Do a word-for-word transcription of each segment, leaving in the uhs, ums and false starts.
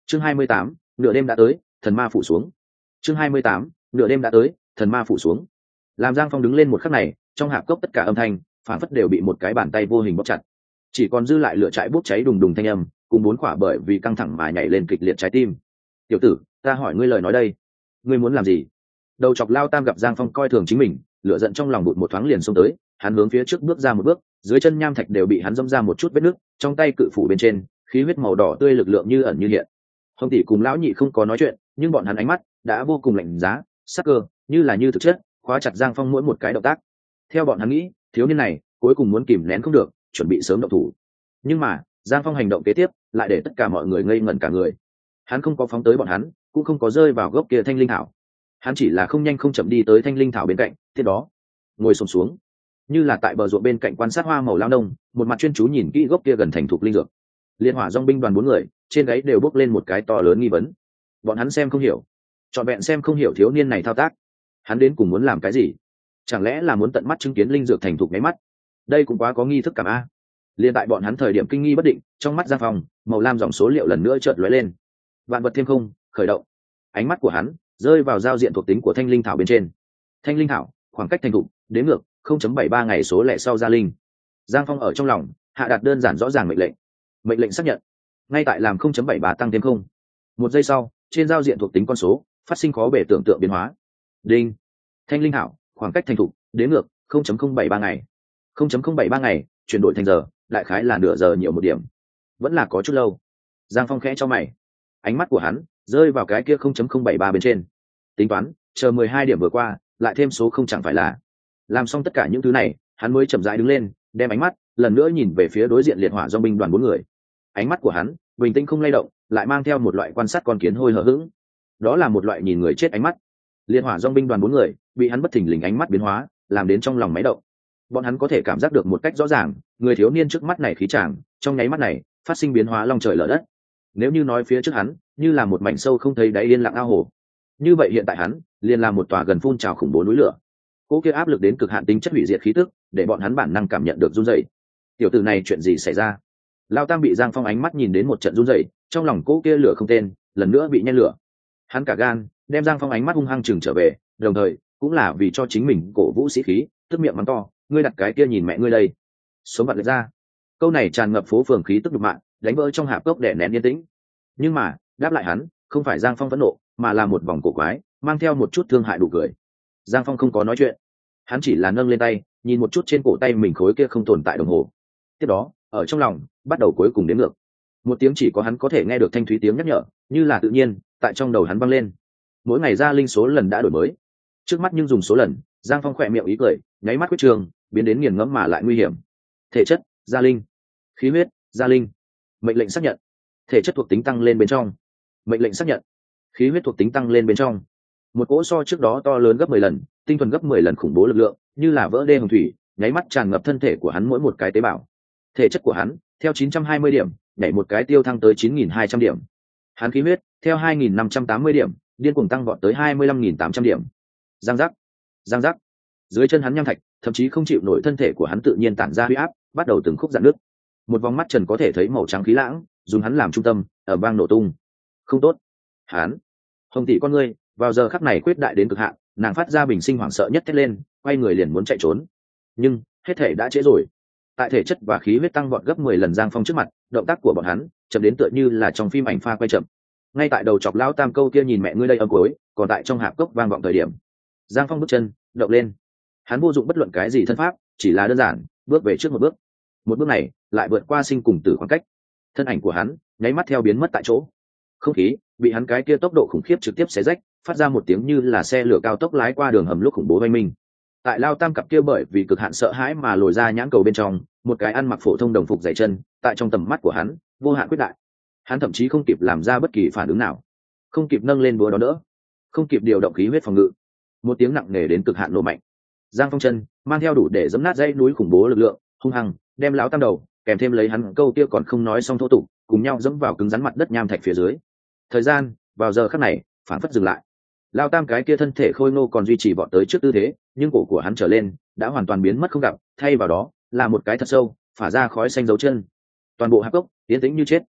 chương hai mươi tám, nửa đêm đã tới, thần ma phủ xuống. chương hai mươi tám, nửa đêm đã tới, thần ma phủ xuống. Làm Giang Phong đứng lên một khắc này, trong hạp cốc tất cả âm thanh phản phất đều bị một cái bàn tay vô hình bóp chặt, chỉ còn dư lại lửa trại bốc cháy đùng đùng thanh âm cùng bốn quả bởi vì căng thẳng mà nhảy lên kịch liệt trái tim. Tiểu tử, ta hỏi ngươi lời nói đây, ngươi muốn làm gì? Đầu chọc Lao Tam gặp Giang Phong coi thường chính mình, lửa giận trong lòng bụt một thoáng liền xông tới, hắn hướng phía trước bước ra một bước, dưới chân nham thạch đều bị hắn dẫm ra một chút vết nước, trong tay cự phủ bên trên khí huyết màu đỏ tươi lực lượng như ẩn như hiện. Hồng tỷ cùng lão nhị không có nói chuyện, nhưng bọn hắn ánh mắt đã vô cùng lạnh giá, sắc cơ như là như thực chất khóa chặt Giang Phong mỗi một cái động tác. Theo bọn hắn nghĩ, thiếu niên này cuối cùng muốn kìm nén không được, chuẩn bị sớm động thủ. Nhưng mà Giang Phong hành động kế tiếp lại để tất cả mọi người ngây ngẩn cả người. Hắn không có phóng tới bọn hắn, cũng không có rơi vào gốc kia thanh linh thảo, hắn chỉ là không nhanh không chậm đi tới thanh linh thảo bên cạnh, tiếp đó ngồi xổm xuống, như là tại bờ ruộng bên cạnh quan sát hoa màu lao nông, một mặt chuyên chú nhìn kỹ gốc kia gần thành thục linh dược. Liên hỏa dòng binh đoàn bốn người trên gáy đều bốc lên một cái to lớn nghi vấn. Bọn hắn xem không hiểu, trọn vẹn xem không hiểu thiếu niên này thao tác, hắn đến cùng muốn làm cái gì? Chẳng lẽ là muốn tận mắt chứng kiến linh dược thành thục mấy mắt? Đây cũng quá có nghi thức cảm a. Liên tại bọn hắn thời điểm kinh nghi bất định, trong mắt Giang Phong màu lam dòng số liệu lần nữa chợt lóe lên. Vạn vật thêm không khởi động. Ánh mắt của hắn rơi vào giao diện thuộc tính của thanh linh thảo bên trên. Thanh linh thảo khoảng cách thành thục đến ngược không chấm bảy ba ngày số lẻ sau gia linh. Giang Phong ở trong lòng hạ đặt đơn giản rõ ràng mệnh lệnh. Mệnh lệnh xác nhận. Ngay tại làm không chấm bảy ba tăng thêm không. Một giây sau, trên giao diện thuộc tính con số phát sinh khó bể tưởng tượng biến hóa. Đinh. Thanh linh thảo khoảng cách thành thục đến ngược không chấm không bảy ba ngày. không chấm không bảy ba ngày chuyển đổi thành giờ, đại khái là nửa giờ nhiều một điểm. Vẫn là có chút lâu. Giang Phong khẽ cho mày. Ánh mắt của hắn rơi vào cái kia không chấm không bảy ba bên trên. Tính toán, chờ mười hai điểm vừa qua, lại thêm số không chẳng phải là. Làm xong tất cả những thứ này, hắn mới chậm rãi đứng lên, đem ánh mắt lần nữa nhìn về phía đối diện liệt hỏa dòng binh đoàn bốn người. Ánh mắt của hắn bình tĩnh không lay động, lại mang theo một loại quan sát con kiến hôi hở hững. Đó là một loại nhìn người chết ánh mắt. Liệt hỏa dòng binh đoàn bốn người bị hắn bất thình lình ánh mắt biến hóa, làm đến trong lòng máy động. Bọn hắn có thể cảm giác được một cách rõ ràng, người thiếu niên trước mắt này khí chàng, trong nháy mắt này phát sinh biến hóa long trời lở đất. Nếu như nói phía trước hắn như là một mảnh sâu không thấy đáy yên lặng ao hồ, như vậy hiện tại hắn liền là một tòa gần phun trào khủng bố núi lửa. Cỗ kia áp lực đến cực hạn tính chất hủy diệt khí tức, để bọn hắn bản năng cảm nhận được run rẩy. Tiểu tử này chuyện gì xảy ra? Lao Tam bị Giang Phong ánh mắt nhìn đến một trận run rẩy, trong lòng cỗ kia lửa không tên lần nữa bị nhen lửa. Hắn cả gan đem Giang Phong ánh mắt hung hăng chừng trở về, đồng thời cũng là vì cho chính mình cổ vũ sĩ khí, tức miệng mắng to, ngươi đặt cái kia nhìn mẹ ngươi đây. Sống mặt lệch ra. Câu này tràn ngập phố phường khí tức đục mạng, đánh vỡ trong hạp cốc để nén yên tĩnh. Nhưng mà đáp lại hắn không phải Giang Phong phẫn nộ, mà là một vòng cổ quái mang theo một chút thương hại đủ cười. Giang Phong không có nói chuyện, hắn chỉ là nâng lên tay nhìn một chút trên cổ tay mình khối kia không tồn tại đồng hồ. Tiếp đó ở trong lòng bắt đầu cuối cùng đến ngược. Một tiếng chỉ có hắn có thể nghe được thanh thúy tiếng nhắc nhở, như là tự nhiên tại trong đầu hắn vang lên. Mỗi ngày ra linh số lần đã đổi mới, trước mắt nhưng dùng số lần. Giang Phong khỏe miệng ý cười, nháy mắt quyết trường biến đến nghiền ngẫm mà lại nguy hiểm. Thể chất gia linh, khí huyết gia linh, mệnh lệnh xác nhận. Thể chất thuộc tính tăng lên bên trong, mệnh lệnh xác nhận. Khí huyết thuộc tính tăng lên bên trong. Một cỗ so trước đó to lớn gấp mười lần, tinh thuần gấp mười lần khủng bố lực lượng, như là vỡ đê hồng thủy, nháy mắt tràn ngập thân thể của hắn mỗi một cái tế bào. Thể chất của hắn theo chín trăm hai mươi điểm nhảy một cái tiêu thăng tới chín nghìn hai trăm điểm. Hắn khí huyết theo hai nghìn năm trăm tám mươi điểm điên cuồng tăng vọt tới hai mươi lăm nghìn tám trăm điểm. Giang giác, giang giác. Dưới chân hắn nham thạch thậm chí không chịu nổi thân thể của hắn tự nhiên tản ra huy áp, bắt đầu từng khúc dạn nước. Một vòng mắt trần có thể thấy màu trắng khí lãng dùng hắn làm trung tâm ở vang nổ tung. Không tốt. Hắn Hồng tỷ con ngươi vào giờ khắc này quyết đại đến cực hạn, nàng phát ra bình sinh hoảng sợ nhất thét lên, quay người liền muốn chạy trốn. Nhưng hết thể đã trễ rồi. Tại thể chất và khí huyết tăng vọt gấp mười lần Giang Phong trước mặt, động tác của bọn hắn chậm đến tựa như là trong phim ảnh pha quay chậm. Ngay tại đầu chọc lão Tam câu kia nhìn mẹ ngươi đây âm cuối, còn tại trong hạp cốc vang vọng thời điểm, Giang Phong bước chân động lên. Hắn vô dụng bất luận cái gì thân pháp, chỉ là đơn giản bước về trước một bước. Một bước này lại vượt qua sinh cùng tử khoảng cách. Thân ảnh của hắn nháy mắt theo biến mất tại chỗ. Không khí bị hắn cái kia tốc độ khủng khiếp trực tiếp xé rách, phát ra một tiếng như là xe lửa cao tốc lái qua đường hầm lúc khủng bố oanh minh. Tại Lao Tam cặp kia bởi vì cực hạn sợ hãi mà lồi ra nhãn cầu bên trong, một cái ăn mặc phổ thông đồng phục dày chân, tại trong tầm mắt của hắn vô hạn quyết đại. Hắn thậm chí không kịp làm ra bất kỳ phản ứng nào, không kịp nâng lên búa đó đỡ, không kịp điều động khí huyết phòng ngự. Một tiếng nặng nề đến cực hạn nổ mạnh. Giang Phong chân mang theo đủ để giẫm nát dãy núi khủng bố lực lượng, hung hăng đem lão Tam đầu kèm thêm lấy hắn câu kia còn không nói xong thô tục, cùng nhau dẫm vào cứng rắn mặt đất nham thạch phía dưới. Thời gian vào giờ khắc này phản phất dừng lại. Lao Tam cái kia thân thể khôi ngô còn duy trì vọt tới trước tư thế, nhưng cổ của hắn trở lên đã hoàn toàn biến mất không gặp, thay vào đó là một cái thật sâu phả ra khói xanh dấu chân. Toàn bộ hạp cốc yên tĩnh như chết.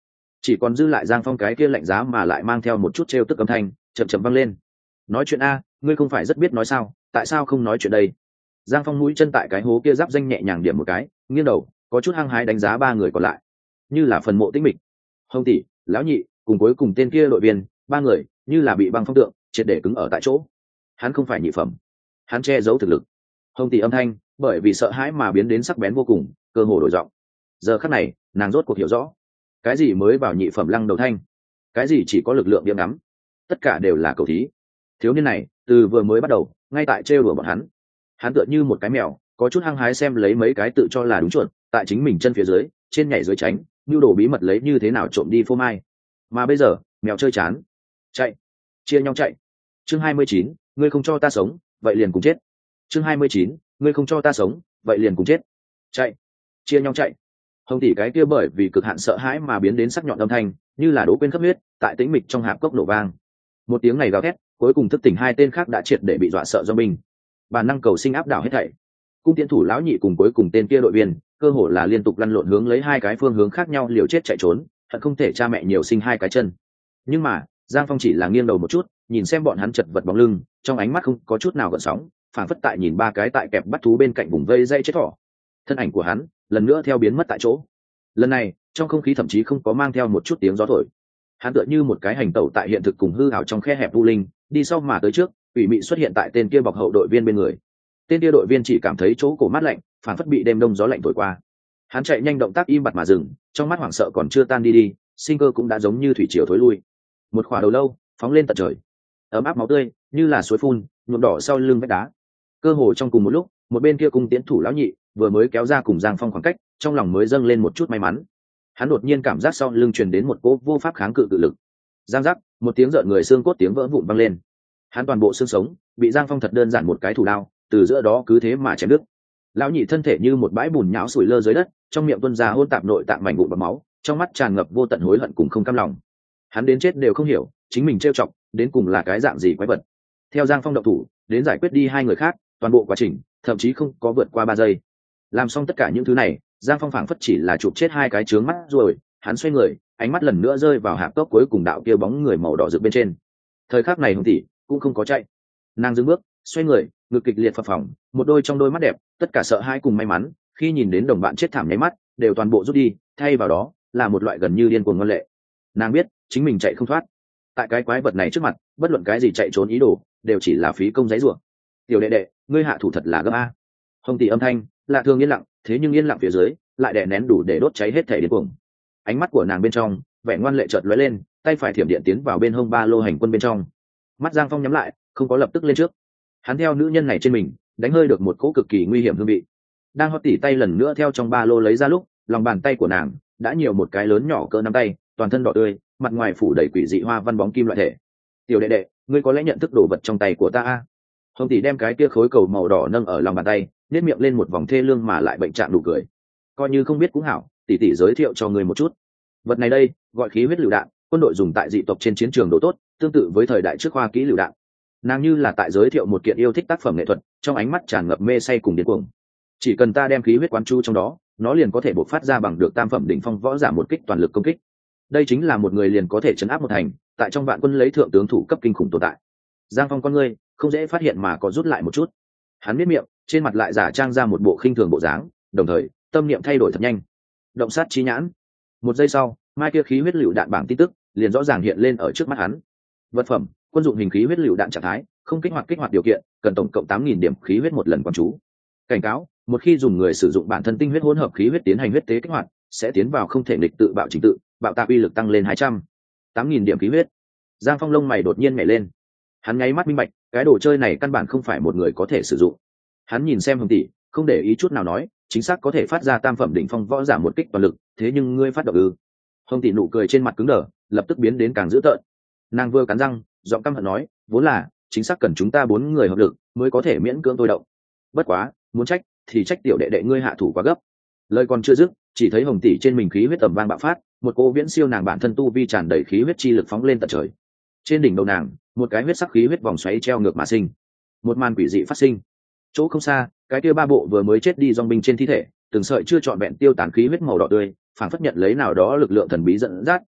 chỉ còn dư lại Giang Phong cái kia lạnh giá mà lại mang theo một chút trêu tức âm thanh chậm chậm vang lên. Nói chuyện a, ngươi không phải rất biết nói sao, tại sao không nói chuyện đây? Giang Phong mũi chân tại cái hố kia giáp danh nhẹ nhàng điểm một cái, nghiêng đầu có chút hăng hái đánh giá ba người còn lại, như là phần mộ tĩnh mịch. Hồng tỷ, lão nhị cùng cuối cùng tên kia đội viên, ba người như là bị băng phong tượng triệt để cứng ở tại chỗ. Hắn không phải nhị phẩm, hắn che giấu thực lực. Hồng tỷ âm thanh bởi vì sợ hãi mà biến đến sắc bén vô cùng, cơ hồ đổi giọng. Giờ khắc này nàng rốt cuộc hiểu rõ cái gì mới vào nhị phẩm lăng đầu thanh, cái gì chỉ có lực lượng điểm ngắm, tất cả đều là cầu thí. Thiếu niên này từ vừa mới bắt đầu ngay tại trêu đùa bọn hắn, hắn tựa như một cái mèo có chút hăng hái xem lấy mấy cái tự cho là đúng chuột tại chính mình chân phía dưới trên nhảy dưới tránh, nhu đồ bí mật lấy như thế nào trộm đi phô mai. Mà bây giờ mèo chơi chán, chạy, chia nhau chạy. Chương hai mươi chín, ngươi không cho ta sống vậy liền cùng chết. Chương hai mươi chín, ngươi không cho ta sống vậy liền cùng chết. Chạy, chia nhau chạy. Hồng tỷ cái kia bởi vì cực hạn sợ hãi mà biến đến sắc nhọn âm thanh như là đố quên khắp huyết tại tĩnh mịch trong hạp cốc nổ vang. Một tiếng này gào thét cuối cùng thức tỉnh hai tên khác đã triệt để bị dọa sợ do mình. Bản năng cầu sinh áp đảo hết thảy. Cung tiến thủ lão nhị cùng cuối cùng tên kia đội viên cơ hồ là liên tục lăn lộn hướng lấy hai cái phương hướng khác nhau liều chết chạy trốn, thật không thể cha mẹ nhiều sinh hai cái chân. Nhưng mà Giang Phong chỉ là nghiêng đầu một chút nhìn xem bọn hắn chật vật bóng lưng, trong ánh mắt không có chút nào gợn sóng, phảng phất tại nhìn ba cái tại kẹp bắt thú bên cạnh vùng vây dây chết thỏ. Thân ảnh của hắn lần nữa theo biến mất tại chỗ. Lần này trong không khí thậm chí không có mang theo một chút tiếng gió thổi. Hắn tựa như một cái hành tẩu tại hiện thực cùng hư ảo trong khe hẹp u linh, đi sau mà tới trước, ủy mị xuất hiện tại tên kia bọc hậu đội viên bên người. Tên kia đội viên chỉ cảm thấy chỗ cổ mát lạnh, phản phất bị đêm đông gió lạnh thổi qua. Hắn chạy nhanh động tác im bặt mà dừng, trong mắt hoảng sợ còn chưa tan đi đi, sinh cơ cũng đã giống như thủy triều thối lui. Một khỏa đầu lâu phóng lên tận trời, ấm áp máu tươi như là suối phun nhuộm đỏ sau lưng vách đá. Cơ hồ trong cùng một lúc, một bên kia cung tiến thủ lão nhị vừa mới kéo ra cùng Giang Phong khoảng cách, trong lòng mới dâng lên một chút may mắn. Hắn đột nhiên cảm giác sau lưng truyền đến một cỗ vô pháp kháng cự cự lực. Giang giác, một tiếng rợn người xương cốt tiếng vỡ vụn vang lên. Hắn toàn bộ xương sống bị Giang Phong thật đơn giản một cái thủ đao từ giữa đó cứ thế mà chém đứt. Lão nhị thân thể như một bãi bùn nhão sủi lơ dưới đất, trong miệng tuôn ra hôn tạp nội tạng mảnh vụn và máu, trong mắt tràn ngập vô tận hối hận cùng không cam lòng. Hắn đến chết đều không hiểu chính mình trêu chọc đến cùng là cái dạng gì quái vật. Theo Giang Phong động thủ đến giải quyết đi hai người khác, toàn bộ quá trình thậm chí không có vượt qua ba giây. Làm xong tất cả những thứ này, Giang Phong phảng phất chỉ là chụp chết hai cái trướng mắt rồi, hắn xoay người, ánh mắt lần nữa rơi vào hạp cốc cuối cùng đạo kia bóng người màu đỏ rực bên trên. Thời khắc này Hồng tỷ cũng không có chạy, nàng dừng bước, xoay người, ngực kịch liệt phập phồng, một đôi trong đôi mắt đẹp, tất cả sợ hãi cùng may mắn, khi nhìn đến đồng bạn chết thảm nháy mắt, đều toàn bộ rút đi, thay vào đó là một loại gần như điên cuồng ngân lệ. Nàng biết, chính mình chạy không thoát. Tại cái quái vật này trước mặt, bất luận cái gì chạy trốn ý đồ, đều chỉ là phí công giấy rủa. Tiểu đệ đệ, ngươi hạ thủ thật là gấp a. Hồng tỷ âm thanh, lạ thường yên lặng, thế nhưng yên lặng phía dưới, lại đè nén đủ để đốt cháy hết thể điên cuồng. Ánh mắt của nàng bên trong, vẻ ngoan lệ chợt lóe lên, tay phải thiểm điện tiến vào bên hông ba lô hành quân bên trong. Mắt Giang Phong nhắm lại, không có lập tức lên trước. Hắn theo nữ nhân này trên mình, đánh hơi được một cỗ cực kỳ nguy hiểm hương vị. Đang hót tỉ tay lần nữa theo trong ba lô lấy ra lúc, lòng bàn tay của nàng đã nhiều một cái lớn nhỏ cỡ nắm tay, toàn thân đỏ tươi, mặt ngoài phủ đầy quỷ dị hoa văn bóng kim loại thể. Tiểu đệ đệ, ngươi có lẽ nhận thức đồ vật trong tay của ta a? Hồng tỷ đem cái kia khối cầu màu đỏ nâng ở lòng bàn tay, nét miệng lên một vòng thê lương mà lại bệnh trạng đủ cười. Coi như không biết cũng hảo, tỷ tỷ giới thiệu cho ngươi một chút. Vật này đây gọi khí huyết lựu đạn, quân đội dùng tại dị tộc trên chiến trường độ tốt, tương tự với thời đại trước khoa kỹ lựu đạn. Nàng như là tại giới thiệu một kiện yêu thích tác phẩm nghệ thuật, trong ánh mắt tràn ngập mê say cùng điên cuồng. Chỉ cần ta đem khí huyết quán chu trong đó, nó liền có thể bộc phát ra bằng được tam phẩm đỉnh phong võ giả một kích toàn lực công kích. Đây chính là một người liền có thể chấn áp một thành, tại trong vạn quân lấy thượng tướng thủ cấp kinh khủng tồn tại. Giang Phong con ngươi không dễ phát hiện mà có rút lại một chút. Hắn biết miệng, trên mặt lại giả trang ra một bộ khinh thường bộ dáng, đồng thời tâm niệm thay đổi thật nhanh. Động sát trí nhãn. Một giây sau, mai kia khí huyết lựu đạn bảng tin tức liền rõ ràng hiện lên ở trước mắt hắn. Vật phẩm, quân dụng hình khí huyết lựu đạn trạng thái, không kích hoạt kích hoạt điều kiện, cần tổng cộng tám nghìn điểm khí huyết một lần quán chú. Cảnh cáo, một khi dùng người sử dụng bản thân tinh huyết hỗn hợp khí huyết tiến hành huyết tế kích hoạt, sẽ tiến vào không thể nghịch tự bạo trình tự, bạo tạc uy lực tăng lên hai trăm. tám nghìn điểm khí huyết. Giang Phong lông mày đột nhiên nhảy lên. Hắn nháy mắt minh bạch, cái đồ chơi này căn bản không phải một người có thể sử dụng. Hắn nhìn xem Hồng tỷ, không để ý chút nào nói, chính xác có thể phát ra tam phẩm đỉnh phong võ giả một kích toàn lực, thế nhưng ngươi phát động ư? Hồng tỷ nụ cười trên mặt cứng đờ, lập tức biến đến càng dữ tợn. Nàng vừa cắn răng, giọng căm hận nói, vốn là chính xác cần chúng ta bốn người hợp lực mới có thể miễn cưỡng tôi động. Bất quá, muốn trách thì trách tiểu đệ đệ ngươi hạ thủ quá gấp. Lời còn chưa dứt, chỉ thấy Hồng tỷ trên mình khí huyết tầm vang bạo phát, một cô viễn siêu nàng bản thân tu vi tràn đầy khí huyết chi lực phóng lên tận trời. Trên đỉnh đầu nàng, một cái huyết sắc khí huyết vòng xoáy treo ngược mà sinh. Một màn quỷ dị phát sinh. Chỗ không xa, cái kia ba bộ vừa mới chết đi dòng binh trên thi thể, từng sợi chưa trọn vẹn tiêu tán khí huyết màu đỏ tươi, phản phất nhận lấy nào đó lực lượng thần bí dẫn dắt,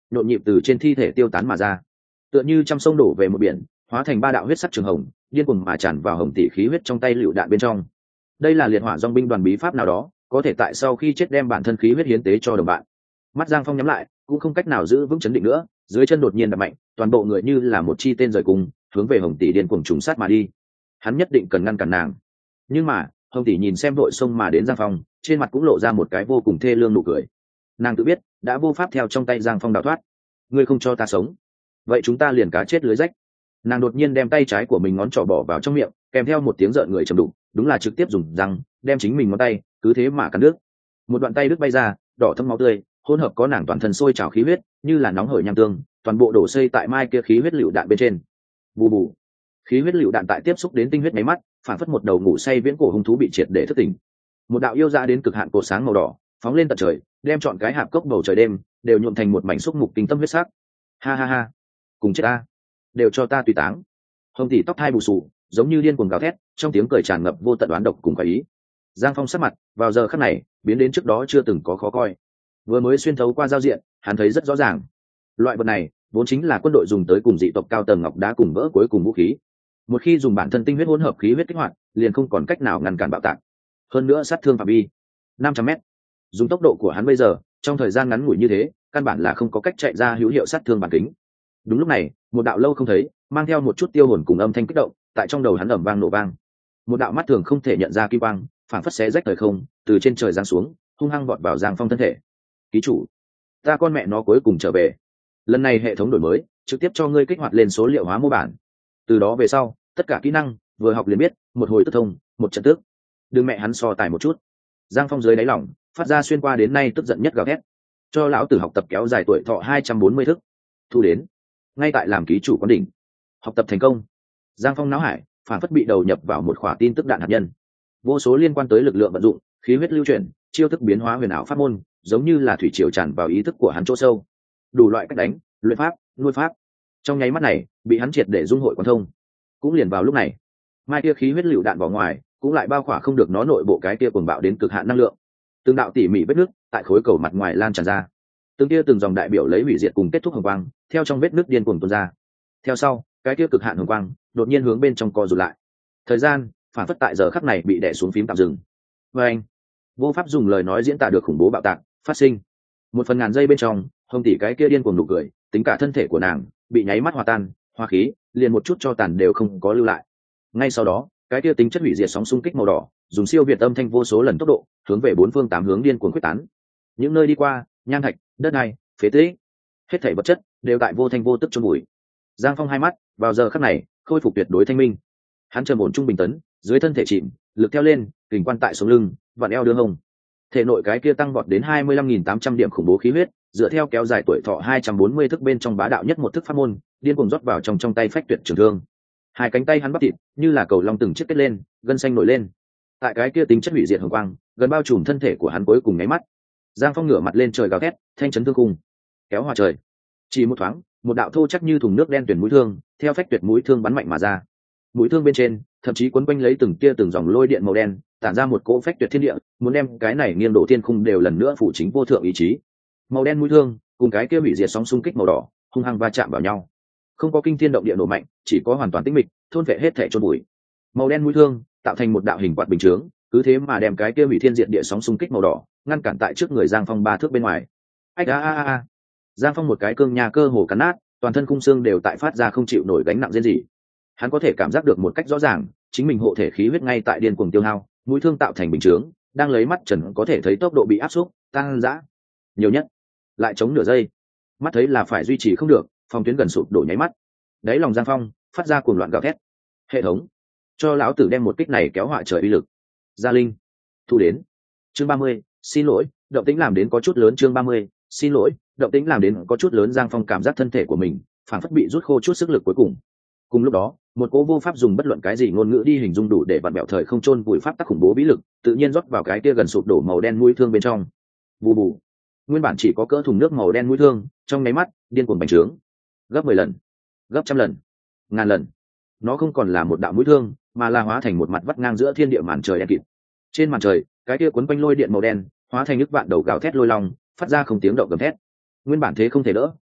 nhộn nhịp từ trên thi thể tiêu tán mà ra, tựa như trăm sông đổ về một biển, hóa thành ba đạo huyết sắc trường hồng, điên cuồng mà tràn vào hồng tỷ khí huyết trong tay lựu đạn bên trong. Đây là liệt hỏa dòng binh đoàn bí pháp nào đó, có thể tại sau khi chết đem bản thân khí huyết hiến tế cho đồng bạn. Mắt Giang Phong nhắm lại, cũng không cách nào giữ vững chấn định nữa, dưới chân đột nhiên đập mạnh, toàn bộ người như là một chi tên rời cùng, hướng về hồng tỷ điên cuồng trùng sát mà đi. Hắn nhất định cần ngăn cản nàng, nhưng mà hồng tỷ nhìn xem đội sông mà đến Giang Phong, trên mặt cũng lộ ra một cái vô cùng thê lương nụ cười. Nàng tự biết đã vô pháp theo trong tay Giang Phong đào thoát. Ngươi không cho ta sống, vậy chúng ta liền cá chết lưới rách. Nàng đột nhiên đem tay trái của mình ngón trỏ bỏ vào trong miệng, kèm theo một tiếng rợn người trầm đục, đúng là trực tiếp dùng răng đem chính mình ngón tay cứ thế mà cắn đứt. Một đoạn tay đứt bay ra, đỏ thâm máu tươi hỗn hợp có nàng toàn thân sôi trào khí huyết, như là nóng hởi nham tương, toàn bộ đổ xây tại mai kia khí huyết lựu đạn bên trên. Bù bù, khí huyết lựu đạn tại tiếp xúc đến tinh huyết máy mắt, phản phất một đầu ngủ say viễn cổ hung thú bị triệt để thức tỉnh. Một đạo yêu dã đến cực hạn cột sáng màu đỏ phóng lên tận trời, đem trọn cái hạp cốc bầu trời đêm đều nhuộm thành một mảnh xúc mục kinh tâm huyết sắc. Ha ha ha, cùng chết ta, đều cho ta tùy táng. Hồng tỷ tóc hai bù xù, giống như điên cuồng gào thét, trong tiếng cười tràn ngập vô tận đoán độc cùng quả ý. Giang Phong sắc mặt vào giờ khắc này biến đến trước đó chưa từng có khó coi. Vừa mới xuyên thấu qua giao diện, hắn thấy rất rõ ràng, loại vật này vốn chính là quân đội dùng tới cùng dị tộc cao tầng ngọc đá cùng vỡ cuối cùng vũ khí. Một khi dùng bản thân tinh huyết hỗn hợp khí huyết kích hoạt, liền không còn cách nào ngăn cản bạo tạc. Hơn nữa sát thương phạm vi năm trăm mét, dùng tốc độ của hắn bây giờ, trong thời gian ngắn ngủi như thế, căn bản là không có cách chạy ra hữu hiệu sát thương bản kính. Đúng lúc này, một đạo lâu không thấy, mang theo một chút tiêu hồn cùng âm thanh kích động, tại trong đầu hắn ầm vang nổ vang. Một đạo mắt thường không thể nhận ra kim quang, phản phất xé rách thời không, từ trên trời giáng xuống, hung hăng vọt vào Giang Phong thân thể. Ký chủ, ta con mẹ nó cuối cùng trở về. Lần này hệ thống đổi mới, trực tiếp cho ngươi kích hoạt lên số liệu hóa mô bản. Từ đó về sau, tất cả kỹ năng vừa học liền biết, một hồi tức thông, một trận tức. Đừng mẹ hắn so tài một chút. Giang Phong dưới đáy lòng phát ra xuyên qua đến nay tức giận nhất gào thét. Cho lão tử học tập kéo dài tuổi thọ hai trăm bốn mươi thức. Thu đến. Ngay tại làm ký chủ quán đỉnh. Học tập thành công. Giang Phong náo hải phản phất bị đầu nhập vào một khỏa tin tức đạn hạt nhân. Vô số liên quan tới lực lượng vận dụng, khí huyết lưu chuyển, chiêu thức biến hóa huyền ảo pháp môn, giống như là thủy triều tràn vào ý thức của hắn chỗ sâu. Đủ loại cách đánh, luyện pháp, nuôi pháp, trong nháy mắt này bị hắn triệt để dung hội quan thông. Cũng liền vào lúc này, mai kia khí huyết lựu đạn vào ngoài, cũng lại bao khỏa không được nó nội bộ cái kia cuồng bạo đến cực hạn năng lượng. Từng đạo tỉ mỉ vết nứt tại khối cầu mặt ngoài lan tràn ra, từng kia từng dòng đại biểu lấy hủy diệt cùng kết thúc hồng quang theo trong vết nứt điên cuồng tuôn ra. Theo sau, cái kia cực hạn hồng quang đột nhiên hướng bên trong co rụt lại. Thời gian phản phất tại giờ khắc này bị đè xuống phím tạm dừng. Và anh vô pháp dùng lời nói diễn tả được khủng bố bạo tạc phát sinh. Một phần ngàn giây bên trong, hồng tỷ cái kia điên cuồng nụ cười, tính cả thân thể của nàng bị nháy mắt hòa tan, hoa khí liền một chút cho tàn đều không có lưu lại. Ngay sau đó, cái kia tính chất hủy diệt sóng xung kích màu đỏ, dùng siêu việt âm thanh vô số lần tốc độ, hướng về bốn phương tám hướng điên cuồng quyết tán. Những nơi đi qua, nham thạch, đất đai, phế tích, hết thảy vật chất đều tại vô thanh vô tức chôn bụi. Giang Phong hai mắt vào giờ khắc này khôi phục tuyệt đối thanh minh. Hắn trầm ổn trung bình tấn, dưới thân thể chìm, lực theo lên, kình quan tại sống lưng, vặn eo đưa hông. Thể nội cái kia tăng vọt đến hai mươi lăm nghìn tám trăm điểm khủng bố khí huyết, dựa theo kéo dài tuổi thọ hai trăm bốn mươi thức bên trong bá đạo nhất một thức pháp môn, điên cuồng rót vào trong trong tay phách tuyệt trường thương. Hai cánh tay hắn bắp thịt như là cầu long từng chiếc kết lên, gân xanh nổi lên. Tại cái kia tính chất hủy diệt hồng quang, gần bao trùm thân thể của hắn cuối cùng nháy mắt. Giang Phong ngửa mặt lên trời gào thét, thanh chấn thương khung, kéo hòa trời. Chỉ một thoáng, một đạo thô chắc như thùng nước đen tuyển mũi thương, theo phách tuyệt mũi thương bắn mạnh mà ra. Mũi thương bên trên, thậm chí quấn quanh lấy từng tia từng dòng lôi điện màu đen, tản ra một cỗ phách tuyệt thiên địa, muốn đem cái này nghiêng đổ thiên khung đều lần nữa phủ chính vô thượng ý chí. Màu đen mũi thương cùng cái kia hủy diệt sóng xung kích màu đỏ, hung hăng va chạm vào nhau. Không có kinh thiên động địa nổ mạnh, chỉ có hoàn toàn tĩnh mịch, thôn vệ hết thể chôn bụi. Màu đen mũi thương tạo thành một đạo hình quạt bình chướng, cứ thế mà đem cái kia hủy thiên diệt địa sóng xung kích màu đỏ ngăn cản tại trước người Giang Phong ba thước bên ngoài. Ách a a a. Giang Phong một cái cương nhà cơ hồ cắn nát, toàn thân khung xương đều tại phát ra không chịu nổi gánh nặng rên rỉ. Hắn có thể cảm giác được một cách rõ ràng, chính mình hộ thể khí huyết ngay tại điên cuồng tiêu hao, mũi thương tạo thành bình chướng, đang lấy mắt trần có thể thấy tốc độ bị áp suất, tăng dã. Nhiều nhất lại chống nửa giây, mắt thấy là phải duy trì không được, phòng tuyến gần sụp đổ nháy mắt. Đấy lòng Giang Phong phát ra cuồng loạn gào thét. Hệ thống, cho lão tử đem một kích này kéo họa trời uy lực. Gia Linh, thu đến. Chương ba mươi, xin lỗi, động tĩnh làm đến có chút lớn. Chương ba mươi, xin lỗi, động tĩnh làm đến có chút lớn. Giang Phong cảm giác thân thể của mình phản phất bị rút khô chút sức lực cuối cùng. Cùng lúc đó, một cố vô pháp dùng bất luận cái gì ngôn ngữ đi hình dung đủ để vặn bẹo thời không chôn vùi pháp tắc khủng bố bí lực, tự nhiên rót vào cái kia gần sụp đổ màu đen mũi thương bên trong. Bù bù. Nguyên bản chỉ có cỡ thùng nước màu đen mũi thương, trong nháy mắt điên cuồng bành trướng, gấp mười lần, gấp trăm lần, ngàn lần. Nó không còn là một đạo mũi thương, mà là hóa thành một mặt vắt ngang giữa thiên địa màn trời đen kịt. Trên màn trời, cái kia cuốn quanh lôi điện màu đen, hóa thành nước vạn đầu gào thét lôi long, phát ra không tiếng động gầm thét. Nguyên bản thế không thể đỡ,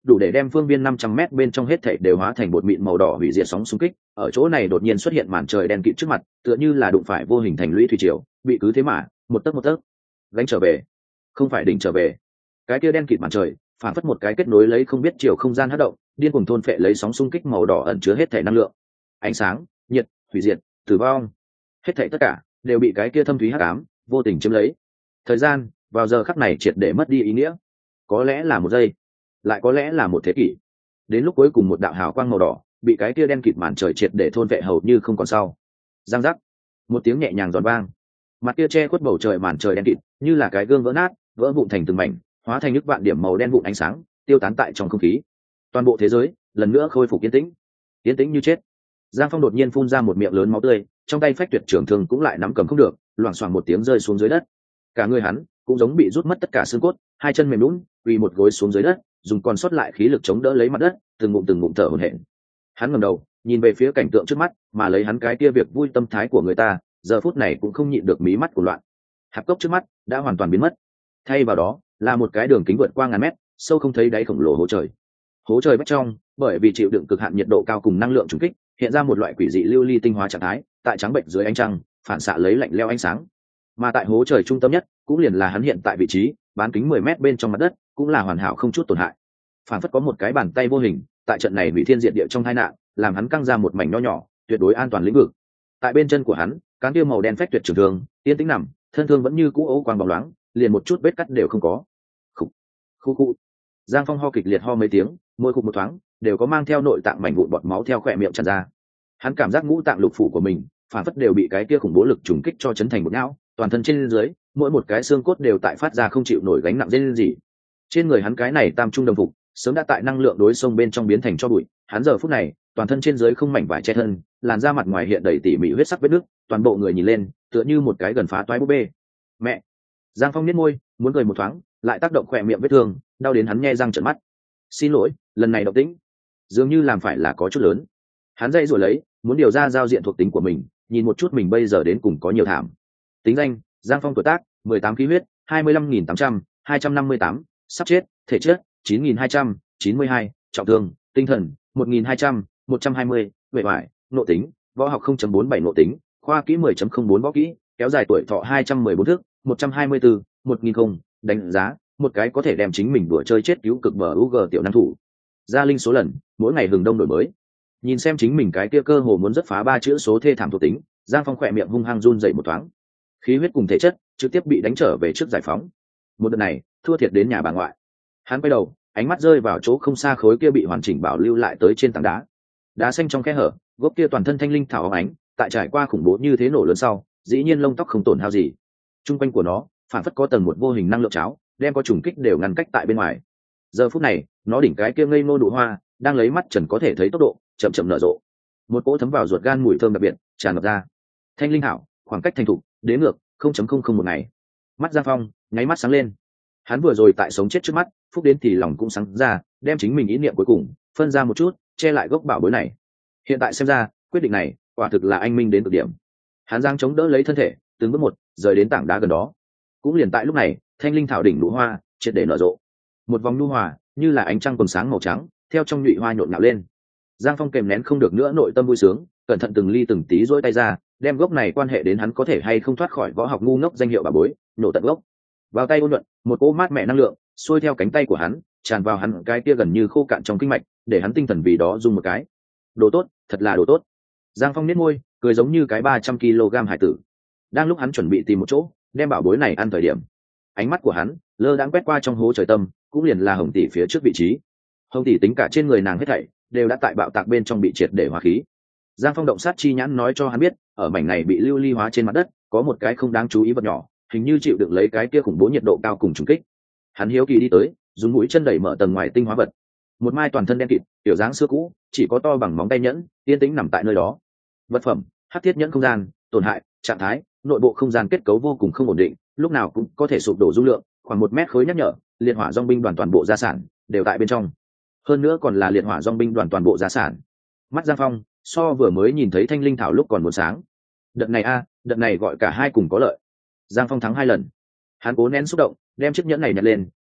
đủ để đem phương viên năm trăm mét bên trong hết thảy đều hóa thành bột mịn màu đỏ hủy diệt sóng xung kích. Ở chỗ này đột nhiên xuất hiện màn trời đen kịt trước mặt, tựa như là đụng phải vô hình thành lũy thủy triều, bị cứ thế mà một tấc một tấc gánh trở về. Không phải đỉnh trở về, cái kia đen kịt màn trời phản phất một cái kết nối lấy không biết chiều không gian hất động, điên cuồng thôn phệ lấy sóng xung kích màu đỏ ẩn chứa hết thảy năng lượng, ánh sáng, nhiệt, hủy diệt, tử vong, hết thảy tất cả đều bị cái kia thâm thúy hắc ám vô tình chiếm lấy. Thời gian vào giờ khắc này triệt để mất đi ý nghĩa, có lẽ là một giây, lại có lẽ là một thế kỷ. Đến lúc cuối cùng một đạo hào quang màu đỏ bị cái kia đen kịt màn trời triệt để thôn vệ hầu như không còn sau. Giang giác, một tiếng nhẹ nhàng giòn vang, mặt kia che khuất bầu trời màn trời đen kịt như là cái gương vỡ nát, vỡ vụn thành từng mảnh, hóa thành những vạn điểm màu đen vụn ánh sáng tiêu tán tại trong không khí. Toàn bộ thế giới lần nữa khôi phục yên tĩnh, yên tĩnh như chết. Giang Phong đột nhiên phun ra một miệng lớn máu tươi, trong tay phách tuyệt trưởng thương cũng lại nắm cầm không được, loảng xoảng một tiếng rơi xuống dưới đất. Cả người hắn cũng giống bị rút mất tất cả xương cốt, hai chân mềm lún quỳ một gối xuống dưới đất, dùng còn sót lại khí lực chống đỡ lấy mặt đất, từng ngụm từng ngụm thở hổn hển. Hắn ngẩng đầu nhìn về phía cảnh tượng trước mắt, mà lấy hắn cái kia việc vui tâm thái của người ta, giờ phút này cũng không nhịn được mí mắt của loạn. Hạp cốc trước mắt đã hoàn toàn biến mất, thay vào đó là một cái đường kính vượt qua ngàn mét, sâu không thấy đáy khổng lồ hố trời. Hố trời bên trong bởi vì chịu đựng cực hạn nhiệt độ cao cùng năng lượng trùng kích, hiện ra một loại quỷ dị lưu ly tinh hóa trạng thái, tại trắng bệnh dưới ánh trăng phản xạ lấy lạnh lẽo ánh sáng. Mà tại hố trời trung tâm nhất cũng liền là hắn hiện tại vị trí, bán kính mười mét bên trong mặt đất cũng là hoàn hảo không chút tổn hại. Phản phất có một cái bàn tay vô hình tại trận này hủy thiên diệt địa trong tai nạn, làm hắn căng ra một mảnh nho nhỏ tuyệt đối an toàn lĩnh vực. Tại bên chân của hắn, cán kia màu đen phách tuyệt trường thương yên tĩnh nằm, thân thương vẫn như cũ ố quang bóng loáng, liền một chút vết cắt đều không có. Khủ, khu khu. Giang Phong ho kịch liệt ho mấy tiếng, môi khục một thoáng đều có mang theo nội tạng mảnh vụn bọt máu theo khỏe miệng tràn ra. Hắn cảm giác ngũ tạng lục phủ của mình phản phất đều bị cái kia khủng bố lực trùng kích cho chấn thành một não, toàn thân trên dưới mỗi một cái xương cốt đều tại phát ra không chịu nổi gánh nặng dây lên gì. Trên người hắn cái này tam trung đồng phục sớm đã tại năng lượng đối xông bên trong biến thành cho bụi. Hắn giờ phút này toàn thân trên dưới không mảnh vải che thân, làn da mặt ngoài hiện đầy tỉ mỉ huyết sắc vết nứt, toàn bộ người nhìn lên tựa như một cái gần phá toái búp bê. Mẹ! Giang Phong nhếch môi muốn cười một thoáng, lại tác động khỏe miệng vết thương đau đến hắn nhe răng trợn mắt. Xin lỗi, lần này động tĩnh dường như làm phải là có chút lớn. Hắn dây rồi lấy muốn điều ra giao diện thuộc tính của mình, nhìn một chút mình bây giờ đến cùng có nhiều thảm. Tính danh: Giang Phong, tuổi tác mười tám, khí huyết hai mươi lăm nghìn tám trăm, hai trăm năm mươi tám, sắp chết, thể chất chín nghìn hai trăm chín mươi hai, trọng thương, tinh thần một nghìn hai trăm, một trăm hai mươi, bề ngoài, nội tính, võ học không chấm bốn bảy nội tính, khoa kỹ mười chấm không bốn võ kỹ, kéo dài tuổi thọ hai trăm mười bốn thước, một trăm hai mươi tư, một nghìn không, đánh giá, một cái có thể đem chính mình đùa chơi chết cứu cực bờ u giê tiểu năng thủ. Gia linh số lần, mỗi ngày hừng đông đổi mới. Nhìn xem chính mình cái kia cơ hồ muốn rất phá ba chữ số thê thảm thuộc tính, Giang Phong khỏe miệng hung hăng run dậy một thoáng. Khí huyết cùng thể chất trực tiếp bị đánh trở về trước giải phóng. Một đợt này thua thiệt đến nhà bà ngoại. Hắn quay đầu, ánh mắt rơi vào chỗ không xa khối kia bị hoàn chỉnh bảo lưu lại tới trên tảng đá. Đá xanh trong kẽ hở, gốc kia toàn thân thanh linh thảo óng ánh, tại trải qua khủng bố như thế nổ lớn sau, dĩ nhiên lông tóc không tổn hao gì. Trung quanh của nó phản phất có tầng một vô hình năng lượng cháo, đem có trùng kích đều ngăn cách tại bên ngoài. Giờ phút này, nó đỉnh cái kia ngây ngô nụ hoa, đang lấy mắt trần có thể thấy tốc độ chậm chậm nở rộ. Một cỗ thấm vào ruột gan mùi thơm đặc biệt tràn ngập ra. Thanh linh thảo, khoảng cách thành thục, đếm ngược không chấm không không một ngày. Mắt Giang Phong nháy mắt sáng lên. Hắn vừa rồi tại sống chết trước mắt, phúc đến thì lòng cũng sáng ra, đem chính mình ý niệm cuối cùng phân ra một chút, che lại gốc bảo bối này. Hiện tại xem ra, quyết định này quả thực là anh minh đến cực điểm. Hắn giang chống đỡ lấy thân thể, từng bước một rời đến tảng đá gần đó. Cũng liền tại lúc này, thanh linh thảo đỉnh lũ hoa triệt để nở rộ. Một vòng nhu hòa như là ánh trăng quần sáng màu trắng theo trong nhụy hoa nhộn nhạo lên. Giang Phong kèm nén không được nữa nội tâm vui sướng, cẩn thận từng ly từng tí duỗi tay ra, đem gốc này quan hệ đến hắn có thể hay không thoát khỏi võ học ngu ngốc danh hiệu bà bối, nổ tận gốc. Vào tay ôn nhuận, một cỗ mát mẻ năng lượng xuôi theo cánh tay của hắn, tràn vào hắn cái kia gần như khô cạn trong kinh mạch, để hắn tinh thần vì đó rung một cái. Đồ tốt, thật là đồ tốt. Giang Phong nhếch môi, cười giống như cái ba trăm ki lô gam hải tử. Đang lúc hắn chuẩn bị tìm một chỗ đem bảo bối này ăn thời điểm, ánh mắt của hắn lơ đãng quét qua trong hố trời tâm, cũng liền là Hồng tỷ phía trước vị trí. Hồng tỷ tính cả trên người nàng hết thảy đều đã tại bạo tạc bên trong bị triệt để hóa khí. Giang Phong động sát chi nhãn nói cho hắn biết, ở mảnh này bị lưu ly hóa trên mặt đất có một cái không đáng chú ý vật nhỏ, hình như chịu đựng lấy cái kia khủng bố nhiệt độ cao cùng trùng kích. Hắn hiếu kỳ đi tới, dùng mũi chân đẩy mở tầng ngoài tinh hóa vật. Một mai toàn thân đen kịt, tiểu dáng xưa cũ, chỉ có to bằng móng tay nhẫn, yên tĩnh nằm tại nơi đó. Vật phẩm: hắc thiết nhẫn không gian, tổn hại, trạng thái: nội bộ không gian kết cấu vô cùng không ổn định, lúc nào cũng có thể sụp đổ dung lượng, khoảng một mét khối nhắc nhở, liệt hỏa dòng binh đoàn toàn bộ gia sản đều tại bên trong. Hơn nữa còn là liệt hỏa dòng binh đoàn toàn bộ gia sản. Mắt Giang Phong so vừa mới nhìn thấy thanh linh thảo lúc còn một sáng. Đợt này a, đợt này gọi cả hai cùng có lợi. Giang Phong thắng hai lần. Hắn cố nén xúc động, đem chiếc nhẫn này nhặt lên,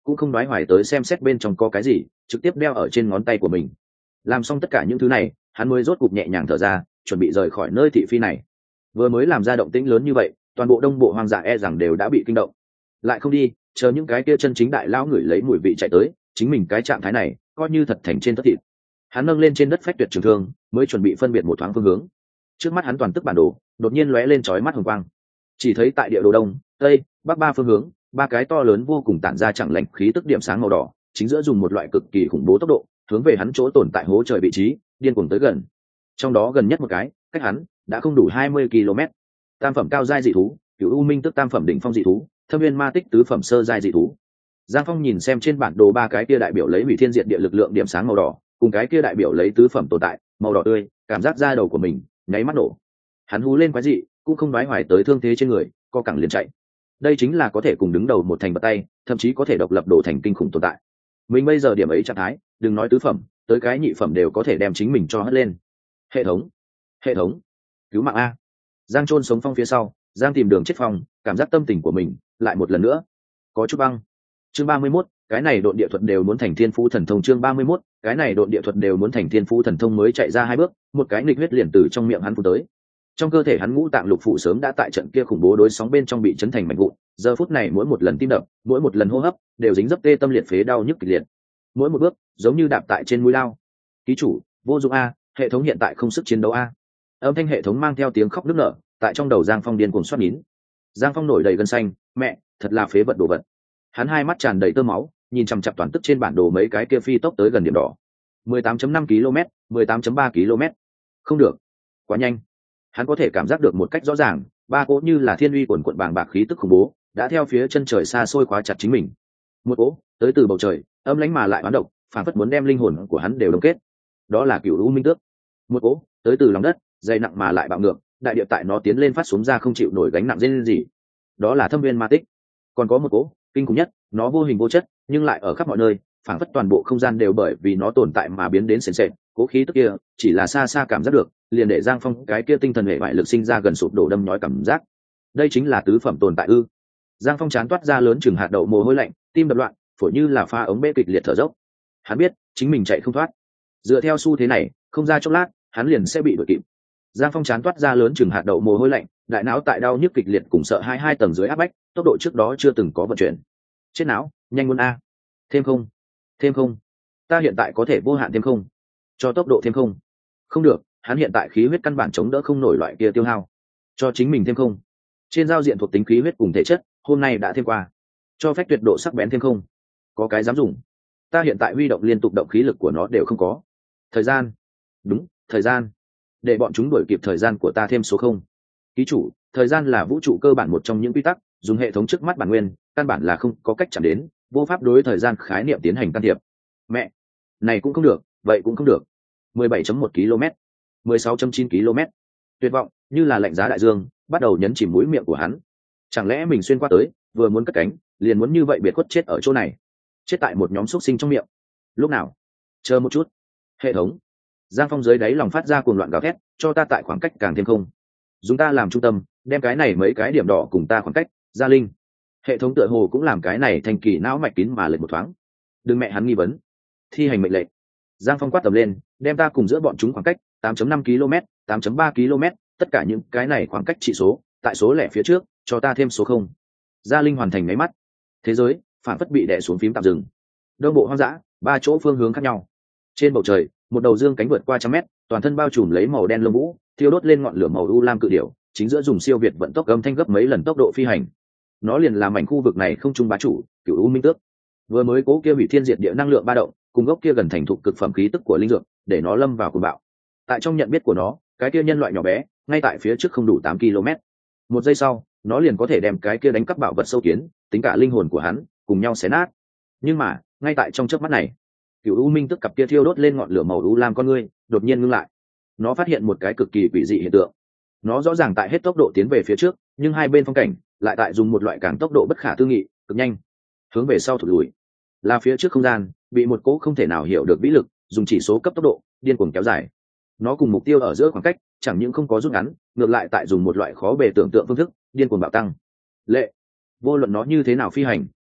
cũng không nói hoài tới xem xét bên trong có cái gì, trực tiếp đeo ở trên ngón tay của mình. Làm xong tất cả những thứ này, hắn mới rốt cục nhẹ nhàng thở ra, chuẩn bị rời khỏi nơi thị phi này. Vừa mới làm ra động tĩnh lớn như vậy, toàn bộ đông bộ hoang dã e rằng đều đã bị kinh động. Lại không đi, chờ những cái kia chân chính đại lão ngửi lấy mùi vị chạy tới, chính mình cái trạng thái này coi như thật thành trên tất thịt. Hắn nâng lên trên đất phách tuyệt trường thương, mới chuẩn bị phân biệt một thoáng phương hướng. Trước mắt hắn toàn tức bản đồ đột nhiên lóe lên chói mắt hồng quang, chỉ thấy tại địa đồ đông, tây, bắc ba phương hướng, ba cái to lớn vô cùng tản ra chẳng lạnh khí tức điểm sáng màu đỏ, chính giữa dùng một loại cực kỳ khủng bố tốc độ hướng về hắn chỗ tồn tại hố trời vị trí điên cuồng tới gần. Trong đó gần nhất một cái cách hắn đã không đủ hai mươi ki lô mét. Tam phẩm cao giai dị thú, Cửu U Minh tức tam phẩm đỉnh phong dị thú, Thâm Nguyên Ma Tích tứ phẩm sơ giai dị thú. Giang Phong nhìn xem trên bản đồ ba cái kia đại biểu lấy hủy thiên diệt địa lực lượng điểm sáng màu đỏ, cùng cái kia đại biểu lấy tứ phẩm tồn tại màu đỏ tươi, cảm giác da đầu của mình nháy mắt nổ. Hắn hú lên quái dị, cũng không nói hoài tới thương thế trên người, co cẳng liền chạy. Đây chính là có thể cùng đứng đầu một thành bật tay, thậm chí có thể độc lập đổ thành kinh khủng tồn tại. Mình bây giờ điểm ấy trạng thái, đừng nói tứ phẩm, tới cái nhị phẩm đều có thể đem chính mình cho hất lên. Hệ thống, hệ thống, cứu mạng a! Giang Trôn sống phong phía sau, Giang tìm đường chết phong, cảm giác tâm tình của mình lại một lần nữa có chút băng. Chương ba mươi mốt, cái này độn địa thuật đều muốn thành thiên phú thần thông. Chương ba mươi mốt, cái này độn địa thuật đều muốn thành thiên phú thần thông. Mới chạy ra hai bước, một cái nghịch huyết liền từ trong miệng hắn phun tới. Trong cơ thể hắn ngũ tạng lục phủ sớm đã tại trận kia khủng bố đối sóng bên trong bị chấn thành mảnh vụn, giờ phút này mỗi một lần tim đập, mỗi một lần hô hấp đều dính dấp tê tâm liệt phế đau nhức kịch liệt. Mỗi một bước giống như đạp tại trên mũi lao. Ký chủ, vô dụng a, hệ thống hiện tại không sức chiến đấu a. Âm thanh hệ thống mang theo tiếng khóc nức nở, tại trong đầu Giang Phong điên cuồng xoát nín. Giang Phong nổi đầy gân xanh, mẹ, thật là phế vật đồ vật. Hắn hai mắt tràn đầy tơ máu, nhìn chằm chằm toàn tức trên bản đồ mấy cái kia phi tốc tới gần điểm đỏ. mười tám phẩy năm ki lô mét, mười tám phẩy ba ki lô mét. Không được, quá nhanh. Hắn có thể cảm giác được một cách rõ ràng, ba cỗ như là thiên uy quần quận bàng bạc khí tức khủng bố đã theo phía chân trời xa xôi khóa chặt chính mình. Một cỗ tới từ bầu trời, âm lãnh mà lại oán độc, phản phất muốn đem linh hồn của hắn đều đông kết. Đó là Cửu U Minh Tước. Một cỗ tới từ lòng đất, dày nặng mà lại bạo ngược, đại địa tại nó tiến lên phát xuống ra không chịu nổi gánh nặng dên gì. Đó là Thâm Nguyên Ma Tích. Còn có một cỗ kinh khủng nhất, nó vô hình vô chất nhưng lại ở khắp mọi nơi, phản phất toàn bộ không gian đều bởi vì nó tồn tại mà biến đến sền sệt. Cố khí tức kia chỉ là xa xa cảm giác được, liền để Giang Phong cái kia tinh thần hệ bại lực sinh ra gần sụp đổ đâm nhói cảm giác. Đây chính là tứ phẩm tồn tại ư? Giang Phong chán toát ra lớn chừng hạt đậu mồ hôi lạnh, tim đập loạn, phổi như là pha ống bê kịch liệt thở dốc. Hắn biết chính mình chạy không thoát, dựa theo xu thế này không ra chốc lát hắn liền sẽ bị đuổi kịp. Giang Phong chán toát ra lớn chừng hạt đậu mồ hôi lạnh, đại não tại đau nhức kịch liệt cùng sợ hai hai tầng dưới áp bách, tốc độ trước đó chưa từng có vận chuyển. Chết não, nhanh luôn a. Thêm không, thêm không. Ta hiện tại có thể vô hạn thêm không, cho tốc độ thêm không. Không được, hắn hiện tại khí huyết căn bản chống đỡ không nổi loại kia tiêu hao. Cho chính mình thêm không. Trên giao diện thuộc tính khí huyết cùng thể chất, hôm nay đã thêm qua. Cho phép tuyệt độ sắc bén thêm không. Có cái dám dùng. Ta hiện tại huy động liên tục động khí lực của nó đều không có. Thời gian. Đúng, thời gian. Để bọn chúng đuổi kịp thời gian của ta thêm số không. Ký chủ, thời gian là vũ trụ cơ bản một trong những quy tắc, dùng hệ thống trước mắt bản nguyên, căn bản là không có cách chạm đến, vô pháp đối thời gian khái niệm tiến hành can thiệp. Mẹ, này cũng không được, vậy cũng không được. mười bảy phẩy một ki lô mét, mười sáu phẩy chín ki lô mét. Tuyệt vọng, như là lạnh giá đại dương, bắt đầu nhấn chìm mũi miệng của hắn. Chẳng lẽ mình xuyên qua tới, vừa muốn cất cánh, liền muốn như vậy biệt khuất chết ở chỗ này, chết tại một nhóm xúc sinh trong miệng. Lúc nào? Chờ một chút. Hệ thống. Giang Phong dưới đáy lòng phát ra cuồng loạn gào thét, cho ta tại khoảng cách càng thêm không. Dùng ta làm trung tâm, đem cái này mấy cái điểm đỏ cùng ta khoảng cách, gia linh. Hệ thống tựa hồ cũng làm cái này thành kỳ não mạch kín mà lệch một thoáng. Đừng mẹ hắn nghi vấn. Thi hành mệnh lệnh. Giang Phong quát tầm lên, đem ta cùng giữa bọn chúng khoảng cách tám phẩy năm ki lô mét, tám phẩy ba ki lô mét, tất cả những cái này khoảng cách trị số, tại số lẻ phía trước, cho ta thêm số không. Gia linh hoàn thành máy mắt. Thế giới phản phất bị đè xuống phím tạm dừng. Đông bộ hoang dã, ba chỗ phương hướng khác nhau. Trên bầu trời, một đầu dương cánh vượt qua trăm mét, toàn thân bao trùm lấy màu đen lông vũ, thiêu đốt lên ngọn lửa màu u lam cự điểu, chính giữa dùng siêu việt vận tốc âm thanh gấp mấy lần tốc độ phi hành. Nó liền làm mảnh khu vực này không trung bá chủ, Cửu U Minh Tước. Vừa mới cố kia hủy thiên diệt địa năng lượng ba động, cùng gốc kia gần thành thục cực phẩm khí tức của linh dược, để nó lâm vào cuồng bạo. Tại trong nhận biết của nó, cái kia nhân loại nhỏ bé, ngay tại phía trước không đủ tám ki lô mét. Một giây sau, nó liền có thể đem cái kia đánh cắp bảo vật sâu kiến, tính cả linh hồn của hắn, cùng nhau xé nát. Nhưng mà, ngay tại trong chớp mắt này, Cửu U Minh Tước cặp kia thiêu đốt lên ngọn lửa màu u lam con ngươi, đột nhiên ngưng lại. Nó phát hiện một cái cực kỳ quỷ dị hiện tượng. Nó rõ ràng tại hết tốc độ tiến về phía trước, nhưng hai bên phong cảnh lại tại dùng một loại càng tốc độ bất khả tư nghị, cực nhanh, hướng về sau thụt lùi. Là phía trước không gian bị một cỗ không thể nào hiểu được vĩ lực dùng chỉ số cấp tốc độ điên cuồng kéo dài. Nó cùng mục tiêu ở giữa khoảng cách chẳng những không có rút ngắn, ngược lại tại dùng một loại khó bề tưởng tượng phương thức điên cuồng bạo tăng. Lệ, vô luận nó như thế nào phi hành,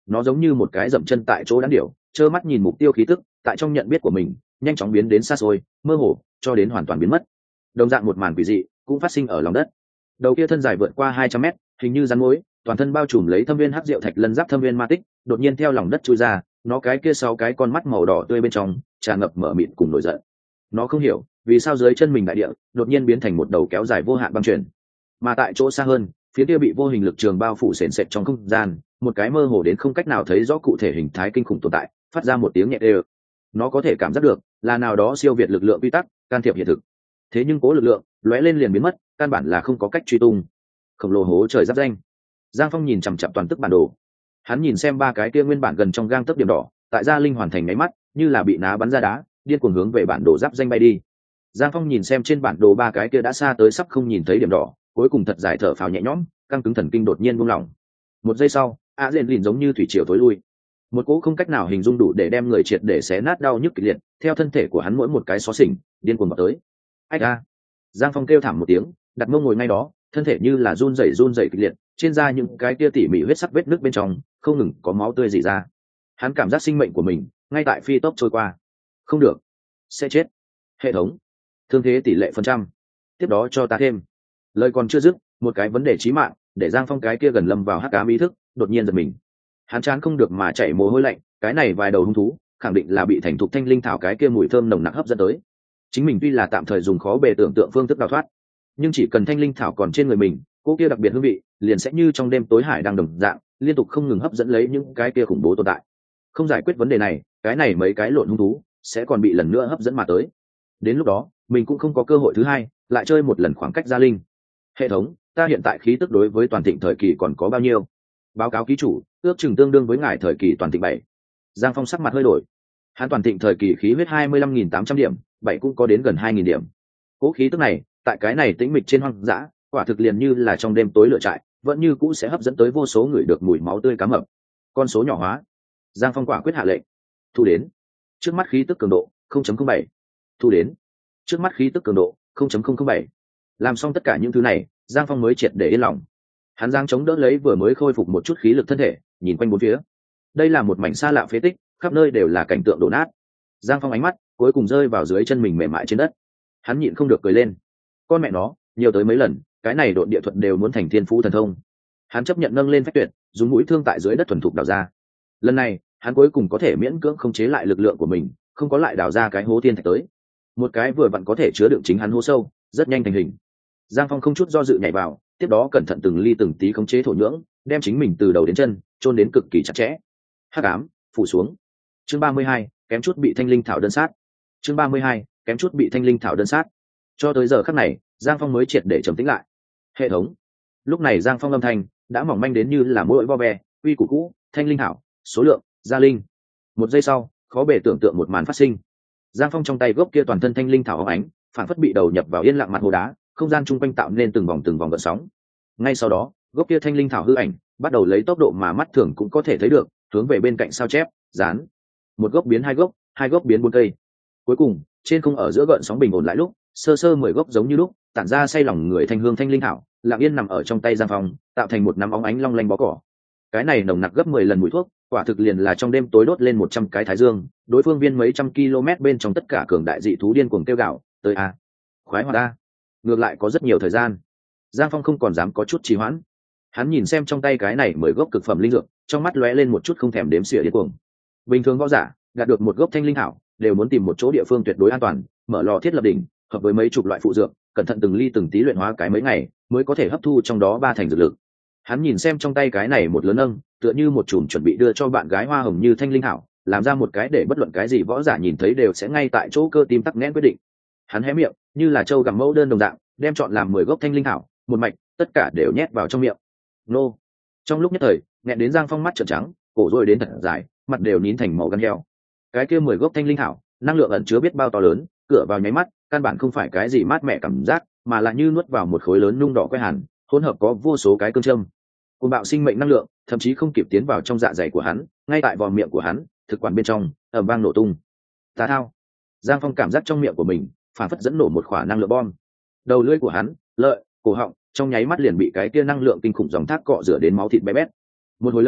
nó giống như một cái dậm chân tại chỗ đáng điểu, trơ mắt nhìn mục tiêu khí tức tại trong nhận biết của mình nhanh chóng biến đến xa xôi mơ hồ cho đến hoàn toàn biến mất. Đồng dạng một màn quỷ dị cũng phát sinh ở lòng đất. Đầu kia thân dài vượt qua hai trăm mét, hình như rắn mối, toàn thân bao trùm lấy thâm viên hắc diệu thạch lân giáp thâm viên ma tích, đột nhiên theo lòng đất chui ra, nó cái kia sáu cái con mắt màu đỏ tươi bên trong tràn ngập mở mịt cùng nổi giận. Nó không hiểu vì sao dưới chân mình đại địa đột nhiên biến thành một đầu kéo dài vô hạn băng truyền, mà tại chỗ xa hơn, phía kia bị vô hình lực trường bao phủ sền sệt trong không gian, một cái mơ hồ đến không cách nào thấy rõ cụ thể hình thái kinh khủng tồn tại, phát ra một tiếng nhẹ ê. Nó có thể cảm giác được là nào đó siêu việt lực lượng quy tắc can thiệp hiện thực. Thế nhưng cố lực lượng lóe lên liền biến mất, căn bản là không có cách truy tung. Khổng lồ hố trời giáp danh. Giang Phong nhìn chằm chằm toàn tức bản đồ. Hắn nhìn xem ba cái kia nguyên bản gần trong gang tấc điểm đỏ, tại gia linh hoàn thành nháy mắt, như là bị ná bắn ra đá, điên cuồng hướng về bản đồ giáp danh bay đi. Giang Phong nhìn xem trên bản đồ ba cái kia đã xa tới sắp không nhìn thấy điểm đỏ, cuối cùng thật dài thở phào nhẹ nhõm, căng cứng thần kinh đột nhiên buông lỏng. Một giây sau, a dện lìn giống như thủy triều tối lui. Một cỗ không cách nào hình dung đủ để đem người triệt để xé nát đau nhức kịch liệt, theo thân thể của hắn mỗi một cái xó xỉnh, điên cuồng vào tới. Ách a! Giang Phong kêu thảm một tiếng, đặt mông ngồi ngay đó, thân thể như là run rẩy run rẩy kịch liệt, trên da những cái kia tỉ mỉ huyết sắc vết nứt bên trong, không ngừng có máu tươi rỉ ra. Hắn cảm giác sinh mệnh của mình ngay tại phi tốc trôi qua. Không được, sẽ chết. Hệ thống, thương thế tỷ lệ phần trăm. Tiếp đó cho ta thêm. Lời còn chưa dứt, một cái vấn đề chí mạng, để Giang Phong cái kia gần lâm vào hắc ám ý thức, đột nhiên giật mình. Hắn chán không được mà chảy mồ hôi lạnh, cái này vài đầu hung thú, khẳng định là bị thành thục thanh linh thảo cái kia mùi thơm nồng nặc hấp dẫn tới. Chính mình tuy là tạm thời dùng khó bề tưởng tượng phương thức đào thoát, nhưng chỉ cần thanh linh thảo còn trên người mình, cô kia đặc biệt hương vị liền sẽ như trong đêm tối hải đang đồng dạng, liên tục không ngừng hấp dẫn lấy những cái kia khủng bố tồn tại. Không giải quyết vấn đề này, cái này mấy cái lộn hung thú sẽ còn bị lần nữa hấp dẫn mà tới. Đến lúc đó, mình cũng không có cơ hội thứ hai, lại chơi một lần khoảng cách gia linh. Hệ thống, ta hiện tại khí tức đối với toàn thịnh thời kỳ còn có bao nhiêu? Báo cáo ký chủ, ước chừng tương đương với ngài thời kỳ toàn thịnh bảy. Giang Phong sắc mặt hơi đổi. Hắn toàn thịnh thời kỳ khí huyết hai mươi lăm nghìn tám trăm điểm, bảy cũng có đến gần hai nghìn điểm. Cố khí tức này, tại cái này tĩnh mịch trên hoang dã, quả thực liền như là trong đêm tối lửa trại, vẫn như cũ sẽ hấp dẫn tới vô số người được mùi máu tươi cá mập. Con số nhỏ hóa. Giang Phong quả quyết hạ lệnh. Thu đến. Trước mắt khí tức cường độ không chấm không bảy. Thu đến. Trước mắt khí tức cường độ không chấm không không bảy. Làm xong tất cả những thứ này, Giang Phong mới triệt để yên lòng. Hắn giang chống đỡ lấy vừa mới khôi phục một chút khí lực thân thể, nhìn quanh bốn phía. Đây là một mảnh xa lạ phế tích, khắp nơi đều là cảnh tượng đổ nát. Giang Phong ánh mắt cuối cùng rơi vào dưới chân mình mềm mại trên đất. Hắn nhịn không được cười lên. Con mẹ nó, nhiều tới mấy lần, cái này độn địa thuật đều muốn thành thiên phú thần thông. Hắn chấp nhận nâng lên phách tuyệt, dùng mũi thương tại dưới đất thuần thục đào ra. Lần này, hắn cuối cùng có thể miễn cưỡng khống chế lại lực lượng của mình, không có lại đào ra cái hố thiên thạch tới. Một cái vừa vặn có thể chứa đựng chính hắn hố sâu, rất nhanh thành hình. Giang Phong không chút do dự nhảy vào, tiếp đó cẩn thận từng ly từng tí khống chế thổ nhưỡng, đem chính mình từ đầu đến chân chôn đến cực kỳ chặt chẽ. Hắc ám phủ xuống. Chương ba mươi hai, kém chút bị thanh linh thảo đơn sát. Chương ba mươi hai, kém chút bị thanh linh thảo đơn sát. Cho tới giờ khắc này, Giang Phong mới triệt để trầm tĩnh lại. Hệ thống. Lúc này Giang Phong âm thanh đã mỏng manh đến như là mỗi vo ve, uy củ cũ, thanh linh thảo, số lượng, gia linh. Một giây sau, khó bề tưởng tượng một màn phát sinh. Giang Phong trong tay gốc kia toàn thân thanh linh thảo óng ánh, phản phất bị đầu nhập vào yên lặng mặt hồ đá, không gian chung quanh tạo nên từng vòng từng vòng gợn sóng. Ngay sau đó, gốc kia thanh linh thảo hư ảnh bắt đầu lấy tốc độ mà mắt thường cũng có thể thấy được, hướng về bên cạnh sao chép, dán. Một gốc biến hai gốc, hai gốc biến bốn cây. Cuối cùng, trên không ở giữa gợn sóng bình ổn lại lúc, sơ sơ mười gốc giống như lúc, tản ra say lòng người thanh hương thanh linh thảo, lặng yên nằm ở trong tay Giang Phong, tạo thành một nắm óng ánh long lanh bó cỏ. Cái này nồng nặc gấp mười lần mùi thuốc, quả thực liền là trong đêm tối đốt lên một trăm cái thái dương, đối phương viên mấy trăm km bên trong tất cả cường đại dị thú điên cuồng kêu gào, tới a, khoái hoạt a. Ngược lại có rất nhiều thời gian. Giang Phong không còn dám có chút trì hoãn. Hắn nhìn xem trong tay cái này mười gốc cực phẩm linh dược, trong mắt lóe lên một chút không thèm đếm xỉa điên cuồng. Bình thường võ giả, đạt được một gốc thanh linh thảo, đều muốn tìm một chỗ địa phương tuyệt đối an toàn, mở lò thiết lập đỉnh, hợp với mấy chục loại phụ dược, cẩn thận từng ly từng tí luyện hóa cái mấy ngày, mới có thể hấp thu trong đó ba thành dược lực. Hắn nhìn xem trong tay cái này một lớn âng, tựa như một chùm chuẩn bị đưa cho bạn gái hoa hồng như thanh linh thảo, làm ra một cái để bất luận cái gì võ giả nhìn thấy đều sẽ ngay tại chỗ cơ tim tắc nghẽn quyết định. Hắn hé miệng, như là trâu gặm mẫu đơn đồng dạng, đem chọn làm mười gốc thanh linh thảo, một mạch, tất cả đều nhét vào trong miệng. Nô. Trong lúc nhất thời, nghẹn đến Giang Phong mắt trợn trắng, cổ rồi đến thật dài, mặt đều nín thành màu gan heo. Cái kia mười gốc thanh linh thảo, năng lượng ẩn chứa biết bao to lớn, cửa vào nháy mắt, căn bản không phải cái gì mát mẻ cảm giác, mà là như nuốt vào một khối lớn nung đỏ quay hàn, hỗn hợp có vô số cái cương châm. Cùng bạo sinh mệnh năng lượng, thậm chí không kịp tiến vào trong dạ dày của hắn, ngay tại vòm miệng của hắn, thực quản bên trong, ầm vang nổ tung. Tà thao. Giang Phong cảm giác trong miệng của mình, phản phất dẫn nổ một quả năng lượng bom. Đầu lưỡi của hắn, lợi, cổ họng, trong nháy mắt liền bị cái kia năng lượng kinh khủng dòng thác cọ rửa đến máu thịt bé bét. Một hồi lâu,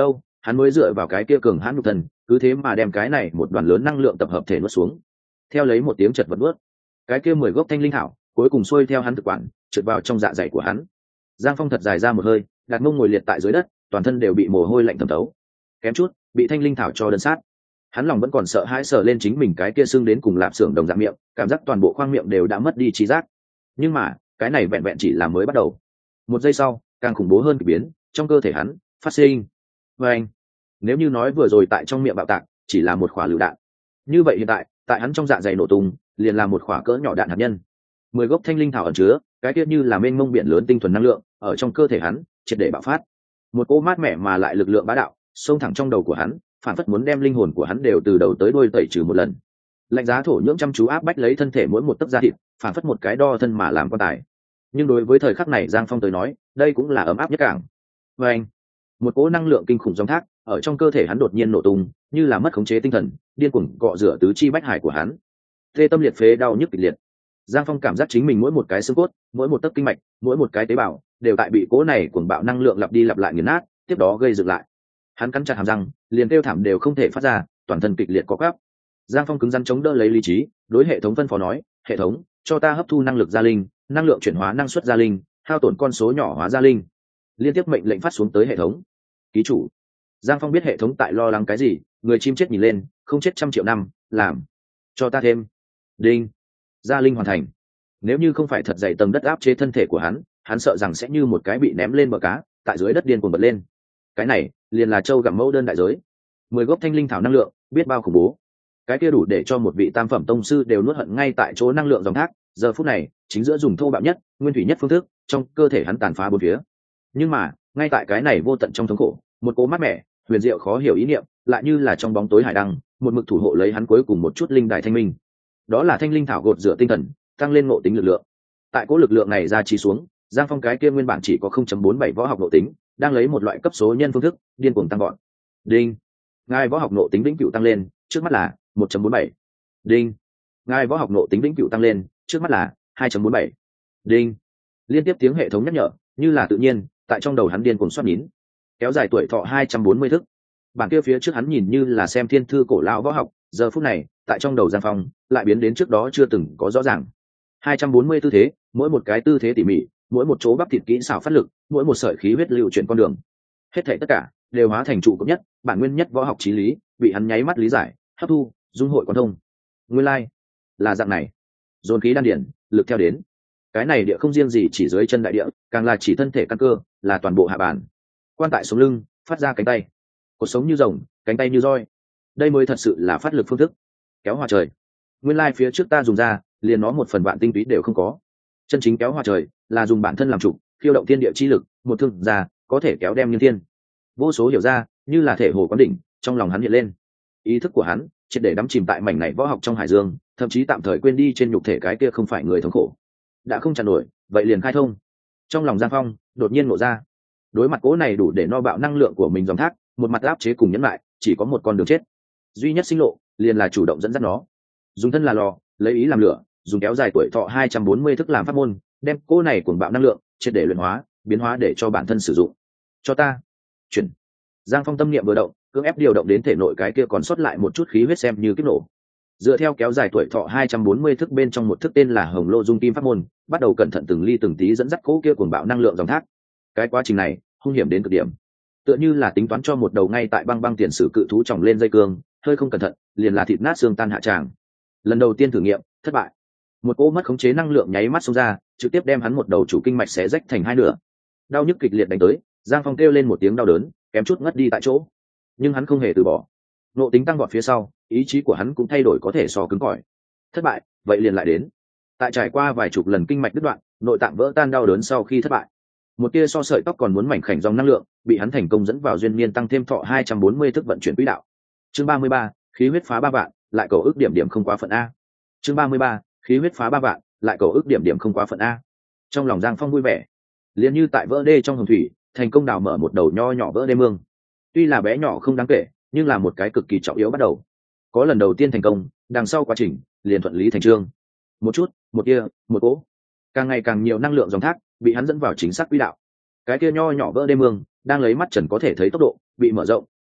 hắn mới dựa vào cái kia cường hãn nhục thân, cứ thế mà đem cái này một đoàn lớn năng lượng tập hợp thể nuốt xuống. Theo lấy một tiếng chật vật nuốt, cái kia mười gốc thanh linh thảo cuối cùng xuôi theo hắn thực quản trượt vào trong dạ dày của hắn. Giang Phong thật dài ra một hơi, đặt mông ngồi liệt tại dưới đất, toàn thân đều bị mồ hôi lạnh thấm thấu, kém chút bị thanh linh thảo cho đấn sát. Hắn lòng vẫn còn sợ hãi sờ lên chính mình cái kia xương đến cùng lạp xưởng đồng dạng miệng, cảm giác toàn bộ khoang miệng đều đã mất đi trí giác. Nhưng mà cái này vẹn vẹn chỉ là mới bắt đầu. Một giây sau, càng khủng bố hơn kỳ biến trong cơ thể hắn phát sinh. Và anh, nếu như nói vừa rồi tại trong miệng bạo tạc chỉ là một quả lựu đạn, như vậy hiện tại tại hắn trong dạ dày nổ tung liền là một quả cỡ nhỏ đạn hạt nhân. Mười gốc thanh linh thảo ẩn chứa cái tiết như là mênh mông biển lớn tinh thuần năng lượng ở trong cơ thể hắn triệt để bạo phát. Một cỗ mát mẻ mà lại lực lượng bá đạo xông thẳng trong đầu của hắn, phản phất muốn đem linh hồn của hắn đều từ đầu tới đuôi tẩy trừ một lần. Lạnh giá thổ nhưỡng chăm chú áp bách lấy thân thể mỗi một tấc da thịt, phản phất một cái đo thân mà làm quan tài. Nhưng đối với thời khắc này Giang Phong tới nói, đây cũng là ấm áp nhất cảng. Và anh, một cỗ năng lượng kinh khủng dòng thác ở trong cơ thể hắn đột nhiên nổ tung, như là mất khống chế tinh thần, điên cuồng cọ rửa tứ chi bách hải của hắn. Tê tâm liệt phế đau nhức kịch liệt. Giang Phong cảm giác chính mình mỗi một cái xương cốt, mỗi một tấc kinh mạch, mỗi một cái tế bào đều tại bị cỗ này cuồng bạo năng lượng lặp đi lặp lại nghiền nát, tiếp đó gây dựng lại. Hắn cắn chặt hàm răng, liền kêu thảm đều không thể phát ra, toàn thân kịch liệt co quắp. Giang Phong cứng rắn chống đỡ lấy lý trí, đối hệ thống phân phó nói, hệ thống cho ta hấp thu năng lực gia linh, năng lượng chuyển hóa năng suất gia linh, hao tổn con số nhỏ hóa gia linh. Liên tiếp mệnh lệnh phát xuống tới hệ thống. Ký chủ. Giang Phong biết hệ thống tại lo lắng cái gì, người chim chết nhìn lên, không chết trăm triệu năm, làm cho ta thêm. Đinh. Gia linh hoàn thành. Nếu như không phải thật dày tầng đất áp chế thân thể của hắn, hắn sợ rằng sẽ như một cái bị ném lên bờ cá, tại dưới đất điên cuồng bật lên. Cái này liền là châu gặm mẫu đơn đại giới. Mười gốc thanh linh thảo năng lượng biết bao khủng bố, cái kia đủ để cho một vị tam phẩm tông sư đều nuốt hận ngay tại chỗ năng lượng dòng thác. Giờ phút này chính giữa dùng thô bạo nhất nguyên thủy nhất phương thức trong cơ thể hắn tàn phá bốn phía. Nhưng mà ngay tại cái này vô tận trong thống khổ, một cỗ mát mẻ huyền diệu khó hiểu ý niệm lại như là trong bóng tối hải đăng, một mực thủ hộ lấy hắn cuối cùng một chút linh đài thanh minh. Đó là thanh linh thảo gột rửa tinh thần, tăng lên ngộ tính lực lượng. Tại cỗ lực lượng này ra chỉ xuống, Giang Phong cái kia nguyên bản chỉ có không chấm bốn bảy võ học ngộ tính, đang lấy một loại cấp số nhân phương thức điên cuồng tăng gọn. Đinh. Ngài võ học ngộ tính vĩnh cửu tăng lên, trước mắt là một chấm bốn bảy. Đinh. Ngài võ học ngộ tính vĩnh cửu tăng lên, trước mắt là hai chấm bốn bảy. Đinh. Liên tiếp tiếng hệ thống nhắc nhở như là tự nhiên tại trong đầu hắn điên cuồng xoát nín. Kéo dài tuổi thọ hai trăm bốn mươi thức. Bản kia phía trước hắn nhìn như là xem thiên thư cổ lão võ học, giờ phút này tại trong đầu Giang Phong lại biến đến trước đó chưa từng có rõ ràng. hai trăm bốn mươi tư thế, mỗi một cái tư thế tỉ mỉ, mỗi một chỗ bắp thịt kỹ xảo phát lực, mỗi một sợi khí huyết lưu chuyển con đường, hết thảy tất cả đều hóa thành trụ cột nhất, bản nguyên nhất võ học chí lý, bị hắn nháy mắt lý giải, hấp thu, dung hội quan thông. Nguyên lai like, là dạng này. Dồn khí đan điển, lực theo đến. Cái này địa không riêng gì chỉ dưới chân đại địa, càng là chỉ thân thể căn cơ, là toàn bộ hạ bản. Quan tại sống lưng, phát ra cánh tay. Cột sống như rồng, cánh tay như roi. Đây mới thật sự là phát lực phương thức. Kéo hòa trời. Nguyên lai like phía trước ta dùng ra, liền nó một phần vạn tinh túy đều không có. Chân chính kéo hòa trời, là dùng bản thân làm chủ, khiêu động thiên địa chi lực, một thương ra, có thể kéo đem như thiên. Vô số hiểu ra, như là thể hồ quán đỉnh, trong lòng hắn hiện lên. Ý thức của hắn triệt để đắm chìm tại mảnh này võ học trong hải dương, thậm chí tạm thời quên đi trên nhục thể cái kia không phải người thống khổ. Đã không chặn nổi, vậy liền khai thông. Trong lòng Giang Phong đột nhiên ngộ ra, đối mặt cố này đủ để no bạo năng lượng của mình dòng thác, một mặt áp chế cùng nhẫn lại, chỉ có một con đường chết. Duy nhất sinh lộ, liền là chủ động dẫn dắt nó. Dùng thân là lò, lấy ý làm lửa, dùng kéo dài tuổi thọ hai trăm bốn mươi thức làm pháp môn, đem cố này cuồng bạo năng lượng triệt để luyện hóa, biến hóa để cho bản thân sử dụng. Cho ta. Chuyển. Giang Phong tâm niệm vừa động, cưỡng ép điều động đến thể nội cái kia còn sót lại một chút khí huyết xem như kích nổ. Dựa theo kéo dài tuổi thọ hai trăm bốn mươi thức bên trong một thức tên là Hồng Lô Dung Kim pháp môn, bắt đầu cẩn thận từng ly từng tí dẫn dắt cố kia cuồng bạo năng lượng dòng thác. Cái quá trình này hung hiểm đến cực điểm, tựa như là tính toán cho một đầu ngay tại băng băng tiền sử cự thú tròng lên dây cương, hơi không cẩn thận liền là thịt nát xương tan hạ tràng. Lần đầu tiên thử nghiệm thất bại, một cỗ mất khống chế năng lượng nháy mắt xông ra, trực tiếp đem hắn một đầu chủ kinh mạch xé rách thành hai nửa. Đau nhức kịch liệt đánh tới, Giang Phong kêu lên một tiếng đau đớn, kém chút ngất đi tại chỗ. Nhưng hắn không hề từ bỏ, nộ tính tăng vọt phía sau, ý chí của hắn cũng thay đổi có thể so cứng cỏi. Thất bại, vậy liền lại đến. Tại trải qua vài chục lần kinh mạch đứt đoạn, nội tạng vỡ tan đau đớn sau khi thất bại, một tia so sợi tóc còn muốn mảnh khảnh dòng năng lượng bị hắn thành công dẫn vào duyên niên tăng thêm thọ hai trăm bốn mươi thức vận chuyển quỹ đạo. Chương ba mươi ba, khí huyết phá ba vạn, lại cầu ước điểm điểm không quá phận a. Chương ba mươi ba, khí huyết phá ba vạn, lại cầu ước điểm điểm không quá phận a. Trong lòng Giang Phong vui vẻ, liền như tại vỡ đê trong hồng thủy, thành công đào mở một đầu nho nhỏ vỡ đê mương. Tuy là bé nhỏ không đáng kể, nhưng là một cái cực kỳ trọng yếu bắt đầu. Có lần đầu tiên thành công, đằng sau quá trình liền thuận lý thành chương. Một chút, một kia, một cỗ, càng ngày càng nhiều năng lượng dòng thác bị hắn dẫn vào chính xác quỹ đạo. Cái kia nho nhỏ vỡ đê mương đang lấy mắt trần có thể thấy tốc độ bị mở rộng,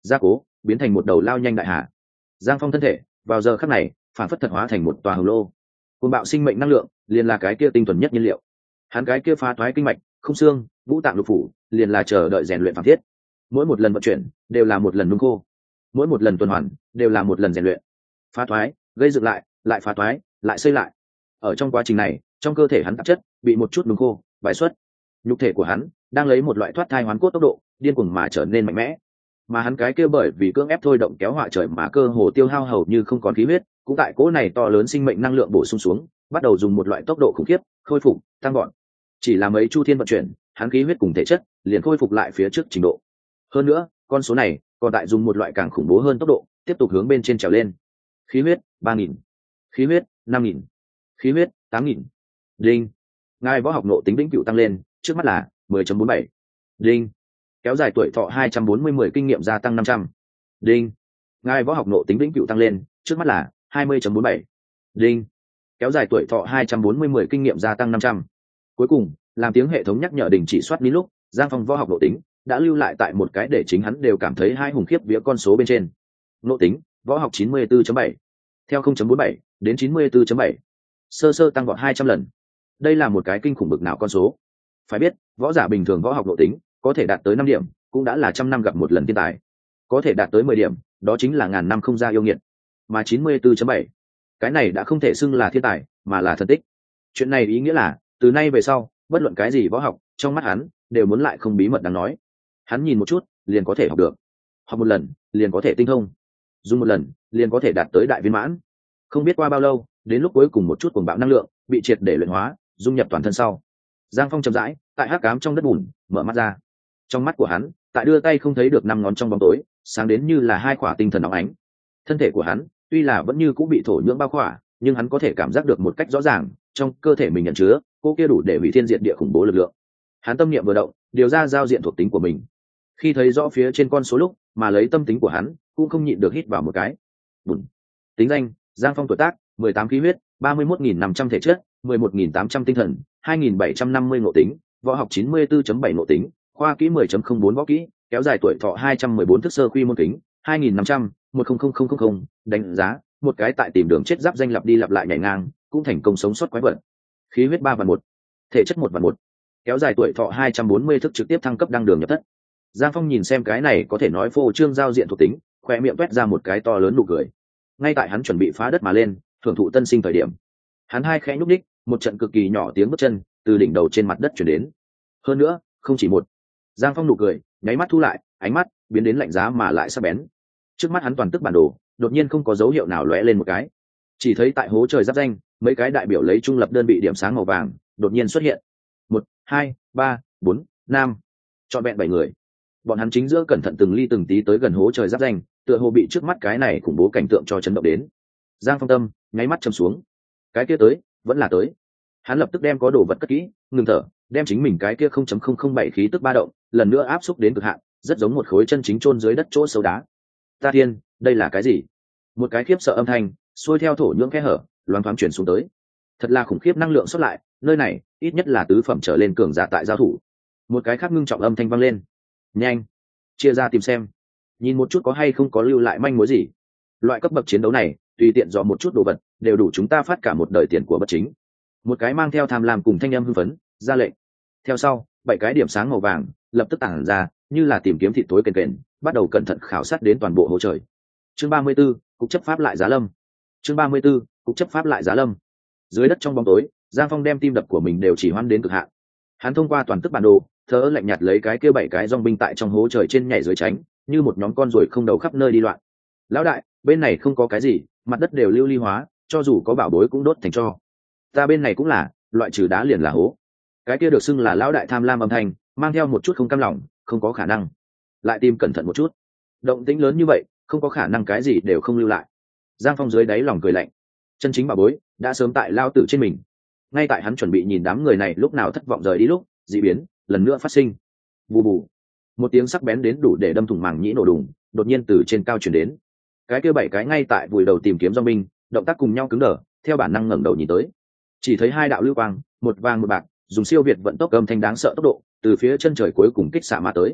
gia cố biến thành một đầu lao nhanh đại hà. Giang Phong thân thể vào giờ khắc này phản phất thật hóa thành một tòa hồng lô, côn bạo sinh mệnh năng lượng liền là cái kia tinh thuần nhất nhiên liệu. Hắn cái kia phá thoái kinh mạch không xương vũ tạng lục phủ liền là chờ đợi rèn luyện phản thiết. Mỗi một lần vận chuyển đều là một lần nung khô, mỗi một lần tuần hoàn đều là một lần rèn luyện. Phá thoái gây dựng lại, lại phá thoái, lại xây lại. Ở trong quá trình này, trong cơ thể hắn tạp chất bị một chút nung khô bài xuất, nhục thể của hắn đang lấy một loại thoát thai hoán cốt tốc độ điên cuồng mà trở nên mạnh mẽ. Mà hắn cái kia bởi vì cưỡng ép thôi động kéo họa trời mà cơ hồ tiêu hao hầu như không còn khí huyết, cũng tại cỗ này to lớn sinh mệnh năng lượng bổ sung xuống, bắt đầu dùng một loại tốc độ khủng khiếp khôi phục tăng gọn. Chỉ là mấy chu thiên vận chuyển, hắn khí huyết cùng thể chất liền khôi phục lại phía trước trình độ. Hơn nữa, con số này còn tại dùng một loại càng khủng bố hơn tốc độ tiếp tục hướng bên trên trèo lên. Khí huyết ba nghìn, khí huyết năm nghìn, khí huyết tám nghìn. Đinh. Ngài võ học nộ tính vĩnh cửu tăng lên, trước mắt là mười chấm bốn bảy. Đinh. Kéo dài tuổi thọ hai trăm bốn mươi mười kinh nghiệm gia tăng năm trăm. Đinh. Ngài võ học nộ tính vĩnh cửu tăng lên, trước mắt là hai mươi chấm bốn bảy. Đinh. Kéo dài tuổi thọ hai trăm bốn mươi mười kinh nghiệm gia tăng năm trăm. Cuối cùng, làm tiếng hệ thống nhắc nhở đình chỉ soát ní lúc, Giang Phong võ học nộ tính đã lưu lại tại một cái để chính hắn đều cảm thấy hai hùng khiếp vía con số bên trên. Nộ tính, võ học chín mươi bốn chấm bảy. Theo không chấm bốn bảy đến chín mươi bốn chấm bảy. Sơ sơ tăng vọt hai trăm lần. Đây là một cái kinh khủng bực nào con số. Phải biết, võ giả bình thường võ học nộ tính có thể đạt tới năm điểm, cũng đã là trăm năm gặp một lần thiên tài. Có thể đạt tới mười điểm, đó chính là ngàn năm không ra yêu nghiệt. Mà chín mươi bốn chấm bảy, cái này đã không thể xưng là thiên tài, mà là thần tích. Chuyện này ý nghĩa là, từ nay về sau, bất luận cái gì võ học, trong mắt hắn đều muốn lại không bí mật đáng nói. Hắn nhìn một chút, liền có thể học được. Học một lần, liền có thể tinh thông. Dùng một lần, liền có thể đạt tới đại viên mãn. Không biết qua bao lâu, đến lúc cuối cùng một chút cuồng bạo năng lượng bị triệt để luyện hóa, dung nhập toàn thân sau. Giang Phong chậm rãi, tại hắc ám trong đất bùn, mở mắt ra. Trong mắt của hắn, tại đưa tay không thấy được năm ngón trong bóng tối, sáng đến như là hai quả tinh thần óng ánh. Thân thể của hắn, tuy là vẫn như cũng bị thổ nhưỡng bao khỏa, nhưng hắn có thể cảm giác được một cách rõ ràng, trong cơ thể mình nhận chứa, cô kia đủ để hủy thiên diệt địa khủng bố lực lượng. Hắn tâm niệm vừa động, điều ra giao diện thuộc tính của mình. Khi thấy rõ phía trên con số lúc, mà lấy tâm tính của hắn, cũng không nhịn được hít vào một cái. Bùn. Tính danh: Giang Phong, tuổi tác mười tám, khí huyết ba mươi mốt nghìn năm trăm, thể chất mười một nghìn tám trăm, tinh thần hai nghìn bảy trăm năm mươi, ngộ tính võ học chín mươi bốn chấm bảy, ngộ tính khoa kỹ mười chấm không bốn, võ kỹ kéo dài tuổi thọ hai trăm mười bốn, thức sơ quy môn kính hai nghìn năm trăm, một không không không không không. Đánh giá: một cái tại tìm đường chết giáp danh lặp đi lặp lại nhảy ngang, cũng thành công sống sót quái vật. Khí huyết ba vạn một, thể chất một vạn một, kéo dài tuổi thọ hai trăm bốn mươi, thức trực tiếp thăng cấp đăng đường nhập thất. Giang Phong nhìn xem cái này có thể nói phô trương giao diện thuộc tính, khoe miệng toét ra một cái to lớn nụ cười. Ngay tại hắn chuẩn bị phá đất mà lên, thưởng thụ tân sinh thời điểm, hắn hai khẽ nhúc đích, một trận cực kỳ nhỏ tiếng bước chân từ đỉnh đầu trên mặt đất chuyển đến. Hơn nữa, không chỉ một. Giang Phong nụ cười nháy mắt thu lại, ánh mắt biến đến lạnh giá mà lại sắc bén. Trước mắt hắn toàn tức bản đồ đột nhiên không có dấu hiệu nào lóe lên một cái, chỉ thấy tại hố trời giáp danh, mấy cái đại biểu lấy trung lập đơn vị điểm sáng màu vàng đột nhiên xuất hiện. Một, hai, ba, bốn, năm, trọn vẹn bảy người. Bọn hắn chính giữa cẩn thận từng ly từng tí tới gần hố trời giáp danh, tựa hồ bị trước mắt cái này khủng bố cảnh tượng cho chấn động đến. Giang Phong tâm nháy mắt chầm xuống. Cái kia tới, vẫn là tới. Hắn lập tức đem có đồ vật cất kỹ, ngừng thở, đem chính mình cái kia không chấm không không bảy khí tức ba động lần nữa áp xúc đến cực hạn, rất giống một khối chân chính chôn dưới đất chỗ sâu đá. Ta thiên, đây là cái gì? Một cái khiếp sợ âm thanh xuôi theo thổ nhưỡng khe hở loáng thoáng chuyển xuống tới. Thật là khủng khiếp năng lượng xuất lại, nơi này ít nhất là tứ phẩm trở lên cường giả tại giao thủ. Một cái khác ngưng trọng âm thanh vang lên. Nhanh, chia ra tìm xem, nhìn một chút có hay không có lưu lại manh mối gì. Loại cấp bậc chiến đấu này, tùy tiện dò một chút đồ vật đều đủ chúng ta phát cả một đời tiền của bất chính. Một cái mang theo tham lam cùng thanh âm hưng phấn ra lệnh. Theo sau, bảy cái điểm sáng màu vàng lập tức tản ra, như là tìm kiếm thịt tối kền kền, bắt đầu cẩn thận khảo sát đến toàn bộ hố trời. Chương ba mươi 34, cục chấp pháp lại giá lâm. Chương ba mươi 34, cục chấp pháp lại giá lâm. Dưới đất trong bóng tối, Giang Phong đem tim đập của mình đều chỉ hoãn đến cực hạn. Hắn thông qua toàn tức bản đồ, thở lạnh nhạt lấy cái kia bảy cái dòng binh tại trong hố trời trên nhảy dưới tránh, như một nhóm con ruồi không đầu khắp nơi đi loạn. Lão đại, bên này không có cái gì, mặt đất đều lưu ly hóa, cho dù có bảo bối cũng đốt thành tro. Ta bên này cũng là, loại trừ đá liền là hố. Cái kia được xưng là lão đại tham lam âm thanh, mang theo một chút không cam lòng, không có khả năng. Lại tìm cẩn thận một chút. Động tĩnh lớn như vậy, không có khả năng cái gì đều không lưu lại. Giang Phong dưới đáy lòng cười lạnh. Chân chính bảo bối đã sớm tại lao tử trên mình. Ngay tại hắn chuẩn bị nhìn đám người này lúc nào thất vọng rời đi lúc, dị biến lần nữa phát sinh. Bù bù. Một tiếng sắc bén đến đủ để đâm thủng màng nhĩ nổ đùng, đột nhiên từ trên cao truyền đến. Cái kia bảy cái ngay tại vùi đầu tìm kiếm dòng binh, động tác cùng nhau cứng đờ, theo bản năng ngẩng đầu nhìn tới. Chỉ thấy hai đạo lưu quang, một vàng một bạc, dùng siêu việt vận tốc âm thanh đáng sợ tốc độ, từ phía chân trời cuối cùng kích xạ mà tới.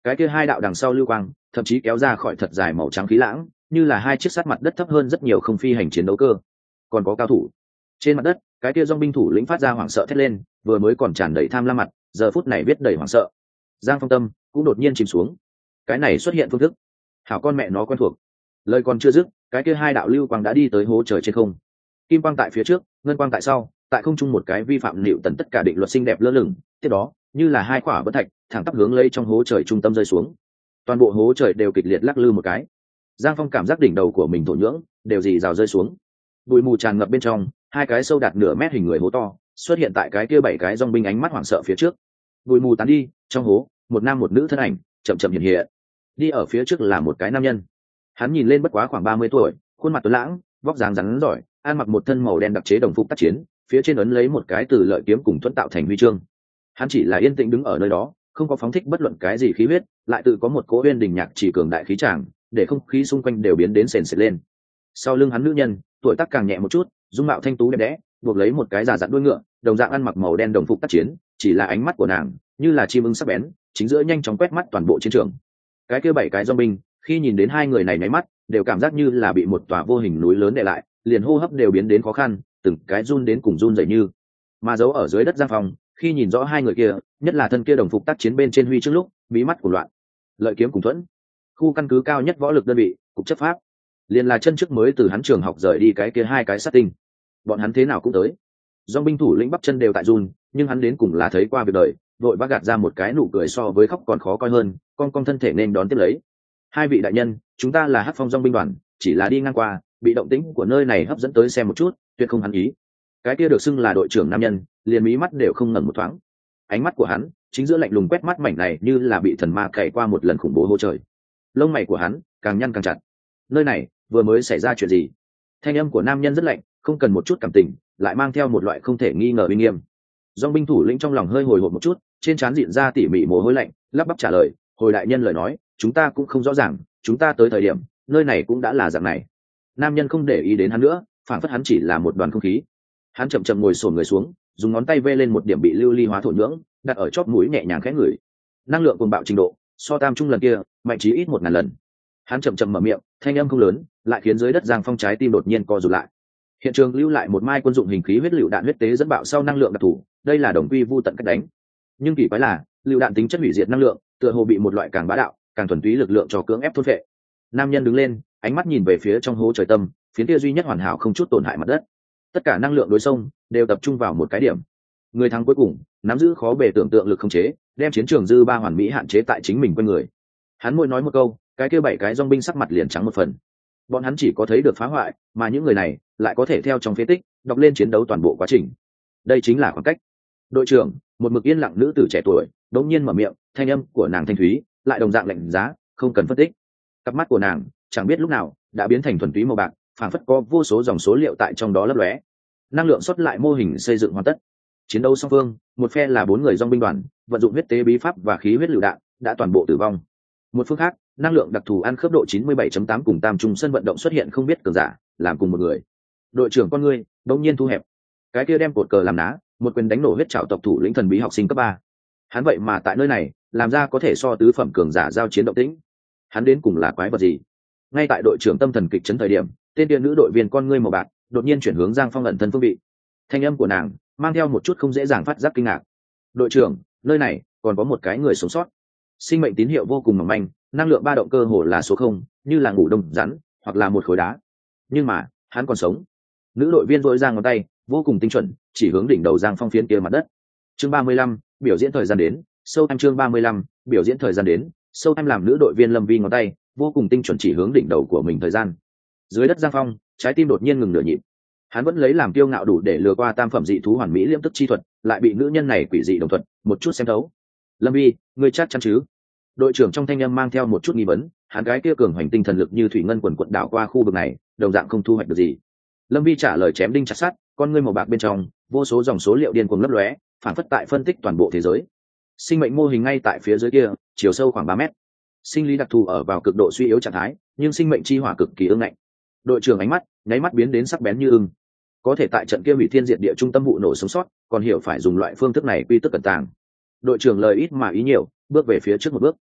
cái kia hai đạo đằng sau lưu quang thậm chí kéo ra khỏi thật dài màu trắng khí lãng, như là hai chiếc sắt mặt đất thấp hơn rất nhiều không phi hành chiến đấu cơ. Còn có cao thủ trên mặt đất, cái kia dòng binh thủ lĩnh phát ra hoảng sợ thét lên, vừa mới còn tràn đầy tham lam mặt, giờ phút này biết đầy hoảng sợ. Giang Phong tâm cũng đột nhiên chìm xuống. Cái này xuất hiện phương thức, hảo con mẹ nó quen thuộc. Lời còn chưa dứt, cái kia hai đạo lưu quang đã đi tới hố trời trên không. Kim quang tại phía trước, ngân quang tại sau, tại không trung một cái vi phạm liệu tần tất cả định luật xinh đẹp lơ lửng, tiếp đó, như là hai quả vỡ thạch, thẳng tắp hướng lấy trong hố trời trung tâm rơi xuống. Toàn bộ hố trời đều kịch liệt lắc lư một cái. Giang Phong cảm giác đỉnh đầu của mình thổ nhưỡng đều dì rào rơi xuống. Bụi mù tràn ngập bên trong, hai cái sâu đạt nửa mét hình người hố to xuất hiện tại cái kia bảy cái dòng binh ánh mắt hoảng sợ phía trước. Bụi mù tán đi, trong hố, một nam một nữ thân ảnh chậm chậm hiện hiện. Đi ở phía trước là một cái nam nhân. Hắn nhìn lên bất quá khoảng ba mươi tuổi, khuôn mặt tuấn lãng, vóc dáng rắn giỏi, ăn mặc một thân màu đen đặc chế đồng phục tác chiến, phía trên ấn lấy một cái từ lợi kiếm cùng thuẫn tạo thành huy chương. Hắn chỉ là yên tĩnh đứng ở nơi đó, không có phóng thích bất luận cái gì khí huyết, lại tự có một cỗ uyên đình nhạc chỉ cường đại khí tràng, để không khí xung quanh đều biến đến sền sệt lên. Sau lưng hắn nữ nhân, tuổi tác càng nhẹ một chút, dung mạo thanh tú đẹp đẽ, buộc lấy một cái già dặn đuôi ngựa, đồng dạng ăn mặc màu đen đồng phục tác chiến, chỉ là ánh mắt của nàng như là chim ưng sắc bén, chính giữa nhanh chóng quét mắt toàn bộ chiến trường. Cái kia bảy cái dòng binh khi nhìn đến hai người này nháy mắt, đều cảm giác như là bị một tòa vô hình núi lớn đè lại, liền hô hấp đều biến đến khó khăn, từng cái run đến cùng run rẩy như. Mà giấu ở dưới đất Giang Phong, khi nhìn rõ hai người kia, nhất là thân kia đồng phục tác chiến bên trên huy chương lúc, bí mắt của loạn. Lợi kiếm cùng thuẫn, khu căn cứ cao nhất võ lực đơn vị, cục chấp pháp, liền là chân trước mới từ hắn trường học rời đi cái kia hai cái sát tinh. Bọn hắn thế nào cũng tới. Dòng binh thủ lĩnh bắp chân đều tại run, nhưng hắn đến cùng là thấy qua việc đời, vội vã gạt ra một cái nụ cười so với khóc còn khó coi hơn, con con thân thể nên đón tiếp lấy. Hai vị đại nhân, chúng ta là Hắc Phong dòng binh đoàn, chỉ là đi ngang qua, bị động tĩnh của nơi này hấp dẫn tới xem một chút, tuyệt không hắn ý. Cái kia được xưng là đội trưởng nam nhân, liền mí mắt đều không ngẩng một thoáng. Ánh mắt của hắn chính giữa lạnh lùng quét mắt mảnh này như là bị thần ma cày qua một lần khủng bố hô trời. Lông mày của hắn càng nhăn càng chặt. Nơi này vừa mới xảy ra chuyện gì? Thanh âm của nam nhân rất lạnh, không cần một chút cảm tình, lại mang theo một loại không thể nghi ngờ uy nghiêm. Dòng binh thủ lĩnh trong lòng hơi hồi hộp một chút, trên trán diện ra tỉ mỉ mồ hôi lạnh, lắp bắp trả lời, hồi đại nhân lời nói, chúng ta cũng không rõ ràng, chúng ta tới thời điểm nơi này cũng đã là dạng này. Nam nhân không để ý đến hắn nữa, phản phất hắn chỉ là một đoàn không khí. Hắn chậm chậm ngồi xổm người xuống, dùng ngón tay vê lên một điểm bị lưu ly hóa thổ nhưỡng, đặt ở chóp mũi nhẹ nhàng khẽ ngửi. Năng lượng cuồng bạo trình độ so tam trung lần kia mạnh chí ít một ngàn lần. Hắn chậm chậm mở miệng, thanh âm không lớn, lại khiến dưới đất Giang Phong trái tim đột nhiên co rụt lại. Hiện trường lưu lại một mai quân dụng hình khí huyết lựu đạn huyết tế dẫn bạo sau năng lượng đặc thù, đây là đồng quy vu tận cách đánh. Nhưng kỳ quái là, lựu đạn tính chất hủy diệt năng lượng, tựa hồ bị một loại càng bá đạo, càng thuần túy lực lượng cho cưỡng ép thôn phệ. Nam nhân đứng lên, ánh mắt nhìn về phía trong hố trời tâm, phiến kia duy nhất hoàn hảo không chút tổn hại mặt đất. Tất cả năng lượng đối sông đều tập trung vào một cái điểm. Người thắng cuối cùng nắm giữ khó bề tưởng tượng lực khống chế, đem chiến trường dư ba hoàn mỹ hạn chế tại chính mình quanh người. Hắn môi nói một câu, cái kia bảy cái dòng binh sắc mặt liền trắng một phần. Bọn hắn chỉ có thấy được phá hoại, mà những người này lại có thể theo trong phế tích đọc lên chiến đấu toàn bộ quá trình. Đây chính là khoảng cách. Đội trưởng, một mực yên lặng nữ tử trẻ tuổi đột nhiên mở miệng, thanh âm của nàng thanh thúy, lại đồng dạng lạnh giá, không cần phân tích. Cặp mắt của nàng chẳng biết lúc nào đã biến thành thuần túy màu bạc, phảng phất có vô số dòng số liệu tại trong đó lấp lóe. Năng lượng xuất lại mô hình xây dựng hoàn tất. Chiến đấu song phương, một phe là bốn người dòng binh đoàn, vận dụng huyết tế bí pháp và khí huyết lựu đạn, đã toàn bộ tử vong. Một phương khác, năng lượng đặc thù ăn khớp độ chín mươi bảy chấm tám cùng tam trung sân vận động xuất hiện không biết cường giả, làm cùng một người. Đội trưởng con ngươi đống nhiên thu hẹp. Cái kia đem cột cờ làm ná, một quyền đánh nổ huyết trảo tộc thủ lĩnh thần bí học sinh cấp ba. Hắn vậy mà tại nơi này, làm ra có thể so tứ phẩm cường giả giao chiến động tĩnh. Hắn đến cùng là quái vật gì? Ngay tại đội trưởng tâm thần kịch chấn thời điểm, tên tiên nữ đội viên con ngươi màu bạc đột nhiên chuyển hướng Giang Phong ẩn thân phương vị. Thanh âm của nàng mang theo một chút không dễ dàng phát giác kinh ngạc. Đội trưởng, nơi này còn có một cái người sống sót. Sinh mệnh tín hiệu vô cùng mỏng manh, năng lượng ba động cơ hồ là số không, như là ngủ đông rắn hoặc là một khối đá. Nhưng mà hắn còn sống. Nữ đội viên vội ra ngón tay, vô cùng tinh chuẩn, chỉ hướng đỉnh đầu Giang Phong phiến kia mặt đất. Chương ba mươi lăm, biểu diễn thời gian đến. Sâu em chương ba mươi lăm, biểu diễn thời gian đến. Sâu em làm nữ đội viên Lâm Vi ngón tay, vô cùng tinh chuẩn chỉ hướng đỉnh đầu của mình thời gian. Dưới đất Giang Phong, trái tim đột nhiên ngừng nửa nhịp. Hắn vẫn lấy làm kiêu ngạo đủ để lừa qua tam phẩm dị thú hoàn mỹ liễm tức chi thuật, lại bị nữ nhân này quỷ dị đồng thuật một chút xem thấu. Lâm Vi, ngươi chắc chắn chứ? Đội trưởng trong thanh âm mang theo một chút nghi vấn, hắn gái kia cường hoành tinh thần lực như thủy ngân quần quận đảo qua khu vực này, đồng dạng không thu hoạch được gì. Lâm Vi trả lời chém đinh chặt sắt, con ngươi màu bạc bên trong, vô số dòng số liệu điên cuồng lấp lóe, phản phất tại phân tích toàn bộ thế giới. Sinh mệnh mô hình ngay tại phía dưới kia, chiều sâu khoảng ba mét. Sinh lý đặc thù ở vào cực độ suy yếu trạng thái, nhưng sinh mệnh chi hỏa cực kỳ ương ngạnh. Đội trưởng ánh mắt nháy mắt biến đến sắc bén như ưng. Có thể tại trận kia hủy thiên diệt địa trung tâm vụ nổ sống sót, còn hiểu phải dùng loại phương thức này quy tức cẩn tàng. Đội trưởng lời ít mà ý nhiều, bước về phía trước một bước.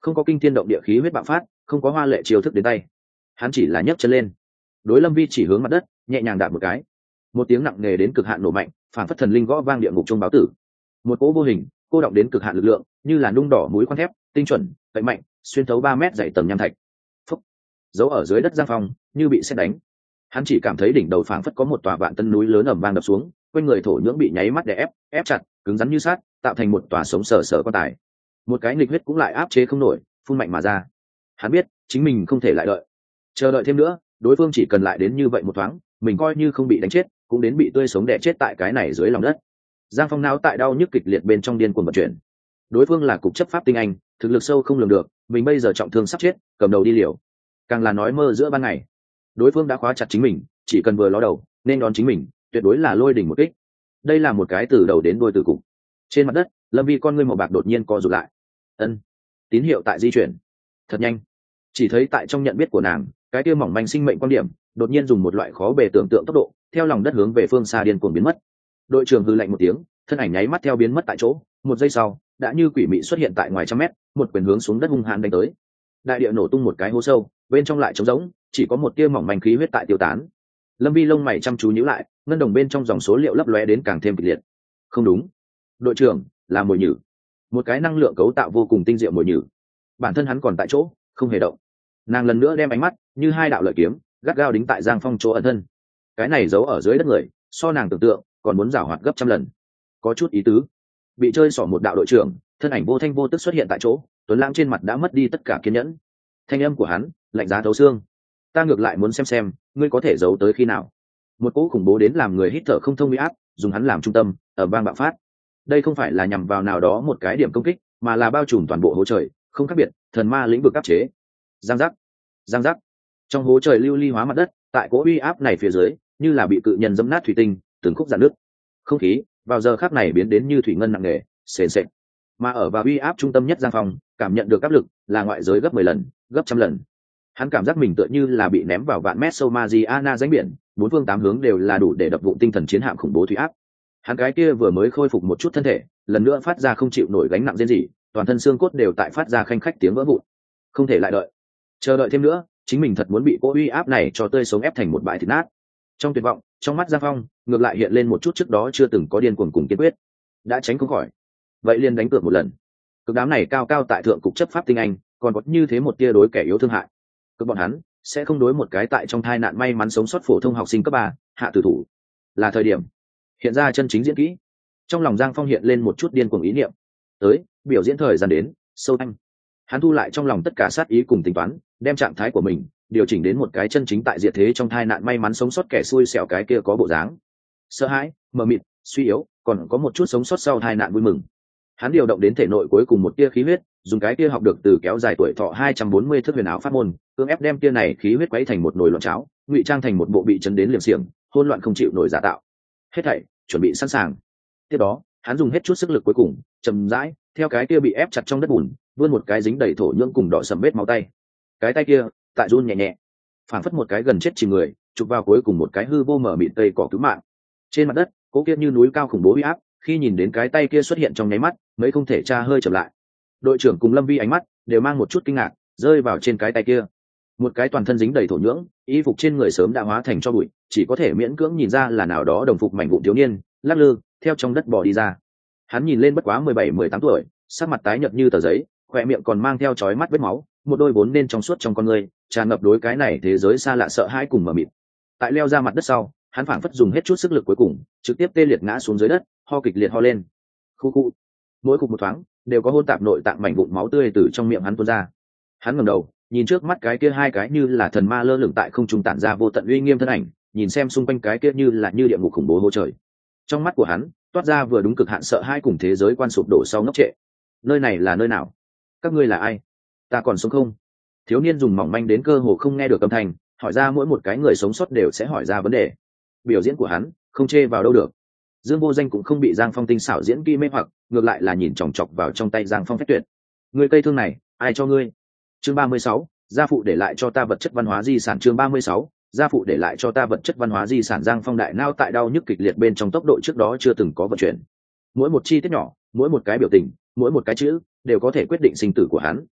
không có kinh thiên động địa khí huyết bạo phát, không có hoa lệ chiêu thức đến tay. Hắn chỉ là nhấc chân lên, đối Lâm Vi chỉ hướng mặt đất, nhẹ nhàng đạp một cái. Một tiếng nặng nề đến cực hạn nổ mạnh, phản phất thần linh gõ vang địa ngục trung báo tử. Một cỗ vô hình, cô động đến cực hạn lực lượng, như là nung đỏ mũi khoan thép, tinh chuẩn, vậy mạnh, xuyên thấu ba mét dày tầng nham thạch. Phúc, giấu ở dưới đất Giang Phong, như bị sét đánh. Hắn chỉ cảm thấy đỉnh đầu phảng phất có một tòa vạn tân núi lớn ầm vang đập xuống, quanh người thổ nhưỡng bị nháy mắt đè ép, ép chặt, cứng rắn như sắt, tạo thành một tòa sống sờ sờ quan tài. Một cái nghịch huyết cũng lại áp chế không nổi, phun mạnh mà ra. Hắn biết, chính mình không thể lại đợi. Chờ đợi thêm nữa, đối phương chỉ cần lại đến như vậy một thoáng, mình coi như không bị đánh chết, cũng đến bị tươi sống đè chết tại cái này dưới lòng đất. Giang Phong não tại đau nhức kịch liệt bên trong điên cuồng vận chuyển. Đối phương là cục chấp pháp tinh anh, thực lực sâu không lường được, mình bây giờ trọng thương sắp chết, cầm đầu đi liều. Càng là nói mơ giữa ban ngày. Đối phương đã khóa chặt chính mình, chỉ cần vừa ló đầu, nên đón chính mình, tuyệt đối là lôi đỉnh một kích. Đây là một cái từ đầu đến đuôi từ cục. Trên mặt đất, Lâm Vi con ngươi màu bạc đột nhiên co rụt lại. Ân, tín hiệu tại di chuyển, thật nhanh. Chỉ thấy tại trong nhận biết của nàng, cái kia mỏng manh sinh mệnh quan điểm, đột nhiên dùng một loại khó bề tưởng tượng tốc độ, theo lòng đất hướng về phương xa điên cuồng biến mất. Đội trưởng hừ lạnh một tiếng, thân ảnh nháy mắt theo biến mất tại chỗ, một giây sau, đã như quỷ mị xuất hiện tại ngoài trăm mét, một quyền hướng xuống đất hung hãn đánh tới. Đại địa nổ tung một cái hố sâu, bên trong lại trống rỗng, chỉ có một tia mỏng manh khí huyết tại tiêu tán. Lâm Vi lông mày chăm chú nhíu lại, ngân đồng bên trong dòng số liệu lấp lóe đến càng thêm kịch liệt. Không đúng, đội trưởng là mồi nhử, một cái năng lượng cấu tạo vô cùng tinh diệu mồi nhử. Bản thân hắn còn tại chỗ, không hề động. Nàng lần nữa đem ánh mắt như hai đạo lợi kiếm gắt gao đính tại Giang Phong chỗ ẩn thân. Cái này giấu ở dưới đất người, so nàng tưởng tượng còn muốn giảo hoạt gấp trăm lần. Có chút ý tứ. Bị chơi xỏ một đạo đội trưởng, thân ảnh vô thanh vô tức xuất hiện tại chỗ, Tuấn Lãng trên mặt đã mất đi tất cả kiên nhẫn. Thanh âm của hắn lạnh giá thấu xương. Ta ngược lại muốn xem xem, ngươi có thể giấu tới khi nào. Một cỗ khủng bố đến làm người hít thở không thông uy áp, dùng hắn làm trung tâm, ở vang bạo phát. Đây không phải là nhằm vào nào đó một cái điểm công kích, mà là bao trùm toàn bộ hố trời, không khác biệt, thần ma lĩnh vực áp chế. Giang giác, giang giác. Trong hố trời lưu ly hóa mặt đất, tại cỗ uy áp này phía dưới, như là bị cự nhân dẫm nát thủy tinh, từng khúc rạn nước. Không khí vào giờ khắc này biến đến như thủy ngân nặng nề, sền sệt. Mà ở vào uy áp trung tâm nhất Giang Phong, cảm nhận được áp lực là ngoại giới gấp mười lần, gấp trăm lần. Hắn cảm giác mình tựa như là bị ném vào vạn mét sâu Mariana rãnh biển, bốn phương tám hướng đều là đủ để đập vụn tinh thần chiến hạm khủng bố thủy áp. Hắn cái kia vừa mới khôi phục một chút thân thể, lần nữa phát ra không chịu nổi gánh nặng rên rỉ, toàn thân xương cốt đều tại phát ra khanh khách tiếng vỡ vụn. Không thể lại đợi, chờ đợi thêm nữa, chính mình thật muốn bị cỗ uy áp này cho tươi sống ép thành một bãi thịt nát. Trong tuyệt vọng, trong mắt Giang Phong ngược lại hiện lên một chút trước đó chưa từng có điên cuồng cùng kiên quyết. Đã tránh không khỏi, vậy liền đánh cược một lần. Cực đám này cao cao tại thượng cục chấp pháp tinh anh, còn có như thế một tia đối kẻ yếu thương hại. Cực bọn hắn sẽ không đối một cái tại trong tai nạn may mắn sống sót phổ thông học sinh cấp ba hạ tử thủ. Là thời điểm hiện ra chân chính diễn kỹ. Trong lòng Giang Phong hiện lên một chút điên cuồng ý niệm. Tới, biểu diễn thời gian đến, sâu anh. Hắn thu lại trong lòng tất cả sát ý cùng tính toán, đem trạng thái của mình điều chỉnh đến một cái chân chính tại diệt thế trong tai nạn may mắn sống sót kẻ xui xẻo cái kia có bộ dáng. Sợ hãi, mờ mịt, suy yếu, còn có một chút sống sót sau tai nạn vui mừng. Hắn điều động đến thể nội cuối cùng một tia khí huyết, dùng cái kia học được từ kéo dài tuổi thọ hai trăm bốn mươi thước huyền áo pháp môn, cưỡng ép đem tia này khí huyết quấy thành một nồi loạn cháo, ngụy trang thành một bộ bị chấn đến liềm xiềng, hỗn loạn không chịu nổi giả tạo. Hết thảy chuẩn bị sẵn sàng. Tiếp đó, hắn dùng hết chút sức lực cuối cùng, chậm rãi, theo cái kia bị ép chặt trong đất bùn, vươn một cái dính đầy thổ nhưỡng cùng đỏ sầm vết máu tay. Cái tay kia, tại run nhẹ nhẹ, phảng phất một cái gần chết chìm người, chụp vào cuối cùng một cái hư vô mở mịt cây cỏ cứu mạng. Trên mặt đất, cố kia như núi cao khủng bố uy áp, khi nhìn đến cái tay kia xuất hiện trong nháy mắt, mấy không thể tra hơi chậm lại. Đội trưởng cùng Lâm Vi ánh mắt đều mang một chút kinh ngạc, rơi vào trên cái tay kia. Một cái toàn thân dính đầy thổ nhưỡng, y phục trên người sớm đã hóa thành tro bụi, chỉ có thể miễn cưỡng nhìn ra là nào đó đồng phục mảnh vụn thiếu niên, lắc lư theo trong đất bò đi ra. Hắn nhìn lên bất quá mười bảy mười tám tuổi, sắc mặt tái nhợt như tờ giấy, khỏe miệng còn mang theo chói mắt vết máu, một đôi vốn nên trong suốt trong con người, tràn ngập đối cái này thế giới xa lạ sợ hãi cùng mờ mịt. Tại leo ra mặt đất sau, hắn phảng phất dùng hết chút sức lực cuối cùng, trực tiếp tê liệt ngã xuống dưới đất, ho kịch liệt ho lên. Khu khu. Mỗi cục một thoáng, đều có hôn tạp nội tạng mảnh vụn máu tươi từ trong miệng hắn tuôn ra. Hắn ngẩng đầu, nhìn trước mắt cái kia hai cái như là thần ma lơ lửng tại không trung tản ra vô tận uy nghiêm thân ảnh, nhìn xem xung quanh cái kia như là như địa ngục khủng bố hô trời. Trong mắt của hắn toát ra vừa đúng cực hạn sợ hãi cùng thế giới quan sụp đổ sau ngốc trệ. Nơi này là nơi nào? Các ngươi là ai? Ta còn sống không? Thiếu niên dùng mỏng manh đến cơ hồ không nghe được âm thanh, hỏi ra mỗi một cái người sống sót đều sẽ hỏi ra vấn đề. Biểu diễn của hắn không chê vào đâu được. Dương Vô Danh cũng không bị Giang Phong tinh xảo diễn kỹ mê hoặc, ngược lại là nhìn chòng chọc vào trong tay Giang Phong phách tuyệt. Người cây thương này, ai cho ngươi? Chương ba mươi sáu, gia phụ để lại cho ta vật chất văn hóa di sản. Chương ba mươi sáu, gia phụ để lại cho ta vật chất văn hóa di sản. Giang Phong đại nao tại đau nhức kịch liệt bên trong tốc độ trước đó chưa từng có vận chuyển. Mỗi một chi tiết nhỏ, mỗi một cái biểu tình, mỗi một cái chữ đều có thể quyết định sinh tử của hắn.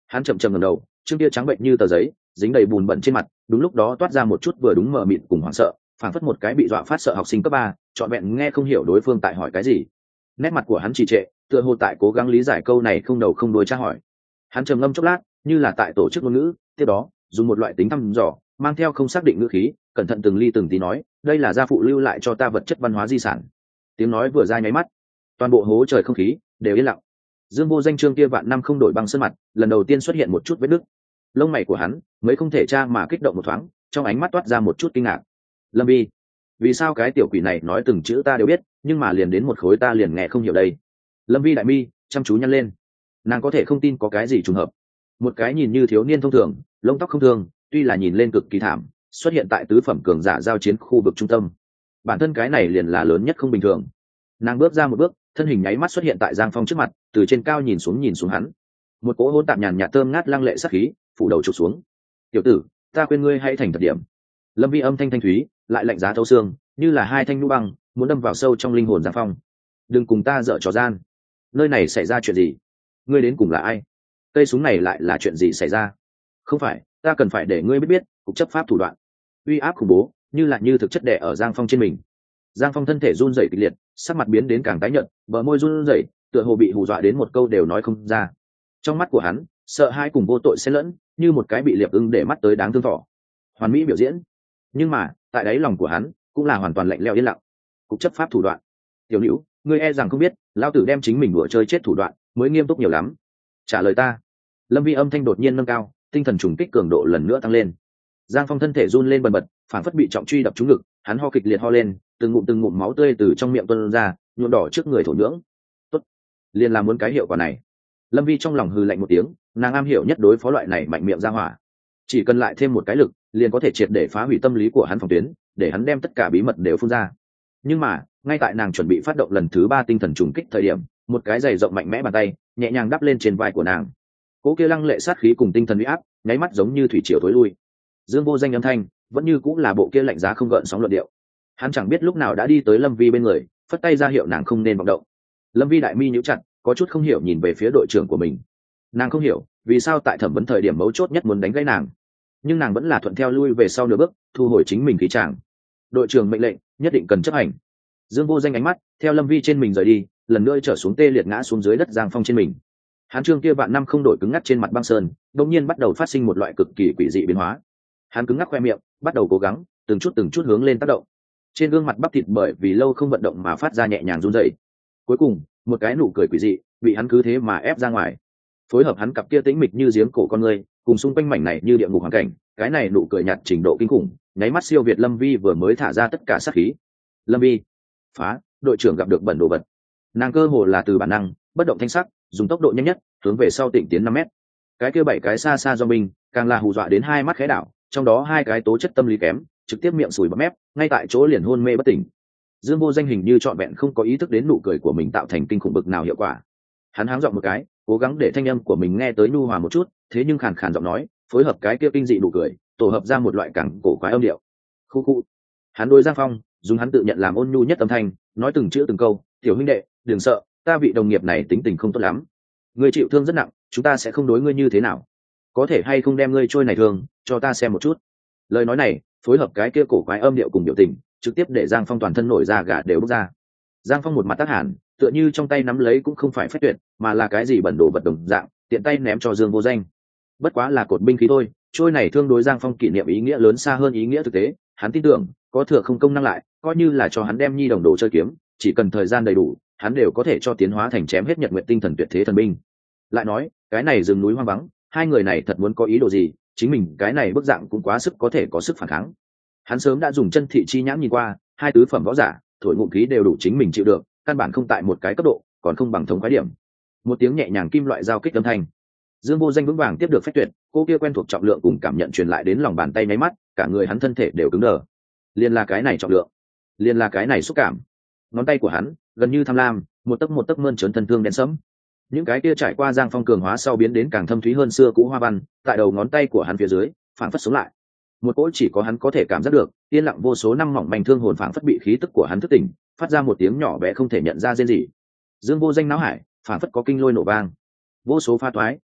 Hắn chậm chậm ngẩng đầu, trương kia trắng bệnh như tờ giấy, dính đầy bùn bẩn trên mặt, đúng lúc đó toát ra một chút vừa đúng mờ mịt cùng hoảng sợ, phảng phất một cái bị dọa phát sợ học sinh cấp ba, trọn vẹn nghe không hiểu đối phương tại hỏi cái gì. Nét mặt của hắn trì trệ, tựa hồ tại cố gắng lý giải câu này không đầu không đuôi tra hỏi. Hắn trầm ngâm chốc lát, như là tại tổ chức ngôn ngữ, tiếp đó dùng một loại tính thăm dò, mang theo không xác định ngữ khí, cẩn thận từng ly từng tí nói, đây là gia phụ lưu lại cho ta vật chất văn hóa di sản. Tiếng nói vừa ra nháy mắt, toàn bộ hố trời không khí đều yên lặng. Dương Vô Danh trương kia vạn năm không đổi băng sơn mặt, lần đầu tiên xuất hiện một chút vết nứt. Lông mày của hắn mới không thể tra mà kích động một thoáng, trong ánh mắt toát ra một chút kinh ngạc. Lâm Vi, vì sao cái tiểu quỷ này nói từng chữ ta đều biết, nhưng mà liền đến một khối ta liền nghe không hiểu đây? Lâm Vi đại mi chăm chú nhăn lên, nàng có thể không tin có cái gì trùng hợp. Một cái nhìn như thiếu niên thông thường, lông tóc không thường, tuy là nhìn lên cực kỳ thảm, xuất hiện tại tứ phẩm cường giả giao chiến khu vực trung tâm, bản thân cái này liền là lớn nhất không bình thường. Nàng bước ra một bước, thân hình nháy mắt xuất hiện tại Giang Phong trước mặt, từ trên cao nhìn xuống nhìn xuống hắn, một cỗ hỗn tạp nhàn nhạt thơm ngát lăng lệ sắc khí phủ đầu trục xuống. Tiểu tử, ta khuyên ngươi hãy thành thật điểm. Lâm Vi âm thanh thanh thúy, lại lạnh giá thấu xương, như là hai thanh nũ băng muốn đâm vào sâu trong linh hồn Giang Phong. Đừng cùng ta dở trò gian. Nơi này xảy ra chuyện gì? Ngươi đến cùng là ai? Cây súng này lại là chuyện gì xảy ra? Không phải, ta cần phải để ngươi biết biết cục chấp pháp thủ đoạn, uy áp khủng bố, như là như thực chất đè ở Giang Phong trên mình. Giang Phong thân thể run rẩy kịch liệt, sắc mặt biến đến càng tái nhợt, bờ môi run rẩy, tựa hồ bị hù dọa đến một câu đều nói không ra. Trong mắt của hắn, sợ hãi cùng vô tội xen lẫn, như một cái bị liệp ưng để mắt tới đáng thương thỏ. Hoàn mỹ biểu diễn, nhưng mà tại đáy lòng của hắn cũng là hoàn toàn lạnh lẽo yên lặng. Cục chấp pháp thủ đoạn. Tiểu Nữu, ngươi e rằng không biết, lão tử đem chính mình đùa chơi chết thủ đoạn mới nghiêm túc nhiều lắm. Trả lời ta. Lâm Vi âm thanh đột nhiên nâng cao, tinh thần trùng kích cường độ lần nữa tăng lên. Giang Phong thân thể run lên bần bật, phản phất bị trọng truy đập trúng ngực, hắn ho kịch liệt ho lên, từng ngụm từng ngụm máu tươi từ trong miệng tuôn ra, nhuộm đỏ trước người thổ nhưỡng. Tốt, liền làm muốn cái hiệu quả này. Lâm Vi trong lòng hừ lạnh một tiếng, nàng am hiểu nhất đối phó loại này mạnh miệng ra hỏa, chỉ cần lại thêm một cái lực, liền có thể triệt để phá hủy tâm lý của hắn phòng tuyến, để hắn đem tất cả bí mật đều phun ra. Nhưng mà ngay tại nàng chuẩn bị phát động lần thứ ba tinh thần trùng kích thời điểm, một cái giày rộng mạnh mẽ bàn tay nhẹ nhàng đắp lên trên vai của nàng. Cỗ kia lăng lệ sát khí cùng tinh thần uy áp nháy mắt giống như thủy triều tối lui. Dương Vô Danh âm thanh vẫn như cũng là bộ kia lạnh giá không gợn sóng luận điệu. Hắn chẳng biết lúc nào đã đi tới Lâm Vi bên người, phất tay ra hiệu nàng không nên vọng động. Lâm Vi đại mi nhíu chặt, có chút không hiểu nhìn về phía đội trưởng của mình. Nàng không hiểu vì sao tại thẩm vấn thời điểm mấu chốt nhất muốn đánh gãy nàng, nhưng nàng vẫn là thuận theo lui về sau nửa bước, thu hồi chính mình khí tràng. Đội trưởng mệnh lệnh nhất định cần chấp hành. Dương Vô Danh ánh mắt theo Lâm Vi trên mình rời đi, lần nữa trở xuống tê liệt ngã xuống dưới đất Giang Phong trên mình. Hắn trương kia vạn năm không đổi cứng ngắc trên mặt băng sơn, đột nhiên bắt đầu phát sinh một loại cực kỳ quỷ dị biến hóa. Hắn cứng ngắc khoe miệng, bắt đầu cố gắng từng chút từng chút hướng lên tác động. Trên gương mặt bắp thịt bởi vì lâu không vận động mà phát ra nhẹ nhàng run rẩy. Cuối cùng, một cái nụ cười quỷ dị bị hắn cứ thế mà ép ra ngoài. Phối hợp hắn cặp kia tĩnh mịch như giếng cổ con người, cùng xung quanh mảnh này như địa ngục hoàn cảnh, cái này nụ cười nhạt trình độ kinh khủng, nháy mắt siêu việt Lâm Vi vừa mới thả ra tất cả sát khí. Lâm Vi, phá! Đội trưởng gặp được bẩn đồ vật. Nàng cơ hồ là từ bản năng, bất động thanh sắc, dùng tốc độ nhanh nhất hướng về sau tỉnh tiến năm mét. Cái kia bảy cái xa xa do mình càng là hù dọa đến hai mắt khẽ đảo, trong đó hai cái tố chất tâm lý kém, trực tiếp miệng sùi bọt mép, ngay tại chỗ liền hôn mê bất tỉnh. Dương Vô Danh hình như trọn vẹn không có ý thức đến nụ cười của mình tạo thành kinh khủng bực nào hiệu quả. Hắn háng giọng một cái, cố gắng để thanh âm của mình nghe tới nhu hòa một chút, thế nhưng khàn khàn giọng nói, phối hợp cái kia kinh dị nụ cười, tổ hợp ra một loại càng cổ quái âm điệu. Khu khu. Hắn đối Giang Phong, dùng hắn tự nhận làm ôn nhu nhất âm thanh, nói từng chữ từng câu, "Tiểu huynh đệ, đừng sợ, ta vị đồng nghiệp này tính tình không tốt lắm. Ngươi chịu thương rất nặng, chúng ta sẽ không đối ngươi như thế nào. Có thể hay không đem ngươi trôi này thương cho ta xem một chút." Lời nói này phối hợp cái kia cổ quái âm điệu cùng biểu tình, trực tiếp để Giang Phong toàn thân nổi da gà đều bốc ra. Giang Phong một mặt tác hẳn, tựa như trong tay nắm lấy cũng không phải phép tuyệt, mà là cái gì bẩn đồ vật đồng dạng, tiện tay ném cho Dương Vô Danh. Bất quá là cột binh khí thôi, trôi này thương đối Giang Phong kỷ niệm ý nghĩa lớn xa hơn ý nghĩa thực tế. Hắn tin tưởng có thừa không công năng lại, coi như là cho hắn đem nhi đồng đồ chơi kiếm, chỉ cần thời gian đầy đủ, hắn đều có thể cho tiến hóa thành chém hết nhật nguyện tinh thần tuyệt thế thần binh. Lại nói cái này rừng núi hoang vắng, hai người này thật muốn có ý đồ gì, chính mình cái này bức dạng cũng quá sức có thể có sức phản kháng. Hắn sớm đã dùng chân thị chi nhãn nhìn qua, hai tứ phẩm võ giả thổi ngụm khí đều đủ chính mình chịu được, căn bản không tại một cái cấp độ, còn không bằng thống khái điểm. Một tiếng nhẹ nhàng kim loại giao kích âm thanh, Dương Vô Danh vững vàng tiếp được phách tuyệt, cô kia quen thuộc trọng lượng cùng cảm nhận truyền lại đến lòng bàn tay nháy mắt, cả người hắn thân thể đều cứng đờ. Liên là cái này trọng lượng, liên là cái này xúc cảm. Ngón tay của hắn gần như tham lam, một tấc một tấc mơn trớn thân thương đen sẫm. Những cái kia trải qua Giang Phong cường hóa sau biến đến càng thâm thúy hơn xưa cũ hoa văn, tại đầu ngón tay của hắn phía dưới phảng phất sống lại. Một cỗ chỉ có hắn có thể cảm giác được, yên lặng vô số năm mỏng manh thương hồn phảng phất bị khí tức của hắn thức tỉnh, phát ra một tiếng nhỏ bé không thể nhận ra rên rỉ. Dương Vô Danh náo hải phảng phất có kinh lôi nổ vang, vô số pha toái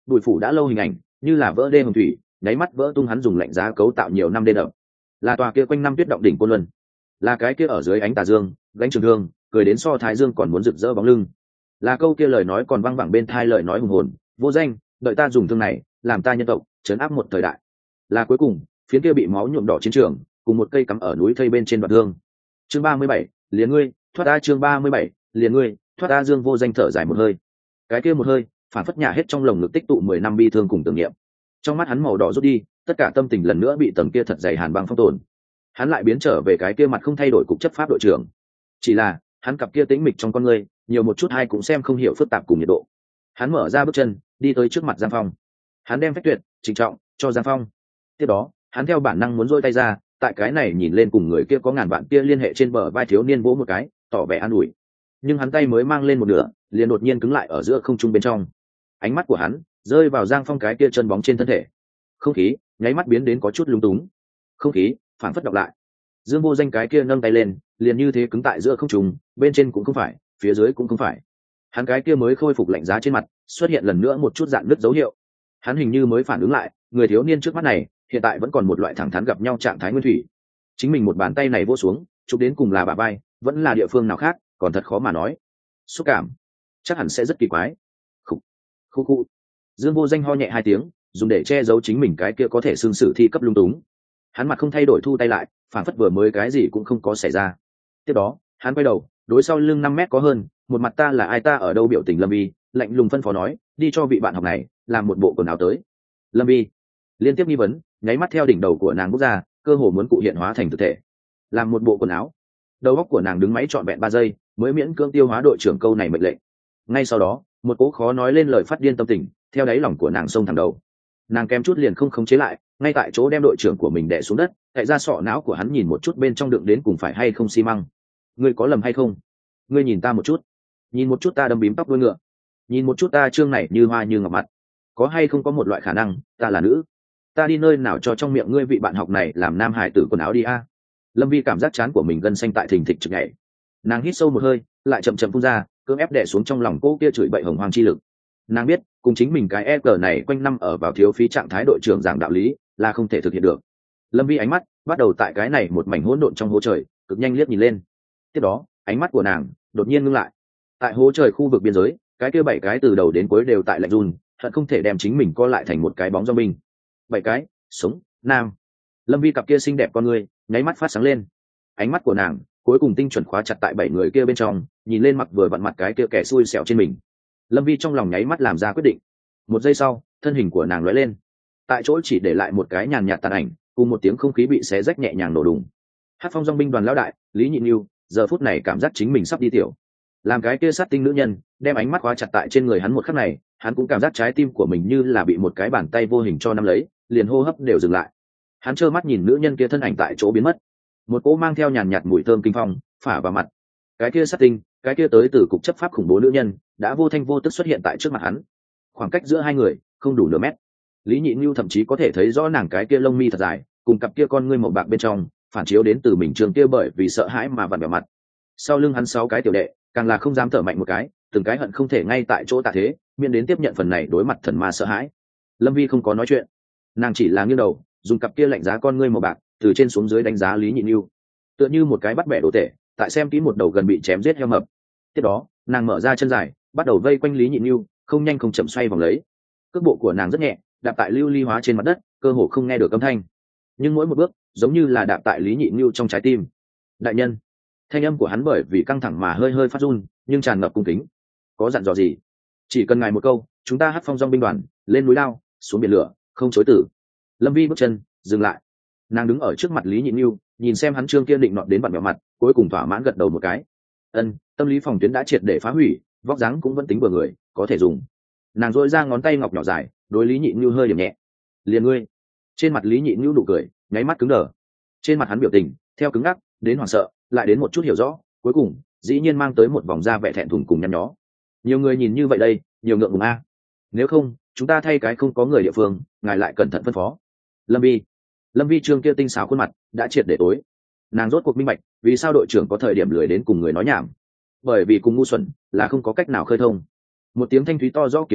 bùi phủ đã lâu hình ảnh như là vỡ đê hồng thủy, nháy mắt vỡ tung. Hắn dùng lạnh giá cấu tạo nhiều năm đê đập, là tòa kia quanh năm tuyết động đỉnh Côn Luân, là cái kia ở dưới ánh tà dương gánh trường thương cười đến so thái dương còn muốn rực rỡ bóng lưng, là câu kia lời nói còn văng vẳng bên thai, lời nói hùng hồn vô danh, đợi ta dùng thương này làm ta nhân tộc trấn áp một thời đại. Là cuối cùng phiến kia bị máu nhuộm đỏ chiến trường cùng một cây cắm ở núi thây bên trên đoạn thương. Chương ba mươi bảy, liền ngươi thoát ta. Chương ba mươi bảy, liền ngươi thoát ta. Dương Vô Danh thở dài một hơi, cái kia một hơi phản phất nhả hết trong lồng ngực tích tụ mười năm bi thương cùng tưởng niệm. Trong mắt hắn màu đỏ rút đi, tất cả tâm tình lần nữa bị tầng kia thật dày hàn băng phong tồn. Hắn lại biến trở về cái kia mặt không thay đổi cục chấp pháp đội trưởng, chỉ là hắn cặp kia tĩnh mịch trong con người nhiều một chút hay cũng xem không hiểu phức tạp cùng nhiệt độ. Hắn mở ra bước chân đi tới trước mặt Giang Phong, hắn đem phách tuyệt trịnh trọng cho Giang Phong. Tiếp đó hắn theo bản năng muốn dôi tay ra, tại cái này nhìn lên cùng người kia có ngàn vạn kia liên hệ trên bờ vai thiếu niên vỗ một cái tỏ vẻ an ủi, nhưng hắn tay mới mang lên một nửa liền đột nhiên cứng lại ở giữa không trung bên trong. Ánh mắt của hắn rơi vào Giang Phong cái kia chân bóng trên thân thể, không khí nháy mắt biến đến có chút lung túng, không khí phản phất đọc lại. Dương Vô Danh cái kia nâng tay lên liền như thế cứng tại giữa không trung, bên trên cũng không phải, phía dưới cũng không phải. Hắn cái kia mới khôi phục lạnh giá trên mặt xuất hiện lần nữa một chút dạn nứt dấu hiệu. Hắn hình như mới phản ứng lại, người thiếu niên trước mắt này hiện tại vẫn còn một loại thẳng thắn gặp nhau trạng thái nguyên thủy. Chính mình một bàn tay này vỗ xuống chụp đến cùng là bả vai, vẫn là địa phương nào khác còn thật khó mà nói. Xúc cảm chắc hẳn sẽ rất kỳ quái. Khủ, khu khu. Dương Vô Danh ho nhẹ hai tiếng, dùng để che giấu chính mình cái kia có thể xương sử thi cấp lung túng. Hắn mặt không thay đổi thu tay lại, phản phất vừa mới cái gì cũng không có xảy ra. Tiếp đó hắn quay đầu đối sau lưng năm mét có hơn, một mặt ta là ai ta ở đâu biểu tình Lâm Vi, lạnh lùng phân phó nói, đi cho vị bạn học này làm một bộ quần áo tới. Lâm Vi liên tiếp nghi vấn nháy mắt theo đỉnh đầu của nàng bút ra, cơ hồ muốn cụ hiện hóa thành thực thể. Làm một bộ quần áo. Đầu óc của nàng đứng máy trọn vẹn ba giây mới miễn cưỡng tiêu hóa đội trưởng câu này mệnh lệnh. Ngay sau đó một cố khó nói lên lời phát điên tâm tình theo đáy lòng của nàng xông thẳng đầu. Nàng kém chút liền không khống chế lại, ngay tại chỗ đem đội trưởng của mình đè xuống đất, tại ra sọ não của hắn nhìn một chút bên trong đựng đến cùng phải hay không xi măng. Ngươi có lầm hay không? Ngươi nhìn ta một chút, nhìn một chút ta đâm bím tóc đuôi ngựa, nhìn một chút ta trương này như hoa như ngọc mặt, có hay không có một loại khả năng ta là nữ? Ta đi nơi nào cho trong miệng ngươi vị bạn học này làm nam hải tử quần áo đi a? Lâm Vi cảm giác chán của mình gân xanh tại thình thịch trực nhảy, nàng hít sâu một hơi lại chậm chậm phun ra, cưỡng ép đè xuống trong lòng cô kia chửi bậy hồng hoang chi lực. Nàng biết cùng chính mình cái e g này quanh năm ở vào thiếu phí trạng thái đội trưởng giảng đạo lý là không thể thực hiện được. Lâm Vi ánh mắt bắt đầu tại cái này một mảnh hỗn độn trong hố trời cực nhanh liếc nhìn lên. Tiếp đó ánh mắt của nàng đột nhiên ngưng lại, tại hố trời khu vực biên giới, cái kia bảy cái từ đầu đến cuối đều tại lạnh run, hận không thể đem chính mình co lại thành một cái bóng do mình. Bảy cái sống nam. Lâm Vi cặp kia xinh đẹp con người nháy mắt phát sáng lên, ánh mắt của nàng cuối cùng tinh chuẩn khóa chặt tại bảy người kia bên trong, nhìn lên mặc vừa vặn mặt cái kia kẻ xui xẻo trên mình. Lâm Vi trong lòng nháy mắt làm ra quyết định. Một giây sau thân hình của nàng lóe lên, tại chỗ chỉ để lại một cái nhàn nhạt tàn ảnh cùng một tiếng không khí bị xé rách nhẹ nhàng nổ đùng. Hát phong dong binh đoàn lão đại Lý Nhị Nhu giờ phút này cảm giác chính mình sắp đi tiểu. Làm cái kia sát tinh nữ nhân đem ánh mắt khóa chặt tại trên người hắn một khắc này, hắn cũng cảm giác trái tim của mình như là bị một cái bàn tay vô hình cho nắm lấy, liền hô hấp đều dừng lại. Hắn trơ mắt nhìn nữ nhân kia thân ảnh tại chỗ biến mất, một cỗ mang theo nhàn nhạt mùi thơm kinh phong phả vào mặt. Cái kia sát tinh, cái kia tới từ cục chấp pháp khủng bố nữ nhân đã vô thanh vô tức xuất hiện tại trước mặt hắn. Khoảng cách giữa hai người không đủ nửa mét. Lý Nhị Nhu thậm chí có thể thấy rõ nàng cái kia lông mi thật dài cùng cặp kia con ngươi màu bạc bên trong phản chiếu đến từ mình trường kia bởi vì sợ hãi mà vặn vẹo mặt. Sau lưng hắn sáu cái tiểu đệ càng là không dám thở mạnh một cái, từng cái hận không thể ngay tại chỗ tạ thế miễn đến tiếp nhận phần này đối mặt thần ma sợ hãi. Lâm Vi không có nói chuyện, nàng chỉ là nghiêng đầu dùng cặp kia lạnh giá con ngươi màu bạc từ trên xuống dưới đánh giá Lý Nhị Nhu, tựa như một cái bắt bẻ đồ tể tại xem kỹ một đầu gần bị chém giết heo mập. Tiếp đó nàng mở ra chân dài bắt đầu vây quanh Lý Nhị Nhu, không nhanh không chậm xoay vòng lấy. Cước bộ của nàng rất nhẹ, đạp tại lưu ly hóa trên mặt đất, cơ hồ không nghe được âm thanh, nhưng mỗi một bước giống như là đạp tại Lý Nhị Nhu trong trái tim. Đại nhân. Thanh âm của hắn bởi vì căng thẳng mà hơi hơi phát run, nhưng tràn ngập cung kính. Có dặn dò gì? Chỉ cần ngài một câu, chúng ta Hát phong dong binh đoàn lên núi lao xuống biển lửa, không chối tử. Lâm Vi bước chân dừng lại, nàng đứng ở trước mặt Lý Nhị Nhu, nhìn xem hắn trương kia định nọt đến vặn vẹo mặt, cuối cùng thỏa mãn gật đầu một cái. Ân, tâm lý phòng tuyến đã triệt để phá hủy, vóc dáng cũng vẫn tính vừa người, có thể dùng. Nàng dội ra ngón tay ngọc nhỏ dài đối Lý Nhị Nhu hơi điểm nhẹ. Liền ngươi. Trên mặt Lý Nhị Nhu nụ cười nháy mắt cứng đờ, trên mặt hắn biểu tình theo cứng ngắc đến hoảng sợ lại đến một chút hiểu rõ, cuối cùng dĩ nhiên mang tới một vòng da vẻ thẹn thùng cùng nhăn nhó. Nhiều người nhìn như vậy đây, nhiều ngượng ngùng a. Nếu không chúng ta thay cái không có người địa phương, ngài lại cẩn thận phân phó. Lâm Vi. Lâm Vi trương kia tinh xảo khuôn mặt đã triệt để tối, nàng rốt cuộc minh bạch vì sao đội trưởng có thời điểm lười đến cùng người nói nhảm, bởi vì cùng ngu xuẩn là không có cách nào khơi thông. Một tiếng thanh thúy to rõ kiếm minh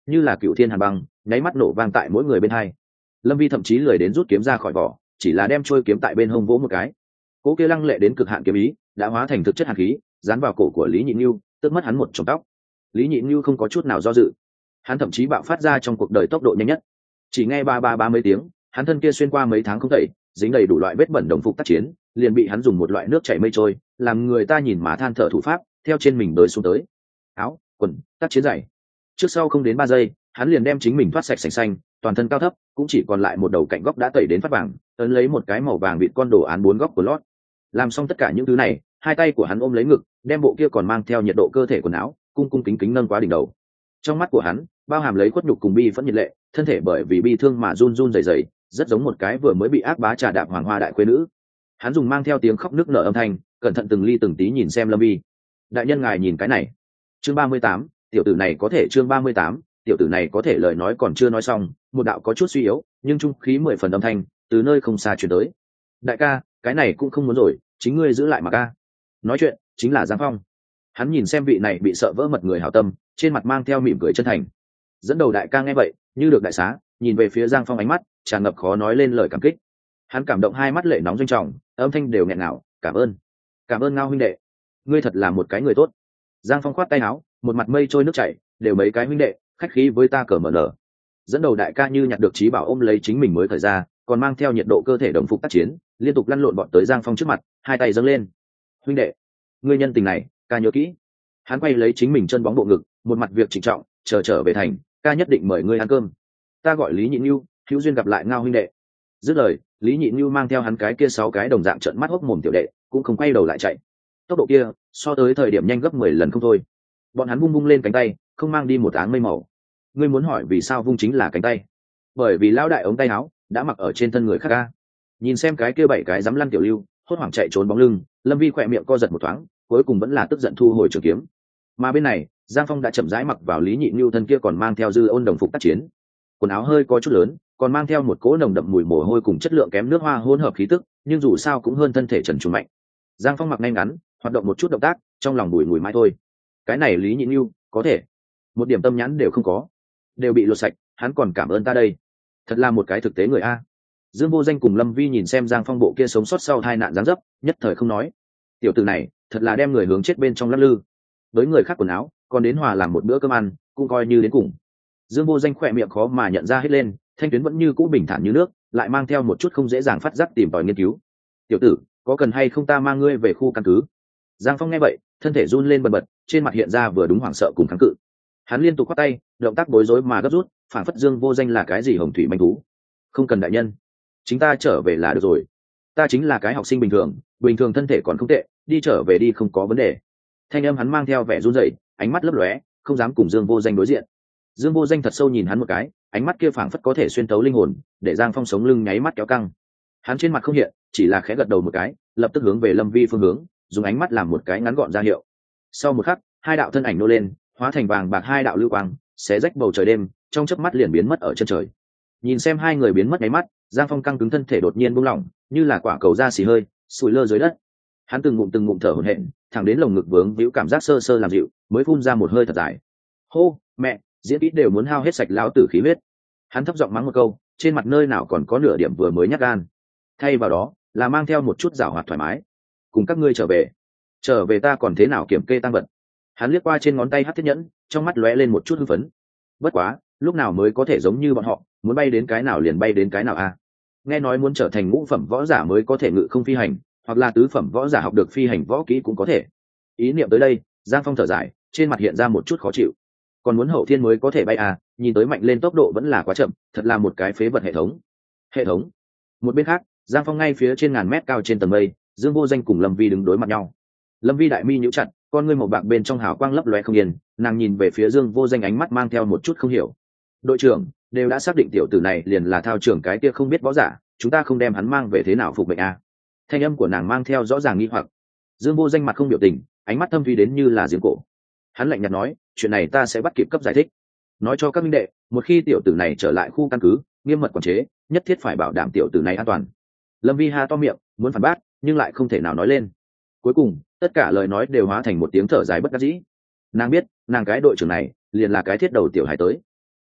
như là cựu thiên hàn băng nháy mắt nổ vang tại mỗi người bên hai. Lâm Vi thậm chí lười đến rút kiếm ra khỏi vỏ, chỉ là đem trôi kiếm tại bên hông vỗ một cái, cỗ kia lăng lệ đến cực hạn kiếm ý đã hóa thành thực chất hàn khí, dán vào cổ của Lý Nhị Nhu, tước mất hắn một chòm tóc. Lý Nhị Nhu không có chút nào do dự, hắn thậm chí bạo phát ra trong cuộc đời tốc độ nhanh nhất. Chỉ nghe ba ba ba mấy tiếng, hắn thân kia xuyên qua mấy tháng không tẩy, dính đầy đủ loại vết bẩn đồng phục tác chiến, liền bị hắn dùng một loại nước chảy mây trôi, làm người ta nhìn mà than thở thủ pháp, theo trên mình đới xuống tới. Áo, quần, tác chiến giày. Trước sau không đến ba giây, hắn liền đem chính mình thoát sạch sành xanh, toàn thân cao thấp, cũng chỉ còn lại một đầu cạnh góc đã tẩy đến phát vàng, ấn lấy một cái màu vàng vịt con đồ án bốn góc của lót. Làm xong tất cả những thứ này, hai tay của hắn ôm lấy ngực, đem bộ kia còn mang theo nhiệt độ cơ thể quần áo, cung cung kính kính nâng quá đỉnh đầu. Trong mắt của hắn, bao hàm lấy khuất nhục cùng bi phẫn nhiệt lệ, thân thể bởi vì bi thương mà run run rẩy rẩy, rất giống một cái vừa mới bị ác bá trà đạp hoàng hoa đại khuê nữ. Hắn dùng mang theo tiếng khóc nức nở âm thanh, cẩn thận từng ly từng tí nhìn xem Lâm Vi. Đại nhân ngài nhìn cái này. Chương ba mươi tám, tiểu tử này có thể chương ba mươi tám, tiểu tử này có thể lời nói còn chưa nói xong, một đạo có chút suy yếu, nhưng trung khí mười phần âm thanh từ nơi không xa truyền tới. Đại ca, cái này cũng không muốn rồi, chính ngươi giữ lại mà ca. Nói chuyện chính là Giang Phong. Hắn nhìn xem vị này bị sợ vỡ mật người hảo tâm, trên mặt mang theo mỉm cười chân thành. Dẫn đầu đại ca nghe vậy, như được đại xá, nhìn về phía Giang Phong, ánh mắt tràn ngập khó nói lên lời cảm kích. Hắn cảm động, hai mắt lệ nóng doanh trọng, âm thanh đều nghẹn ngào, cảm ơn, cảm ơn Ngao huynh đệ, ngươi thật là một cái người tốt. Giang Phong khoát tay áo, một mặt mây trôi nước chảy, đều mấy cái huynh đệ, khách khí với ta cờ mở nở. Dẫn đầu đại ca như nhặt được trí bảo ôm lấy chính mình mới thời ra, còn mang theo nhiệt độ cơ thể đồng phục tác chiến, liên tục lăn lộn bọn tới Giang Phong trước mặt, hai tay dâng lên. Huynh đệ, ngươi nhân tình này, ca nhớ kỹ. Hắn quay lấy chính mình chân bóng bộ ngực, một mặt việc trịnh trọng, chờ trở về thành, ca nhất định mời ngươi ăn cơm. Ta gọi Lý Nhị Nhu, hữu duyên gặp lại Ngao huynh đệ. Dứt lời, Lý Nhị Nhu mang theo hắn cái kia sáu cái đồng dạng trợn mắt hốc mồm tiểu đệ, cũng không quay đầu lại chạy. Tốc độ kia, so tới thời điểm nhanh gấp mười lần không thôi. Bọn hắn vung vung lên cánh tay, không mang đi một áng mây màu. Ngươi muốn hỏi vì sao vung chính là cánh tay? Bởi vì lão đại ống tay áo đã mặc ở trên thân người khác ca. Nhìn xem cái kia bảy cái dám lăn tiểu lưu, hốt hoảng chạy trốn bóng lưng, Lâm Vi khỏe miệng co giật một thoáng, cuối cùng vẫn là tức giận thu hồi trường kiếm. Mà bên này, Giang Phong đã chậm rãi mặc vào Lý Nhị Nhu thân kia còn mang theo dư ôn đồng phục tác chiến, quần áo hơi có chút lớn, còn mang theo một cỗ nồng đậm mùi mồ hôi cùng chất lượng kém nước hoa hỗn hợp khí tức, nhưng dù sao cũng hơn thân thể trần truồng mạnh. Giang Phong mặc ngay ngắn, hoạt động một chút động tác, trong lòng bùi ngùi mãi thôi. Cái này Lý Nhị Nhu có thể một điểm tâm nhãn đều không có, đều bị lột sạch, hắn còn cảm ơn ta đây, thật là một cái thực tế người a. Dương Vô Danh cùng Lâm Vi nhìn xem Giang Phong bộ kia sống sót sau tai nạn giáng dấp, nhất thời không nói. Tiểu tử này thật là đem người hướng chết bên trong lắc lư, với người khác quần áo còn đến hòa làm một bữa cơm ăn, cũng coi như đến cùng. Dương Vô Danh khỏe miệng khó mà nhận ra hết lên, thanh tuyến vẫn như cũ bình thản như nước, lại mang theo một chút không dễ dàng phát giác tìm tòi nghiên cứu. Tiểu tử, có cần hay không ta mang ngươi về khu căn cứ? Giang Phong nghe vậy, thân thể run lên bần bật, trên mặt hiện ra vừa đúng hoảng sợ cùng kháng cự. Hắn liên tục khoát tay, động tác bối rối mà gấp rút, phản phất Dương Vô Danh là cái gì hồng thủy manh thú. Không cần đại nhân, chính ta trở về là được rồi. Ta chính là cái học sinh bình thường, bình thường thân thể còn không tệ, đi trở về đi không có vấn đề. Thanh âm hắn mang theo vẻ run rẩy, ánh mắt lấp lóe, không dám cùng Dương Vô Danh đối diện. Dương Vô Danh thật sâu nhìn hắn một cái, ánh mắt kia phảng phất có thể xuyên thấu linh hồn, để Giang Phong sống lưng nháy mắt kéo căng. Hắn trên mặt không hiện, chỉ là khẽ gật đầu một cái, lập tức hướng về Lâm Vi phương hướng, dùng ánh mắt làm một cái ngắn gọn ra hiệu. Sau một khắc, hai đạo thân ảnh nô lên, hóa thành vàng bạc hai đạo lưu quang, xé rách bầu trời đêm, trong chớp mắt liền biến mất ở chân trời. Nhìn xem hai người biến mất nháy mắt, Giang Phong căng cứng thân thể đột nhiên buông lỏng, như là quả cầu da xì hơi, sủi lơ dưới đất. Hắn từng ngụm từng ngụm thở hổn hển, thẳng đến lồng ngực vướng víu cảm giác sơ sơ làm dịu, mới phun ra một hơi thật dài. Hô, mẹ, diễn kỹ đều muốn hao hết sạch lão tử khí huyết. Hắn thấp giọng mắng một câu, trên mặt nơi nào còn có nửa điểm vừa mới nhát gan. Thay vào đó, là mang theo một chút giảo hoạt thoải mái. Cùng các ngươi trở về, trở về ta còn thế nào kiểm kê tăng vật. Hắn liếc qua trên ngón tay hắc thiết nhẫn, trong mắt lóe lên một chút hưng phấn. Bất quá, lúc nào mới có thể giống như bọn họ, muốn bay đến cái nào liền bay đến cái nào a? À? Nghe nói muốn trở thành ngũ phẩm võ giả mới có thể ngự không phi hành, hoặc là tứ phẩm võ giả học được phi hành võ kỹ cũng có thể. Ý niệm tới đây, Giang Phong thở dài, trên mặt hiện ra một chút khó chịu. Còn muốn hậu thiên mới có thể bay à? Nhìn tới mạnh lên tốc độ vẫn là quá chậm, thật là một cái phế vật hệ thống. Hệ thống. Một bên khác, Giang Phong ngay phía trên ngàn mét cao trên tầng mây, Dương Vô Danh cùng Lâm Vi đứng đối mặt nhau. Lâm Vi đại mi nhíu chặt, con ngươi màu bạc bên trong hào quang lấp lóe không yên, nàng nhìn về phía Dương Vô Danh, ánh mắt mang theo một chút không hiểu. Đội trưởng đều đã xác định tiểu tử này liền là thao trưởng cái kia không biết võ giả, chúng ta không đem hắn mang về thế nào phục mệnh à? Thanh âm của nàng mang theo rõ ràng nghi hoặc. Dương Vô Danh mặt không biểu tình, ánh mắt thâm thúy đến như là giếng cổ. Hắn lạnh nhạt nói, chuyện này ta sẽ bắt kịp cấp giải thích, nói cho các minh đệ, một khi tiểu tử này trở lại khu căn cứ, nghiêm mật quản chế, nhất thiết phải bảo đảm tiểu tử này an toàn. Lâm Vi ha to miệng, muốn phản bác, nhưng lại không thể nào nói lên. Cuối cùng, tất cả lời nói đều hóa thành một tiếng thở dài bất đắc dĩ. Nàng biết, nàng cái đội trưởng này liền là cái thiết đầu tiểu hải tới.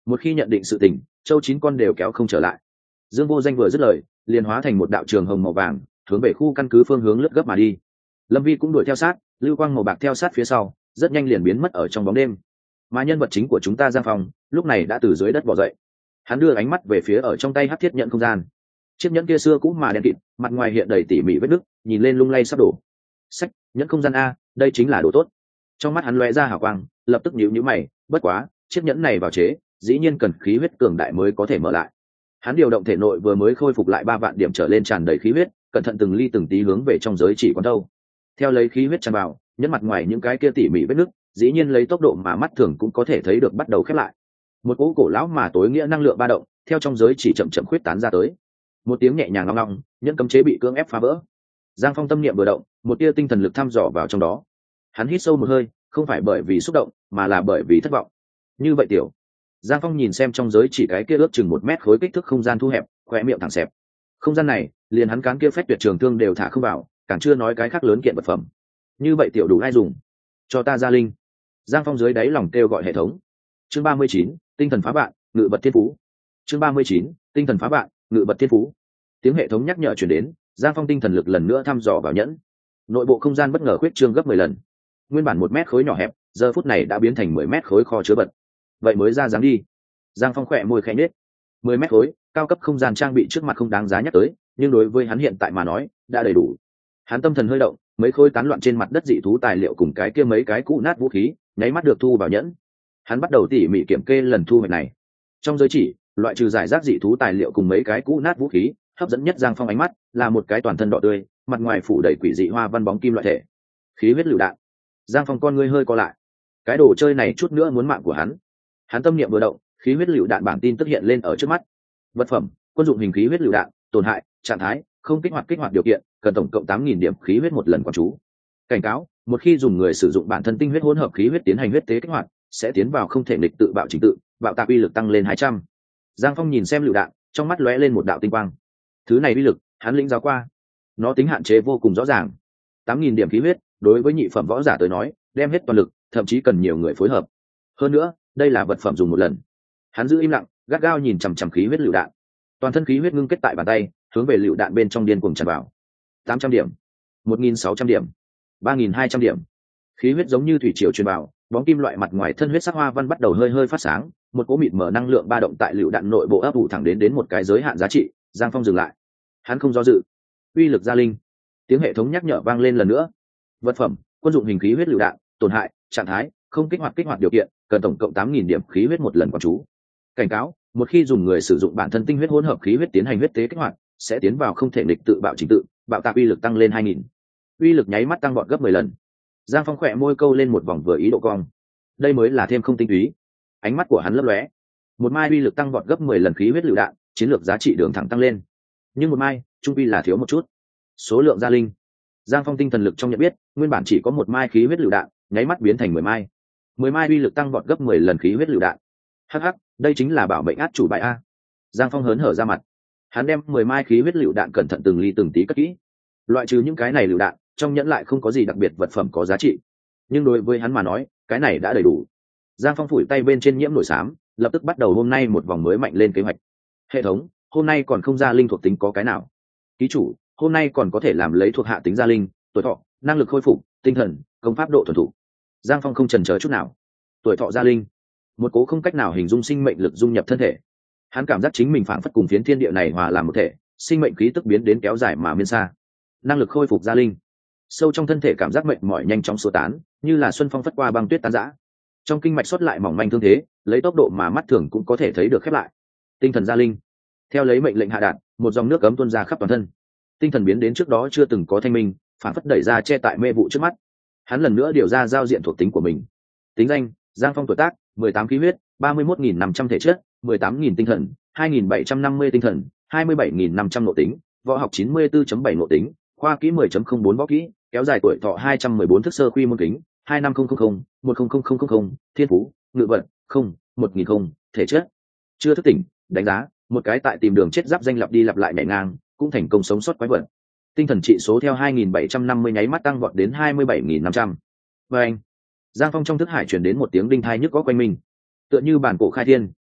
một khi nhận định sự tình, châu chín con đều kéo không trở lại. Dương Vô Danh vừa dứt lời, liền hóa thành một đạo trường hồng màu vàng, hướng về khu căn cứ phương hướng lướt gấp mà đi. Lâm Vi cũng đuổi theo sát, lưu quang màu bạc theo sát phía sau, rất nhanh liền biến mất ở trong bóng đêm. Mà nhân vật chính của chúng ta Giang Phong, lúc này đã từ dưới đất bò dậy. Hắn đưa ánh mắt về phía ở trong tay hắc thiết nhận không gian. Chiếc nhẫn kia xưa cũ mà đen kịt, mặt ngoài hiện đầy tỉ mỉ vết nứt, nhìn lên lung lay sắp đổ. Sách, nhẫn không gian a, đây chính là đồ tốt. Trong mắt hắn lóe ra hào quang, lập tức nhíu nhíu mày, bất quá, chiếc nhẫn này vào chế, dĩ nhiên cần khí huyết cường đại mới có thể mở lại. Hắn điều động thể nội vừa mới khôi phục lại ba vạn điểm trở lên tràn đầy khí huyết, cẩn thận từng ly từng tí hướng về trong giới chỉ quán thâu. Theo lấy khí huyết tràn vào, nhẫn mặt ngoài những cái kia tỉ mỉ vết nứt, dĩ nhiên lấy tốc độ mà mắt thường cũng có thể thấy được bắt đầu khép lại. Một cỗ cổ lão mà tối nghĩa năng lượng ba động, theo trong giới chỉ chậm chậm khuyết tán ra tới. Một tiếng nhẹ nhàng ngong ngong, nhẫn cấm chế bị cưỡng ép phá vỡ. Giang Phong tâm niệm vừa động, một tia tinh thần lực thăm dò vào trong đó. Hắn hít sâu một hơi, không phải bởi vì xúc động, mà là bởi vì thất vọng. Như vậy tiểu. Giang Phong nhìn xem trong giới chỉ cái kia ước chừng một mét khối kích thước không gian thu hẹp, khóe miệng thẳng xẹp. Không gian này, liền hắn cán kia phách tuyệt trường thương đều thả không vào, càng chưa nói cái khác lớn kiện vật phẩm. Như vậy tiểu đủ ai dùng? Cho ta ra linh. Giang Phong dưới đáy lòng kêu gọi hệ thống. Chương ba mươi chín, tinh thần phá vạn, ngự vật thiên phú. Chương ba mươi chín, tinh thần phá vạn, ngự vật thiên phú. Tiếng hệ thống nhắc nhở truyền đến, Giang Phong tinh thần lực lần nữa thăm dò vào nhẫn. Nội bộ không gian bất ngờ khuyết trương gấp mười lần. Nguyên bản một mét khối nhỏ hẹp, giờ phút này đã biến thành mười mét khối kho chứa vật. Vậy mới ra dáng đi. Giang Phong khỏe môi khẽ nhếch. mười mét khối, cao cấp không gian trang bị trước mặt không đáng giá nhắc tới, nhưng đối với hắn hiện tại mà nói, đã đầy đủ. Hắn tâm thần hơi động, mấy khối tán loạn trên mặt đất dị thú tài liệu cùng cái kia mấy cái cũ nát vũ khí, nháy mắt được thu vào nhẫn. Hắn bắt đầu tỉ mỉ kiểm kê lần thu hoạch này. Trong giới chỉ, loại trừ giải rác dị thú tài liệu cùng mấy cái cũ nát vũ khí, hấp dẫn nhất Giang Phong ánh mắt là một cái toàn thân đỏ tươi, mặt ngoài phủ đầy quỷ dị hoa văn bóng kim loại thể. Khí huyết lựu đạn. Giang Phong con ngươi hơi co lại. Cái đồ chơi này chút nữa muốn mạng của hắn. Hắn tâm niệm vừa động, khí huyết lựu đạn bảng tin tức hiện lên ở trước mắt. Vật phẩm, quân dụng hình khí huyết lựu đạn, tổn hại, trạng thái, không kích hoạt kích hoạt điều kiện, cần tổng cộng tám nghìn điểm khí huyết một lần quán chú. Cảnh cáo, một khi dùng người sử dụng bản thân tinh huyết hỗn hợp khí huyết tiến hành huyết tế kích hoạt, sẽ tiến vào không thể nghịch tự bạo trình tự, bạo tạc uy lực tăng lên hai trăm. Giang Phong nhìn xem lựu đạn, trong mắt lóe lên một đạo tinh quang. Thứ này uy lực, hắn lĩnh giáo qua. Nó tính hạn chế vô cùng rõ ràng. tám nghìn điểm khí huyết, đối với nhị phẩm võ giả tới nói, đem hết toàn lực, thậm chí cần nhiều người phối hợp. Hơn nữa, đây là vật phẩm dùng một lần. Hắn giữ im lặng, gắt gao nhìn chằm chằm khí huyết lựu đạn. Toàn thân khí huyết ngưng kết tại bàn tay, hướng về lựu đạn bên trong điên cuồng tràn vào. tám trăm điểm, một nghìn sáu trăm điểm, ba nghìn hai trăm điểm. Khí huyết giống như thủy triều truyền vào, bóng kim loại mặt ngoài thân huyết sắc hoa văn bắt đầu hơi hơi phát sáng, một cỗ mịt mở năng lượng ba động tại lựu đạn nội bộ ấp ủ thẳng đến đến một cái giới hạn giá trị. Giang Phong dừng lại. Hắn không do dự. Uy lực gia linh. Tiếng hệ thống nhắc nhở vang lên lần nữa. Vật phẩm, quân dụng hình khí huyết lựu đạn, tổn hại, trạng thái, không kích hoạt kích hoạt điều kiện, cần tổng cộng tám nghìn điểm khí huyết một lần quán chú. Cảnh cáo, một khi dùng người sử dụng bản thân tinh huyết hỗn hợp khí huyết tiến hành huyết tế kích hoạt, sẽ tiến vào không thể nghịch tự bạo trình tự, bạo tạc uy lực tăng lên hai nghìn. Uy lực nháy mắt tăng vọt gấp mười lần. Giang Phong khỏe môi câu lên một vòng vừa ý độ cong. Đây mới là thêm không tinh túy. Ánh mắt của hắn lấp lóe. Một mai uy lực tăng vọt gấp mười lần khí huyết lựu đạn, chiến lược giá trị đường thẳng tăng lên. Nhưng một mai, trung quy là thiếu một chút. Số lượng gia linh. Giang Phong tinh thần lực trong nhận biết, nguyên bản chỉ có một mai khí huyết lựu đạn, nháy mắt biến thành mười mai. mười mai uy lực tăng vọt gấp mười lần khí huyết lựu đạn. Hắc hắc, đây chính là bảo mệnh át chủ bài a. Giang Phong hớn hở ra mặt. Hắn đem mười mai khí huyết lựu đạn cẩn thận từng ly từng tí cất kỹ. Loại trừ những cái này lựu đạn, trong nhẫn lại không có gì đặc biệt vật phẩm có giá trị. Nhưng đối với hắn mà nói, cái này đã đầy đủ. Giang Phong phủi tay bên trên nhiễm nổi xám, lập tức bắt đầu hôm nay một vòng mới mạnh lên kế hoạch. Hệ thống, hôm nay còn không ra linh thuộc tính có cái nào? Ký chủ, hôm nay còn có thể làm lấy thuộc hạ tính gia linh, tuổi thọ, năng lực khôi phục, tinh thần, công pháp độ thuần thục. Giang Phong không chần chờ chút nào. Tuổi thọ gia linh, một cố không cách nào hình dung sinh mệnh lực dung nhập thân thể. Hắn cảm giác chính mình phảng phất cùng phiến thiên địa này hòa làm một thể, sinh mệnh khí tức biến đến kéo dài mà miên xa. Năng lực khôi phục gia linh, sâu trong thân thể cảm giác mệt mỏi nhanh chóng xua tán, như là xuân phong phất qua băng tuyết tan rã. Trong kinh mạch xuất lại mỏng manh thương thế, lấy tốc độ mà mắt thường cũng có thể thấy được khép lại. Tinh thần gia linh, theo lấy mệnh lệnh hạ đạt, một dòng nước ấm tuôn ra khắp toàn thân. Tinh thần biến đến trước đó chưa từng có thanh minh, phản phất đẩy ra che tại mê vụ trước mắt. Hắn lần nữa điều ra giao diện thuộc tính của mình. Tính danh: Giang Phong, tuổi tác mười tám khí huyết, ba mươi mốt nghìn năm trăm thể chất, mười tám nghìn tinh thần, hai nghìn bảy trăm năm mươi tinh thần, hai mươi bảy nghìn năm trăm nội tính, võ học chín mươi bốn chấm bảy nội tính, khoa kỹ mười chấm không bốn võ kỹ, kéo dài tuổi thọ hai trăm mười bốn thức sơ quy môn kính, hai năm không không không, một không không không không không, thiên phú, ngự vận, không, một nghìn không, thể chất. Chưa thức tỉnh, đánh giá, một cái tại tìm đường chết giáp danh lặp đi lặp lại nhảy ngang, cũng thành công sống sót quái vật. Tinh thần trị số theo hai nghìn bảy trăm năm mươi nháy mắt tăng vọt đến hai mươi bảy nghìn năm trăm. Và anh, Giang Phong trong thức hải truyền đến một tiếng đinh thai nhức có quanh mình, tựa như bản cổ khai thiên,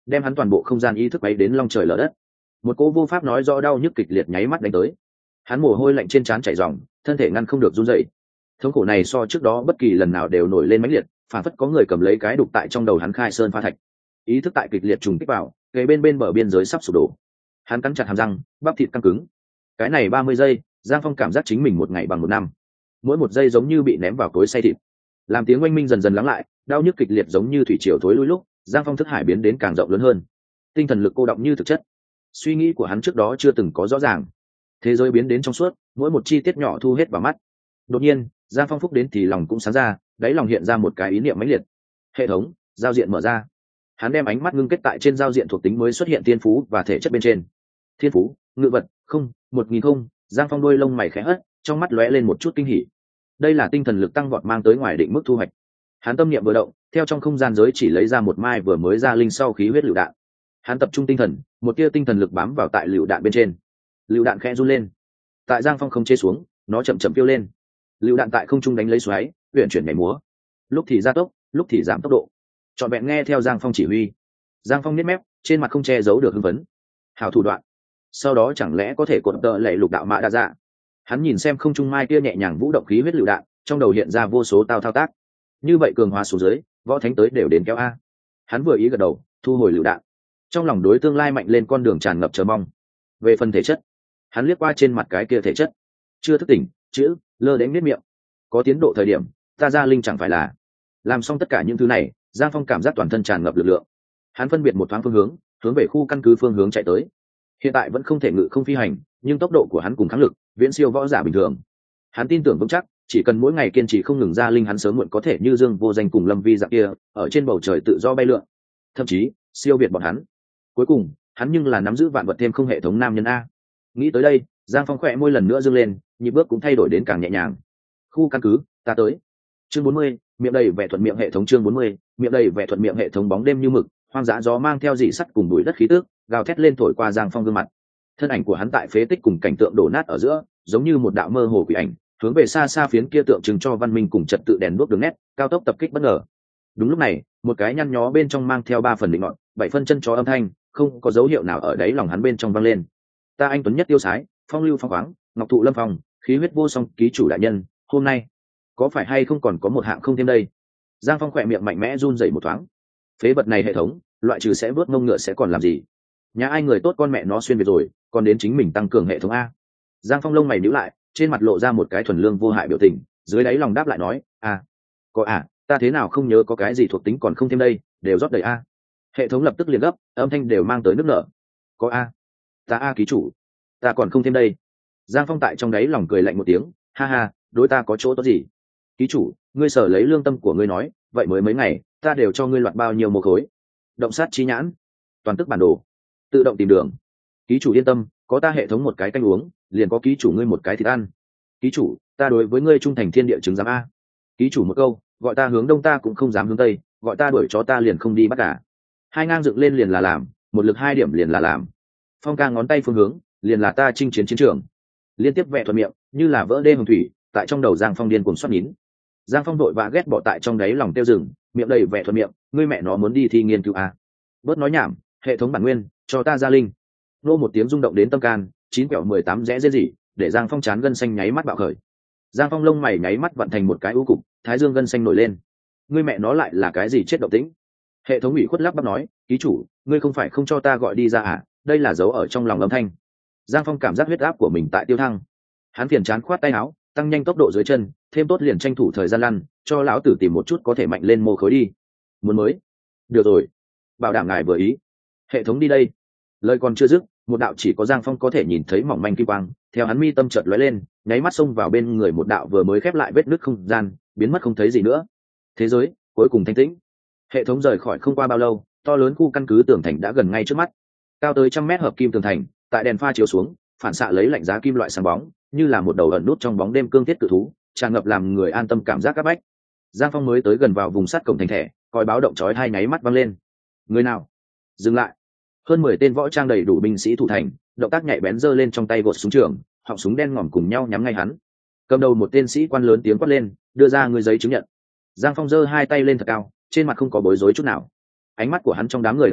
đem hắn toàn bộ không gian ý thức bay đến long trời lở đất. Một cỗ vô pháp nói rõ đau nhức kịch liệt nháy mắt đánh tới, hắn mồ hôi lạnh trên trán chảy ròng, thân thể ngăn không được run rẩy. Thống khổ này so trước đó bất kỳ lần nào đều nổi lên mãnh liệt, phản phất có người cầm lấy cái đục tại trong đầu hắn khai sơn phá thạch. Ý thức tại kịch liệt trùng kích vào, kề bên bên bờ biên giới sắp sụp đổ. Hắn cắn chặt hàm răng, bắp thịt căng cứng. Cái này ba mươi giây, Giang Phong cảm giác chính mình một ngày bằng một năm. Mỗi một giây giống như bị ném vào cối xay thịt. Làm tiếng oanh minh dần dần lắng lại, đau nhức kịch liệt giống như thủy triều thối lui lúc, Giang Phong thức hải biến đến càng rộng lớn hơn. Tinh thần lực cô đọng như thực chất. Suy nghĩ của hắn trước đó chưa từng có rõ ràng. Thế giới biến đến trong suốt, mỗi một chi tiết nhỏ thu hết vào mắt. Đột nhiên, Giang Phong phúc đến thì lòng cũng sáng ra, đáy lòng hiện ra một cái ý niệm mãnh liệt. Hệ thống giao diện mở ra. Hắn đem ánh mắt ngưng kết tại trên giao diện thuộc tính mới xuất hiện thiên phú và thể chất bên trên. Thiên phú, ngự vật, không, một nghìn không. Giang Phong đôi lông mày khẽ hất, trong mắt lóe lên một chút kinh hỉ. Đây là tinh thần lực tăng vọt mang tới ngoài định mức thu hoạch. Hắn tâm niệm vừa động, theo trong không gian giới chỉ lấy ra một mai vừa mới ra linh sau khí huyết lựu đạn. Hắn tập trung tinh thần, một tia tinh thần lực bám vào tại lựu đạn bên trên. Lựu đạn khẽ run lên. Tại Giang Phong không chế xuống, nó chậm chậm phiêu lên. Lựu đạn tại không trung đánh lấy xoáy, uyển chuyển nhảy múa. Lúc thì gia tốc, lúc thì giảm tốc độ. Trọn vẹn nghe theo Giang Phong chỉ huy. Giang Phong nhếch mép, trên mặt không che giấu được hưng phấn. Hảo thủ đoạn. Sau đó chẳng lẽ có thể cuộn tợ lệ lục đạo mã đa dạ. Hắn nhìn xem không trung mai kia nhẹ nhàng vũ động khí huyết lựu đạn, trong đầu hiện ra vô số tao thao tác. Như vậy cường hóa xuống dưới, võ thánh tới đều đến kéo a. Hắn vừa ý gật đầu, thu hồi lựu đạn. Trong lòng đối tương lai mạnh lên con đường tràn ngập chờ mong. Về phần thể chất, hắn liếc qua trên mặt cái kia thể chất, chưa thức tỉnh, chữ lơ đến nết miệng. Có tiến độ thời điểm, ta ra linh chẳng phải là. Làm xong tất cả những thứ này, Giang Phong cảm giác toàn thân tràn ngập lực lượng. Hắn phân biệt một thoáng phương hướng, hướng về khu căn cứ phương hướng chạy tới. Hiện tại vẫn không thể ngự không phi hành, nhưng tốc độ của hắn cùng kháng lực viễn siêu võ giả bình thường. Hắn tin tưởng vững chắc, chỉ cần mỗi ngày kiên trì không ngừng ra linh, hắn sớm muộn có thể như Dương Vô Danh cùng Lâm Vi dạng kia, ở trên bầu trời tự do bay lượn, thậm chí siêu việt bọn hắn. Cuối cùng, hắn nhưng là nắm giữ vạn vật thêm không hệ thống nam nhân a. Nghĩ tới đây, Giang Phong khỏe môi lần nữa dương lên, nhịp bước cũng thay đổi đến càng nhẹ nhàng. Khu căn cứ, ta tới. Chương bốn mươi, miệng đầy vẻ thuận miệng hệ thống chương bốn mươi, miệng đầy vẻ thuận miệng hệ thống bóng đêm như mực, hoang dã gió mang theo dị sắt cùng bụi đất khí tức, gào thét lên thổi qua Giang Phong gương mặt. Thân ảnh của hắn tại phế tích cùng cảnh tượng đổ nát ở giữa, giống như một đạo mơ hồ quỷ ảnh, hướng về xa xa phiến kia tượng trưng cho văn minh cùng trật tự đèn đuốc đường nét, cao tốc tập kích bất ngờ. Đúng lúc này, một cái nhăn nhó bên trong mang theo ba phần định ngọn, bảy phân chân chó âm thanh, không có dấu hiệu nào ở đấy lòng hắn bên trong vang lên. Ta anh tuấn nhất tiêu sái, phong lưu phong khoáng, ngọc thụ lâm phong, khí huyết vô song, ký chủ đại nhân, hôm nay có phải hay không còn có một hạng không thêm đây? Giang Phong khỏe miệng mạnh mẽ run rẩy một thoáng. Phế vật này hệ thống, loại trừ sẽ vớt mông ngựa sẽ còn làm gì? Nhà ai người tốt con mẹ nó xuyên việt rồi, còn đến chính mình tăng cường hệ thống a. Giang Phong lông mày nhíu lại, trên mặt lộ ra một cái thuần lương vô hại biểu tình, dưới đáy lòng đáp lại nói, a, có à, ta thế nào không nhớ có cái gì thuộc tính còn không thêm đây, đều rót đầy a. Hệ thống lập tức liền gấp, âm thanh đều mang tới nước nở. Có a, ta a ký chủ, ta còn không thêm đây. Giang Phong tại trong đáy lòng cười lạnh một tiếng, ha ha, đối ta có chỗ tốt gì? Ký chủ, ngươi sở lấy lương tâm của ngươi nói, vậy mới mấy ngày, ta đều cho ngươi loạt bao nhiêu mồ khối. Động sát chi nhãn, toàn tức bản đồ, tự động tìm đường. Ký chủ yên tâm, có ta hệ thống một cái canh uống, liền có ký chủ ngươi một cái thịt ăn. Ký chủ, ta đối với ngươi trung thành thiên địa chứng giám a. Ký chủ một câu, gọi ta hướng đông ta cũng không dám hướng tây, gọi ta đuổi chó ta liền không đi bắt cả. Hai ngang dựng lên liền là làm, một lực hai điểm liền là làm. Phong ca ngón tay phương hướng, liền là ta chinh chiến chiến trường. Liên tiếp vẽ thuận miệng, như là vỡ đê hồng thủy, tại trong đầu Giang Phong điên cuồng xoát nín. Giang Phong đội vã ghét bỏ tại trong đáy lòng tiêu rừng, miệng đầy vẻ thuận miệng, ngươi mẹ nó muốn đi thi nghiên cứu a. Bớt nói nhảm, hệ thống bản nguyên, cho ta ra linh. Nô một tiếng rung động đến tâm can, chín quẹo mười tám rẽ rẽ rỉ, để Giang Phong chán gân xanh nháy mắt bạo khởi. Giang Phong lông mày nháy mắt vận thành một cái u cục, thái dương gân xanh nổi lên. Ngươi mẹ nó lại là cái gì chết động tĩnh? Hệ thống ủy khuất lắp bắp nói, ký chủ, ngươi không phải không cho ta gọi đi ra à? Đây là dấu ở trong lòng âm thanh. Giang Phong cảm giác huyết áp của mình tại tiêu thăng. Hắn phiền chán khoát tay áo, tăng nhanh tốc độ dưới chân, thêm tốt liền tranh thủ thời gian lăn, cho lão tử tìm một chút có thể mạnh lên mô khối đi. Muốn mới? Được rồi, bảo đảm ngài vừa ý. Hệ thống đi đây. Lời còn chưa dứt, một đạo chỉ có Giang Phong có thể nhìn thấy mỏng manh kim quang, theo hắn mi tâm chợt lóe lên, nháy mắt xông vào bên người một đạo vừa mới khép lại vết nứt không gian, biến mất không thấy gì nữa. Thế giới cuối cùng thanh tĩnh. Hệ thống rời khỏi không qua bao lâu, to lớn khu căn cứ tường thành đã gần ngay trước mắt. Cao tới trăm mét hợp kim tường thành, tại đèn pha chiếu xuống, phản xạ lấy lạnh giá kim loại sáng bóng, như là một đầu ẩn nút trong bóng đêm cương thiết cự thú, tràn ngập làm người an tâm cảm giác áp bách. Giang Phong mới tới gần vào vùng sắt cổng thành thẻ, còi báo động chói hai nháy mắt vang lên. Người nào? Dừng lại! Hơn mười tên võ trang đầy đủ binh sĩ thủ thành, động tác nhạy bén giơ lên trong tay gột súng trường, họng súng đen ngòm cùng nhau nhắm ngay hắn. Cầm đầu một tên sĩ quan lớn tiếng quát lên, đưa ra người giấy chứng nhận. Giang Phong giơ hai tay lên thật cao, trên mặt không có bối rối chút nào. Ánh mắt của hắn trong đám người đảo qua,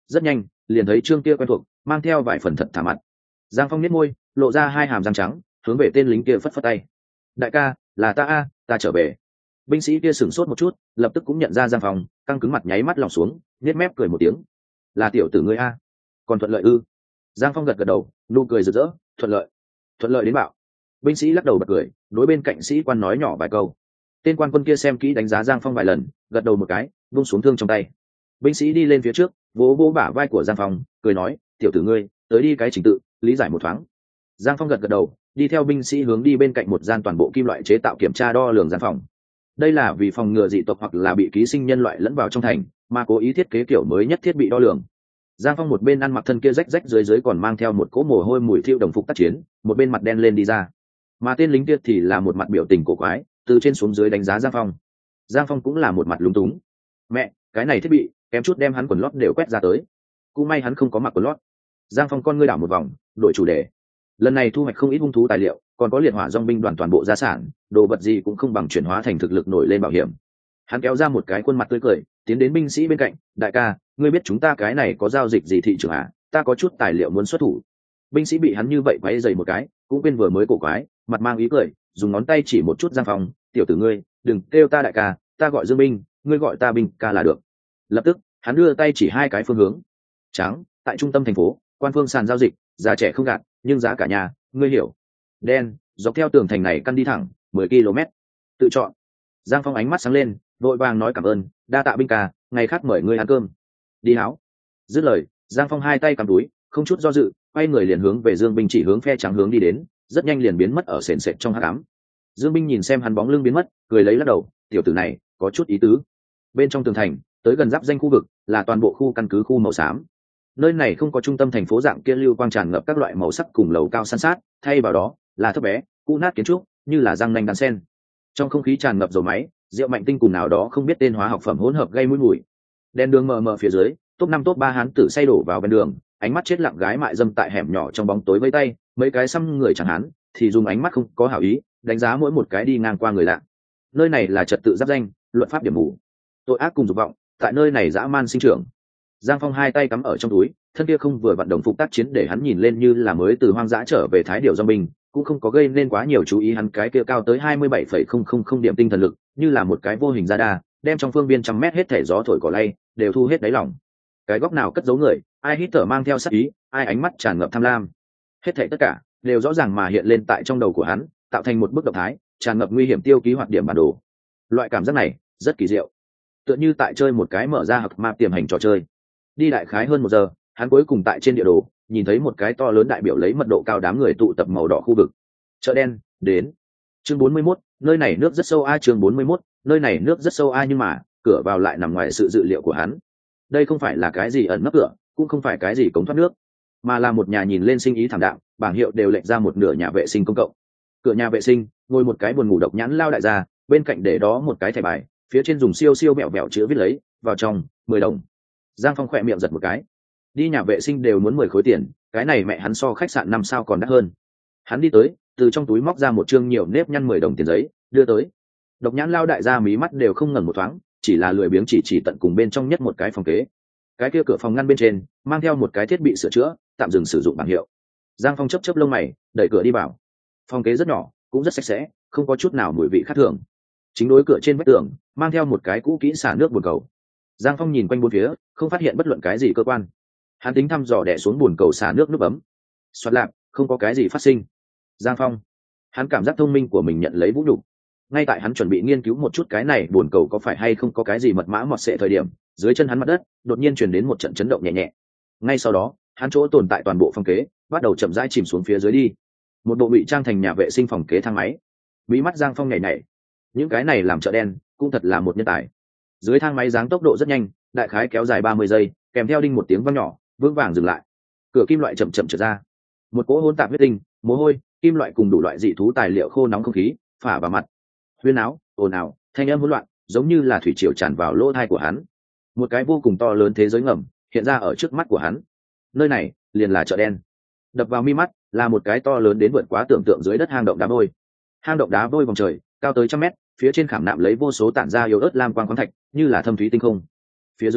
rất nhanh liền thấy trương kia quen thuộc mang theo vài phần thật thả mặt. Giang Phong nhếch môi lộ ra hai hàm răng trắng, hướng về tên lính kia phất phất tay. Đại ca, là ta a, ta trở về. Binh sĩ kia sửng sốt một chút, lập tức cũng nhận ra Giang Phong, căng cứng mặt nháy mắt lòng xuống, nhếch mép cười một tiếng. Là tiểu tử ngươi a? Còn thuận lợi ư? Giang Phong gật gật đầu, nụ cười rực rỡ. Thuận lợi, thuận lợi đến bạo. Binh sĩ lắc đầu bật cười, đối bên cạnh sĩ quan nói nhỏ vài câu. Tên quan quân kia xem kỹ đánh giá Giang Phong vài lần, gật đầu một cái, buông xuống thương trong tay. Binh sĩ đi lên phía trước, vỗ vỗ bả vai của Giang Phong, cười nói, tiểu tử ngươi, tới đi cái trình tự, lý giải một thoáng. Giang Phong gật gật đầu, đi theo binh sĩ hướng đi bên cạnh một gian toàn bộ kim loại chế tạo kiểm tra đo lường gian phòng. Đây là vì phòng ngừa dị tộc hoặc là bị ký sinh nhân loại lẫn vào trong thành, mà cố ý thiết kế kiểu mới nhất thiết bị đo lường. Giang Phong một bên ăn mặc thân kia rách rách dưới dưới còn mang theo một cỗ mồ hôi mùi thiêu đồng phục tác chiến, một bên mặt đen lên đi ra. Mà tên lính kia thì là một mặt biểu tình cổ quái, từ trên xuống dưới đánh giá Giang Phong. Giang Phong cũng là một mặt lúng túng. Mẹ, cái này thiết bị, kém chút đem hắn quần lót đều quét ra tới. Cũng may hắn không có mặc quần lót. Giang Phong con ngươi đảo một vòng, đổi chủ đề. Lần này thu hoạch không ít hung thú tài liệu, còn có liệt hỏa dòng binh đoàn toàn bộ gia sản, đồ vật gì cũng không bằng chuyển hóa thành thực lực nổi lên bảo hiểm. Hắn kéo ra một cái khuôn mặt tươi cười, tiến đến binh sĩ bên cạnh. Đại ca, ngươi biết chúng ta cái này có giao dịch gì thị trường à? Ta có chút tài liệu muốn xuất thủ. Binh sĩ bị hắn như vậy quấy dày một cái, cũng quên vừa mới cổ quái, mặt mang ý cười, dùng ngón tay chỉ một chút Giang Phong. Tiểu tử ngươi, đừng kêu ta đại ca, ta gọi Dương Binh, ngươi gọi ta Binh ca là được. Lập tức, hắn đưa tay chỉ hai cái phương hướng. Trắng, tại trung tâm thành phố, quan phương sàn giao dịch, già trẻ không gạt, nhưng giá cả nhà, ngươi hiểu. Đen, dọc theo tường thành này căn đi thẳng mười ki lô mét. Tự chọn. Giang Phong ánh mắt sáng lên, vội vàng nói cảm ơn, đa tạ Binh ca, ngày khác mời ngươi ăn cơm. Đi háo. Dứt lời, Giang Phong hai tay cầm túi, không chút do dự, quay người liền hướng về Dương Binh chỉ hướng phe trắng hướng đi đến, rất nhanh liền biến mất ở sền sệt trong hắc ám. Dương Binh nhìn xem hắn bóng lưng biến mất, cười lấy lắc đầu, tiểu tử này có chút ý tứ. Bên trong tường thành, tới gần giáp danh khu vực là toàn bộ khu căn cứ khu màu xám. Nơi này không có trung tâm thành phố dạng kia lưu quang tràn ngập các loại màu sắc cùng lầu cao san sát, thay vào đó là thấp bé, cũ nát kiến trúc, như là răng nanh đan sen. Trong không khí tràn ngập dầu máy, rượu mạnh tinh cùng nào đó không biết tên hóa học phẩm hỗn hợp gây mũi mùi. Đèn đường mờ mờ phía dưới, top năm top ba hán tử say đổ vào bên đường, ánh mắt chết lặng gái mại dâm tại hẻm nhỏ trong bóng tối vây tay, mấy cái xăm người chẳng hán thì dùng ánh mắt không có hảo ý đánh giá mỗi một cái đi ngang qua người lạ. Nơi này là trật tự giáp danh, luật pháp điểm mù, tội ác cùng dục vọng tại nơi này dã man sinh trưởng. Giang Phong hai tay cắm ở trong túi, thân kia không vừa vận động phục tác chiến để hắn nhìn lên như là mới từ hoang dã trở về thái điều do mình, cũng không có gây nên quá nhiều chú ý. Hắn cái kia cao tới hai mươi bảy phẩy không không không điểm tinh thần lực, như là một cái vô hình radar, đem trong phương viên trăm mét hết thể gió thổi cỏ lay đều thu hết đáy lòng. Cái góc nào cất giấu người, ai hít thở mang theo sát ý, ai ánh mắt tràn ngập tham lam, hết thảy tất cả đều rõ ràng mà hiện lên tại trong đầu của hắn, tạo thành một bức động thái tràn ngập nguy hiểm tiêu ký hoạt điểm bản đồ. Loại cảm giác này rất kỳ diệu, tựa như tại chơi một cái mở ra học map tiềm hành trò chơi. Đi đại khái hơn một giờ, hắn cuối cùng tại trên địa đồ nhìn thấy một cái to lớn đại biểu lấy mật độ cao đám người tụ tập màu đỏ khu vực. Chợ đen đến. Chương bốn mươi mốt, nơi này nước rất sâu a. Chương bốn mươi mốt, nơi này nước rất sâu a. Nhưng mà cửa vào lại nằm ngoài sự dự liệu của hắn. Đây không phải là cái gì ẩn nấp cửa, cũng không phải cái gì cống thoát nước, mà là một nhà nhìn lên sinh ý thảm đạm, bảng hiệu đều lệch ra một nửa nhà vệ sinh công cộng. Cửa nhà vệ sinh ngồi một cái buồn ngủ độc nhãn lao đại gia, bên cạnh để đó một cái thẻ bài, phía trên dùng siêu siêu mẹo mẹo chữ viết lấy vào trong mười đồng. Giang Phong khỏe miệng giật một cái, đi nhà vệ sinh đều muốn mười khối tiền, cái này mẹ hắn so khách sạn năm sao còn đắt hơn. Hắn đi tới, từ trong túi móc ra một chương nhiều nếp nhăn mười đồng tiền giấy đưa tới. Độc nhãn lao đại gia mí mắt đều không ngẩng một thoáng, chỉ là lười biếng chỉ chỉ tận cùng bên trong nhất một cái phòng kế. Cái kia cửa phòng ngăn bên trên mang theo một cái thiết bị sửa chữa tạm dừng sử dụng bảng hiệu. Giang Phong chấp chấp lông mày, đẩy cửa đi vào. Phòng kế rất nhỏ, cũng rất sạch sẽ, không có chút nào mùi vị khác thường. Chính đối cửa trên vách tường mang theo một cái cũ kỹ xả nước bồn cầu. Giang Phong nhìn quanh bốn phía, không phát hiện bất luận cái gì cơ quan. Hắn tính thăm dò đè xuống bồn cầu xả nước nút ấm. Xoạt lạc, không có cái gì phát sinh. Giang Phong, hắn cảm giác thông minh của mình nhận lấy vũ nhục. Ngay tại hắn chuẩn bị nghiên cứu một chút cái này bồn cầu có phải hay không có cái gì mật mã mọt xệ thời điểm, dưới chân hắn mặt đất đột nhiên truyền đến một trận chấn động nhẹ nhẹ. Ngay sau đó, hắn chỗ tồn tại toàn bộ phòng kế bắt đầu chậm rãi chìm xuống phía dưới đi. Một bộ bị trang thành nhà vệ sinh phòng kế thang máy. Mí mắt Giang Phong nhảy nhảy, những cái này làm chợ đen cũng thật là một nhân tài. Dưới thang máy giáng tốc độ rất nhanh, đại khái kéo dài ba mươi giây, kèm theo đinh một tiếng vang nhỏ, vững vàng dừng lại. Cửa kim loại chậm chậm trở ra, một cỗ hỗn tạp huyết tinh, mồ hôi, kim loại cùng đủ loại dị thú tài liệu khô nóng không khí phả vào mặt. Huyên áo, ồn ào, thanh âm hỗn loạn, giống như là thủy triều tràn vào lỗ tai của hắn. Một cái vô cùng to lớn thế giới ngầm hiện ra ở trước mắt của hắn. Nơi này liền là chợ đen. Đập vào mi mắt là một cái to lớn đến vượt quá tưởng tượng dưới đất hang động đá vôi. Hang động đá vôi vòng trời, cao tới trăm mét, phía trên khảm nạm lấy vô số tản ra yếu ớt lam quang khoáng thạch, như là thâm thúy tinh không. Phía dưới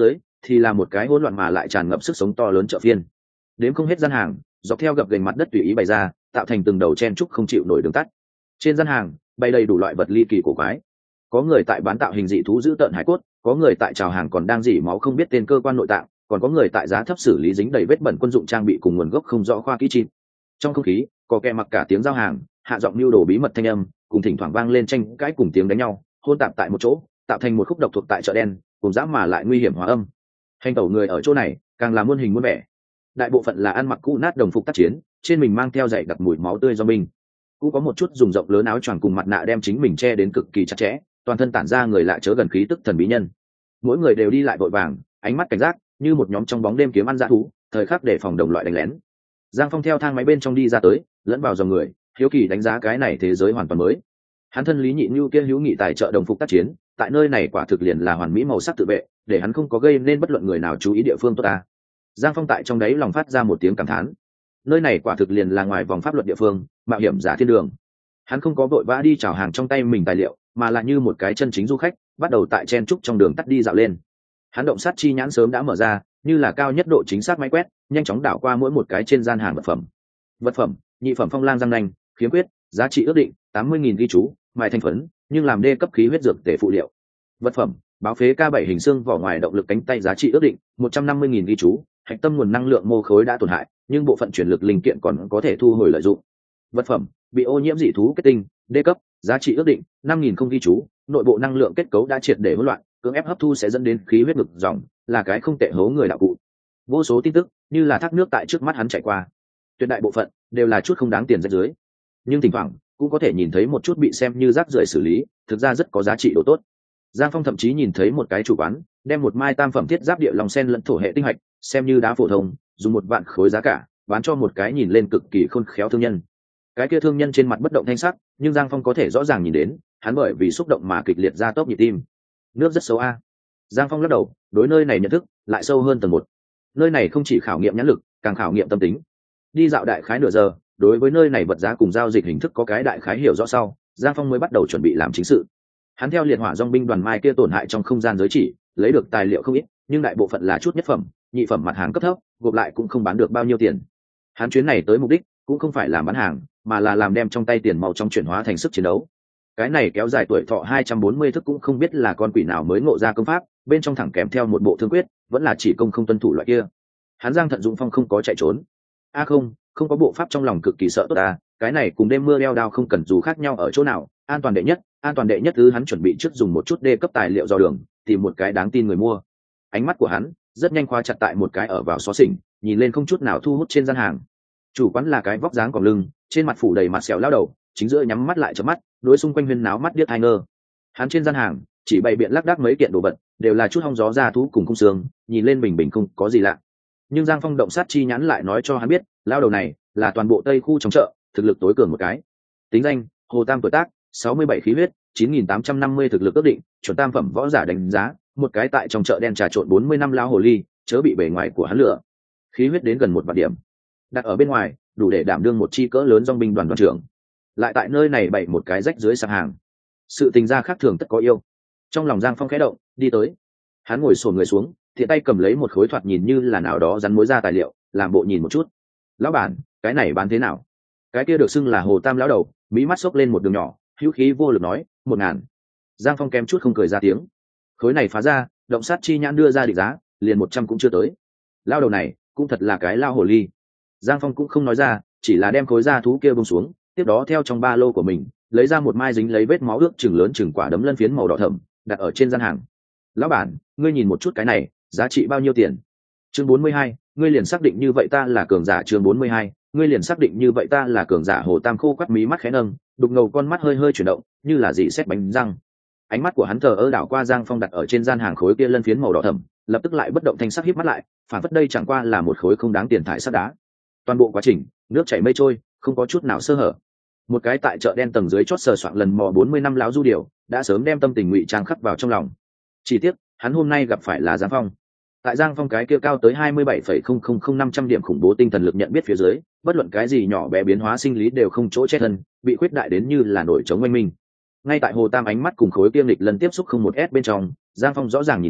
thì là một cái hỗn loạn mà lại tràn ngập sức sống to lớn chợ phiên. Đến không hết gian hàng dọc theo gập ghềnh mặt đất tùy ý bày ra, tạo thành từng đầu chen trúc không chịu nổi đường tắt. Trên gian hàng bày đầy đủ loại vật ly kỳ cổ quái, có người tại bán tạo hình dị thú giữ tợn hải cốt, có người tại chào hàng còn đang dỉ máu không biết tên cơ quan nội tạng, còn có người tại giá thấp xử lý dính đầy vết bẩn quân dụng trang bị cùng nguồn gốc không rõ khoa kỹ chim. Trong không khí có kẻ mặc cả tiếng giao hàng, hạ giọng lưu đồ bí mật thanh âm, cùng thỉnh thoảng vang lên tranh cãi cùng tiếng đánh nhau, hôn tạp tại một chỗ, tạo thành một khúc độc thuộc tại chợ đen, cùng dã mà lại nguy hiểm hóa âm. Hành tẩu người ở chỗ này càng là muôn hình muôn vẻ, đại bộ phận là ăn mặc cũ nát đồng phục tác chiến, trên mình mang theo dày đặc mùi máu tươi do binh, cũng có một chút dùng rộng lớn áo choàng cùng mặt nạ đem chính mình che đến cực kỳ chặt chẽ, toàn thân tản ra người lạ chớ gần khí tức thần bí nhân. Mỗi người đều đi lại vội vàng, ánh mắt cảnh giác, như một nhóm trong bóng đêm kiếm ăn dã thú, thời khắc để phòng đồng loại đánh lén. Giang Phong theo thang máy bên trong đi ra tới, lẫn vào dòng người, hiếu kỳ đánh giá cái này thế giới hoàn toàn mới. Hắn thân Lý Nhị Nưu kia hữu nghị tài trợ đồng phục tác chiến, tại nơi này quả thực liền là hoàn mỹ màu sắc tự vệ, để hắn không có gây nên bất luận người nào chú ý địa phương tốt ta. Giang Phong tại trong đấy lòng phát ra một tiếng cảm thán. Nơi này quả thực liền là ngoài vòng pháp luật địa phương, mạo hiểm giả thiên đường. Hắn không có vội vã đi chào hàng trong tay mình tài liệu, mà là như một cái chân chính du khách, bắt đầu tại chen trúc trong đường tắt đi dạo lên. Hắn động sát chi nhãn sớm đã mở ra, như là cao nhất độ chính xác máy quét, nhanh chóng đảo qua mỗi một cái trên gian hàng vật phẩm. Vật phẩm: nhị phẩm phong lang răng nanh, khiếm khuyết, giá trị ước định tám mươi nghìn ghi chú, mài thành phấn, nhưng làm đê cấp khí huyết dược tể phụ liệu. Vật phẩm: báo phế K bảy hình xương vỏ ngoài động lực cánh tay, giá trị ước định một trăm năm mươi nghìn ghi chú, hạch tâm nguồn năng lượng mô khối đã tổn hại, nhưng bộ phận chuyển lực linh kiện còn có thể thu hồi lợi dụng. Vật phẩm: bị ô nhiễm dị thú kết tinh, đê cấp, giá trị ước định năm nghìn không ghi chú, nội bộ năng lượng kết cấu đã triệt để hỗn loạn, cưỡng ép hấp thu sẽ dẫn đến khí huyết ngực dòng, là cái không tệ hố người đạo cụ. Vô số tin tức như là thác nước tại trước mắt hắn chạy qua, tuyệt đại bộ phận đều là chút không đáng tiền rách dưới, nhưng thỉnh thoảng cũng có thể nhìn thấy một chút bị xem như rác rưởi xử lý, thực ra rất có giá trị độ tốt. Giang Phong thậm chí nhìn thấy một cái chủ quán đem một mai tam phẩm thiết giáp địa lòng sen lẫn thổ hệ tinh hạch xem như đá phổ thông, dùng một vạn khối giá cả bán cho một cái nhìn lên cực kỳ khôn khéo thương nhân. Cái kia thương nhân trên mặt bất động thanh sắc, nhưng Giang Phong có thể rõ ràng nhìn đến hắn bởi vì xúc động mà kịch liệt ra tốc nhịp tim. Nước rất xấu a. Giang Phong lắc đầu, đối nơi này nhận thức lại sâu hơn tầng một. Nơi này không chỉ khảo nghiệm nhãn lực, càng khảo nghiệm tâm tính. Đi dạo đại khái nửa giờ, đối với nơi này vật giá cùng giao dịch hình thức có cái đại khái hiểu rõ sau, Giang Phong mới bắt đầu chuẩn bị làm chính sự. Hắn theo liệt hỏa dòng binh đoàn mai kia tổn hại trong không gian giới chỉ, lấy được tài liệu không ít, nhưng đại bộ phận là chút nhất phẩm, nhị phẩm mặt hàng cấp thấp, gộp lại cũng không bán được bao nhiêu tiền. Hắn chuyến này tới mục đích cũng không phải làm bán hàng, mà là làm đem trong tay tiền màu trong chuyển hóa thành sức chiến đấu. Cái này kéo dài tuổi thọ hai trăm bốn mươi thức cũng không biết là con quỷ nào mới ngộ ra công pháp, bên trong thẳng kèm theo một bộ thương quyết, vẫn là chỉ công không tuân thủ loại kia. Hắn Giang Thận Dụng Phong không có chạy trốn. A à không, không có bộ pháp trong lòng cực kỳ sợ tốt à, cái này cùng đêm mưa đeo đao không cần dù khác nhau ở chỗ nào, an toàn đệ nhất, an toàn đệ nhất thứ hắn chuẩn bị trước dùng một chút đê cấp tài liệu dò đường, tìm một cái đáng tin người mua. Ánh mắt của hắn rất nhanh khóa chặt tại một cái ở vào xó xỉnh, nhìn lên không chút nào thu hút trên gian hàng. Chủ quán là cái vóc dáng còng lưng, trên mặt phủ đầy mặt sẹo lao đầu, chính giữa nhắm mắt lại chớp mắt, đối xung quanh huyên náo mắt điếc tai ngơ. Hắn trên gian hàng chỉ bày biện lác đác mấy kiện đồ vật, đều là chút hong gió ra thú cùng cung xương, nhìn lên bình bình không có gì lạ. Nhưng Giang Phong động sát chi nhãn lại nói cho hắn biết, lao đầu này là toàn bộ tây khu trong chợ thực lực tối cường một cái. Tính danh: Hồ Tam, tuổi tác sáu mươi bảy, khí huyết chín nghìn tám trăm năm mươi, thực lực ước định chuẩn tam phẩm võ giả đánh giá, một cái tại trong chợ đen trà trộn bốn mươi năm lao hồ ly, chớ bị bề ngoài của hắn lửa. Khí huyết đến gần một vạn điểm, đặt ở bên ngoài đủ để đảm đương một chi cỡ lớn dòng binh đoàn đoàn trưởng, lại tại nơi này bày một cái rách dưới sạp hàng. Sự tình gia khác thường tất có yêu. Trong lòng Giang Phong khẽ động, đi tới. Hắn ngồi xổm người xuống, thiện tay cầm lấy một khối thoạt nhìn như là nào đó rắn mối ra tài liệu, làm bộ nhìn một chút. Lão bản, cái này bán thế nào? Cái kia được xưng là Hồ Tam lão đầu, mí mắt xốc lên một đường nhỏ, hữu khí vô lực nói, một ngàn. Giang Phong kém chút không cười ra tiếng. Khối này phá ra, động sát chi nhãn đưa ra định giá, liền một trăm cũng chưa tới. Lão đầu này cũng thật là cái lao hồ ly. Giang Phong cũng không nói ra, chỉ là đem khối da thú kia buông xuống, tiếp đó theo trong ba lô của mình lấy ra một mai dính lấy vết máu ướt chừng lớn chừng quả đấm lân phiến màu đỏ thẫm, đặt ở trên gian hàng. Lão bản, ngươi nhìn một chút cái này, giá trị bao nhiêu tiền? Chương bốn mươi hai, ngươi liền xác định như vậy ta là cường giả. Chương bốn mươi hai, ngươi liền xác định như vậy ta là cường giả. Hồ Tam khô quắt mí mắt khẽ nâng, đục ngầu con mắt hơi hơi chuyển động, như là dị xét bánh răng. Ánh mắt của hắn thờ ơ đảo qua Giang Phong đặt ở trên gian hàng khối kia lân phiến màu đỏ thẫm, lập tức lại bất động thanh sắc híp mắt lại, phản phất đây chẳng qua là một khối không đáng tiền thải sắt đá. Toàn bộ quá trình nước chảy mây trôi, không có chút nào sơ hở. Một cái tại chợ đen tầng dưới chót sờ soạng lần mò bốn mươi năm láo du điều, đã sớm đem tâm tình ngụy trang khắc vào trong lòng. Chỉ tiếc hắn hôm nay gặp phải là Giang Phong. Tại Giang Phong cái kia cao tới hai mươi bảy phẩy không không không năm trăm điểm khủng bố tinh thần lực nhận biết phía dưới, bất luận cái gì nhỏ bé biến hóa sinh lý đều không chỗ che thân, bị khuyết đại đến như là nổi trống oanh minh. Ngay tại Hồ Tam ánh mắt cùng khối kiêm lịch lần tiếp xúc không một s bên trong, Giang Phong rõ ràng nhìn đến,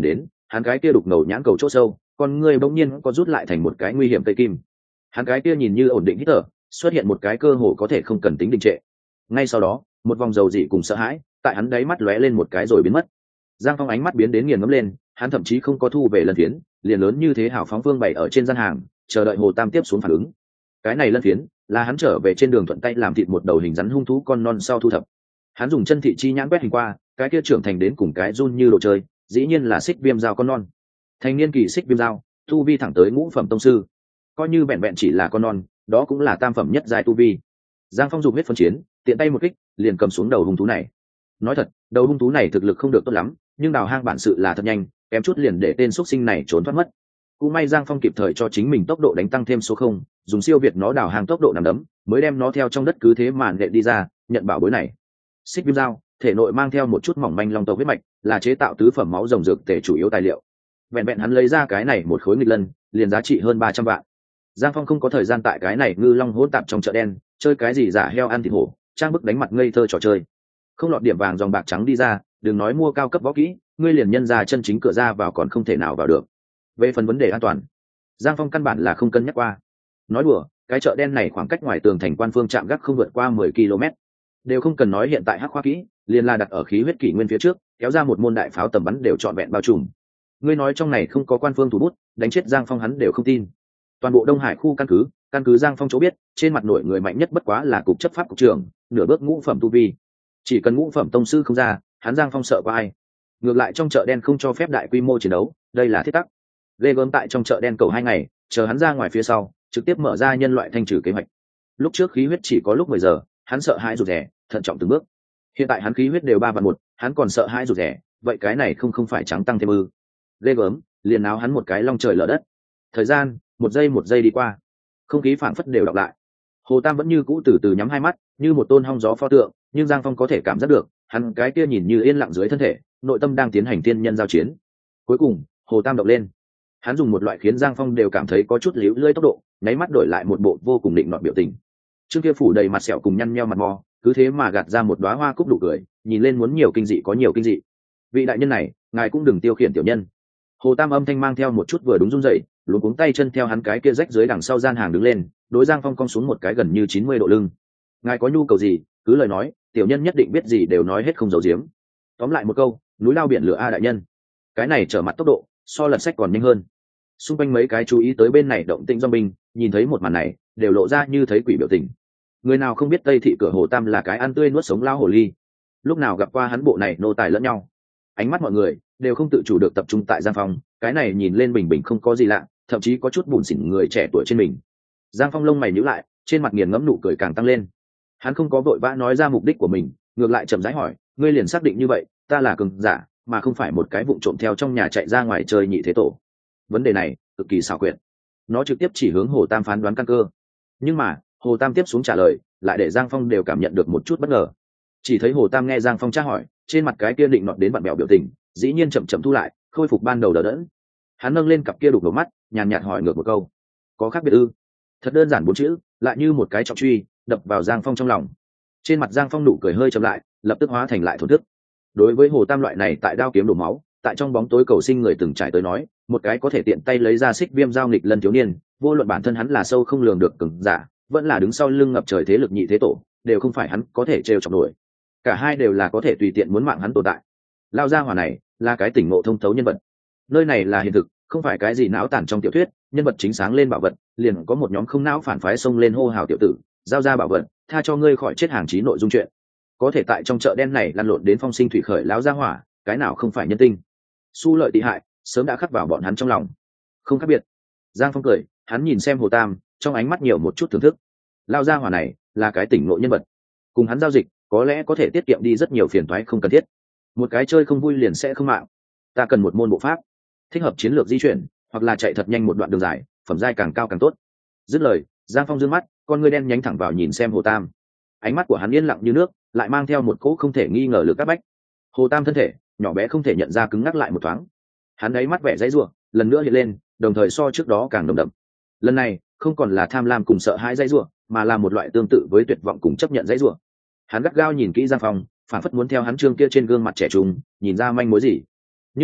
hắn cái kia đục ngầu nhãn cầu chỗ sâu, con ngươi bỗng nhiên có rút lại thành một cái nguy hiểm cây kim. Hắn cái kia nhìn như ổn định hít thở, xuất hiện một cái cơ hồ có thể không cần tính đình trệ. Ngay sau đó, một vòng dầu dị cùng sợ hãi tại hắn đáy mắt lóe lên một cái rồi biến mất. Giang Phong ánh mắt biến đến nghiền ngẫm lên, hắn thậm chí không có thu về lân phiến, liền lớn như thế hào phóng vương bày ở trên gian hàng, chờ đợi Hồ Tam tiếp xuống phản ứng. Cái này lân phiến là hắn trở về trên đường thuận tay làm thịt một đầu hình rắn hung thú con non sau thu thập. Hắn dùng chân thị chi nhãn quét hình qua, cái kia trưởng thành đến cùng cái run như đồ chơi, dĩ nhiên là xích viêm dao con non. Thành niên kỳ xích viêm dao, tu vi thẳng tới ngũ phẩm tông sư. Coi như vẹn vẹn chỉ là con non, đó cũng là tam phẩm nhất giai tu vi. Giang Phong dùng huyết phân chiến, tiện tay một kích, liền cầm xuống đầu hung thú này. Nói thật, đầu hung thú này thực lực không được tốt lắm, nhưng đào hang bản sự là thật nhanh, kém chút liền để tên xuất sinh này trốn thoát mất. Cũng may Giang Phong kịp thời cho chính mình tốc độ đánh tăng thêm số không, dùng siêu việt nó đào hang tốc độ nằm đấm, mới đem nó theo trong đất cứ thế màn lệ đi ra, nhận bảo bối này. Xích viêm dao, thể nội mang theo một chút mỏng manh long tộc huyết mạch, là chế tạo tứ phẩm máu rồng dược tể chủ yếu tài liệu. Vẹn vẹn hắn lấy ra cái này một khối nghịch lân, liền giá trị hơn ba trăm vạn. Giang Phong không có thời gian tại cái này ngư long hỗn tạp trong chợ đen, chơi cái gì giả heo ăn thịt hổ, trang bức đánh mặt ngây thơ trò chơi. Không lọt điểm vàng dòng bạc trắng đi ra, đừng nói mua cao cấp võ kỹ, ngươi liền nhân ra chân chính cửa ra vào còn không thể nào vào được. Về phần vấn đề an toàn, Giang Phong căn bản là không cân nhắc qua. Nói đùa, cái chợ đen này khoảng cách ngoài tường thành quan phương trạm gác không vượt qua mười ki lô mét. Đều không cần nói hiện tại hắc khoa kỹ, liền là đặt ở khí huyết kỷ nguyên phía trước, kéo ra một môn đại pháo tầm bắn đều trọn vẹn bao trùm. Ngươi nói trong này không có quan phương thủ bút, đánh chết Giang Phong hắn đều không tin. Toàn bộ Đông Hải khu căn cứ, căn cứ Giang Phong chỗ biết, trên mặt nội người mạnh nhất bất quá là cục chấp pháp cục trưởng, nửa bước ngũ phẩm tu vi. Chỉ cần ngũ phẩm tông sư không ra, hắn Giang Phong sợ có ai. Ngược lại trong chợ đen không cho phép đại quy mô chiến đấu, đây là thiết tắc. Ghê gớm tại trong chợ đen cầu hai ngày, chờ hắn ra ngoài phía sau, trực tiếp mở ra nhân loại thanh trừ kế hoạch. Lúc trước khí huyết chỉ có lúc mười giờ, hắn sợ hãi rụt rè, thận trọng từng bước. Hiện tại hắn khí huyết đều ba vạn một, hắn còn sợ hãi rụt rè, vậy cái này không không phải trắng tăng thêm ư? Ghê gớm, liền áo hắn một cái long trời lở đất. Thời gian, một giây một giây đi qua, không khí phảng phất đều đọc lại. Hồ Tam vẫn như cũ từ từ nhắm hai mắt, như một tôn hong gió pho tượng, nhưng Giang Phong có thể cảm giác được, hắn cái kia nhìn như yên lặng dưới thân thể, nội tâm đang tiến hành tiên nhân giao chiến. Cuối cùng, Hồ Tam động lên. Hắn dùng một loại khiến Giang Phong đều cảm thấy có chút líu lưỡi tốc độ, nháy mắt đổi lại một bộ vô cùng định nọt biểu tình. Trương kia phủ đầy mặt sẹo cùng nhăn nheo mặt mò, cứ thế mà gạt ra một đóa hoa cúc đủ cười, nhìn lên muốn nhiều kinh dị có nhiều kinh dị. Vị đại nhân này, ngài cũng đừng tiêu khiển tiểu nhân. Hồ Tam âm thanh mang theo một chút vừa đúng run rẩy, luống cuống tay chân theo hắn cái kia rách dưới đằng sau gian hàng đứng lên, đối Giang Phong cong xuống một cái gần như chín mươi độ lưng. Ngài có nhu cầu gì, cứ lời nói, tiểu nhân nhất định biết gì đều nói hết không giấu giếm. Tóm lại một câu, núi lao biển lửa a đại nhân. Cái này trở mặt tốc độ, so lật sách còn nhanh hơn. Xung quanh mấy cái chú ý tới bên này động tĩnh do binh, nhìn thấy một màn này, đều lộ ra như thấy quỷ biểu tình. Người nào không biết Tây thị cửa Hồ Tam là cái ăn tươi nuốt sống lao hồ ly, lúc nào gặp qua hắn bộ này nô tài lẫn nhau. Ánh mắt mọi người đều không tự chủ được tập trung tại Giang Phong, cái này nhìn lên bình bình không có gì lạ, thậm chí có chút buồn xỉn người trẻ tuổi trên mình. Giang Phong lông mày nhíu lại, trên mặt nghiền ngẫm nụ cười càng tăng lên. Hắn không có vội vã nói ra mục đích của mình, ngược lại chậm rãi hỏi, ngươi liền xác định như vậy, ta là cường giả, mà không phải một cái vụng trộm theo trong nhà chạy ra ngoài chơi nhị thế tổ. Vấn đề này cực kỳ xảo quyệt, nó trực tiếp chỉ hướng Hồ Tam phán đoán căn cơ. Nhưng mà Hồ Tam tiếp xuống trả lời, lại để Giang Phong đều cảm nhận được một chút bất ngờ. Chỉ thấy Hồ Tam nghe Giang Phong tra hỏi, trên mặt cái kia định nọt đến bạn bèo biểu tình, dĩ nhiên chậm chậm thu lại, khôi phục ban đầu đờ đẫn. Hắn nâng lên cặp kia đục ngầu mắt, nhàn nhạt hỏi ngược một câu, có khác biệt ư? Thật đơn giản bốn chữ, lại như một cái trọng truy đập vào Giang Phong trong lòng. Trên mặt Giang Phong nụ cười hơi chậm lại, lập tức hóa thành lại thổn thức. Đối với Hồ Tam loại này tại đao kiếm đổ máu, tại trong bóng tối cầu sinh người từng trải tới nói, một cái có thể tiện tay lấy ra xích viêm giao nghịch lần thiếu niên, vô luận bản thân hắn là sâu không lường được cường giả, vẫn là đứng sau lưng ngập trời thế lực nhị thế tổ, đều không phải hắn có thể trêu chọc nổi. Cả hai đều là có thể tùy tiện muốn mạng hắn tồn tại. Lao gia hỏa này là cái tỉnh ngộ thông thấu nhân vật. Nơi này là hiện thực, không phải cái gì não tản trong tiểu thuyết, nhân vật chính sáng lên bảo vật, liền có một nhóm không não phản phái xông lên hô hào tiểu tử, giao ra bảo vật, tha cho ngươi khỏi chết hàng chí nội dung chuyện. Có thể tại trong chợ đen này lăn lộn đến phong sinh thủy khởi lão gia hỏa, cái nào không phải nhân tinh. Su lợi tị hại, sớm đã khắc vào bọn hắn trong lòng. Không khác biệt. Giang Phong cười, hắn nhìn xem Hồ Tam, trong ánh mắt nhiều một chút thưởng thức. Lao gia hỏa này là cái tỉnh ngộ nhân vật, cùng hắn giao dịch có lẽ có thể tiết kiệm đi rất nhiều phiền toái không cần thiết. Một cái chơi không vui liền sẽ không mạng. Ta cần một môn bộ pháp, thích hợp chiến lược di chuyển, hoặc là chạy thật nhanh một đoạn đường dài, phẩm giai càng cao càng tốt. Dứt lời, Giang Phong dương mắt, con ngươi đen nhánh thẳng vào nhìn xem Hồ Tam. Ánh mắt của hắn yên lặng như nước, lại mang theo một cỗ không thể nghi ngờ lực áp bách. Hồ Tam thân thể nhỏ bé không thể nhận ra cứng ngắc lại một thoáng. Hắn ấy mắt vẻ dãy rủa, lần nữa hiện lên, đồng thời so trước đó càng nồng đậm. Lần này không còn là tham lam cùng sợ hãi dãy rủa, mà là một loại tương tự với tuyệt vọng cùng chấp nhận dãy rủa. Hắn gắt gao nhìn kỹ Giang Phong, phản phất muốn theo hắn trương kia trên gương mặt trẻ trung nhìn ra manh mối gì. Nhưng mà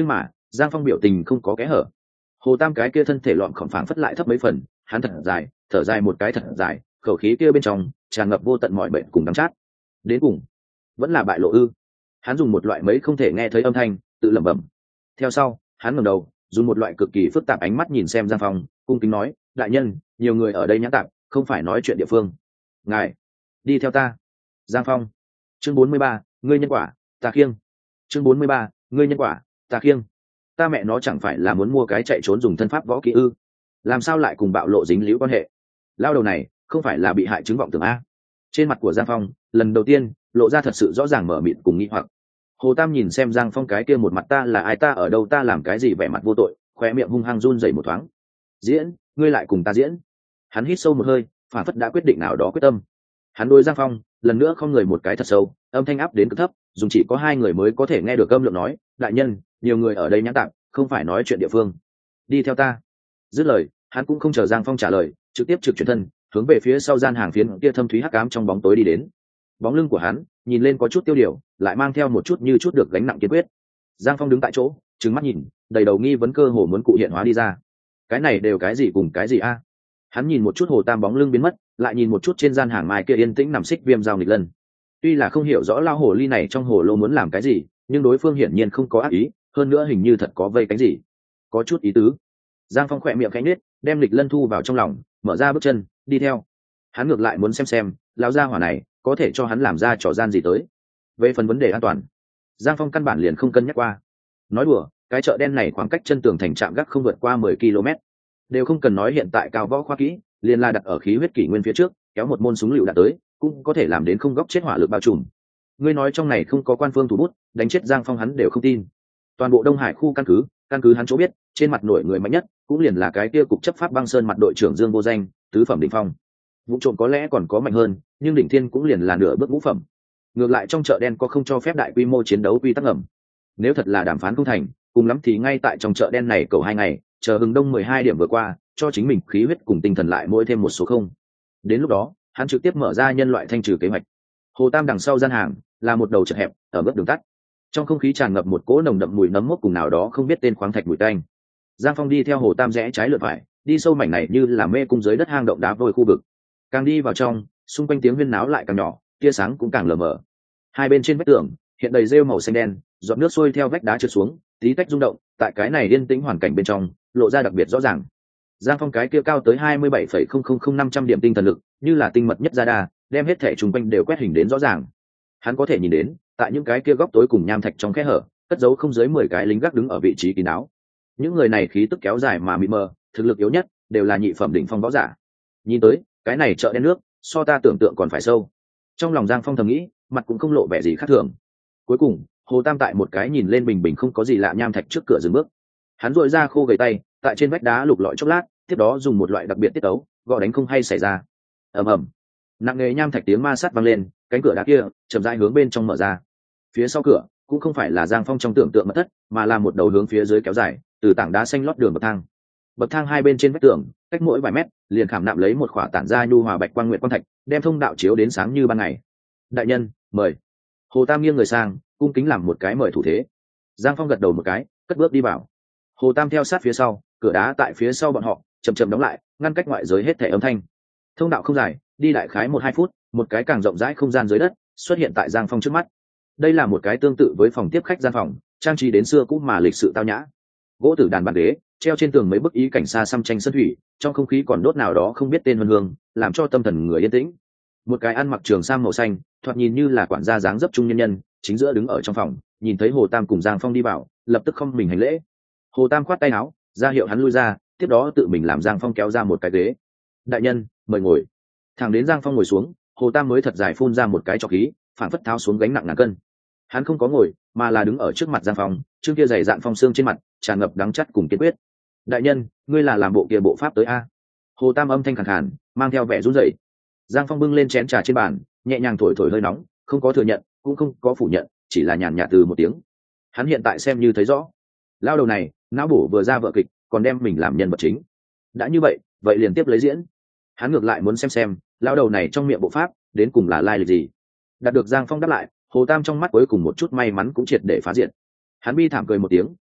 Giang Phong biểu tình không có kẽ hở. Hồ Tam cái kia thân thể lọn khổng phảng phất lại thấp mấy phần, hắn thật dài, thở dài một cái thật dài, khẩu khí kia bên trong tràn ngập vô tận mọi bệnh cùng đắng chát. Đến cùng, vẫn là bại lộ ư? Hắn dùng một loại mấy không thể nghe thấy âm thanh, tự lẩm bẩm. Theo sau, hắn ngẩng đầu, dùng một loại cực kỳ phức tạp ánh mắt nhìn xem Giang Phong, cung kính nói: đại nhân, nhiều người ở đây nhã tạm, không phải nói chuyện địa phương. Ngài, đi theo ta. Giang Phong. Chương bốn mươi ba, ngươi nhân quả, ta khiêng. Chương bốn mươi ba, ngươi nhân quả, ta khiêng. Ta mẹ nó chẳng phải là muốn mua cái chạy trốn dùng thân pháp võ kỹ ư? Làm sao lại cùng bạo lộ dính líu quan hệ? Lao đầu này không phải là bị hại chứng vọng tưởng a? Trên mặt của Giang Phong lần đầu tiên lộ ra thật sự rõ ràng mở mịt cùng nghi hoặc. Hồ Tam nhìn xem Giang Phong cái kia một mặt ta là ai, ta ở đâu, ta làm cái gì, vẻ mặt vô tội, khoe miệng hung hăng run rẩy một thoáng. Diễn, ngươi lại cùng ta diễn? Hắn hít sâu một hơi, phản phất đã quyết định nào đó quyết tâm. Hắn đối Giang Phong lần nữa không người một cái thật sâu, âm thanh áp đến cực thấp, dùng chỉ có hai người mới có thể nghe được âm lượng nói: đại nhân, nhiều người ở đây nhã tạm, không phải nói chuyện địa phương. Đi theo ta. Dứt lời, hắn cũng không chờ Giang Phong trả lời, trực tiếp trực chuyển thân hướng về phía sau gian hàng phiến kia thâm thúy hắc ám trong bóng tối đi đến. Bóng lưng của hắn nhìn lên có chút tiêu điều, lại mang theo một chút như chút được gánh nặng kiên quyết. Giang Phong đứng tại chỗ, trừng mắt nhìn, đầy đầu nghi vấn cơ hồ muốn cụ hiện hóa đi ra. Cái này đều cái gì cùng cái gì a? Hắn nhìn một chút Hồ Tam bóng lưng biến mất, lại nhìn một chút trên gian hàng mai kia yên tĩnh nằm xích viêm dao nghịch lân. Tuy là không hiểu rõ lao hồ ly này trong hồ lô muốn làm cái gì, nhưng đối phương hiển nhiên không có ác ý, hơn nữa hình như thật có vây cánh gì, có chút ý tứ. Giang Phong khỏe miệng khẽ nhếch, đem lịch lân thu vào trong lòng, mở ra bước chân đi theo. Hắn ngược lại muốn xem xem lão gia hỏa này có thể cho hắn làm ra trò gian gì tới. Về phần vấn đề an toàn, Giang Phong căn bản liền không cân nhắc qua. Nói đùa, cái chợ đen này khoảng cách chân tường thành trạm gác không vượt qua mười ki lô mét, đều không cần nói hiện tại cao võ khoa kỹ, liền là đặt ở khí huyết kỷ nguyên phía trước, kéo một môn súng lựu đạn tới, cũng có thể làm đến không góc chết hỏa lực bao trùm. Ngươi nói trong này không có quan phương thủ bút, đánh chết Giang Phong hắn đều không tin. Toàn bộ Đông Hải khu căn cứ, căn cứ hắn chỗ biết, trên mặt nổi người mạnh nhất cũng liền là cái kia cục chấp pháp băng sơn mặt đội trưởng Dương Vô Danh, tứ phẩm đỉnh phong. Vụ trộm có lẽ còn có mạnh hơn, nhưng đỉnh thiên cũng liền là nửa bước ngũ phẩm. Ngược lại trong chợ đen có không cho phép đại quy mô chiến đấu quy tắc ngầm. Nếu thật là đàm phán không thành, cùng lắm thì ngay tại trong chợ đen này cầu hai ngày, chờ hừng đông mười hai điểm vừa qua, cho chính mình khí huyết cùng tinh thần lại mỗi thêm một số không. Đến lúc đó, hắn trực tiếp mở ra nhân loại thanh trừ kế hoạch. Hồ Tam đằng sau gian hàng là một đầu chật hẹp ở bước đường tắt, trong không khí tràn ngập một cỗ nồng đậm mùi nấm mốc cùng nào đó không biết tên khoáng thạch mùi tanh. Giang Phong đi theo Hồ Tam rẽ trái lượt phải, đi sâu mảnh này như là mê cung dưới đất hang động đá vôi khu vực. Càng đi vào trong, xung quanh tiếng huyên náo lại càng nhỏ, tia sáng cũng càng lờ mờ. Hai bên trên vách tường hiện đầy rêu màu xanh đen, giọt nước sôi theo vách đá trượt xuống, tí tách rung động, tại cái này yên tĩnh hoàn cảnh bên trong, lộ ra đặc biệt rõ ràng. Giang Phong cái kia cao tới hai mươi bảy phẩy không không không năm trăm điểm tinh thần lực, như là tinh mật nhất ra đa, đem hết thể xung quanh đều quét hình đến rõ ràng. Hắn có thể nhìn đến, tại những cái kia góc tối cùng nham thạch trong khe hở, cất giấu không dưới mười cái lính gác đứng ở vị trí kín đáo. Những người này khí tức kéo dài mà mịt mờ, thực lực yếu nhất đều là nhị phẩm đỉnh phong võ giả. Nhìn tới, cái này chợ đen nước, so ta tưởng tượng còn phải sâu. Trong lòng Giang Phong thầm nghĩ, mặt cũng không lộ vẻ gì khác thường. Cuối cùng, Hồ Tam tại một cái nhìn lên bình bình không có gì lạ nham thạch trước cửa dừng bước. Hắn duỗi ra khô gầy tay, tại trên vách đá lục lọi chốc lát, tiếp đó dùng một loại đặc biệt tiết tấu, gõ đánh không hay xảy ra. Ầm ầm. Nặng nề nham thạch tiếng ma sát vang lên, cánh cửa đá kia chậm rãi hướng bên trong mở ra. Phía sau cửa cũng không phải là Giang Phong trong tưởng tượng mật thất, mà là một đầu hướng phía dưới kéo dài, từ tảng đá xanh lót đường bậc thang. Bậc thang hai bên trên vách tường, cách mỗi vài mét, liền khảm nạm lấy một khỏa tản ra nhu hòa bạch quang nguyệt quang thạch, đem thông đạo chiếu đến sáng như ban ngày. Đại nhân, mời. Hồ Tam nghiêng người sang, cung kính làm một cái mời thủ thế. Giang Phong gật đầu một cái, cất bước đi vào. Hồ Tam theo sát phía sau, cửa đá tại phía sau bọn họ chậm chậm đóng lại, ngăn cách ngoại giới hết thảy âm thanh. Thông đạo không dài, đi đại khái một hai phút, một cái càng rộng rãi không gian dưới đất xuất hiện tại Giang Phong trước mắt. Đây là một cái tương tự với phòng tiếp khách gian phòng, trang trí đến xưa cũ mà lịch sự tao nhã. Gỗ tử đàn bàn ghế treo trên tường mấy bức ý cảnh xa xăm tranh sơn thủy, trong không khí còn đốt nào đó không biết tên hương hương, làm cho tâm thần người yên tĩnh. Một cái ăn mặc trường sam màu xanh, thoạt nhìn như là quản gia dáng dấp trung nhân nhân, chính giữa đứng ở trong phòng, nhìn thấy Hồ Tam cùng Giang Phong đi vào, lập tức không mình hành lễ. Hồ Tam khoát tay áo, ra hiệu hắn lui ra, tiếp đó tự mình làm Giang Phong kéo ra một cái ghế. Đại nhân, mời ngồi. Thẳng đến Giang Phong ngồi xuống, Hồ Tam mới thật dài phun ra một cái trọc khí, phản phất tháo xuống gánh nặng ngàn cân. Hắn không có ngồi, mà là đứng ở trước mặt Giang Phong, chương kia dày dạn phong xương trên mặt tràn ngập đắng chắt cùng kiên quyết. Đại nhân, ngươi là làm bộ kia bộ pháp tới a? Hồ Tam âm thanh khàn khàn, mang theo vẻ run rẩy. Giang Phong bưng lên chén trà trên bàn, nhẹ nhàng thổi thổi hơi nóng, không có thừa nhận, cũng không có phủ nhận, chỉ là nhàn nhạt từ một tiếng. Hắn hiện tại xem như thấy rõ, lao đầu này não bổ vừa ra vợ kịch, còn đem mình làm nhân vật chính. Đã như vậy, vậy liền tiếp lấy diễn. Hắn ngược lại muốn xem xem lao đầu này trong miệng bộ pháp đến cùng là lai lịch gì. Đạt được Giang Phong đáp lại, Hồ Tam trong mắt cuối cùng một chút may mắn cũng triệt để phá diện. Hắn bi thảm cười một tiếng,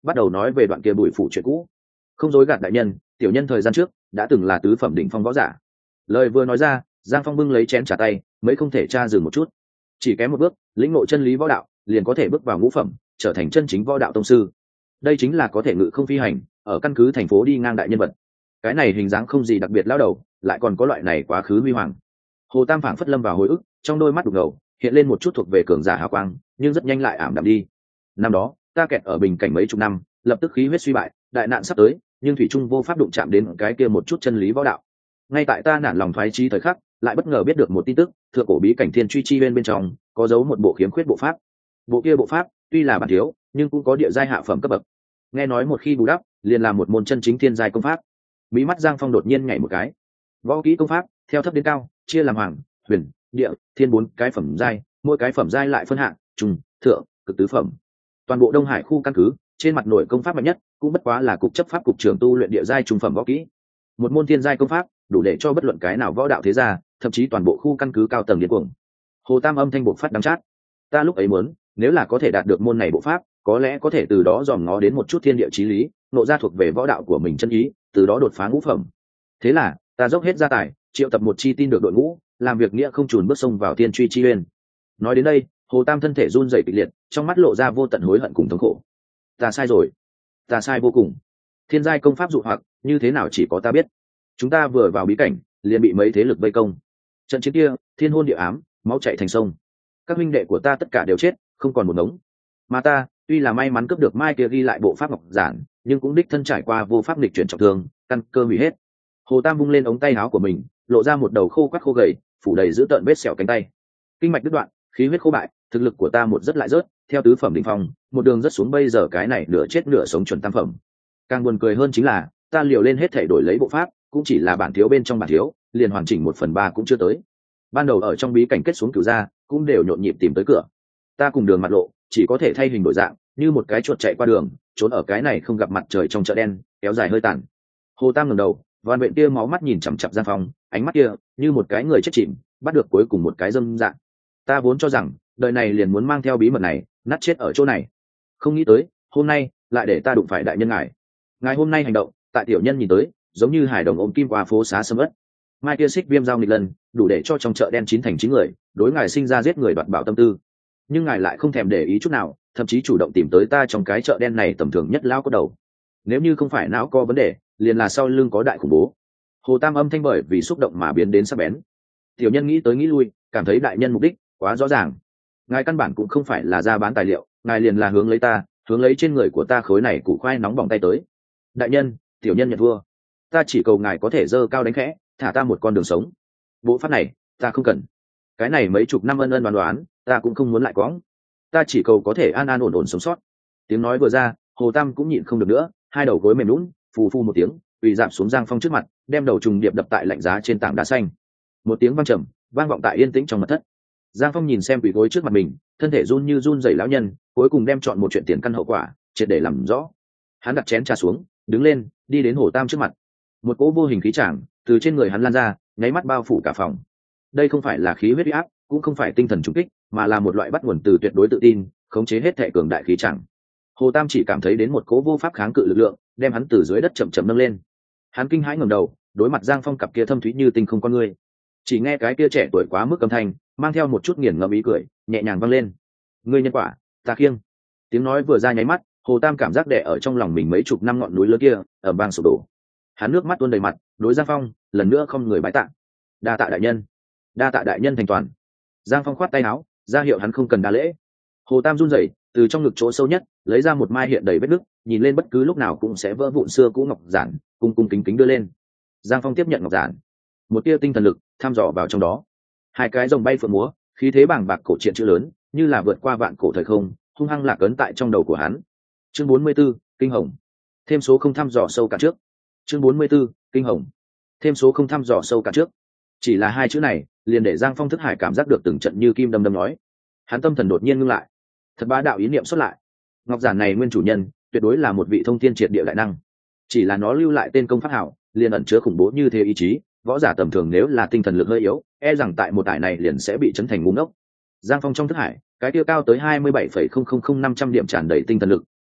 bắt đầu nói về đoạn kia bùi phủ chuyện cũ. Không dối gạt đại nhân, tiểu nhân thời gian trước đã từng là tứ phẩm đỉnh phong võ giả. Lời vừa nói ra, Giang Phong bưng lấy chén trả tay, mấy không thể tra dừng một chút. Chỉ kém một bước, lĩnh ngộ chân lý võ đạo, liền có thể bước vào ngũ phẩm, trở thành chân chính võ đạo tông sư. Đây chính là có thể ngự không phi hành, ở căn cứ thành phố đi ngang đại nhân vật. Cái này hình dáng không gì đặc biệt lao đầu, lại còn có loại này quá khứ huy hoàng. Hồ Tam phảng phất lâm vào hồi ức, trong đôi mắt đục ngầu hiện lên một chút thuộc về cường giả hào quang, nhưng rất nhanh lại ảm đạm đi. Năm đó, ta kẹt ở bình cảnh mấy chục năm, lập tức khí huyết suy bại, đại nạn sắp tới, nhưng thủy trung vô pháp đụng chạm đến cái kia một chút chân lý võ đạo. Ngay tại ta nản lòng thoái chí thời khắc, lại bất ngờ biết được một tin tức, thượng cổ bí cảnh thiên truy chi bên bên trong có giấu một bộ khiếm khuyết bộ pháp. Bộ kia bộ pháp tuy là bản thiếu, nhưng cũng có địa giai hạ phẩm cấp bậc. Nghe nói một khi bù đắp, liền làm một môn chân chính thiên giai công pháp. Mí mắt Giang Phong đột nhiên nhảy một cái. Võ kỹ công pháp theo thấp đến cao, chia làm hoàng, huyền, địa, thiên bốn cái phẩm giai, mỗi cái phẩm giai lại phân hạng trung, thượng, cực tứ phẩm. Toàn bộ Đông Hải khu căn cứ, trên mặt nổi công pháp mạnh nhất cũng bất quá là cục chấp pháp cục trưởng tu luyện địa giai trung phẩm võ kỹ. Một môn thiên giai công pháp đủ để cho bất luận cái nào võ đạo thế gia, thậm chí toàn bộ khu căn cứ cao tầng điên cuồng. Hồ Tam âm thanh bộ phát đắng chát. Ta lúc ấy muốn, nếu là có thể đạt được môn này bộ pháp, có lẽ có thể từ đó dòm ngó đến một chút thiên địa chí lý, nộ ra thuộc về võ đạo của mình chân ý, từ đó đột phá ngũ phẩm. Thế là, ta dốc hết gia tài, triệu tập một chi tin được đội ngũ, làm việc nghĩa không chùn bước sông vào thiên truy chi uyên. Nói đến đây, Hồ Tam thân thể run rẩy kịch liệt, trong mắt lộ ra vô tận hối hận cùng thống khổ. Ta sai rồi, ta sai vô cùng. Thiên giai công pháp dụ hoặc, như thế nào chỉ có ta biết. Chúng ta vừa vào bí cảnh, liền bị mấy thế lực vây công. Trận chiến kia, thiên hôn địa ám, máu chảy thành sông. Các huynh đệ của ta tất cả đều chết, không còn một ngống. Mà ta, tuy là may mắn cướp được mai kia ghi lại bộ pháp ngọc giản, nhưng cũng đích thân trải qua vô pháp lịch chuyển trọng thương, căn cơ hủy hết. Hồ Tam vung lên ống tay áo của mình, lộ ra một đầu khô quắt khô gầy, phủ đầy dữ tợn vết sẹo cánh tay. Kinh mạch đứt đoạn, khí huyết khô bại, thực lực của ta một rất lại rớt, theo tứ phẩm đỉnh phong, một đường rất xuống bây giờ cái này nửa chết nửa sống chuẩn tam phẩm. Càng buồn cười hơn chính là, ta liều lên hết thể đổi lấy bộ pháp, cũng chỉ là bản thiếu bên trong bản thiếu, liền hoàn chỉnh một phần ba cũng chưa tới. Ban đầu ở trong bí cảnh kết xuống cửu gia, cũng đều nhộn nhịp tìm tới cửa. Ta cùng đường mặt lộ, chỉ có thể thay hình đổi dạng, như một cái chuột chạy qua đường, trốn ở cái này không gặp mặt trời trong chợ đen, kéo dài hơi tàn. Hồ Tam ngẩng đầu, Van Vện kia máu mắt nhìn chằm chằm Giang Phong, ánh mắt kia như một cái người chết chìm, bắt được cuối cùng một cái dâm dạng. Ta vốn cho rằng đời này liền muốn mang theo bí mật này, nát chết ở chỗ này. Không nghĩ tới, hôm nay lại để ta đụng phải đại nhân ngài. Ngài hôm nay hành động, tại tiểu nhân nhìn tới, giống như hải đồng ôm kim qua phố xá sầm uất. Mai kia xích viêm giao nghịch lần, đủ để cho trong chợ đen chín thành chín người, đối ngài sinh ra giết người đoạt bảo tâm tư. Nhưng ngài lại không thèm để ý chút nào, thậm chí chủ động tìm tới ta trong cái chợ đen này tầm thường nhất lao có đầu. Nếu như không phải não có vấn đề, liền là sau lưng có đại khủng bố. Hồ Tam âm thanh bởi vì xúc động mà biến đến sắc bén. Tiểu nhân nghĩ tới nghĩ lui, cảm thấy đại nhân mục đích quá rõ ràng. Ngài căn bản cũng không phải là ra bán tài liệu, ngài liền là hướng lấy ta, hướng lấy trên người của ta khối này củ khoai nóng bỏng tay tới. Đại nhân, tiểu nhân nhận thua. Ta chỉ cầu ngài có thể giơ cao đánh khẽ, thả ta một con đường sống. Bộ pháp này, ta không cần. Cái này mấy chục năm ân ân đoán đoán, ta cũng không muốn lại quõng. Ta chỉ cầu có thể an an ổn ổn sống sót. Tiếng nói vừa ra, Hồ Tam cũng nhịn không được nữa, hai đầu gối mềm lún, phù phù một tiếng, quỳ dạp xuống Giang Phong trước mặt, đem đầu trùng điệp đập tại lạnh giá trên tảng đá xanh. Một tiếng vang trầm, vang vọng tại yên tĩnh trong mật thất. Giang Phong nhìn xem quỳ gối trước mặt mình, thân thể run như run rẩy lão nhân, cuối cùng đem chọn một chuyện tiền căn hậu quả, triệt để làm rõ. Hắn đặt chén trà xuống, đứng lên, đi đến Hồ Tam trước mặt. Một cỗ vô hình khí tràng từ trên người hắn lan ra, nháy mắt bao phủ cả phòng. Đây không phải là khí huyết uy áp, cũng không phải tinh thần trùng kích, mà là một loại bắt nguồn từ tuyệt đối tự tin, khống chế hết thể cường đại khí tràng. Hồ Tam chỉ cảm thấy đến một cỗ vô pháp kháng cự lực lượng, đem hắn từ dưới đất chậm chậm nâng lên. Hắn kinh hãi ngẩng đầu, đối mặt Giang Phong cặp kia thâm thúy như tinh không con ngươi. Chỉ nghe cái kia trẻ tuổi quá mức âm thanh, mang theo một chút nghiền ngẫm ý cười, nhẹ nhàng vang lên. Ngươi nhân quả, ta khiêng. Tiếng nói vừa ra nháy mắt, Hồ Tam cảm giác đè ở trong lòng mình mấy chục năm ngọn núi lớn kia, ở bang sụp đổ. Hắn nước mắt tuôn đầy mặt, đối Giang Phong, lần nữa không người bái tạ. Đa tạ đại nhân. Đa tạ đại nhân thành toàn. Giang Phong khoát tay áo, ra hiệu hắn không cần đa lễ. Hồ Tam run rẩy, từ trong ngực chỗ sâu nhất lấy ra một mai hiện đầy vết nứt, nhìn lên bất cứ lúc nào cũng sẽ vỡ vụn xưa cũ ngọc giản, cung cung kính kính đưa lên. Giang Phong tiếp nhận ngọc giản, một tia tinh thần lực thăm dò vào trong đó. Hai cái rồng bay phượng múa, khí thế bàng bạc cổ truyện chữ lớn, như là vượt qua vạn cổ thời không, hung hăng lạc ấn tại trong đầu của hắn. Chương bốn mươi 44, kinh hồng. Thêm số không thăm dò sâu cả trước. Chương bốn mươi 44, kinh hồng. Thêm số không thăm dò sâu cả trước. Chỉ là hai chữ này, liền để Giang Phong thức hải cảm giác được từng trận như kim đâm đâm nói. Hắn tâm thần đột nhiên ngưng lại. Thật bá đạo ý niệm xuất lại. Ngọc giản này nguyên chủ nhân, tuyệt đối là một vị thông thiên triệt địa đại năng. Chỉ là nó lưu lại tên công pháp hảo, liền ẩn chứa khủng bố như thế ý chí, võ giả tầm thường nếu là tinh thần lực hơi yếu, e rằng tại một tải này liền sẽ bị chấn thành ngu ngốc. Giang Phong trong thức hải, cái tiêu cao tới hai mươi bảy phẩy không không không năm trăm điểm tràn đầy tinh thần lực,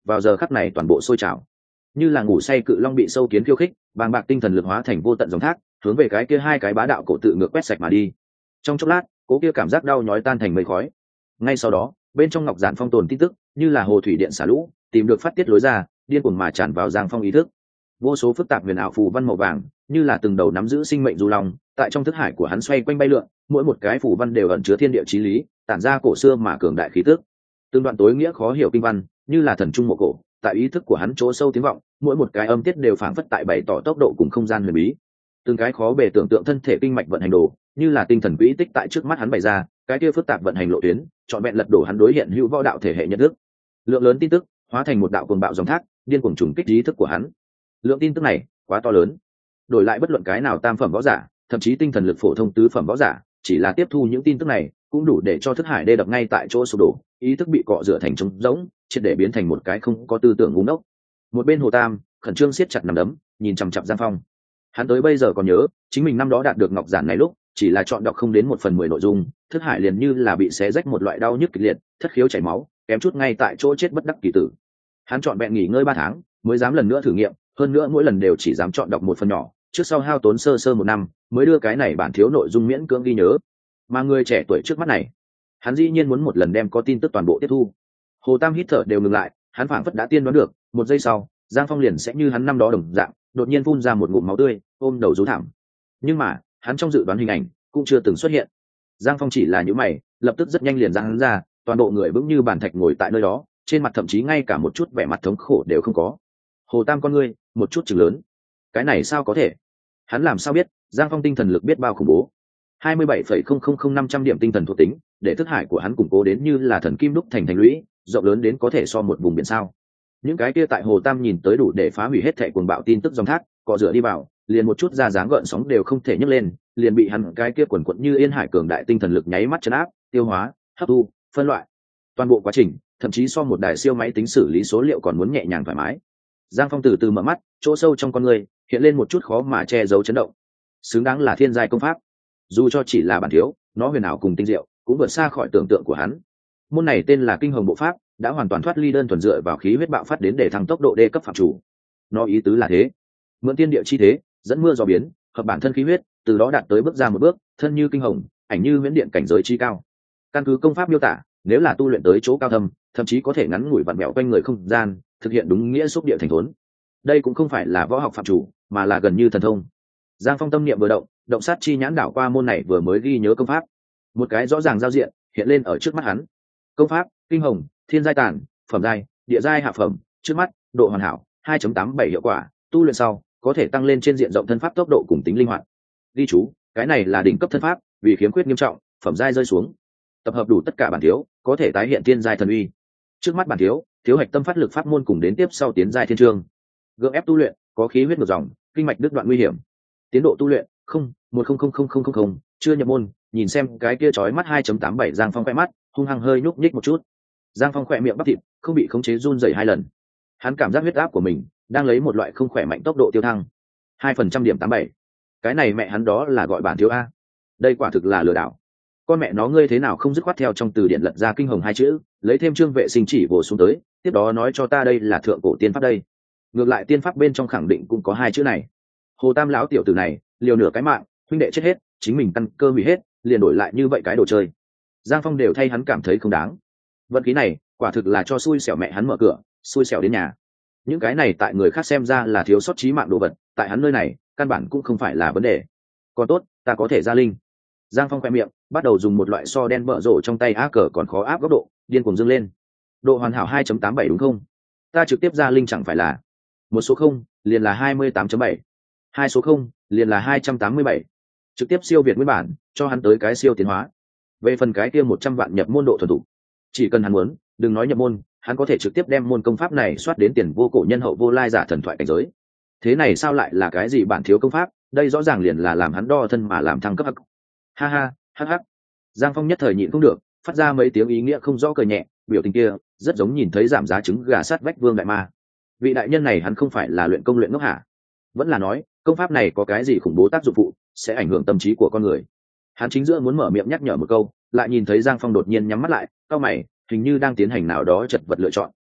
vào giờ khắc này toàn bộ sôi trào, như là ngủ say cự long bị sâu kiến khiêu khích, bàng bạc tinh thần lực hóa thành vô tận dòng thác, hướng về cái kia hai cái bá đạo cổ tự ngược quét sạch mà đi. Trong chốc lát, cố kia cảm giác đau nhói tan thành mây khói. Ngay sau đó, bên trong ngọc giản phong tồn tin tức, như là hồ thủy điện xả lũ, tìm được phát tiết lối ra, điên cuồng mà tràn vào Giang Phong ý thức. Vô số phức tạp huyền ảo phù văn màu vàng, như là từng đầu nắm giữ sinh mệnh du long, tại trong thức hải của hắn xoay quanh bay lượn, mỗi một cái phù văn đều ẩn chứa thiên địa chí lý, tản ra cổ xưa mà cường đại khí tức. Từng đoạn tối nghĩa khó hiểu kinh văn, như là thần trung mộ cổ, tại ý thức của hắn chỗ sâu tiếng vọng, mỗi một cái âm tiết đều phảng phất tại bày tỏ tốc độ cùng không gian huyền bí. Từng cái khó bề tưởng tượng thân thể kinh mạch vận hành đồ, như là tinh thần quỹ tích tại trước mắt hắn bày ra, cái kia phức tạp vận hành lộ tuyến, chọn vẹn lật đổ hắn đối hiện hữu võ đạo thể hệ nhận thức. Lượng lớn tin tức hóa thành một đạo cuồng bạo dòng thác, điên cuồng trùng kích ý thức của hắn. Lượng tin tức này quá to lớn, đổi lại bất luận cái nào tam phẩm võ giả, thậm chí tinh thần lực phổ thông tứ phẩm võ giả, chỉ là tiếp thu những tin tức này cũng đủ để cho thức hải đê đập ngay tại chỗ sụp đổ, ý thức bị cọ rửa thành trống rỗng, triệt để biến thành một cái không có tư tưởng ngu ngốc. Một bên Hồ Tam khẩn trương siết chặt nắm đấm, nhìn chằm chằm Giang Phong. Hắn tới bây giờ còn nhớ, chính mình năm đó đạt được ngọc giản này lúc, chỉ là chọn đọc không đến một phần mười nội dung, thức hải liền như là bị xé rách một loại đau nhức kịch liệt, thất khiếu chảy máu, kém chút ngay tại chỗ chết bất đắc kỳ tử. Hắn chọn vẹn nghỉ ngơi ba tháng, mới dám lần nữa thử nghiệm, hơn nữa mỗi lần đều chỉ dám chọn đọc một phần nhỏ, trước sau hao tốn sơ sơ một năm, mới đưa cái này bản thiếu nội dung miễn cưỡng ghi nhớ. Mà người trẻ tuổi trước mắt này, hắn dĩ nhiên muốn một lần đem có tin tức toàn bộ tiếp thu. Hồ Tam hít thở đều ngừng lại, hắn phảng phất đã tiên đoán được, một giây sau, Giang Phong liền sẽ như hắn năm đó đồng dạng, đột nhiên phun ra một ngụm máu tươi, ôm đầu rú thảm. Nhưng mà, hắn trong dự đoán hình ảnh cũng chưa từng xuất hiện. Giang Phong chỉ là nhíu mày, lập tức rất nhanh liền ra hắn ra, toàn bộ người vững như bàn thạch ngồi tại nơi đó, trên mặt thậm chí ngay cả một chút vẻ mặt thống khổ đều không có. Hồ Tam con ngươi một chút chừng lớn. Cái này sao có thể? Hắn làm sao biết, Giang Phong tinh thần lực biết bao khủng bố. hai mươi bảy phẩy không không không năm trăm điểm tinh thần thuộc tính, để thức hải của hắn củng cố đến như là thần kim đúc thành thành lũy, rộng lớn đến có thể so một vùng biển sao. Những cái kia tại Hồ Tam nhìn tới đủ để phá hủy hết thảy cuồng bạo tin tức dòng thác, cọ rửa đi vào, liền một chút ra dáng gợn sóng đều không thể nhấc lên, liền bị hắn cái kia quần quật như yên hải cường đại tinh thần lực nháy mắt chấn áp, tiêu hóa, hấp thu, phân loại. Toàn bộ quá trình, thậm chí so một đài siêu máy tính xử lý số liệu còn muốn nhẹ nhàng thoải mái. Giang Phong từ từ mở mắt, chỗ sâu trong con người hiện lên một chút khó mà che giấu chấn động. Xứng đáng là thiên giai công pháp, dù cho chỉ là bản thiếu, nó huyền ảo cùng tinh diệu, cũng vượt xa khỏi tưởng tượng của hắn. Môn này tên là Kinh Hồng Bộ Pháp, đã hoàn toàn thoát ly đơn thuần dựa vào khí huyết bạo phát đến để thăng tốc độ đê cấp phạm chủ. Nó ý tứ là thế, mượn tiên địa chi thế, dẫn mưa gió biến, hợp bản thân khí huyết, từ đó đạt tới bước ra một bước, thân như kinh hồng, ảnh như huyễn điện cảnh giới chi cao. Căn cứ công pháp miêu tả, nếu là tu luyện tới chỗ cao thâm, thậm chí có thể ngắn ngủi vặn mèo quanh người không gian, thực hiện đúng nghĩa xúc địa thành thốn. Đây cũng không phải là võ học phạm chủ, mà là gần như thần thông. Giang Phong tâm niệm vừa động, động sát chi nhãn đảo qua môn này vừa mới ghi nhớ công pháp, một cái rõ ràng giao diện hiện lên ở trước mắt hắn. Công pháp Kinh Hồng, thiên giai tàn, phẩm giai, địa giai hạ phẩm, trước mắt độ hoàn hảo hai chấm tám bảy hiệu quả, tu luyện sau có thể tăng lên trên diện rộng thân pháp tốc độ cùng tính linh hoạt. Ghi chú, cái này là đỉnh cấp thân pháp, vì khiếm khuyết nghiêm trọng, phẩm giai rơi xuống. Tập hợp đủ tất cả bản thiếu, có thể tái hiện thiên giai thần uy. Trước mắt bản thiếu, thiếu hạch tâm phát lực pháp môn cùng đến tiếp sau tiến giai thiên chương. Gượng ép tu luyện, có khí huyết ngược dòng, kinh mạch đứt đoạn nguy hiểm. Tiến độ tu luyện không một không không không không không, chưa nhập môn. Nhìn xem cái kia chói mắt hai chấm tám bảy, Giang Phong khẽ mắt hung hăng hơi nhúc nhích một chút. Giang Phong khỏe miệng bắp thịt không bị khống chế run rẩy hai lần. Hắn cảm giác huyết áp của mình đang lấy một loại không khỏe mạnh tốc độ tiêu thăng. Hai phần trăm điểm tám bảy, cái này mẹ hắn đó là gọi bản thiếu a. Đây quả thực là lừa đảo. Con mẹ nó ngươi thế nào không dứt khoát theo trong từ điển lật ra Kinh Hồng hai chữ, lấy thêm chương vệ sinh chỉ vồ xuống tới, tiếp đó nói cho ta đây là thượng cổ tiên pháp đây. Ngược lại tiên pháp bên trong khẳng định cũng có hai chữ này. Hồ Tam lão tiểu tử này liều nửa cái mạng, huynh đệ chết hết, chính mình căn cơ hủy hết, liền đổi lại như vậy cái đồ chơi. Giang Phong đều thay hắn cảm thấy không đáng. Vận khí này quả thực là cho xui xẻo mẹ hắn mở cửa, xui xẻo đến nhà. Những cái này tại người khác xem ra là thiếu sót trí mạng đồ vật, tại hắn nơi này căn bản cũng không phải là vấn đề. Còn tốt, ta có thể ra linh. Giang Phong khoe miệng bắt đầu dùng một loại so đen bợ rổ trong tay á cờ còn khó áp góc độ, điên cuồng dâng lên. Độ hoàn hảo hai chấm tám bảy đúng không? Ta trực tiếp ra linh chẳng phải là một số không liền là hai mươi tám chấm bảy, hai số không liền là hai trăm tám mươi bảy. Trực tiếp siêu việt nguyên bản, cho hắn tới cái siêu tiến hóa. Về phần cái kia một trăm vạn nhập môn độ thuần thục, chỉ cần hắn muốn, đừng nói nhập môn, hắn có thể trực tiếp đem môn công pháp này soát đến tiền vô cổ nhân hậu vô lai giả thần thoại cảnh giới. Thế này sao lại là cái gì bản thiếu công pháp, đây rõ ràng liền là làm hắn đo thân mà làm thăng cấp hắc. Ha ha, hắc hắc. Giang Phong nhất thời nhịn không được, phát ra mấy tiếng ý nghĩa không rõ cười nhẹ, biểu tình kia rất giống nhìn thấy giảm giá trứng gà sát vách Vương đại ma. Vị đại nhân này hắn không phải là luyện công luyện ngốc hả? Vẫn là nói, công pháp này có cái gì khủng bố tác dụng phụ, sẽ ảnh hưởng tâm trí của con người. Hắn chính giữa muốn mở miệng nhắc nhở một câu, lại nhìn thấy Giang Phong đột nhiên nhắm mắt lại, cau mày, hình như đang tiến hành nào đó chật vật lựa chọn.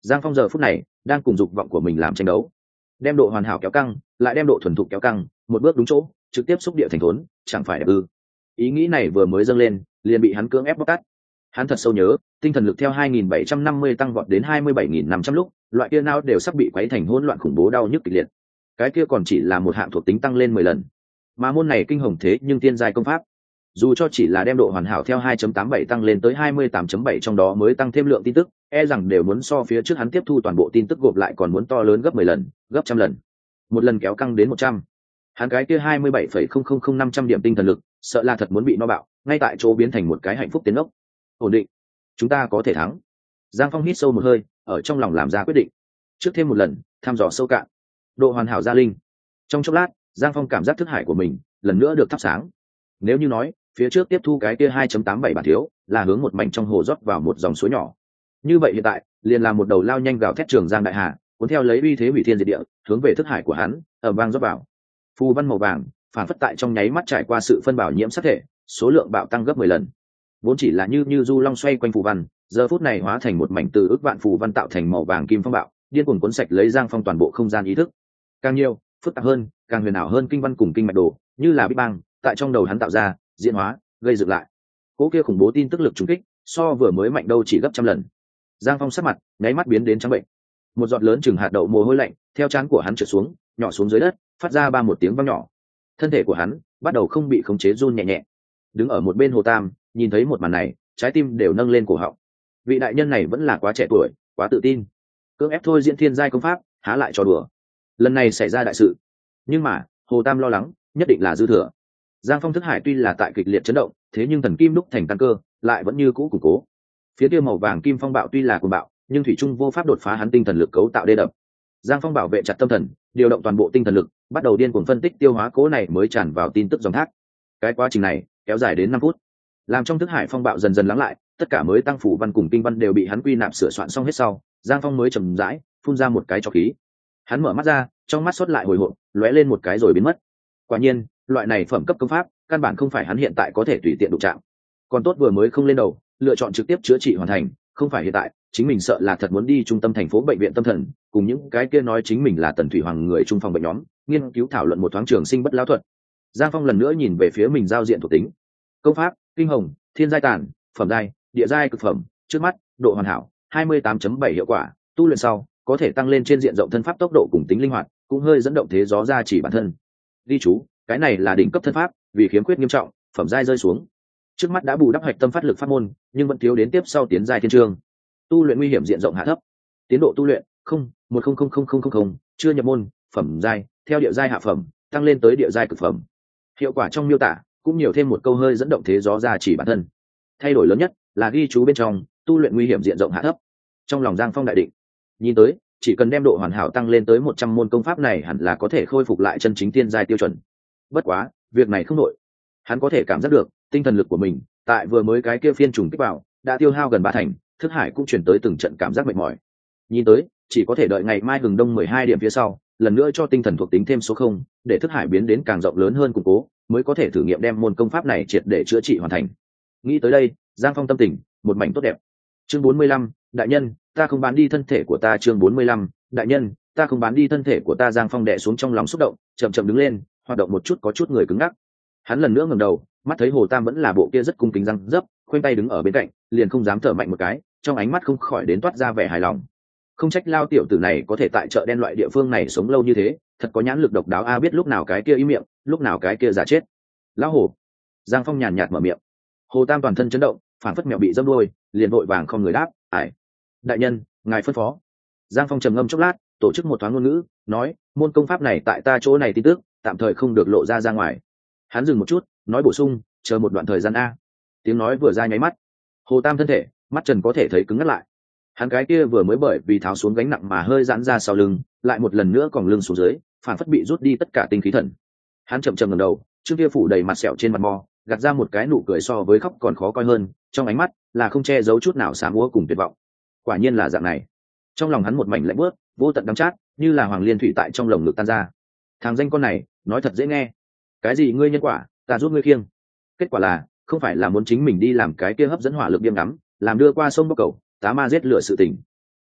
Giang Phong giờ phút này đang cùng dục vọng của mình làm tranh đấu, đem độ hoàn hảo kéo căng, lại đem độ thuần thục kéo căng, một bước đúng chỗ, trực tiếp xúc địa thành thốn, chẳng phải đẹp ư? Ý nghĩ này vừa mới dâng lên, liền bị hắn cưỡng ép bóc tát. Hắn thật sâu nhớ, tinh thần lực theo hai nghìn bảy trăm năm mươi tăng vọt đến hai mươi bảy nghìn năm trăm lúc, loại kia não đều sắp bị quấy thành hỗn loạn khủng bố đau nhức kịch liệt. Cái kia còn chỉ là một hạng thuộc tính tăng lên mười lần. Mà môn này kinh hồng thế nhưng tiên giai công pháp, dù cho chỉ là đem độ hoàn hảo theo hai chấm tám bảy tăng lên tới hai mươi tám chấm bảy trong đó mới tăng thêm lượng tin tức, e rằng đều muốn so phía trước hắn tiếp thu toàn bộ tin tức gộp lại còn muốn to lớn gấp mười lần, gấp trăm lần. Một lần kéo căng đến một trăm. Hắn cái kia hai mươi bảy phẩy không không không năm trăm điểm tinh thần lực, sợ là thật muốn bị nó bạo, ngay tại chỗ biến thành một cái hạnh phúc tiến ốc. Ổn định, chúng ta có thể thắng. Giang Phong hít sâu một hơi, ở trong lòng làm ra quyết định. Trước thêm một lần, thăm dò sâu cạn. Độ hoàn hảo gia linh. Trong chốc lát, Giang Phong cảm giác thức hải của mình lần nữa được thắp sáng. Nếu như nói, phía trước tiếp thu cái kia hai chấm tám bảy bản thiếu, là hướng một mảnh trong hồ rót vào một dòng suối nhỏ. Như vậy hiện tại, liền là một đầu lao nhanh gào thét trường giang đại hà, cuốn theo lấy uy thế hủy thiên diệt địa, hướng về thức hải của hắn, ở vang rót vào. Phù văn màu vàng, phản phất tại trong nháy mắt trải qua sự phân bảo nhiễm sắc thể, số lượng bạo tăng gấp mười lần. Vốn chỉ là như như du long xoay quanh phù văn, giờ phút này hóa thành một mảnh từ ức vạn phù văn tạo thành màu vàng kim phong bạo, điên cuồng cuốn sạch lấy Giang Phong toàn bộ không gian ý thức. Càng nhiều, phức tạp hơn, càng huyền ảo hơn kinh văn cùng kinh mạch đồ, như là big bang, tại trong đầu hắn tạo ra, diễn hóa, gây dựng lại. Cỗ kia khủng bố tin tức lực trùng kích, so vừa mới mạnh đâu chỉ gấp trăm lần. Giang Phong sắc mặt nháy mắt biến đến trắng bệnh. Một giọt lớn chừng hạt đậu mồ hôi lạnh theo trán của hắn trượt xuống, nhỏ xuống dưới đất, phát ra ba một tiếng vang nhỏ. Thân thể của hắn bắt đầu không bị khống chế run nhẹ nhẹ. Đứng ở một bên Hồ Tam, nhìn thấy một màn này, trái tim đều nâng lên cổ họng. Vị đại nhân này vẫn là quá trẻ tuổi, quá tự tin. Cưỡng ép thôi diễn thiên giai công pháp, há lại trò đùa. Lần này xảy ra đại sự, nhưng mà Hồ Tam lo lắng, nhất định là dư thừa. Giang Phong thức hải tuy là tại kịch liệt chấn động, thế nhưng thần kim đúc thành căn cơ, lại vẫn như cũ củng cố. Phía kia màu vàng kim phong bạo tuy là cuồng bạo, nhưng thủy trung vô pháp đột phá hắn tinh thần lực cấu tạo đê đập. Giang Phong bảo vệ chặt tâm thần, điều động toàn bộ tinh thần lực, bắt đầu điên cuồng phân tích tiêu hóa cố này mới tràn vào tin tức dòng thác. Cái quá trình này kéo dài đến năm phút. Làm trong thức hải phong bạo dần dần lắng lại, tất cả mới tăng phủ văn cùng kinh văn đều bị hắn quy nạp sửa soạn xong hết sau, Giang Phong mới chậm rãi phun ra một cái cho khí. Hắn mở mắt ra, trong mắt xuất lại hồi hộp, lóe lên một cái rồi biến mất. Quả nhiên, loại này phẩm cấp công pháp, căn bản không phải hắn hiện tại có thể tùy tiện đụng chạm. Còn tốt vừa mới không lên đầu, lựa chọn trực tiếp chữa trị hoàn thành, không phải hiện tại, chính mình sợ là thật muốn đi trung tâm thành phố bệnh viện tâm thần, cùng những cái kia nói chính mình là Tần Thủy Hoàng người trung phòng bệnh nhóm, nghiên cứu thảo luận một thoáng trường sinh bất lão thuật. Giang Phong lần nữa nhìn về phía mình giao diện thuộc tính. Công pháp, kinh hồng, thiên giai tàn, phẩm giai, địa giai cực phẩm, trước mắt, độ hoàn hảo, hai mươi tám chấm bảy hiệu quả, tu luyện sau, có thể tăng lên trên diện rộng thân pháp tốc độ cùng tính linh hoạt, cũng hơi dẫn động thế gió ra chỉ bản thân. Ghi chú, cái này là đỉnh cấp thân pháp, vì khiếm khuyết nghiêm trọng, phẩm giai rơi xuống. Trước mắt đã bù đắp hạch tâm phát lực pháp môn, nhưng vẫn thiếu đến tiếp sau tiến giai thiên chương. Tu luyện nguy hiểm diện rộng hạ thấp. Tiến độ tu luyện, không, một không không không không không không, chưa nhập môn, phẩm giai, theo địa giai hạ phẩm, tăng lên tới địa giai cực phẩm. Hiệu quả trong miêu tả cũng nhiều thêm một câu hơi dẫn động thế gió ra chỉ bản thân. Thay đổi lớn nhất là ghi chú bên trong, tu luyện nguy hiểm diện rộng hạ thấp. Trong lòng Giang Phong đại định, nhìn tới, chỉ cần đem độ hoàn hảo tăng lên tới một trăm môn công pháp này hẳn là có thể khôi phục lại chân chính tiên giai tiêu chuẩn. Bất quá, việc này không nội. Hắn có thể cảm giác được, tinh thần lực của mình, tại vừa mới cái kia phiên trùng kích vào, đã tiêu hao gần ba thành, thức hải cũng chuyển tới từng trận cảm giác mệt mỏi. Nhìn tới, chỉ có thể đợi ngày mai hừng đông mười hai điểm phía sau, lần nữa cho tinh thần thuộc tính thêm số không, để thức hải biến đến càng rộng lớn hơn củng cố, mới có thể thử nghiệm đem môn công pháp này triệt để chữa trị hoàn thành. Nghĩ tới đây, Giang Phong tâm tình một mảnh tốt đẹp. Chương bốn mươi lăm, đại nhân, ta không bán đi thân thể của ta. Chương bốn mươi lăm, đại nhân, ta không bán đi thân thể của ta. Giang Phong đè xuống trong lòng xúc động, chậm chậm đứng lên, hoạt động một chút có chút người cứng ngắc. Hắn lần nữa ngẩng đầu, mắt thấy Hồ Tam vẫn là bộ kia rất cung kính răng dấp, khoanh tay đứng ở bên cạnh, liền không dám thở mạnh một cái, trong ánh mắt không khỏi đến toát ra vẻ hài lòng. Không trách lao tiểu tử này có thể tại chợ đen loại địa phương này sống lâu như thế, thật có nhãn lực độc đáo a, biết lúc nào cái kia im miệng, lúc nào cái kia giả chết. Lão Hồ. Giang Phong nhàn nhạt mở miệng. Hồ Tam toàn thân chấn động, phản phất mèo bị dâm đuôi, liền vội vàng không người đáp, "Ải, đại nhân, ngài phân phó." Giang Phong trầm ngâm chốc lát, tổ chức một thoáng ngôn ngữ, nói, "Môn công pháp này tại ta chỗ này tin tức, tạm thời không được lộ ra ra ngoài." Hắn dừng một chút, nói bổ sung, "Chờ một đoạn thời gian a." Tiếng nói vừa ra nháy mắt, Hồ Tam thân thể, mắt trần có thể thấy cứng ngắt lại. Hắn cái kia vừa mới bởi vì tháo xuống gánh nặng mà hơi giãn ra sau lưng, lại một lần nữa còng lưng xuống dưới, phản phất bị rút đi tất cả tinh khí thần. Hắn chậm chậm ngẩng đầu, trước kia phủ đầy mặt sẹo trên mặt mò, gạt ra một cái nụ cười so với khóc còn khó coi hơn, trong ánh mắt là không che giấu chút nào xám úa cùng tuyệt vọng. Quả nhiên là dạng này. Trong lòng hắn một mảnh lạnh buốt, vô tận đắng chát, như là hoàng liên thủy tại trong lồng ngực tan ra. Thằng danh con này, nói thật dễ nghe. Cái gì ngươi nhân quả, ta giúp ngươi khiêng. Kết quả là, không phải là muốn chính mình đi làm cái kia hấp dẫn hỏa lực điềm ngắm, làm đưa qua sông bốc cầu, tá ma giết lửa sự tình.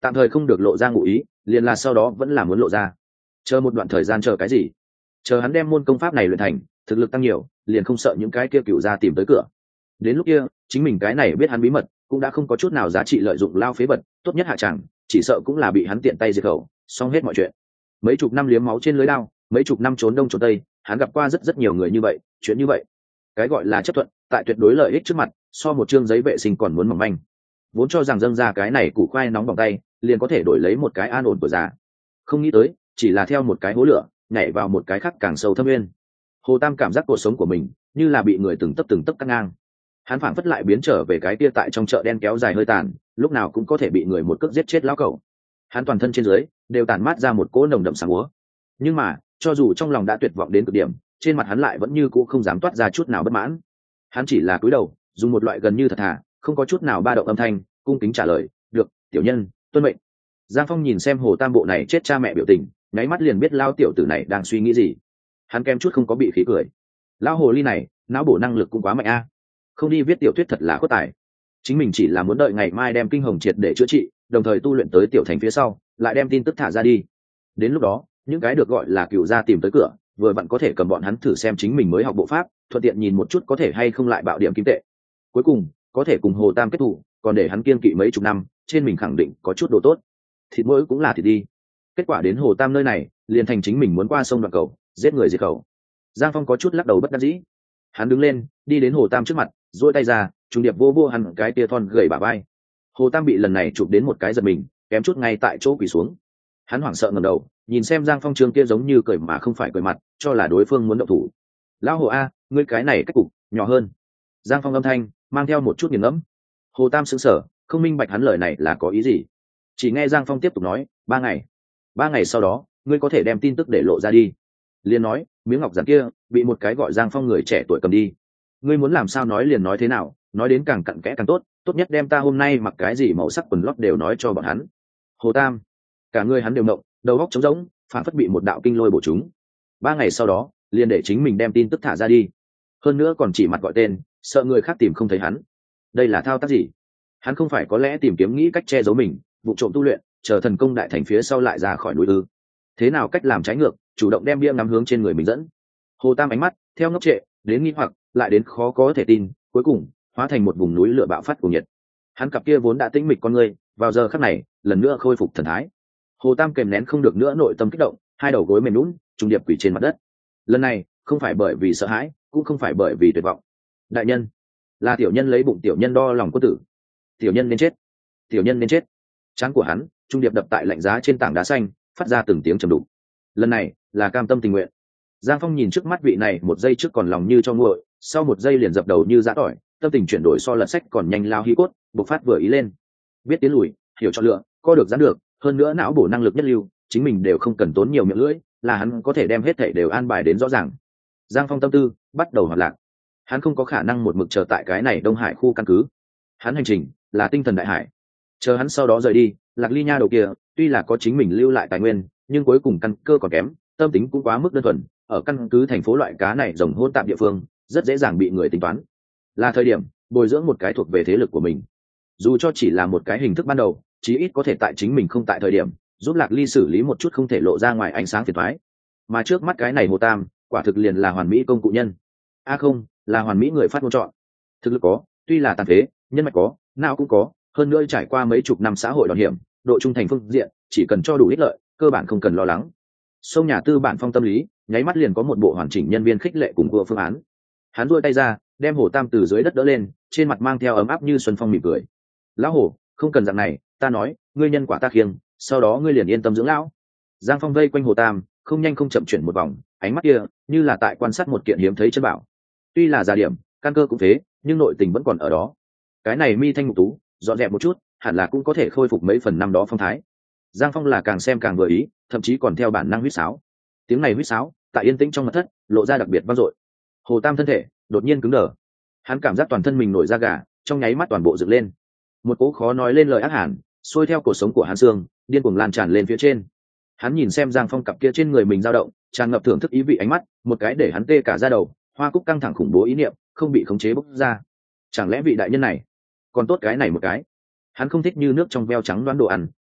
tạm thời không được lộ ra ngụ ý, liền là sau đó vẫn là muốn lộ ra. Chờ một đoạn thời gian chờ cái gì? Chờ hắn đem môn công pháp này luyện thành, thực lực tăng nhiều, liền không sợ những cái kia cựu gia tìm tới cửa. Đến lúc kia, chính mình cái này biết hắn bí mật, cũng đã không có chút nào giá trị lợi dụng lao phế vật, tốt nhất hạ chẳng, chỉ sợ cũng là bị hắn tiện tay diệt khẩu, xong hết mọi chuyện. Mấy chục năm liếm máu trên lưới đao, mấy chục năm trốn đông trốn tây, hắn gặp qua rất rất nhiều người như vậy, chuyện như vậy. Cái gọi là chấp thuận, tại tuyệt đối lợi ích trước mặt, so một chương giấy vệ sinh còn muốn mỏng manh. Vốn cho rằng dâng ra cái này củ khoai nóng bỏng tay, liền có thể đổi lấy một cái an ổn của già. Không nghĩ tới, chỉ là theo một cái hố lửa, nhảy vào một cái khác càng sâu thâm nguyên. Hồ Tam cảm giác cuộc sống của mình như là bị người từng tấc từng tấc cắt ngang. Hắn phảng phất lại biến trở về cái kia tại trong chợ đen kéo dài hơi tàn, lúc nào cũng có thể bị người một cước giết chết lão cẩu. Hắn toàn thân trên dưới đều tàn mát ra một cỗ nồng đậm sáng úa. Nhưng mà, cho dù trong lòng đã tuyệt vọng đến cực điểm, trên mặt hắn lại vẫn như cũ không dám toát ra chút nào bất mãn. Hắn chỉ là cúi đầu, dùng một loại gần như thật thà, không có chút nào ba động âm thanh, cung kính trả lời, "Được, tiểu nhân, tuân mệnh." Giang Phong nhìn xem Hồ Tam bộ này chết cha mẹ biểu tình, nháy mắt liền biết lao tiểu tử này đang suy nghĩ gì. Hắn kem chút không có bị khí cười. Lão hồ ly này, não bổ năng lực cũng quá mạnh a. Không đi viết tiểu thuyết thật là khuất tài. Chính mình chỉ là muốn đợi ngày mai đem kinh hồng triệt để chữa trị, đồng thời tu luyện tới tiểu thành phía sau, lại đem tin tức thả ra đi. Đến lúc đó, những cái được gọi là cựu gia tìm tới cửa, vừa vặn có thể cầm bọn hắn thử xem chính mình mới học bộ pháp, thuận tiện nhìn một chút có thể hay không lại bạo điểm kim tệ. Cuối cùng, có thể cùng Hồ Tam kết thủ, còn để hắn kiên kỵ mấy chục năm, trên mình khẳng định có chút đồ tốt. Thịt mỗi cũng là thịt đi. Kết quả đến Hồ Tam nơi này, liền thành chính mình muốn qua sông đoạn cầu, giết người diệt khẩu. Giang Phong có chút lắc đầu bất đắc dĩ. Hắn đứng lên, đi đến Hồ Tam trước mặt, duỗi tay ra, trùng điệp vô vô hằn cái tia thon gầy bả vai. Hồ Tam bị lần này chụp đến một cái giật mình, kém chút ngay tại chỗ quỳ xuống. Hắn hoảng sợ ngẩng đầu, nhìn xem Giang Phong trường kia giống như cười mà không phải cười mặt, cho là đối phương muốn động thủ. "Lão Hồ a, ngươi cái này cách cục nhỏ hơn." Giang Phong âm thanh mang theo một chút nghiền ngẫm. Hồ Tam sững sờ, không minh bạch hắn lời này là có ý gì. Chỉ nghe Giang Phong tiếp tục nói, ba ngày, ba ngày sau đó, ngươi có thể đem tin tức để lộ ra đi." Liền nói, miếng ngọc giản kia bị một cái gọi Giang Phong người trẻ tuổi cầm đi. "Ngươi muốn làm sao nói liền nói thế nào, nói đến càng cặn kẽ càng tốt, tốt nhất đem ta hôm nay mặc cái gì màu sắc quần lót đều nói cho bọn hắn." Hồ Tam, cả người hắn đều mộng, đầu óc trống rỗng, phản phất bị một đạo kinh lôi bổ trúng. Ba ngày sau đó, liền để chính mình đem tin tức thả ra đi. Hơn nữa còn chỉ mặt gọi tên, sợ người khác tìm không thấy hắn. Đây là thao tác gì? Hắn không phải có lẽ tìm kiếm nghĩ cách che giấu mình, vụ trộm tu luyện, chờ thần công đại thành phía sau lại ra khỏi núi ư? Thế nào cách làm trái ngược, chủ động đem bia ngắm hướng trên người mình dẫn? Hồ Tam ánh mắt theo ngốc trệ đến nghi hoặc, lại đến khó có thể tin, cuối cùng hóa thành một vùng núi lửa bạo phát của nhiệt. Hắn cặp kia vốn đã tĩnh mịch con người, vào giờ khắc này lần nữa khôi phục thần thái. Hồ Tam kèm nén không được nữa nội tâm kích động, hai đầu gối mềm nhũn, trùng điệp quỳ trên mặt đất. Lần này không phải bởi vì sợ hãi, cũng không phải bởi vì tuyệt vọng. "Đại nhân, là tiểu nhân lấy bụng tiểu nhân đo lòng quân tử, tiểu nhân nên chết, tiểu nhân nên chết." Trán của hắn trung điệp đập tại lạnh giá trên tảng đá xanh, phát ra từng tiếng trầm đục. Lần này là cam tâm tình nguyện. Giang Phong nhìn trước mắt vị này, một giây trước còn lòng như cho nguội, sau một giây liền dập đầu như giã tỏi, tâm tình chuyển đổi so lật sách còn nhanh lao hí cốt, bộc phát vừa ý lên. Biết tiến lùi, hiểu chọn lựa, co được giãn được, hơn nữa não bổ năng lực nhất lưu, chính mình đều không cần tốn nhiều miệng lưỡi, là hắn có thể đem hết thảy đều an bài đến rõ ràng. Giang Phong tâm tư bắt đầu hoạt lạc. Hắn không có khả năng một mực chờ tại cái này Đông Hải khu căn cứ. Hắn hành trình là tinh thần đại hải. Chờ hắn sau đó rời đi, Lạc Ly nha đầu kia, tuy là có chính mình lưu lại tài nguyên, nhưng cuối cùng căn cơ còn kém, tâm tính cũng quá mức đơn thuần, ở căn cứ thành phố loại cá này rồng hỗn tạp địa phương, rất dễ dàng bị người tính toán. Là thời điểm bồi dưỡng một cái thuộc về thế lực của mình. Dù cho chỉ là một cái hình thức ban đầu, chí ít có thể tại chính mình không tại thời điểm, giúp Lạc Ly xử lý một chút không thể lộ ra ngoài ánh sáng phiền toái. Mà trước mắt cái này Hồ Tam, quả thực liền là hoàn mỹ công cụ nhân. A không, là hoàn mỹ người phát ngôn chọn. Thực lực có, tuy là tàn phế, nhân mạch có, não cũng có, hơn nữa trải qua mấy chục năm xã hội đòn hiểm, độ trung thành phương diện, chỉ cần cho đủ ích lợi, cơ bản không cần lo lắng. Sông nhà tư bản phong tâm lý, nháy mắt liền có một bộ hoàn chỉnh nhân viên khích lệ cùng vừa phương án. Hắn duỗi tay ra, đem Hồ Tam từ dưới đất đỡ lên, trên mặt mang theo ấm áp như xuân phong mỉm cười. "Lão Hồ, không cần dạng này, ta nói, ngươi nhân quả ta khiêng, sau đó ngươi liền yên tâm dưỡng lão." Giang Phong vây quanh Hồ Tam, không nhanh không chậm chuyển một vòng, ánh mắt kia như là tại quan sát một kiện hiếm thấy chân bảo. Tuy là già điểm, căn cơ cũng thế, nhưng nội tình vẫn còn ở đó. Cái này mi thanh mục tú, dọn dẹp một chút, hẳn là cũng có thể khôi phục mấy phần năm đó phong thái. Giang Phong là càng xem càng vừa ý, thậm chí còn theo bản năng huýt sáo. Tiếng này huýt sáo, tại yên tĩnh trong mật thất, lộ ra đặc biệt vang dội. Hồ Tam thân thể đột nhiên cứng đờ. Hắn cảm giác toàn thân mình nổi da gà, trong nháy mắt toàn bộ dựng lên. Một cỗ khó nói lên lời ác hàn, xuôi theo cuộc sống của hắn xương, điên cuồng lan tràn lên phía trên. Hắn nhìn xem Giang Phong cặp kia trên người mình dao động, tràn ngập thưởng thức ý vị ánh mắt, một cái để hắn tê cả da đầu, hoa cúc căng thẳng khủng bố ý niệm, không bị khống chế bốc ra. Chẳng lẽ vị đại nhân này, còn tốt cái này một cái. Hắn không thích như nước trong veo trắng đoán đồ ăn,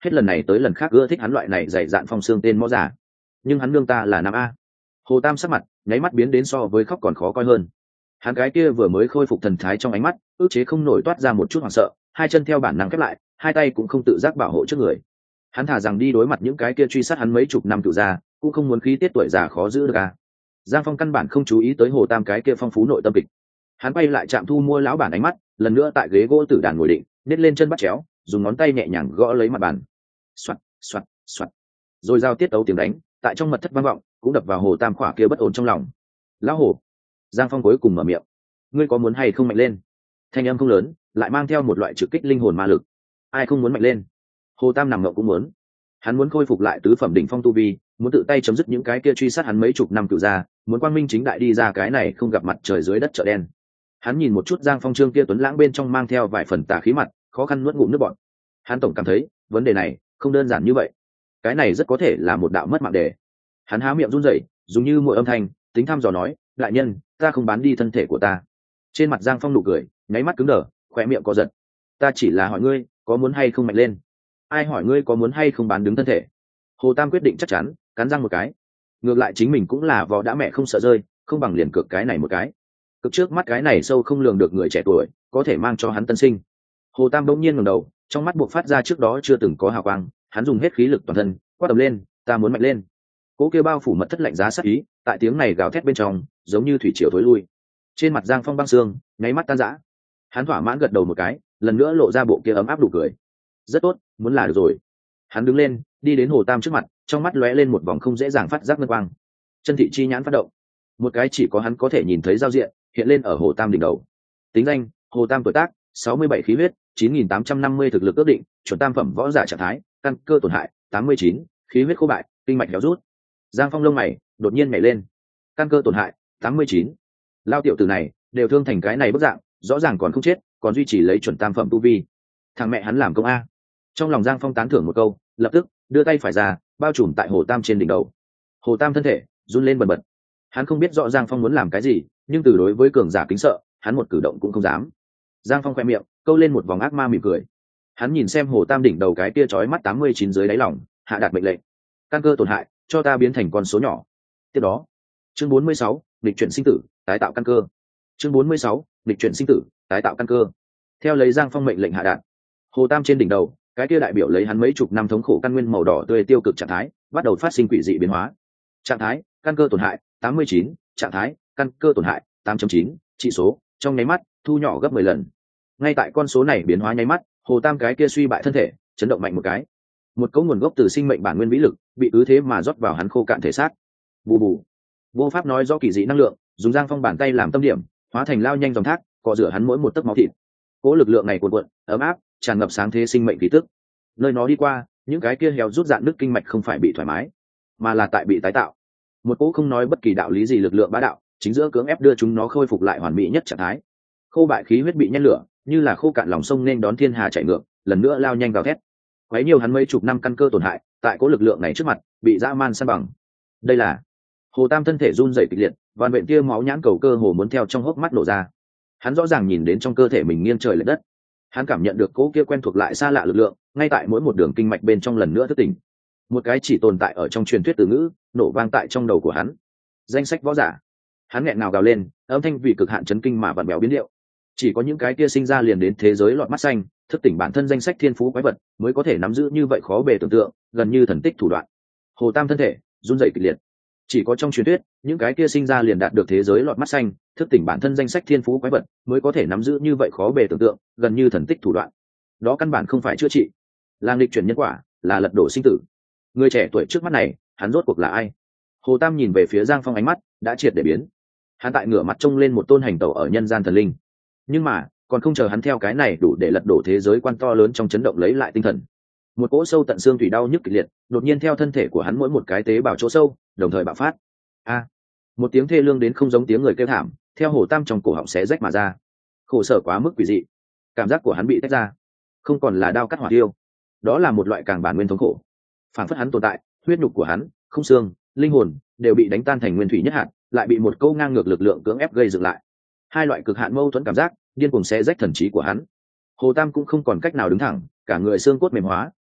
hết lần này tới lần khác ưa thích hắn loại này dày dạn phong xương tên mõ giả. Nhưng hắn nương ta là nam a. Hồ Tam sắc mặt nháy mắt biến đến so với khóc còn khó coi hơn. Hắn cái kia vừa mới khôi phục thần thái trong ánh mắt ức chế không nổi toát ra một chút hoảng sợ, hai chân theo bản năng khép lại, hai tay cũng không tự giác bảo hộ trước người. Hắn thả rằng đi đối mặt những cái kia truy sát hắn mấy chục năm cựu gia, cũng không muốn khí tiết tuổi già khó giữ được à. Giang Phong căn bản không chú ý tới Hồ Tam cái kia phong phú nội tâm kịch. Hắn quay lại chạm thu mua lão bản ánh mắt, lần nữa tại ghế gỗ tử đàn ngồi định, nết lên chân bắt chéo, dùng ngón tay nhẹ nhàng gõ lấy mặt bàn. Soạt, soạt, soạt. Rồi giao tiết tấu tiếng đánh, tại trong mật thất vang vọng, cũng đập vào Hồ Tam khỏa kia bất ổn trong lòng. Lão Hồ. Giang Phong cuối cùng mở miệng. Ngươi có muốn hay không mạnh lên? Thanh âm không lớn, lại mang theo một loại trực kích linh hồn ma lực. Ai không muốn mạnh lên? Hồ Tam nằm ngậm cũng muốn. Hắn muốn khôi phục lại tứ phẩm đỉnh phong tu vi, muốn tự tay chấm dứt những cái kia truy sát hắn mấy chục năm cựu gia, muốn quang minh chính đại đi ra cái này không gặp mặt trời dưới đất chợ đen. Hắn nhìn một chút Giang Phong trương kia tuấn lãng bên trong mang theo vài phần tà khí mặt, khó khăn nuốt ngụm nước bọt. Hắn tổng cảm thấy vấn đề này không đơn giản như vậy, cái này rất có thể là một đạo mất mạng đề. Hắn há miệng run rẩy, dùng như mọi âm thanh tính thăm dò nói, đại nhân, ta không bán đi thân thể của ta. Trên mặt Giang Phong nụ cười nháy mắt cứng đờ, khóe miệng co giật. Ta chỉ là hỏi ngươi có muốn hay không mạnh lên. Ai hỏi ngươi có muốn hay không bán đứng thân thể? Hồ Tam quyết định chắc chắn, cắn răng một cái. Ngược lại chính mình cũng là vò đã mẹ không sợ rơi, không bằng liền cược cái này một cái. Cực trước mắt cái này sâu không lường được người trẻ tuổi, có thể mang cho hắn tân sinh. Hồ Tam bỗng nhiên ngẩng đầu, trong mắt buộc phát ra trước đó chưa từng có hào quang, hắn dùng hết khí lực toàn thân, quát tầm lên, ta muốn mạnh lên. Cố kia bao phủ mật thất lạnh giá sắc ý, tại tiếng này gào thét bên trong, giống như thủy triều thối lui. Trên mặt Giang Phong băng xương, nháy mắt tan rã. Hắn thỏa mãn gật đầu một cái, lần nữa lộ ra bộ kia ấm áp đủ cười. Rất tốt, muốn là được rồi. Hắn đứng lên, đi đến Hồ Tam trước mặt, trong mắt lóe lên một vòng không dễ dàng phát giác ngân quang. Chân thị chi nhãn phát động, một cái chỉ có hắn có thể nhìn thấy giao diện hiện lên ở Hồ Tam đỉnh đầu. Tính danh: Hồ Tam, tuổi tác sáu mươi bảy, khí huyết chín nghìn tám trăm năm mươi, thực lực ước định chuẩn tam phẩm võ giả trạng thái, căn cơ tổn hại tám mươi chín, khí huyết khô bại, kinh mạch héo rút. Giang Phong lông mày đột nhiên nhảy lên. Căn cơ tổn hại tám mươi chín. Lao tiểu tử này đều thương thành cái này bức dạng, rõ ràng còn không chết, còn duy trì lấy chuẩn tam phẩm tu vi. Thằng mẹ hắn làm công a. Trong lòng Giang Phong tán thưởng một câu, lập tức đưa tay phải ra, bao trùm tại Hồ Tam trên đỉnh đầu. Hồ Tam thân thể run lên bần bật. Hắn không biết rõ Giang Phong muốn làm cái gì, nhưng từ đối với cường giả kính sợ, hắn một cử động cũng không dám. Giang Phong khoe miệng câu lên một vòng ác ma mỉm cười. Hắn nhìn xem Hồ Tam đỉnh đầu cái kia chói mắt tám mươi chín dưới đáy lòng, hạ đạt mệnh lệnh: căn cơ tổn hại, cho ta biến thành con số nhỏ. Tiếp đó, chương bốn mươi sáu, lịch chuyển sinh tử, tái tạo căn cơ. Chương bốn mươi sáu, lịch chuyển sinh tử, tái tạo căn cơ. Theo lấy Giang Phong mệnh lệnh hạ đạt, Hồ Tam trên đỉnh đầu, cái kia đại biểu lấy hắn mấy chục năm thống khổ căn nguyên màu đỏ tươi tiêu cực trạng thái, bắt đầu phát sinh quỷ dị biến hóa. Trạng thái: căn cơ tổn hại tám mươi chín, trạng thái: căn cơ tổn hại tám chấm chín, trị số trong nháy mắt thu nhỏ gấp mười lần. Ngay tại con số này biến hóa nháy mắt, Hồ Tam cái kia suy bại thân thể chấn động mạnh một cái. Một cấu nguồn gốc từ sinh mệnh bản nguyên vĩ lực bị cứ thế mà rót vào hắn khô cạn thể xác. Bù bù. Vô pháp nói rõ kỳ dị năng lượng, dùng Giang Phong bàn tay làm tâm điểm, hóa thành lao nhanh dòng thác, cọ rửa hắn mỗi một tấc máu thịt. Cố lực lượng này cuồn cuộn, ấm áp, tràn ngập sáng thế sinh mệnh khí tức. Nơi nó đi qua, những cái kia héo rút dạn nứt kinh mạch không phải bị thoải mái, mà là tại bị tái tạo. Một cỗ không nói bất kỳ đạo lý gì lực lượng bá đạo, chính giữa cưỡng ép đưa chúng nó khôi phục lại hoàn mỹ nhất trạng thái. Khô bại khí huyết bị nhen lửa, như là khô cạn lòng sông nên đón thiên hà chảy ngược, lần nữa lao nhanh vào thét. Quấy nhiều hắn mấy chục năm căn cơ tổn hại, tại cỗ lực lượng này trước mặt, bị dã man san bằng. Đây là Hồ Tam thân thể run rẩy kịch liệt, vằn vện tia máu nhãn cầu cơ hồ muốn theo trong hốc mắt nổ ra. Hắn rõ ràng nhìn đến trong cơ thể mình nghiêng trời lệch đất. Hắn cảm nhận được cỗ kia quen thuộc lại xa lạ lực lượng, ngay tại mỗi một đường kinh mạch bên trong lần nữa thức tỉnh. Một cái chỉ tồn tại ở trong truyền thuyết từ ngữ, nổ vang tại trong đầu của hắn. Danh sách võ giả. Hắn nghẹn ngào gào lên, âm thanh vì cực hạn chấn kinh mà vặn bèo biến điệu. Chỉ có những cái kia sinh ra liền đến thế giới lọt mắt xanh, thức tỉnh bản thân danh sách thiên phú quái vật, mới có thể nắm giữ như vậy khó bề tưởng tượng, gần như thần tích thủ đoạn. Hồ Tam thân thể run rẩy kịch liệt. Chỉ có trong truyền thuyết, những cái kia sinh ra liền đạt được thế giới lọt mắt xanh, thức tỉnh bản thân danh sách thiên phú quái vật, mới có thể nắm giữ như vậy khó bề tưởng tượng, gần như thần tích thủ đoạn. Đó căn bản không phải chữa trị, là nghịch chuyển nhân quả, là lật đổ sinh tử. Người trẻ tuổi trước mắt này, hắn rốt cuộc là ai? Hồ Tam nhìn về phía Giang Phong, ánh mắt đã triệt để biến. Hắn tại ngửa mặt trông lên một tôn hành tẩu ở nhân gian thần linh, nhưng mà còn không chờ hắn theo cái này đủ để lật đổ thế giới quan to lớn trong chấn động lấy lại tinh thần, một cỗ sâu tận xương thủy đau nhức kịch liệt đột nhiên theo thân thể của hắn mỗi một cái tế bào chỗ sâu đồng thời bạo phát. A! Một tiếng thê lương đến không giống tiếng người kêu thảm theo Hồ Tam trong cổ họng xé rách mà ra. Khổ sở quá mức quỷ dị, cảm giác của hắn bị tách ra, không còn là đao cắt hỏa tiêu, đó là một loại càng bản nguyên thống khổ. Phản phất hắn tồn tại, huyết nhục của hắn, không xương, linh hồn đều bị đánh tan thành nguyên thủy nhất hạt, lại bị một câu ngang ngược lực lượng cưỡng ép gây dựng lại. Hai loại cực hạn mâu thuẫn cảm giác điên cuồng xé rách thần trí của hắn. Hồ Tam cũng không còn cách nào đứng thẳng, cả người xương cốt mềm hóa,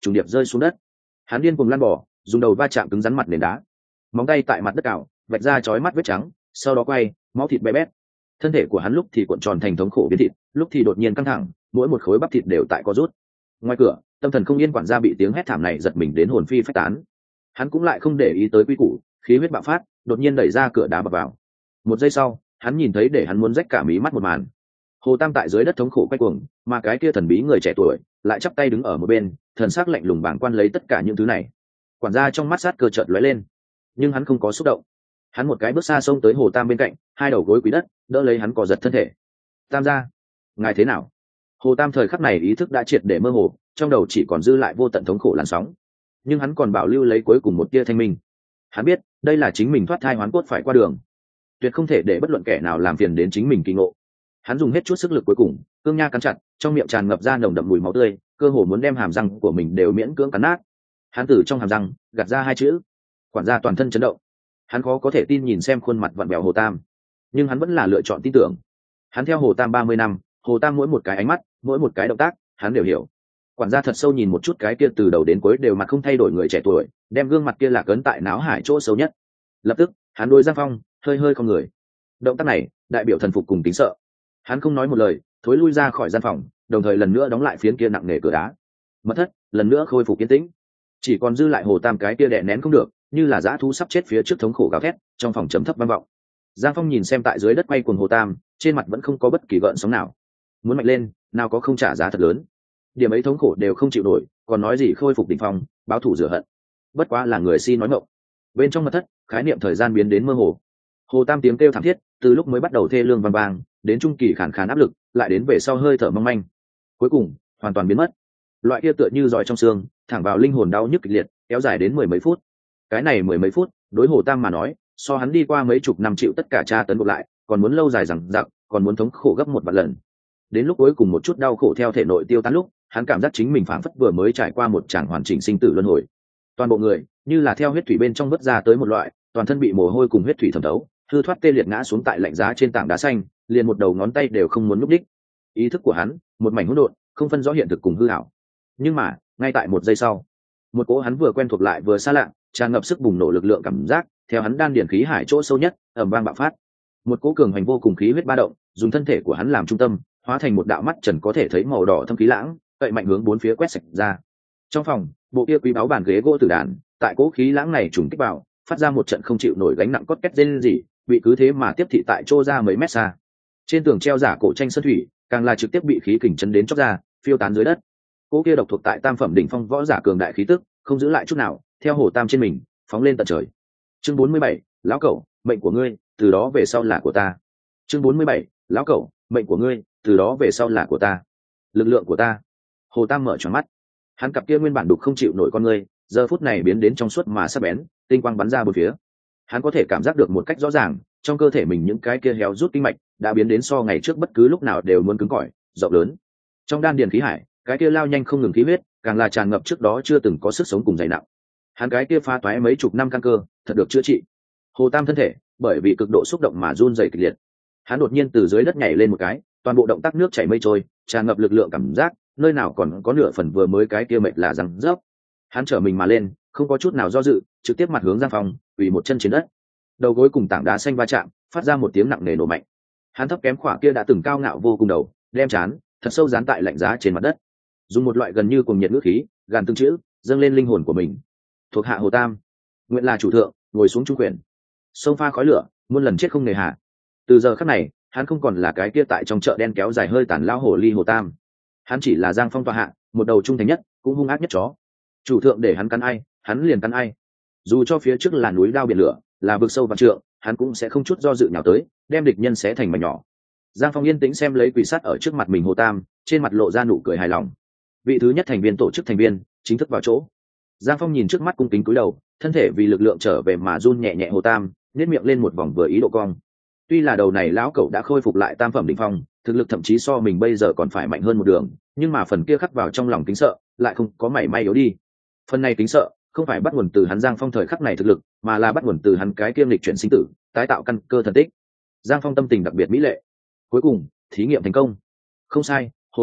trùng điệp rơi xuống đất. Hắn điên cuồng lăn bò, dùng đầu va chạm cứng rắn mặt nền đá, móng tay tại mặt đất cào vạch ra chói mắt vết trắng, sau đó quay máu thịt bé bét. Thân thể của hắn lúc thì cuộn tròn thành thống khổ biến thịt, lúc thì đột nhiên căng thẳng, mỗi một khối bắp thịt đều tại co rút. Ngoài cửa, tâm thần không yên quản gia bị tiếng hét thảm này giật mình đến hồn phi phách tán. Hắn cũng lại không để ý tới quy củ, khí huyết bạo phát, đột nhiên đẩy ra cửa đá bập vào. Một giây sau, hắn nhìn thấy để hắn muốn rách cả mí mắt một màn. Hồ Tam tại dưới đất thống khổ quay cuồng, mà cái kia thần bí người trẻ tuổi lại chắp tay đứng ở một bên, thần sắc lạnh lùng bàng quan lấy tất cả những thứ này. Quản gia trong mắt sát cơ chợt lóe lên, nhưng hắn không có xúc động. Hắn một cái bước xa xông tới Hồ Tam bên cạnh, hai đầu gối quỳ đất, đỡ lấy hắn cò giật thân thể. Tam gia, ngài thế nào? Hồ Tam thời khắc này ý thức đã triệt để mơ hồ, trong đầu chỉ còn dư lại vô tận thống khổ làn sóng, nhưng hắn còn bảo lưu lấy cuối cùng một tia thanh minh. Hắn biết đây là chính mình thoát thai hoán cốt phải qua đường, tuyệt không thể để bất luận kẻ nào làm phiền đến chính mình kỳ ngộ. Hắn dùng hết chút sức lực cuối cùng, cương nha cắn chặt, trong miệng tràn ngập ra nồng đậm mùi máu tươi, cơ hồ muốn đem hàm răng của mình đều miễn cưỡng cắn nát. Hắn từ trong hàm răng gạt ra hai chữ. Quản gia toàn thân chấn động, hắn khó có thể tin nhìn xem khuôn mặt vặn vẹo Hồ Tam, nhưng hắn vẫn là lựa chọn tin tưởng. Hắn theo Hồ Tam ba mươi năm, Hồ Tam mỗi một cái ánh mắt, mỗi một cái động tác, hắn đều hiểu. Quản gia thật sâu nhìn một chút cái kia từ đầu đến cuối đều mặt không thay đổi người trẻ tuổi, đem gương mặt kia lạc ấn tại náo hải chỗ sâu nhất. Lập tức, hắn đối Giang Phong hơi hơi không người. Động tác này đại biểu thần phục cùng kính sợ. Hắn không nói một lời, thối lui ra khỏi gian phòng, đồng thời lần nữa đóng lại phiến kia nặng nề cửa đá. Mật thất lần nữa khôi phục yên tĩnh, chỉ còn dư lại Hồ Tam cái kia đè nén không được, như là dã thú sắp chết phía trước thống khổ gào thét, trong phòng trầm thấp vang vọng. Giang Phong nhìn xem tại dưới đất quay cuồng Hồ Tam, trên mặt vẫn không có bất kỳ gợn sóng nào. Muốn mạnh lên, nào có không trả giá thật lớn. Điểm ấy thống khổ đều không chịu nổi, còn nói gì khôi phục đỉnh phong, báo thù rửa hận. Bất quá là người si nói ngọng. Bên trong mật thất, khái niệm thời gian biến đến mơ hồ. Hồ Tam tiếng kêu thảm thiết, từ lúc mới bắt đầu thê lương vang vang, đến trung kỳ khàn khàn áp lực, lại đến về sau hơi thở mong manh, cuối cùng hoàn toàn biến mất. Loại kia tựa như giỏi trong xương, thẳng vào linh hồn đau nhức kịch liệt, kéo dài đến mười mấy phút. Cái này mười mấy phút, đối Hồ Tam mà nói, so hắn đi qua mấy chục năm chịu tất cả tra tấn buộc lại, còn muốn lâu dài rằng dặc, còn muốn thống khổ gấp một vạn lần. Đến lúc cuối cùng một chút đau khổ theo thể nội tiêu tán lúc, hắn cảm giác chính mình phảng phất vừa mới trải qua một tràng hoàn chỉnh sinh tử luân hồi. Toàn bộ người như là theo huyết thủy bên trong vớt ra tới một loại, toàn thân bị mồ hôi cùng huyết thủy thẩm thấu, hư thoát tê liệt ngã xuống tại lạnh giá trên tảng đá xanh, liền một đầu ngón tay đều không muốn núp đích. Ý thức của hắn một mảnh hỗn độn, không phân rõ hiện thực cùng hư ảo. Nhưng mà ngay tại một giây sau, một cỗ hắn vừa quen thuộc lại vừa xa lạ, tràn ngập sức bùng nổ lực lượng cảm giác theo hắn đan điển khí hải chỗ sâu nhất ầm vang bạo phát. Một cỗ cường hành vô cùng khí huyết ba động, dùng thân thể của hắn làm trung tâm, hóa thành một đạo mắt trần có thể thấy màu đỏ thâm khí lãng, cậy mạnh hướng bốn phía quét sạch ra. Trong phòng, bộ kia quý báu bàn ghế gỗ tử đàn, tại cỗ khí lãng này trùng kích vào, phát ra một trận không chịu nổi gánh nặng cốt két rên rỉ, bị cứ thế mà tiếp thị tại chỗ ra mấy mét xa. Trên tường treo giả cổ tranh sơn thủy, càng là trực tiếp bị khí kình chấn đến chóc ra, phiêu tán dưới đất. Cỗ kia độc thuộc tại tam phẩm đỉnh phong võ giả cường đại khí tức, không giữ lại chút nào, theo Hồ Tam trên mình phóng lên tận trời. Chương bốn mươi bảy, lão cẩu, mệnh của ngươi, từ đó về sau là của ta. Chương bốn mươi bảy, lão cẩu, mệnh của ngươi, từ đó về sau là của ta. Lực lượng của ta. Hồ Tam mở tròn mắt, hắn cặp kia nguyên bản đục không chịu nổi con ngươi, giờ phút này biến đến trong suốt mà sắc bén, tinh quang bắn ra bốn phía. Hắn có thể cảm giác được một cách rõ ràng, trong cơ thể mình những cái kia héo rút kinh mạch đã biến đến so ngày trước bất cứ lúc nào đều muốn cứng cỏi, rộng lớn. Trong đan điền khí hải, cái kia lao nhanh không ngừng khí huyết, càng là tràn ngập trước đó chưa từng có sức sống cùng dày nặng. Hắn cái kia phá toái mấy chục năm căn cơ, thật được chữa trị. Hồ Tam thân thể bởi vì cực độ xúc động mà run rẩy kịch liệt. Hắn đột nhiên từ dưới đất nhảy lên một cái, toàn bộ động tác nước chảy mây trôi, tràn ngập lực lượng cảm giác, nơi nào còn có nửa phần vừa mới cái kia mệt là răng rớp. Hắn trở mình mà lên, không có chút nào do dự, trực tiếp mặt hướng Giang Phong, quỳ một chân trên đất. Đầu gối cùng tảng đá xanh va chạm, phát ra một tiếng nặng nề nổ mạnh. Hắn thấp kém khỏa kia đã từng cao ngạo vô cùng đầu, đem chán thật sâu dán tại lạnh giá trên mặt đất, dùng một loại gần như cuồng nhiệt ngữ khí gàn từng chữ dâng lên linh hồn của mình. Thuộc hạ Hồ Tam, nguyện là chủ thượng, ngồi xuống trung quyền, sông pha khói lửa, muôn lần chết không nề hà. Từ giờ khắc này, hắn không còn là cái kia tại trong chợ đen kéo dài hơi tàn lao hồ ly Hồ Tam, hắn chỉ là Giang Phong tọa hạ, một đầu trung thành nhất cũng hung ác nhất chó. Chủ thượng để hắn cắn ai, hắn liền cắn ai. Dù cho phía trước là núi đao biển lửa, là vực sâu vạn trượng, hắn cũng sẽ không chút do dự nhào tới, đem địch nhân xé thành mảnh nhỏ. Giang Phong yên tĩnh xem lấy quỷ sắt ở trước mặt mình Hồ Tam, trên mặt lộ ra nụ cười hài lòng. Vị thứ nhất thành viên tổ chức thành viên chính thức vào chỗ. Giang Phong nhìn trước mắt cung kính cúi đầu, thân thể vì lực lượng trở về mà run nhẹ nhẹ Hồ Tam, nhếch miệng lên một vòng vừa ý độ cong. Tuy là đầu này lão cẩu đã khôi phục lại tam phẩm đỉnh phong, thực lực thậm chí so mình bây giờ còn phải mạnh hơn một đường, nhưng mà phần kia khắc vào trong lòng kính sợ lại không có mảy may yếu đi. Phần này kính sợ không phải bắt nguồn từ hắn Giang Phong thời khắc này thực lực, mà là bắt nguồn từ hắn cái kiêm lịch chuyển sinh tử, tái tạo căn cơ thần tích. Giang Phong tâm tình đặc biệt mỹ lệ. Cuối cùng thí nghiệm thành công. Không sai, Hồ Tam,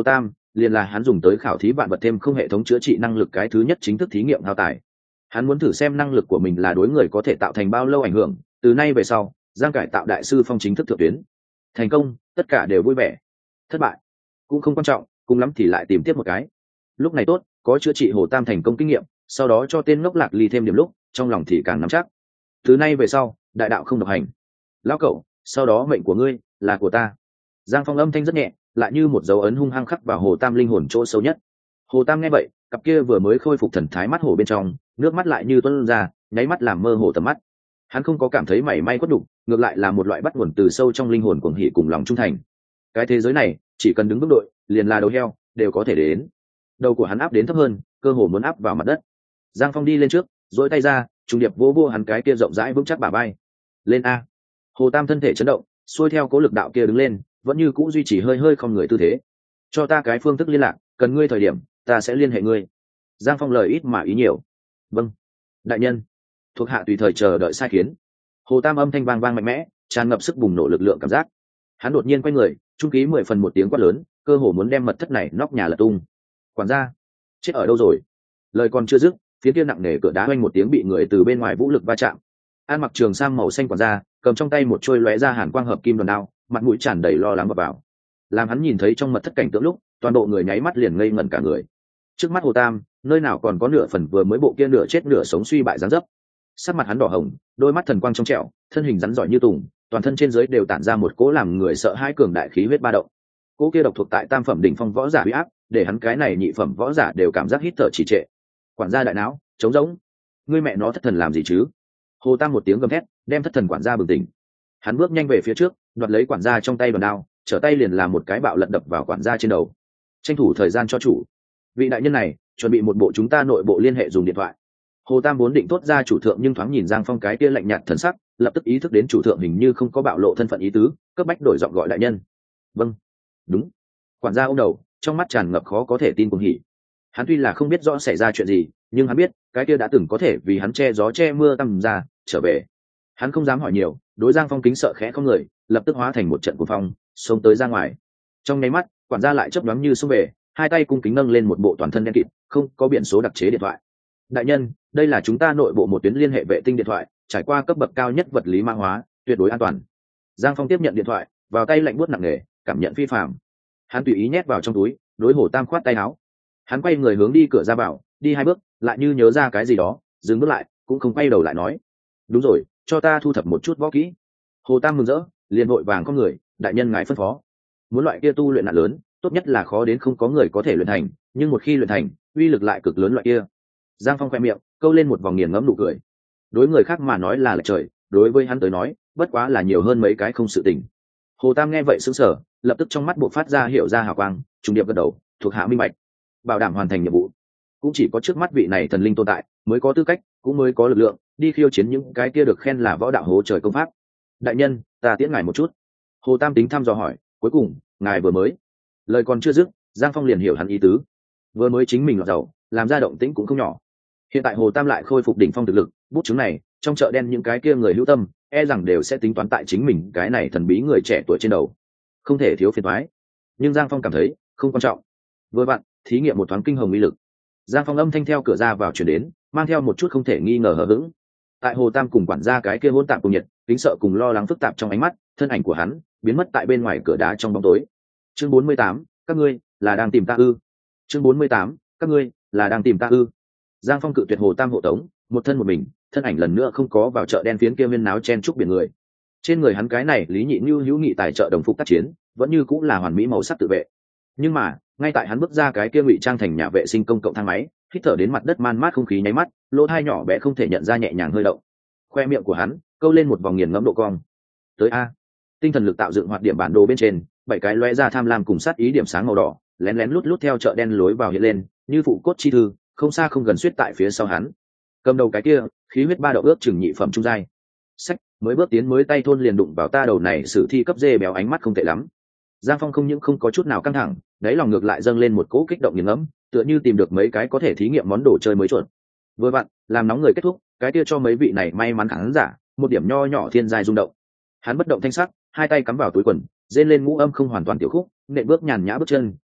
liền là hắn dùng tới khảo thí vạn vật thêm không hệ thống chữa trị năng lực cái thứ nhất chính thức thí nghiệm thao tài. Hắn muốn thử xem năng lực của mình là đối người có thể tạo thành bao lâu ảnh hưởng. Từ nay về sau, Giang cải tạo đại sư phong chính thức thượng tuyến. Thành công, tất cả đều vui vẻ. Thất bại cũng không quan trọng, cùng lắm thì lại tìm tiếp một cái. Lúc này tốt, có chữa trị Hồ Tam thành công kinh nghiệm, sau đó cho tên ngốc Lạc Ly thêm điểm lúc, trong lòng thì càng nắm chắc. Từ nay về sau, đại đạo không độc hành. Lão cẩu, sau đó mệnh của ngươi là của ta. Giang Phong âm thanh rất nhẹ, lại như một dấu ấn hung hăng khắc vào Hồ Tam linh hồn chỗ sâu nhất. Hồ Tam nghe vậy, cặp kia vừa mới khôi phục thần thái mắt hổ bên trong, nước mắt lại như tuôn ra, nháy mắt làm mơ hồ tầm mắt. Hắn không có cảm thấy mảy may quất đục, ngược lại là một loại bắt nguồn từ sâu trong linh hồn cuồng hỉ cùng lòng trung thành. Cái thế giới này, chỉ cần đứng bước đội, liền là đầu heo, đều có thể đến. Đầu của hắn áp đến thấp hơn, cơ hồ muốn áp vào mặt đất. Giang Phong đi lên trước, duỗi tay ra, trùng điệp vỗ vỗ hắn cái kia rộng rãi vững chắc bả vai. Lên a! Hồ Tam thân thể chấn động, xuôi theo cố lực đạo kia đứng lên, vẫn như cũ duy trì hơi hơi không người tư thế. Cho ta cái phương thức liên lạc, cần ngươi thời điểm, ta sẽ liên hệ ngươi. Giang Phong lời ít mà ý nhiều. Vâng, đại nhân. Thuộc hạ tùy thời chờ đợi sai khiến. Hồ Tam âm thanh vang vang mạnh mẽ, tràn ngập sức bùng nổ lực lượng cảm giác. Hắn đột nhiên quay người, trung ký mười phần một tiếng quát lớn, cơ hồ muốn đem mật thất này nóc nhà lật tung. Quản gia, chết ở đâu rồi? Lời còn chưa dứt, phía kia nặng nề cửa đá oanh một tiếng bị người từ bên ngoài vũ lực va chạm. An mặc trường sam màu xanh quản gia, cầm trong tay một trôi lóe ra hàn quang hợp kim đòn đao, mặt mũi tràn đầy lo lắng và vào. Làm hắn nhìn thấy trong mật thất cảnh tượng lúc, toàn bộ người nháy mắt liền ngây ngẩn cả người. Trước mắt Hồ Tam, nơi nào còn có nửa phần vừa mới bộ kia nửa chết nửa sống suy bại dáng dấp. Sắc mặt hắn đỏ hồng, đôi mắt thần quang trong trẻo, thân hình rắn giỏi như tùng, toàn thân trên dưới đều tản ra một cỗ làm người sợ hãi cường đại khí huyết ba động. Cỗ kia độc thuộc tại tam phẩm đỉnh phong võ giả uy áp, để hắn cái này nhị phẩm võ giả đều cảm giác hít thở trì trệ. Quản gia đại não, trống rỗng. Ngươi mẹ nó thất thần làm gì chứ? Hồ Tam một tiếng gầm thét, đem thất thần quản gia bừng tỉnh. Hắn bước nhanh về phía trước, đoạt lấy quản gia trong tay đòn đao, trở tay liền làm một cái bạo lật đập vào quản gia trên đầu. Tranh thủ thời gian cho chủ. Vị đại nhân này, chuẩn bị một bộ chúng ta nội bộ liên hệ dùng điện thoại. Hồ Tam vốn định thốt ra chủ thượng, nhưng thoáng nhìn Giang Phong cái kia lạnh nhạt thần sắc, lập tức ý thức đến chủ thượng hình như không có bạo lộ thân phận ý tứ, cấp bách đổi giọng gọi đại nhân. Vâng, đúng. Quản gia ôm đầu, trong mắt tràn ngập khó có thể tin cuồng hỉ. Hắn tuy là không biết rõ xảy ra chuyện gì, nhưng hắn biết cái kia đã từng có thể vì hắn che gió che mưa tầm ra trở về. Hắn không dám hỏi nhiều, đối Giang Phong kính sợ khẽ không người, lập tức hóa thành một trận cuồng phong, xông tới ra ngoài. Trong nháy mắt, quản gia lại chớp nhoáng như xông về, hai tay cung kính nâng lên một bộ toàn thân đen kịt, không có biển số đặc chế điện thoại. Đại nhân, đây là chúng ta nội bộ một tuyến liên hệ vệ tinh điện thoại, trải qua cấp bậc cao nhất vật lý mã hóa, tuyệt đối an toàn. Giang Phong tiếp nhận điện thoại, vào tay lạnh buốt nặng nề, cảm nhận phi phàm. Hắn tùy ý nhét vào trong túi, đối Hồ Tam khoát tay áo. Hắn quay người hướng đi cửa ra vào, đi hai bước, lại như nhớ ra cái gì đó, dừng bước lại, cũng không quay đầu lại nói: đúng rồi, cho ta thu thập một chút võ kỹ. Hồ Tam mừng rỡ, liền vội vàng con người: đại nhân ngài phân phó. Muốn loại kia tu luyện nạn lớn, tốt nhất là khó đến không có người có thể luyện thành, nhưng một khi luyện thành, uy lực lại cực lớn loại kia. Giang Phong khoe miệng, câu lên một vòng nghiền ngẫm nụ cười. Đối người khác mà nói là lệch trời, đối với hắn tới nói, bất quá là nhiều hơn mấy cái không sự tình. Hồ Tam nghe vậy sững sờ, lập tức trong mắt bộc phát ra hiểu ra hào quang, trùng điệp gật đầu, thuộc hạ minh bạch. Bảo đảm hoàn thành nhiệm vụ, cũng chỉ có trước mắt vị này thần linh tồn tại mới có tư cách, cũng mới có lực lượng đi khiêu chiến những cái kia được khen là võ đạo hố trời công pháp. Đại nhân, ta tiễn ngài một chút. Hồ Tam tính thăm dò hỏi, cuối cùng ngài vừa mới. Lời còn chưa dứt, Giang Phong liền hiểu hắn ý tứ. Vừa mới chính mình lọt giàu, làm ra động tĩnh cũng không nhỏ. Hiện tại Hồ Tam lại khôi phục đỉnh phong thực lực, bút chứng này trong chợ đen những cái kia người hữu tâm e rằng đều sẽ tính toán tại chính mình cái này thần bí người trẻ tuổi trên đầu, không thể thiếu phiền toái. Nhưng Giang Phong cảm thấy không quan trọng. Vừa vặn thí nghiệm một thoáng kinh hồng uy lực. Giang Phong âm thanh theo cửa ra vào chuyển đến, mang theo một chút không thể nghi ngờ hờ hững. Tại Hồ Tam cùng quản gia cái kia hỗn tạp cùng nhiệt, kính sợ cùng lo lắng phức tạp trong ánh mắt, thân ảnh của hắn biến mất tại bên ngoài cửa đá trong bóng tối. Chương bốn mươi tám, các ngươi là đang tìm ta ư? Chương bốn mươi tám, các ngươi là đang tìm ta ư? Giang Phong cự tuyệt Hồ Tam hộ tống, một thân một mình, thân ảnh lần nữa không có vào chợ đen phiến kia viên náo chen chúc biển người. Trên người hắn cái này Lý Nhị Nưu hữu nghị tài trợ đồng phục tác chiến, vẫn như cũng là hoàn mỹ màu sắc tự vệ. Nhưng mà, ngay tại hắn bước ra cái kia ngụy trang thành nhà vệ sinh công cộng thang máy, hít thở đến mặt đất man mát không khí nháy mắt, lỗ tai nhỏ bé không thể nhận ra nhẹ nhàng hơi động. Khoe miệng của hắn câu lên một vòng nghiền ngẫm độ cong. Tới a. Tinh thần lực tạo dựng hoạt điểm bản đồ bên trên, bảy cái lóe ra tham lam cùng sát ý điểm sáng màu đỏ, lén lén lút lút theo chợ đen lối vào hiện lên, như phụ cốt chi thư, không xa không gần suýt tại phía sau hắn. Cầm đầu cái kia, khí huyết ba độ ước chừng nhị phẩm trung giai. Sách, mới bước tiến mới tay thôn liền đụng vào ta đầu này, sử thi cấp dê béo ánh mắt không tệ lắm. Giang Phong không những không có chút nào căng thẳng, đáy lòng ngược lại dâng lên một cỗ kích động nghiền ngẫm, tựa như tìm được mấy cái có thể thí nghiệm món đồ chơi mới chuẩn. Vừa vặn, làm nóng người kết thúc, cái kia cho mấy vị này may mắn khán giả, một điểm nho nhỏ thiên giai rung động. Hắn bất động thanh sắc, hai tay cắm vào túi quần, rên lên ngũ âm không hoàn toàn tiểu khúc, nện bước nhàn nhã bước chân,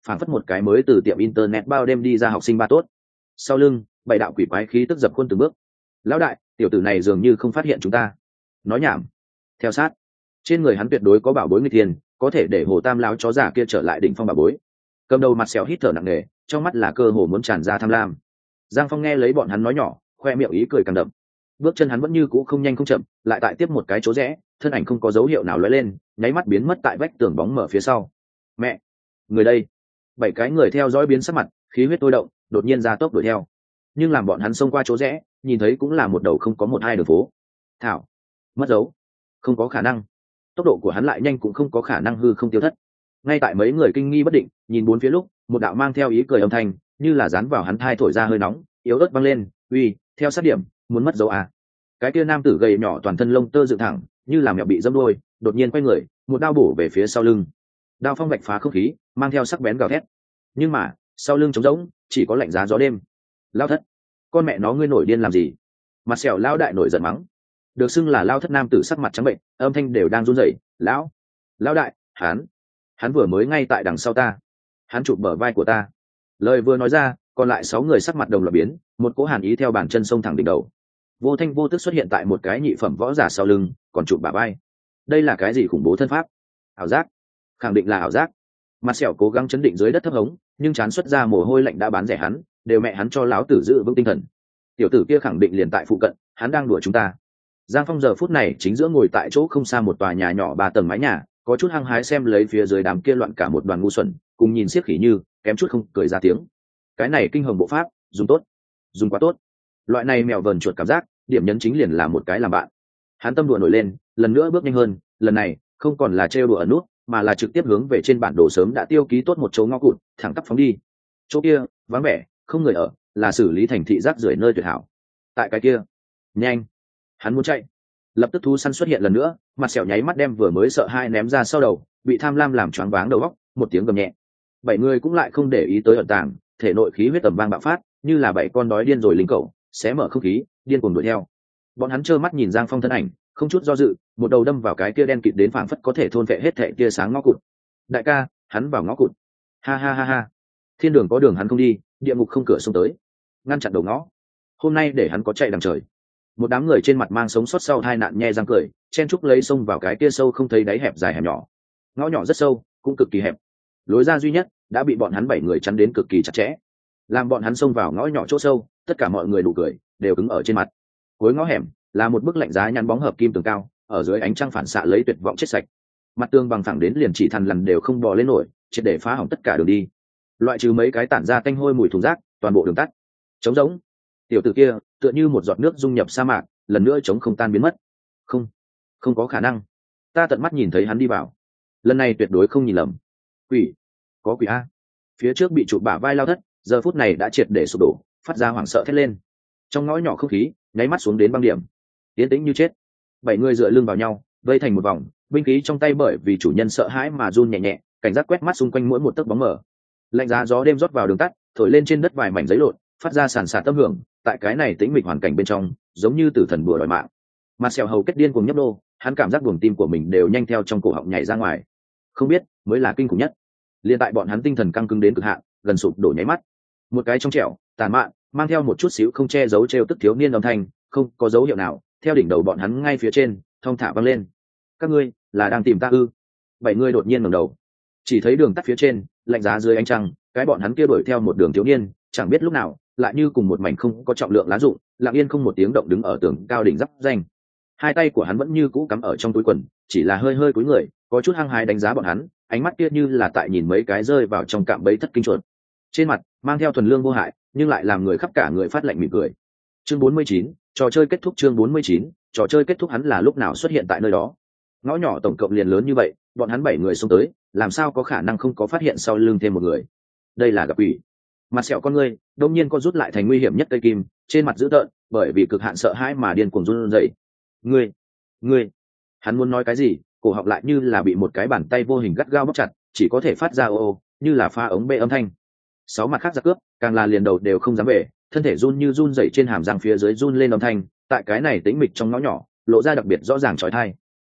phản phất một cái mới từ tiệm internet bao đêm đi ra học sinh ba tốt. Sau lưng bảy đạo quỷ quái khí tức dập khuôn từng bước. Lão đại, tiểu tử này dường như không phát hiện chúng ta. Nói nhảm. Theo sát, trên người hắn tuyệt đối có bảo bối nghịch thiên, có thể để Hồ Tam lão chó giả kia trở lại đỉnh phong bảo bối. Cầm đầu mặt sẹo hít thở nặng nề, trong mắt là cơ hồ muốn tràn ra tham lam. Giang Phong nghe lấy bọn hắn nói nhỏ, khoe miệng ý cười càng đậm. Bước chân hắn vẫn như cũ không nhanh không chậm, lại tại tiếp một cái chỗ rẽ, thân ảnh không có dấu hiệu nào lóe lên, nháy mắt biến mất tại vách tường bóng mở phía sau. Mẹ, người đây! Bảy cái người theo dõi biến sắc mặt, khí huyết tôi động, đột nhiên ra tốc đuổi theo. Nhưng làm bọn hắn xông qua chỗ rẽ, nhìn thấy cũng là một đầu không có một hai đường phố. Thảo, mất dấu, không có khả năng. Tốc độ của hắn lại nhanh cũng không có khả năng hư không tiêu thất. Ngay tại mấy người kinh nghi bất định, nhìn bốn phía lúc, một đạo mang theo ý cười âm thanh, như là dán vào hắn thai thổi ra hơi nóng, yếu ớt vang lên, "Uy, theo sát điểm, muốn mất dấu à?" Cái kia nam tử gầy nhỏ toàn thân lông tơ dựng thẳng, như là mèo bị dẫm đuôi, đột nhiên quay người, một đao bổ về phía sau lưng. Đao phong vạch phá không khí, mang theo sắc bén gào thét. Nhưng mà, sau lưng trống rỗng, chỉ có lạnh giá gió đêm. Lao thất, con mẹ nó ngươi nổi điên làm gì? Mặt sẹo lao đại nổi giận mắng. Được xưng là lao thất nam tử sắc mặt trắng bệnh, âm thanh đều đang run rẩy. "Lão, lão đại, hắn, hắn vừa mới ngay tại đằng sau ta, hắn chụp bờ vai của ta." Lời vừa nói ra, còn lại sáu người sắc mặt đồng loạt biến, một cỗ hàn ý theo bàn chân sông thẳng đỉnh đầu. Vô thanh vô tức xuất hiện tại một cái nhị phẩm võ giả sau lưng, còn chụp bả vai. Đây là cái gì khủng bố thân pháp? Ảo giác, khẳng định là ảo giác. Mặt sẹo cố gắng chấn định dưới đất thấp hống, nhưng chán xuất ra mồ hôi lạnh đã bán rẻ hắn, đều mẹ hắn cho lão tử giữ vững tinh thần. Tiểu tử kia khẳng định liền tại phụ cận, hắn đang đùa chúng ta. Giang Phong giờ phút này chính giữa ngồi tại chỗ không xa một tòa nhà nhỏ ba tầng mái nhà, có chút hăng hái xem lấy phía dưới đám kia loạn cả một đoàn ngu xuẩn, cùng nhìn xiếc khỉ như, kém chút không cười ra tiếng. Cái này kinh hồng bộ pháp, dùng tốt, dùng quá tốt. Loại này mèo vờn chuột cảm giác, điểm nhấn chính liền là một cái làm bạn. Hắn tâm đùa nổi lên, lần nữa bước nhanh hơn, lần này không còn là trêu đùa ở nút, mà là trực tiếp hướng về trên bản đồ sớm đã tiêu ký tốt một chỗ ngõ cụt, thẳng tắp phóng đi. Chỗ kia vắng vẻ, không người ở, là xử lý thành thị rác rưởi nơi tuyệt hảo. Tại cái kia, nhanh, hắn muốn chạy. Lập tức thú săn xuất hiện lần nữa, mặt sẹo nháy mắt đem vừa mới sợ hai ném ra sau đầu, bị tham lam làm choáng váng đầu óc, một tiếng gầm nhẹ. Bảy người cũng lại không để ý tới ẩn tàng, thể nội khí huyết tầm vang bạo phát, như là bảy con đói điên rồi lính cẩu, xé mở không khí, điên cuồng đuổi theo. Bọn hắn trơ mắt nhìn Giang Phong thân ảnh, không chút do dự, một đầu đâm vào cái kia đen kịt đến phảng phất có thể thôn vệ hết thảy tia sáng ngõ cụt. Đại ca, hắn vào ngõ cụt. Ha ha ha ha. Thiên đường có đường hắn không đi, địa ngục không cửa xông tới. Ngăn chặn đầu ngõ. Hôm nay để hắn có chạy đằng trời. Một đám người trên mặt mang sống sót sau tai nạn nhe răng cười, chen trúc lấy xông vào cái kia sâu không thấy đáy hẹp dài hẻm nhỏ. Ngõ nhỏ rất sâu, cũng cực kỳ hẹp. Lối ra duy nhất đã bị bọn hắn bảy người chắn đến cực kỳ chặt chẽ. Làm bọn hắn xông vào ngõ nhỏ chỗ sâu, tất cả mọi người nụ cười đều cứng ở trên mặt. Cuối ngõ hẻm là một bức lạnh giá nhăn bóng hợp kim tường cao, ở dưới ánh trăng phản xạ lấy tuyệt vọng chết sạch. Mặt tường bằng phẳng đến liền chỉ thằn lằn đều không bò lên nổi, triệt để phá hỏng tất cả đường đi. Loại trừ mấy cái tản ra tanh hôi mùi thùng rác, toàn bộ đường tắt trống rỗng. Tiểu tử kia tựa như một giọt nước dung nhập sa mạc, lần nữa chống không tan biến mất. Không, không có khả năng. Ta tận mắt nhìn thấy hắn đi vào. Lần này tuyệt đối không nhìn lầm. Quỷ, có quỷ a. Phía trước bị chụp bả vai lao thất, giờ phút này đã triệt để sụp đổ, phát ra hoảng sợ thét lên. Trong ngõ nhỏ không khí nháy mắt xuống đến băng điểm, tiến tĩnh như chết. Bảy người dựa lưng vào nhau, vây thành một vòng, binh khí trong tay bởi vì chủ nhân sợ hãi mà run nhẹ nhẹ, cảnh giác quét mắt xung quanh mỗi một tấc bóng mờ. Lạnh giá gió đêm rót vào đường tắt, thổi lên trên đất vài mảnh giấy lộn, phát ra sàn sạt âm hưởng. Tại cái này tĩnh mịch hoàn cảnh bên trong, giống như tử thần bùa đòi mạng. Mặt sẹo hầu kết điên cuồng nhấp đô, hắn cảm giác buồng tim của mình đều nhanh theo trong cổ họng nhảy ra ngoài. Không biết mới là kinh khủng nhất. Liên tại bọn hắn tinh thần căng cứng đến cực hạn, gần sụp đổ nháy mắt. Một cái trong trẻo, tàn mạn, mang theo một chút xíu không che giấu trêu tức thiếu niên âm thanh, không có dấu hiệu nào, theo đỉnh đầu bọn hắn ngay phía trên, thong thả vang lên. Các ngươi là đang tìm ta ư? Bảy người đột nhiên ngẩng đầu, chỉ thấy đường tắt phía trên, lạnh giá dưới ánh trăng, cái bọn hắn kia đuổi theo một đường thiếu niên, chẳng biết lúc nào, lại như cùng một mảnh không có trọng lượng lá rụng, lặng yên không một tiếng động đứng ở tường cao đỉnh giáp danh. Hai tay của hắn vẫn như cũ cắm ở trong túi quần, chỉ là hơi hơi cúi người, có chút hăng hái đánh giá bọn hắn, ánh mắt kia như là tại nhìn mấy cái rơi vào trong cạm bẫy thất kinh chuột. Trên mặt mang theo thuần lương vô hại, nhưng lại làm người khắp cả người phát lạnh mỉm cười. Chương bốn mươi chín, trò chơi kết thúc. Chương bốn mươi chín, trò chơi kết thúc. Hắn là lúc nào xuất hiện tại nơi đó? Ngõ nhỏ tổng cộng liền lớn như vậy, bọn hắn bảy người xông tới, làm sao có khả năng không có phát hiện sau lưng thêm một người? Đây là gặp quỷ. Mặt sẹo con ngươi đông nhiên co rút lại thành nguy hiểm nhất cây kim, trên mặt dữ tợn, bởi vì cực hạn sợ hãi mà điên cuồng run rẩy. Ngươi, ngươi, hắn muốn nói cái gì, cổ họng lại như là bị một cái bàn tay vô hình gắt gao bóp chặt, chỉ có thể phát ra ô ô, như là pha ống bê âm thanh. Sáu mặt khác giặc cướp, càng là liền đầu đều không dám về, thân thể run như run rẩy trên hàm răng phía dưới run lên âm thanh, tại cái này tĩnh mịch trong ngõ nhỏ, lộ ra đặc biệt rõ ràng chói tai.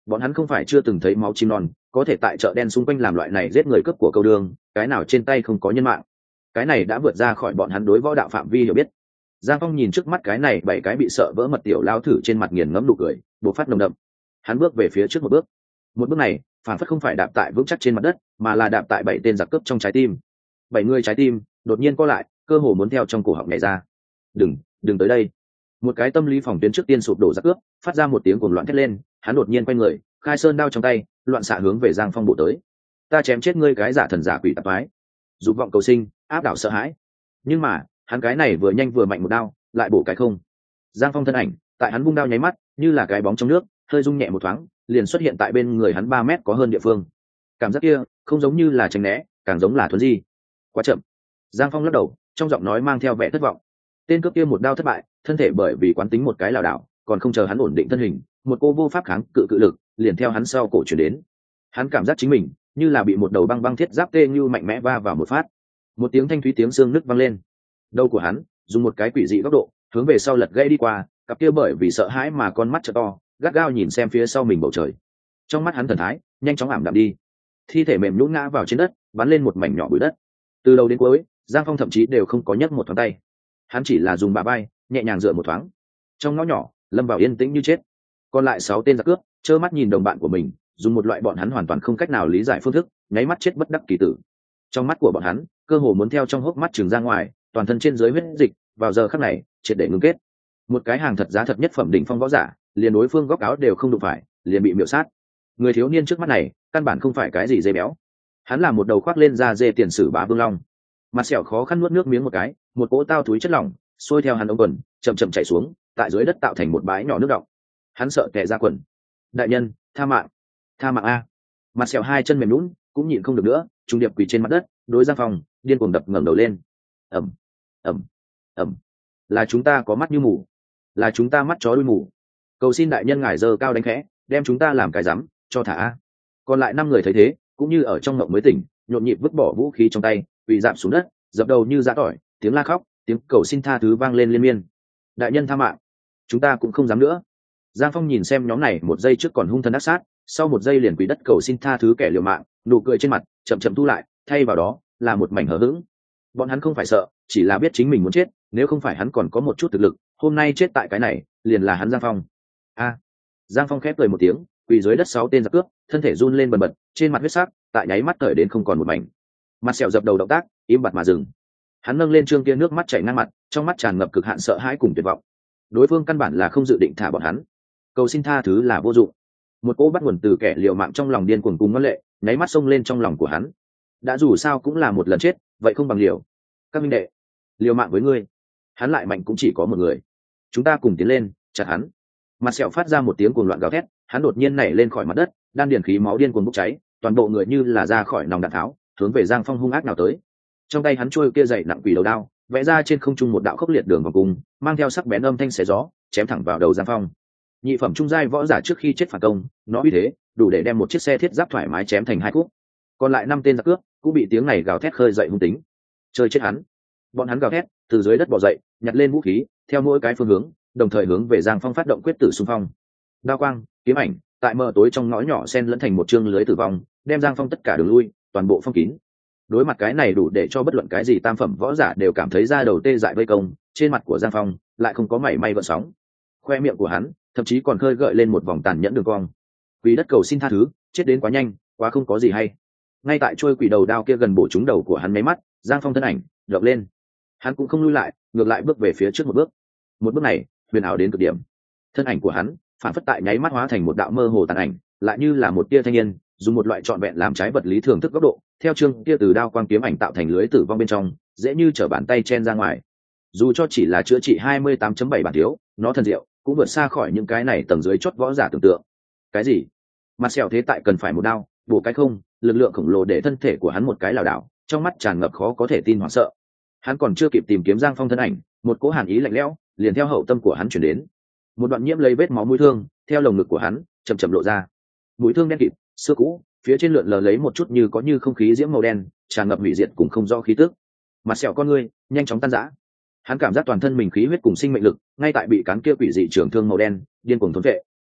bọn hắn không phải chưa từng thấy máu chim non, có thể tại chợ đen xung quanh làm loại này giết người cướp của câu đường, cái nào trên tay không có nhân mạng. Cái này đã vượt ra khỏi bọn hắn đối võ đạo phạm vi hiểu biết. Giang Phong nhìn trước mắt cái này bảy cái bị sợ vỡ mật tiểu lao thử trên mặt nghiền ngẫm nụ cười, bộc phát nồng đậm. Hắn bước về phía trước một bước. Một bước này, phản phất không phải đạp tại vững chắc trên mặt đất, mà là đạp tại bảy tên giặc cướp trong trái tim. Bảy người trái tim đột nhiên co lại, cơ hồ muốn theo trong cổ họng nhảy ra. "Đừng, đừng tới đây." Một cái tâm lý phòng tuyến trước tiên sụp đổ giặc cướp, phát ra một tiếng cuồng loạn thét lên, hắn đột nhiên quay người, khai sơn đao trong tay, loạn xạ hướng về Giang Phong bổ tới. "Ta chém chết ngươi cái giả thần giả quỷ tạp toái." Dục vọng cầu sinh, áp đảo sợ hãi. Nhưng mà, hắn cái này vừa nhanh vừa mạnh một đao, lại bổ cái không. Giang Phong thân ảnh, tại hắn vung đao nháy mắt, như là cái bóng trong nước, hơi rung nhẹ một thoáng, liền xuất hiện tại bên người hắn ba mét có hơn địa phương. Cảm giác kia, không giống như là tránh né, càng giống là thuấn di. Quá chậm. Giang Phong lắc đầu, trong giọng nói mang theo vẻ thất vọng. Tên cướp kia một đao thất bại, thân thể bởi vì quán tính một cái lảo đảo, còn không chờ hắn ổn định thân hình, một cô vô pháp kháng cự cự lực, liền theo hắn sau cổ chuyển đến. Hắn cảm giác chính mình như là bị một đầu băng băng thiết giáp tê như mạnh mẽ va vào một phát. Một tiếng thanh thúy tiếng xương nứt vang lên. Đầu của hắn dùng một cái quỷ dị góc độ hướng về sau lật gãy đi qua, cặp kia bởi vì sợ hãi mà con mắt trợ to, gắt gao nhìn xem phía sau mình bầu trời. Trong mắt hắn thần thái nhanh chóng ảm đạm đi, thi thể mềm nhũn ngã vào trên đất, bắn lên một mảnh nhỏ bụi đất. Từ đầu đến cuối, Giang Phong thậm chí đều không có nhấc một thoáng tay, hắn chỉ là dùng bả vai nhẹ nhàng dựa một thoáng. Trong ngõ nhỏ lâm vào yên tĩnh như chết. Còn lại sáu tên giặc cướp trơ mắt nhìn đồng bạn của mình dùng một loại bọn hắn hoàn toàn không cách nào lý giải phương thức nháy mắt chết bất đắc kỳ tử. Trong mắt của bọn hắn cơ hồ muốn theo trong hốc mắt trừng ra ngoài, toàn thân trên dưới huyết dịch vào giờ khắc này triệt để ngưng kết. Một cái hàng thật giá thật nhất phẩm đỉnh phong võ giả, liền đối phương góc áo đều không đụng phải, liền bị miểu sát. Người thiếu niên trước mắt này căn bản không phải cái gì dê béo, hắn là một đầu khoác lên da dê tiền sử bá vương long. Mặt sẹo khó khăn nuốt nước miếng một cái, một cỗ tao túi chất lỏng xuôi theo hắn ống quần chậm chậm chảy xuống, tại dưới đất tạo thành một bãi nhỏ nước đọng. Hắn sợ tè ra quần. "Đại nhân, tha mạng, tha mạng a!" Mặt sẹo hai chân mềm lún, cũng nhịn không được nữa, trung điệp quỳ trên mặt đất, đối Giang Phong điên cuồng đập ngẩng đầu lên. Ầm, ầm, ầm. "Là chúng ta có mắt như mù, là chúng ta mắt chó đuôi mù. Cầu xin đại nhân ngài giơ cao đánh khẽ, đem chúng ta làm cái rắm, cho thả a." Còn lại năm người thấy thế, cũng như ở trong ngộng mới tỉnh, nhộn nhịp vứt bỏ vũ khí trong tay, quỳ rạp xuống đất, dập đầu như giã tỏi, tiếng la khóc, tiếng cầu xin tha thứ vang lên liên miên. "Đại nhân tha mạng, chúng ta cũng không dám nữa." Giang Phong nhìn xem nhóm này một giây trước còn hung thần ác sát, sau một giây liền quỳ đất cầu xin tha thứ kẻ liều mạng, nụ cười trên mặt chậm chậm thu lại, thay vào đó là một mảnh hờ hững. Bọn hắn không phải sợ, chỉ là biết chính mình muốn chết, nếu không phải hắn còn có một chút thực lực, hôm nay chết tại cái này liền là hắn Giang Phong. A. Giang Phong khép cười một tiếng, quỳ dưới đất sáu tên giặc cướp, thân thể run lên bần bật, trên mặt huyết sắc tại nháy mắt cởi đến không còn một mảnh. Mặt sẹo dập đầu động tác im bặt mà dừng. Hắn nâng lên trương kia nước mắt chảy ngang mặt, trong mắt tràn ngập cực hạn sợ hãi cùng tuyệt vọng. Đối phương căn bản là không dự định thả bọn hắn, cầu xin tha thứ là vô dụng. Một cỗ bắt nguồn từ kẻ liều mạng trong lòng điên cuồng cùng ngân lệ nháy mắt xông lên trong lòng của hắn. Đã dù sao cũng là một lần chết, vậy không bằng liều. Các minh đệ, liều mạng với ngươi, hắn lại mạnh cũng chỉ có một người, chúng ta cùng tiến lên chặt hắn. Mặt sẹo phát ra một tiếng cuồng loạn gào thét, hắn đột nhiên nảy lên khỏi mặt đất, đan điền khí máu điên cuồng bốc cháy, toàn bộ người như là ra khỏi nòng đạn tháo, hướng về Giang Phong hung ác nào tới. Trong tay hắn trôi kia dày nặng quỷ đầu đao, vẽ ra trên không trung một đạo khốc liệt đường vòng cung, mang theo sắc bén âm thanh xé gió, chém thẳng vào đầu Giang Phong. Nhị phẩm trung giai võ giả trước khi chết phản công, nó uy thế đủ để đem một chiếc xe thiết giáp thoải mái chém thành hai khúc. Còn lại năm tên giặc cướp cũng bị tiếng này gào thét khơi dậy hung tính. Chơi chết hắn! Bọn hắn gào thét, từ dưới đất bò dậy, nhặt lên vũ khí, theo mỗi cái phương hướng, đồng thời hướng về Giang Phong phát động quyết tử xung phong. Đao quang, kiếm ảnh, tại mờ tối trong ngõ nhỏ xen lẫn thành một chương lưới tử vong, đem Giang Phong tất cả đường lui, toàn bộ phong kín. Đối mặt cái này đủ để cho bất luận cái gì tam phẩm võ giả đều cảm thấy da đầu tê dại vây công, trên mặt của Giang Phong lại không có mảy may gợn sóng. Khoe miệng của hắn thậm chí còn khơi gợi lên một vòng tàn nhẫn đường cong. Quỷ đất cầu xin tha thứ, chết đến quá nhanh, quá không có gì hay. Ngay tại trôi quỷ đầu đao kia gần bổ trúng đầu của hắn mấy mắt, Giang Phong thân ảnh động lên. Hắn cũng không lui lại, ngược lại bước về phía trước một bước. Một bước này huyền ảo đến cực điểm. Thân ảnh của hắn phản phất tại nháy mắt hóa thành một đạo mơ hồ tàn ảnh, lại như là một tia thanh niên dùng một loại trọn vẹn làm trái vật lý thường thức góc độ, theo chương kia từ đao quang kiếm ảnh tạo thành lưới tử vong bên trong, dễ như trở bàn tay chen ra ngoài. Dù cho chỉ là chữa trị hai mươi tám chấm bảy bản thiếu, nó thần diệu cũng vượt xa khỏi những cái này tầng dưới chót võ giả tưởng tượng. Cái gì? Mặt sẹo thế tại cần phải một đao bổ cái không, lực lượng khổng lồ để thân thể của hắn một cái lảo đảo, trong mắt tràn ngập khó có thể tin hoảng sợ. Hắn còn chưa kịp tìm kiếm Giang Phong thân ảnh, một cỗ hàn ý lạnh lẽo liền theo hậu tâm của hắn chuyển đến. Một đoạn nhiễm lấy vết máu mũi thương theo lồng ngực của hắn chậm chậm lộ ra. Mũi thương đen kịt, xưa cũ, phía trên lượn lờ lấy một chút như có như không khí diễm màu đen, tràn ngập hủy diệt cùng không rõ khí tức. Mặt sẹo con ngươi nhanh chóng tan rã. Hắn cảm giác toàn thân mình khí huyết cùng sinh mệnh lực ngay tại bị cán kia quỷ dị trường thương màu đen điên cuồng thôn vệ.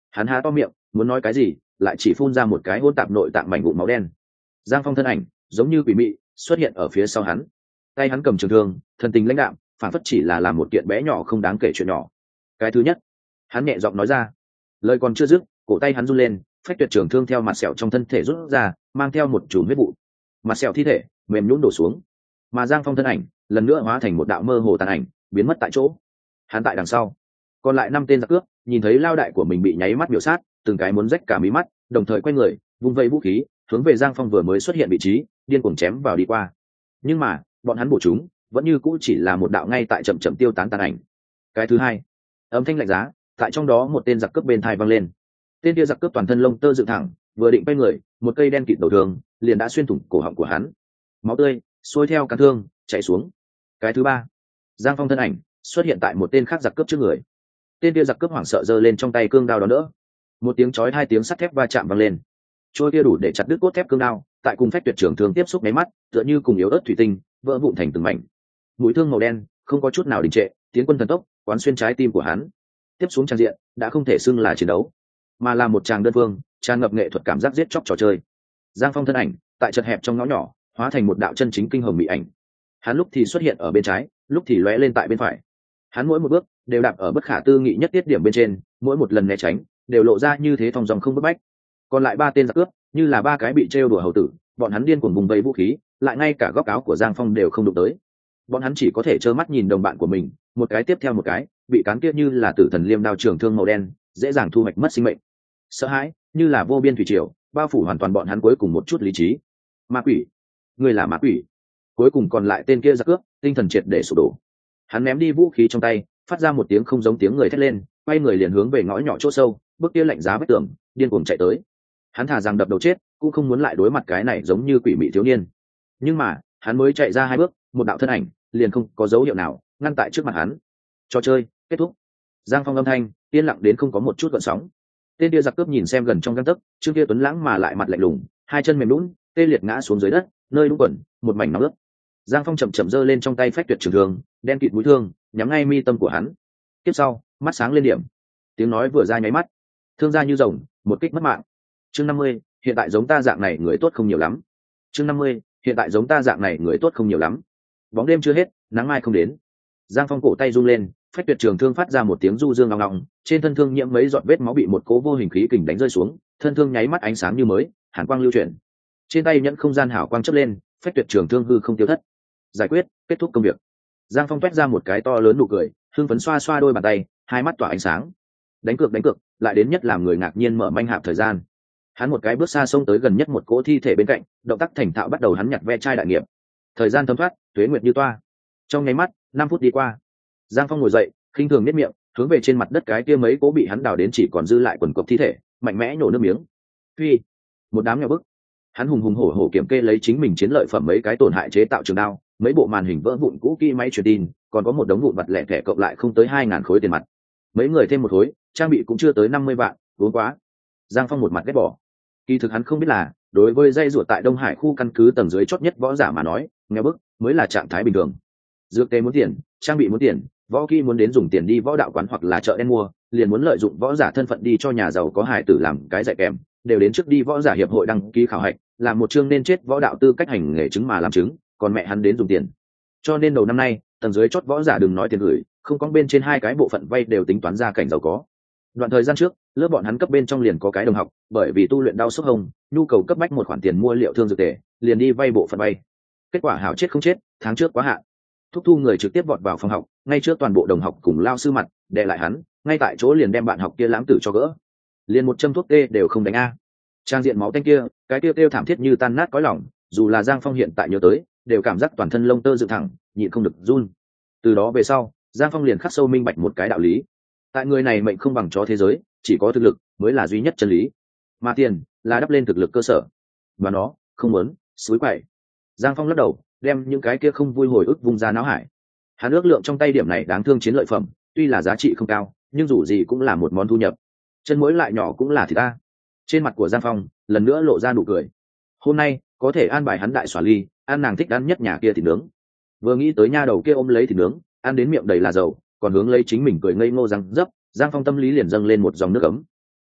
Hắn há to miệng muốn nói cái gì, lại chỉ phun ra một cái hôn tạp nội tạng mảnh vụn máu đen. Giang Phong thân ảnh giống như quỷ mị xuất hiện ở phía sau hắn, tay hắn cầm trường thương, thần tình lãnh đạm, phản phất chỉ là làm một kiện bé nhỏ không đáng kể chuyện nhỏ. Cái thứ nhất, hắn nhẹ giọng nói ra. Lời còn chưa dứt, cổ tay hắn run lên, phách tuyệt trường thương theo mặt sẹo trong thân thể rút ra, mang theo một chùm huyết vụ. Mặt sẹo thi thể mềm nhũn đổ xuống, mà Giang Phong thân ảnh lần nữa hóa thành một đạo mơ hồ tàn ảnh, biến mất tại chỗ. Hắn tại đằng sau, còn lại năm tên giặc cướp nhìn thấy lao đại của mình bị nháy mắt biểu sát, từng cái muốn rách cả mí mắt, đồng thời quay người vung vẩy vũ khí hướng về Giang Phong vừa mới xuất hiện vị trí điên cuồng chém vào đi qua. Nhưng mà bọn hắn bổ chúng vẫn như cũ chỉ là một đạo ngay tại chậm chậm tiêu tán tàn ảnh. Cái thứ hai, âm thanh lạnh giá tại trong đó một tên giặc cướp bên thai vang lên. Tên kia giặc cướp toàn thân lông tơ dựng thẳng, vừa định quay người, một cây đen kịt đầu thường liền đã xuyên thủng cổ họng của hắn, máu tươi xuôi theo cán thương chảy xuống. Cái thứ ba, Giang Phong thân ảnh xuất hiện tại một tên khác giặc cướp trước người. Tên kia giặc cướp hoảng sợ giơ lên trong tay cương đao đó nữa, một tiếng chói hai tiếng sắt thép va chạm vang lên, trôi kia đủ để chặt đứt cốt thép cương đao tại cùng phách tuyệt trường thương tiếp xúc máy mắt, tựa như cùng yếu ớt thủy tinh vỡ vụn thành từng mảnh. Mũi thương màu đen không có chút nào đình trệ, tiến quân thần tốc quán xuyên trái tim của hắn. Tiếp xuống trang diện đã không thể xưng là chiến đấu, mà là một tràng đơn phương tràn ngập nghệ thuật cảm giác giết chóc trò chơi. Giang Phong thân ảnh tại chật hẹp trong ngõ nhỏ hóa thành một đạo chân chính kinh hồng mỹ ảnh. Hắn lúc thì xuất hiện ở bên trái, lúc thì lóe lên tại bên phải. Hắn mỗi một bước đều đạp ở bất khả tư nghị nhất tiết điểm bên trên, mỗi một lần né tránh đều lộ ra như thế thong dòng không bức bách. Còn lại ba tên giặc cướp như là ba cái bị trêu đùa hầu tử, bọn hắn điên cuồng vùng vây vũ khí, lại ngay cả góc áo của Giang Phong đều không đụng tới. Bọn hắn chỉ có thể trơ mắt nhìn đồng bạn của mình một cái tiếp theo một cái bị cán kia như là tử thần liêm đao trường thương màu đen dễ dàng thu hoạch mất sinh mệnh. Sợ hãi như là vô biên thủy triều bao phủ hoàn toàn bọn hắn cuối cùng một chút lý trí. Ma quỷ, người là ma quỷ. Cuối cùng còn lại tên kia giặc cướp tinh thần triệt để sụp đổ. Hắn ném đi vũ khí trong tay, phát ra một tiếng không giống tiếng người thét lên, quay người liền hướng về ngõ nhỏ chỗ sâu, bước kia lạnh giá vách tường điên cuồng chạy tới. Hắn thà rằng đập đầu chết cũng không muốn lại đối mặt cái này giống như quỷ mị thiếu niên. Nhưng mà hắn mới chạy ra hai bước, một đạo thân ảnh liền không có dấu hiệu nào ngăn tại trước mặt hắn. Trò chơi kết thúc. Giang Phong âm thanh yên lặng đến không có một chút gợn sóng. Tên kia giặc cướp nhìn xem gần trong gang tấc, Trương kia tuấn lãng mà lại mặt lạnh lùng, hai chân mềm lún tê liệt ngã xuống dưới đất, nơi đúng quần một mảnh nóng ướt. Giang Phong chậm chậm giơ lên trong tay phách tuyệt trường thương, đen kịt mũi thương nhắm ngay mi tâm của hắn. Tiếp sau mắt sáng lên điểm, tiếng nói vừa ra nháy mắt, thương ra như rồng, một kích mất mạng. Chương năm mươi, hiện tại giống ta dạng này người tốt không nhiều lắm. Chương năm mươi, hiện tại giống ta dạng này người tốt không nhiều lắm. Bóng đêm chưa hết, nắng mai không đến. Giang Phong cổ tay rung lên, phách tuyệt trường thương phát ra một tiếng du dương ngọng ngọng, trên thân thương nhiễm mấy giọt vết máu bị một cố vô hình khí kình đánh rơi xuống, thân thương nháy mắt ánh sáng như mới, hàn quang lưu chuyển. Trên tay nhẫn không gian hào quang chớp lên, phách tuyệt trường thương hư không tiêu thất. Giải quyết, kết thúc công việc. Giang Phong toét ra một cái to lớn nụ cười, hưng phấn xoa xoa đôi bàn tay, hai mắt tỏa ánh sáng. Đánh cược đánh cược, lại đến nhất làm người ngạc nhiên mở manh hạp thời gian. Hắn một cái bước xa xông tới gần nhất một cỗ thi thể bên cạnh, động tác thành thạo bắt đầu hắn nhặt ve chai đại nghiệp. Thời gian thấm thoát, tuế nguyệt như toa. Trong nháy mắt, năm phút đi qua. Giang Phong ngồi dậy, khinh thường nhếch miệng, hướng về trên mặt đất cái kia mấy cố bị hắn đào đến chỉ còn dư lại quần cộc thi thể, mạnh mẽ nhổ nước miếng. Phi, một đám nghèo bức. Hắn hùng hùng hổ hổ kiểm kê lấy chính mình chiến lợi phẩm mấy cái tổn hại chế tạo trường đao, mấy bộ màn hình vỡ vụn cũ kỹ máy truyền tin, còn có một đống vụn vặt lẻ thẻ cộng lại không tới hai ngàn khối tiền mặt. Mấy người thêm một khối, trang bị cũng chưa tới năm mươi vạn, vốn quá. Giang Phong một mặt ghét bỏ. Kỳ thực hắn không biết là, đối với dây ruột tại Đông Hải khu căn cứ tầng dưới chót nhất võ giả mà nói, nghèo bức mới là trạng thái bình thường. Dược tế muốn tiền, trang bị muốn tiền, võ kỹ muốn đến dùng tiền đi võ đạo quán hoặc là chợ đen mua, liền muốn lợi dụng võ giả thân phận đi cho nhà giàu có hài tử làm cái dạy kèm, đều đến trước đi võ giả hiệp hội đăng ký khảo hạch, làm một chương nên chết võ đạo tư cách hành nghề chứng mà làm chứng, còn mẹ hắn đến dùng tiền. Cho nên đầu năm nay, tầng dưới chót võ giả đừng nói tiền gửi, không có bên trên hai cái bộ phận vay đều tính toán ra cảnh giàu có. Đoạn thời gian trước, lớp bọn hắn cấp bên trong liền có cái đồng học, bởi vì tu luyện đau sốc hông, nhu cầu cấp bách một khoản tiền mua liệu thương dược tề, liền đi vay bộ phận vay. Kết quả hảo chết không chết, tháng trước quá hạn. Thúc thu người trực tiếp vọt vào phòng học, ngay trước toàn bộ đồng học cùng lao sư mặt, đè lại hắn, ngay tại chỗ liền đem bạn học kia lãng tử cho gỡ. Liền một châm thuốc tê đều không đánh a. Trang diện máu tanh kia, cái tiêu tiêu thảm thiết như tan nát cõi lòng, dù là Giang Phong hiện tại nhớ tới, đều cảm giác toàn thân lông tơ dựng thẳng, nhịn không được run. Từ đó về sau, Giang Phong liền khắc sâu minh bạch một cái đạo lý. Tại người này mệnh không bằng chó thế giới, chỉ có thực lực mới là duy nhất chân lý, mà tiền là đắp lên thực lực cơ sở. Và nó không muốn suối quậy. Giang Phong lắc đầu, đem những cái kia không vui hồi ức vung ra não hải. Hắn ước lượng trong tay điểm này đáng thương chiến lợi phẩm, tuy là giá trị không cao, nhưng dù gì cũng là một món thu nhập. Chân mũi lại nhỏ cũng là thịt ta. Trên mặt của Giang Phong lần nữa lộ ra nụ cười. Hôm nay có thể an bài hắn đại xỏa ly, ăn nàng thích ăn nhất nhà kia thịt nướng. Vừa nghĩ tới nha đầu kia ôm lấy thịt nướng, ăn đến miệng đầy là dầu, còn hướng lấy chính mình cười ngây ngô răng dấp, Giang Phong tâm lý liền dâng lên một dòng nước ấm.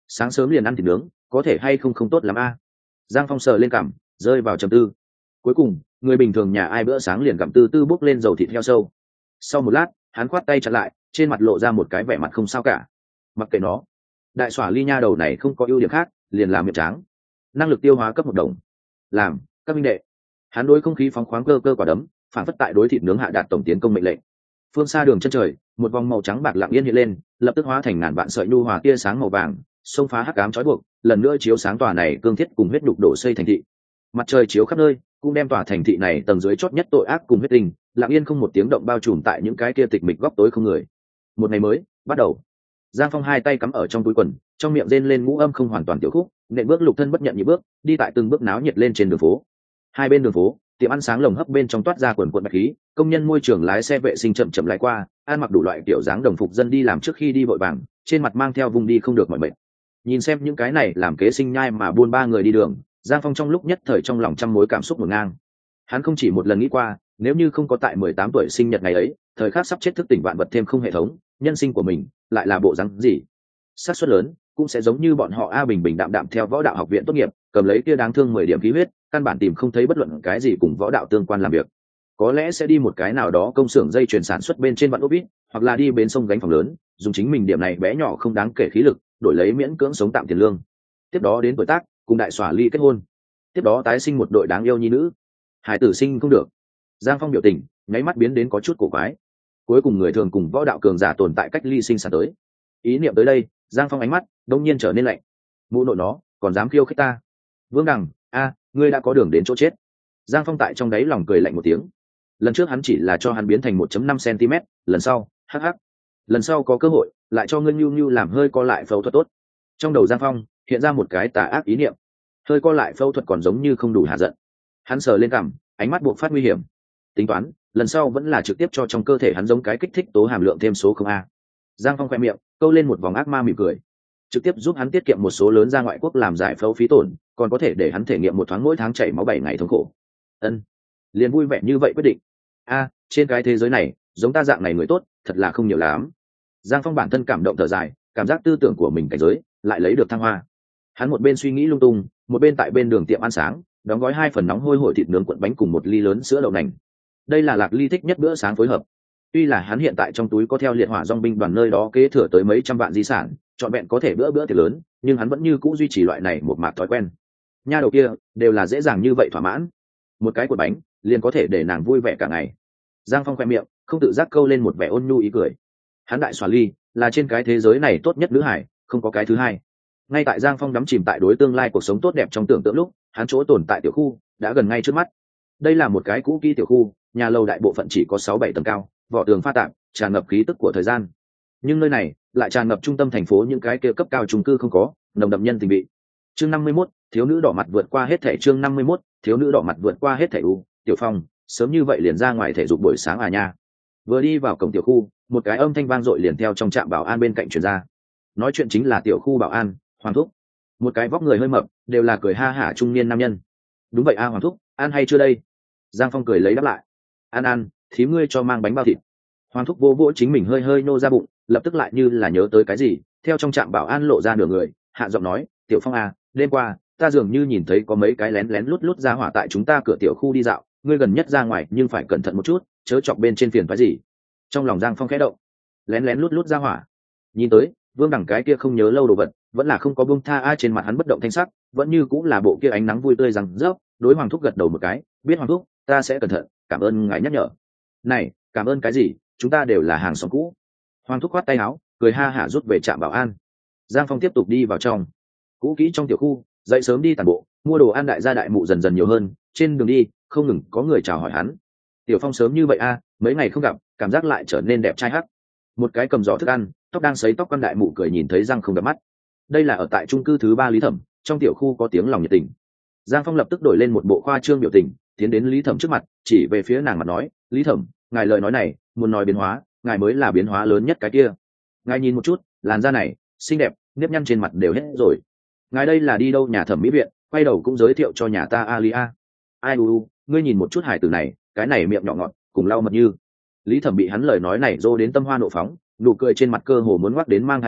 sáng sớm liền ăn thịt nướng có thể hay không không tốt lắm a. Giang Phong sờ lên cằm rơi vào trầm tư. Cuối cùng người bình thường nhà ai bữa sáng liền gặm tư tư bốc lên dầu thịt heo sâu. Sau một lát hắn khoát tay chặn lại, trên mặt lộ ra một cái vẻ mặt không sao cả. Mặc kệ nó, đại xỏa ly nha đầu này không có ưu điểm khác, liền làm miệng tráng. Năng lực tiêu hóa cấp một đồng. Làm, các minh đệ. Hắn đối không khí phóng khoáng cơ cơ quả đấm, phản phất tại đối thịt nướng hạ đạt tổng tiến công mệnh lệnh. Phương xa đường chân trời, một vòng màu trắng bạc lặng yên hiện lên, lập tức hóa thành ngàn vạn sợi nhu hòa tia sáng màu vàng, xông phá hắc ám trói buộc, lần nữa chiếu sáng tòa này cương thiết cùng huyết đục đổ xây thành thị. Mặt trời chiếu khắp nơi, cũng đem tòa thành thị này tầng dưới chót nhất tội ác cùng huyết tình, lặng yên không một tiếng động bao trùm tại những cái kia tịch mịch góc tối không người. Một ngày mới bắt đầu. Giang Phong hai tay cắm ở trong túi quần, trong miệng rên lên ngũ âm không hoàn toàn tiểu khúc, nện bước lục thân bất nhận nhị bước, đi tại từng bước náo nhiệt lên trên đường phố. Hai bên đường phố, tiệm ăn sáng lồng hấp bên trong toát ra quần quần bạch khí, công nhân môi trường lái xe vệ sinh chậm chậm lái qua, ăn mặc đủ loại kiểu dáng đồng phục dân đi làm trước khi đi vội vàng, trên mặt mang theo vùng đi không được mọi mệt. Nhìn xem những cái này làm kế sinh nhai mà buôn ba người đi đường, Giang Phong trong lúc nhất thời trong lòng trăm mối cảm xúc ngổn ngang. Hắn không chỉ một lần nghĩ qua, nếu như không có tại mười tám tuổi sinh nhật ngày ấy, thời khắc sắp chết thức tỉnh vạn vật thêm không hệ thống, nhân sinh của mình lại là bộ dáng gì? Xác suất lớn cũng sẽ giống như bọn họ a bình bình đạm đạm theo võ đạo học viện tốt nghiệp, cầm lấy kia đáng thương mười điểm khí huyết, căn bản tìm không thấy bất luận cái gì cùng võ đạo tương quan làm việc. Có lẽ sẽ đi một cái nào đó công xưởng dây chuyền sản xuất bên trên vạn ốc vít, hoặc là đi bến sông gánh phòng lớn, dùng chính mình điểm này bé nhỏ không đáng kể khí lực, đổi lấy miễn cưỡng sống tạm tiền lương. Tiếp đó đến tuổi tác, cùng đại xỏa ly kết hôn. Tiếp đó tái sinh một đội đáng yêu nhi nữ. Hải tử sinh không được. Giang Phong biểu tình nháy mắt biến đến có chút cổ quái. Cuối cùng người thường cùng võ đạo cường giả tồn tại cách ly sinh sản tới. Ý niệm tới đây, Giang Phong ánh mắt đông nhiên trở nên lạnh. Mụ nội nó còn dám khiêu khích ta? Vương Đằng, a ngươi đã có đường đến chỗ chết. Giang Phong tại trong đáy lòng cười lạnh một tiếng. Lần trước hắn chỉ là cho hắn biến thành một phẩy năm centimet, lần sau hắc hắc, lần sau có cơ hội lại cho ngươi nhu nhu làm hơi co lại phẫu thuật tốt. Trong đầu Giang Phong hiện ra một cái tà ác ý niệm. Hơi co lại phẫu thuật còn giống như không đủ hạ giận. Hắn sờ lên cằm, ánh mắt buộc phát nguy hiểm. Tính toán lần sau vẫn là trực tiếp cho trong cơ thể hắn giống cái kích thích tố hàm lượng thêm số không a. Giang Phong khoe miệng câu lên một vòng ác ma mỉm cười, trực tiếp giúp hắn tiết kiệm một số lớn ra ngoại quốc làm giải phẫu phí tổn, còn có thể để hắn thể nghiệm một thoáng mỗi tháng chảy máu bảy ngày thống khổ. Ân, liền vui vẻ như vậy quyết định. A, trên cái thế giới này giống ta dạng này người tốt thật là không nhiều lắm. Giang Phong bản thân cảm động thở dài, cảm giác tư tưởng của mình cảnh giới lại lấy được thăng hoa. Hắn một bên suy nghĩ lung tung, một bên tại bên đường tiệm ăn sáng đóng gói hai phần nóng hôi hổi thịt nướng cuộn bánh cùng một ly lớn sữa đậu nành. Đây là Lạc Ly thích nhất bữa sáng phối hợp. Tuy là hắn hiện tại trong túi có theo liệt hỏa dòng binh đoàn nơi đó kế thừa tới mấy trăm vạn di sản, trọn vẹn có thể bữa bữa tiệc lớn, nhưng hắn vẫn như cũ duy trì loại này một mạc thói quen. Nha đầu kia đều là dễ dàng như vậy thỏa mãn, một cái cuộn bánh liền có thể để nàng vui vẻ cả ngày. Giang Phong khoe miệng không tự giác câu lên một vẻ ôn nhu ý cười. Hắn đại xòa ly là trên cái thế giới này tốt nhất nữ hải, không có cái thứ hai. Ngay tại Giang Phong đắm chìm tại đối tương lai cuộc sống tốt đẹp trong tưởng tượng lúc, hắn chỗ tồn tại tiểu khu đã gần ngay trước mắt. Đây là một cái cũ kỹ tiểu khu, nhà lầu đại bộ phận chỉ có sáu bảy tầng cao, vỏ tường pha tạp, tràn ngập khí tức của thời gian. Nhưng nơi này lại tràn ngập trung tâm thành phố những cái kia cấp cao chung cư không có, nồng đậm nhân tình vị. Chương năm mươi mốt, thiếu nữ đỏ mặt vượt qua hết thảy. Chương năm mươi mốt, thiếu nữ đỏ mặt vượt qua hết thảy. U, Tiểu Phong, sớm như vậy liền ra ngoài thể dục buổi sáng à nha. Vừa đi vào cổng tiểu khu, một cái âm thanh vang dội liền theo trong trạm bảo an bên cạnh truyền ra. Nói chuyện chính là tiểu khu bảo an, Hoàng Thúc. Một cái vóc người hơi mập, đều là cười ha hả trung niên nam nhân. Đúng vậy a Hoàng Thúc, ăn hay chưa đây? Giang Phong cười lấy đáp lại. Ăn ăn, thím ngươi cho mang bánh bao thịt. Hoàng Thúc vô vỗ chính mình hơi hơi nô ra bụng, lập tức lại như là nhớ tới cái gì, theo trong trạm bảo an lộ ra nửa người, hạ giọng nói, Tiểu Phong à, đêm qua ta dường như nhìn thấy có mấy cái lén lén lút lút ra hỏa tại chúng ta cửa tiểu khu đi dạo, ngươi gần nhất ra ngoài nhưng phải cẩn thận một chút, chớ chọc bên trên phiền phái gì. Trong lòng Giang Phong khẽ động, lén lén lút lút ra hỏa. Nhìn tới Vương Đẳng cái kia không nhớ lâu đồ vật, vẫn là không có buông tha. A trên mặt hắn bất động thanh sắc, vẫn như cũng là bộ kia ánh nắng vui tươi rằng rớp. Đối Hoàng Thúc gật đầu một cái, biết Hoàng Thúc, ta sẽ cẩn thận, cảm ơn ngài nhắc nhở. Này, cảm ơn cái gì, chúng ta đều là hàng xóm cũ. Hoàng Thúc khoát tay áo, cười ha hả rút về trạm bảo an. Giang Phong tiếp tục đi vào trong cũ kỹ trong tiểu khu, dậy sớm đi tản bộ, mua đồ ăn đại gia đại mụ dần dần nhiều hơn. Trên đường đi không ngừng có người chào hỏi hắn. Tiểu Phong sớm như vậy a, mấy ngày không gặp, cảm giác lại trở nên đẹp trai hắc. Một cái cầm giỏ thức ăn, tóc đang sấy tóc con đại mụ cười nhìn thấy Giang không đập mắt. Đây là ở tại chung cư thứ ba Lý Thẩm, trong tiểu khu có tiếng lòng nhiệt tình. Giang Phong lập tức đổi lên một bộ khoa trương biểu tình, tiến đến Lý Thẩm trước mặt, chỉ về phía nàng mặt nói, Lý Thẩm, ngài lời nói này muốn nói biến hóa, ngài mới là biến hóa lớn nhất cái kia. Ngài nhìn một chút, làn da này xinh đẹp, nếp nhăn trên mặt đều hết rồi. Ngài đây là đi đâu nhà thẩm mỹ viện, quay đầu cũng giới thiệu cho nhà ta Alia. Ai u, ngươi nhìn một chút hải tử này, cái này miệng nhỏ ngọt, cùng lau mật như. Lý Thẩm bị hắn lời nói này dô đến tâm hoa nộ phóng, nụ cười trên mặt cơ hồ muốn ngoắc đến mang hai đi,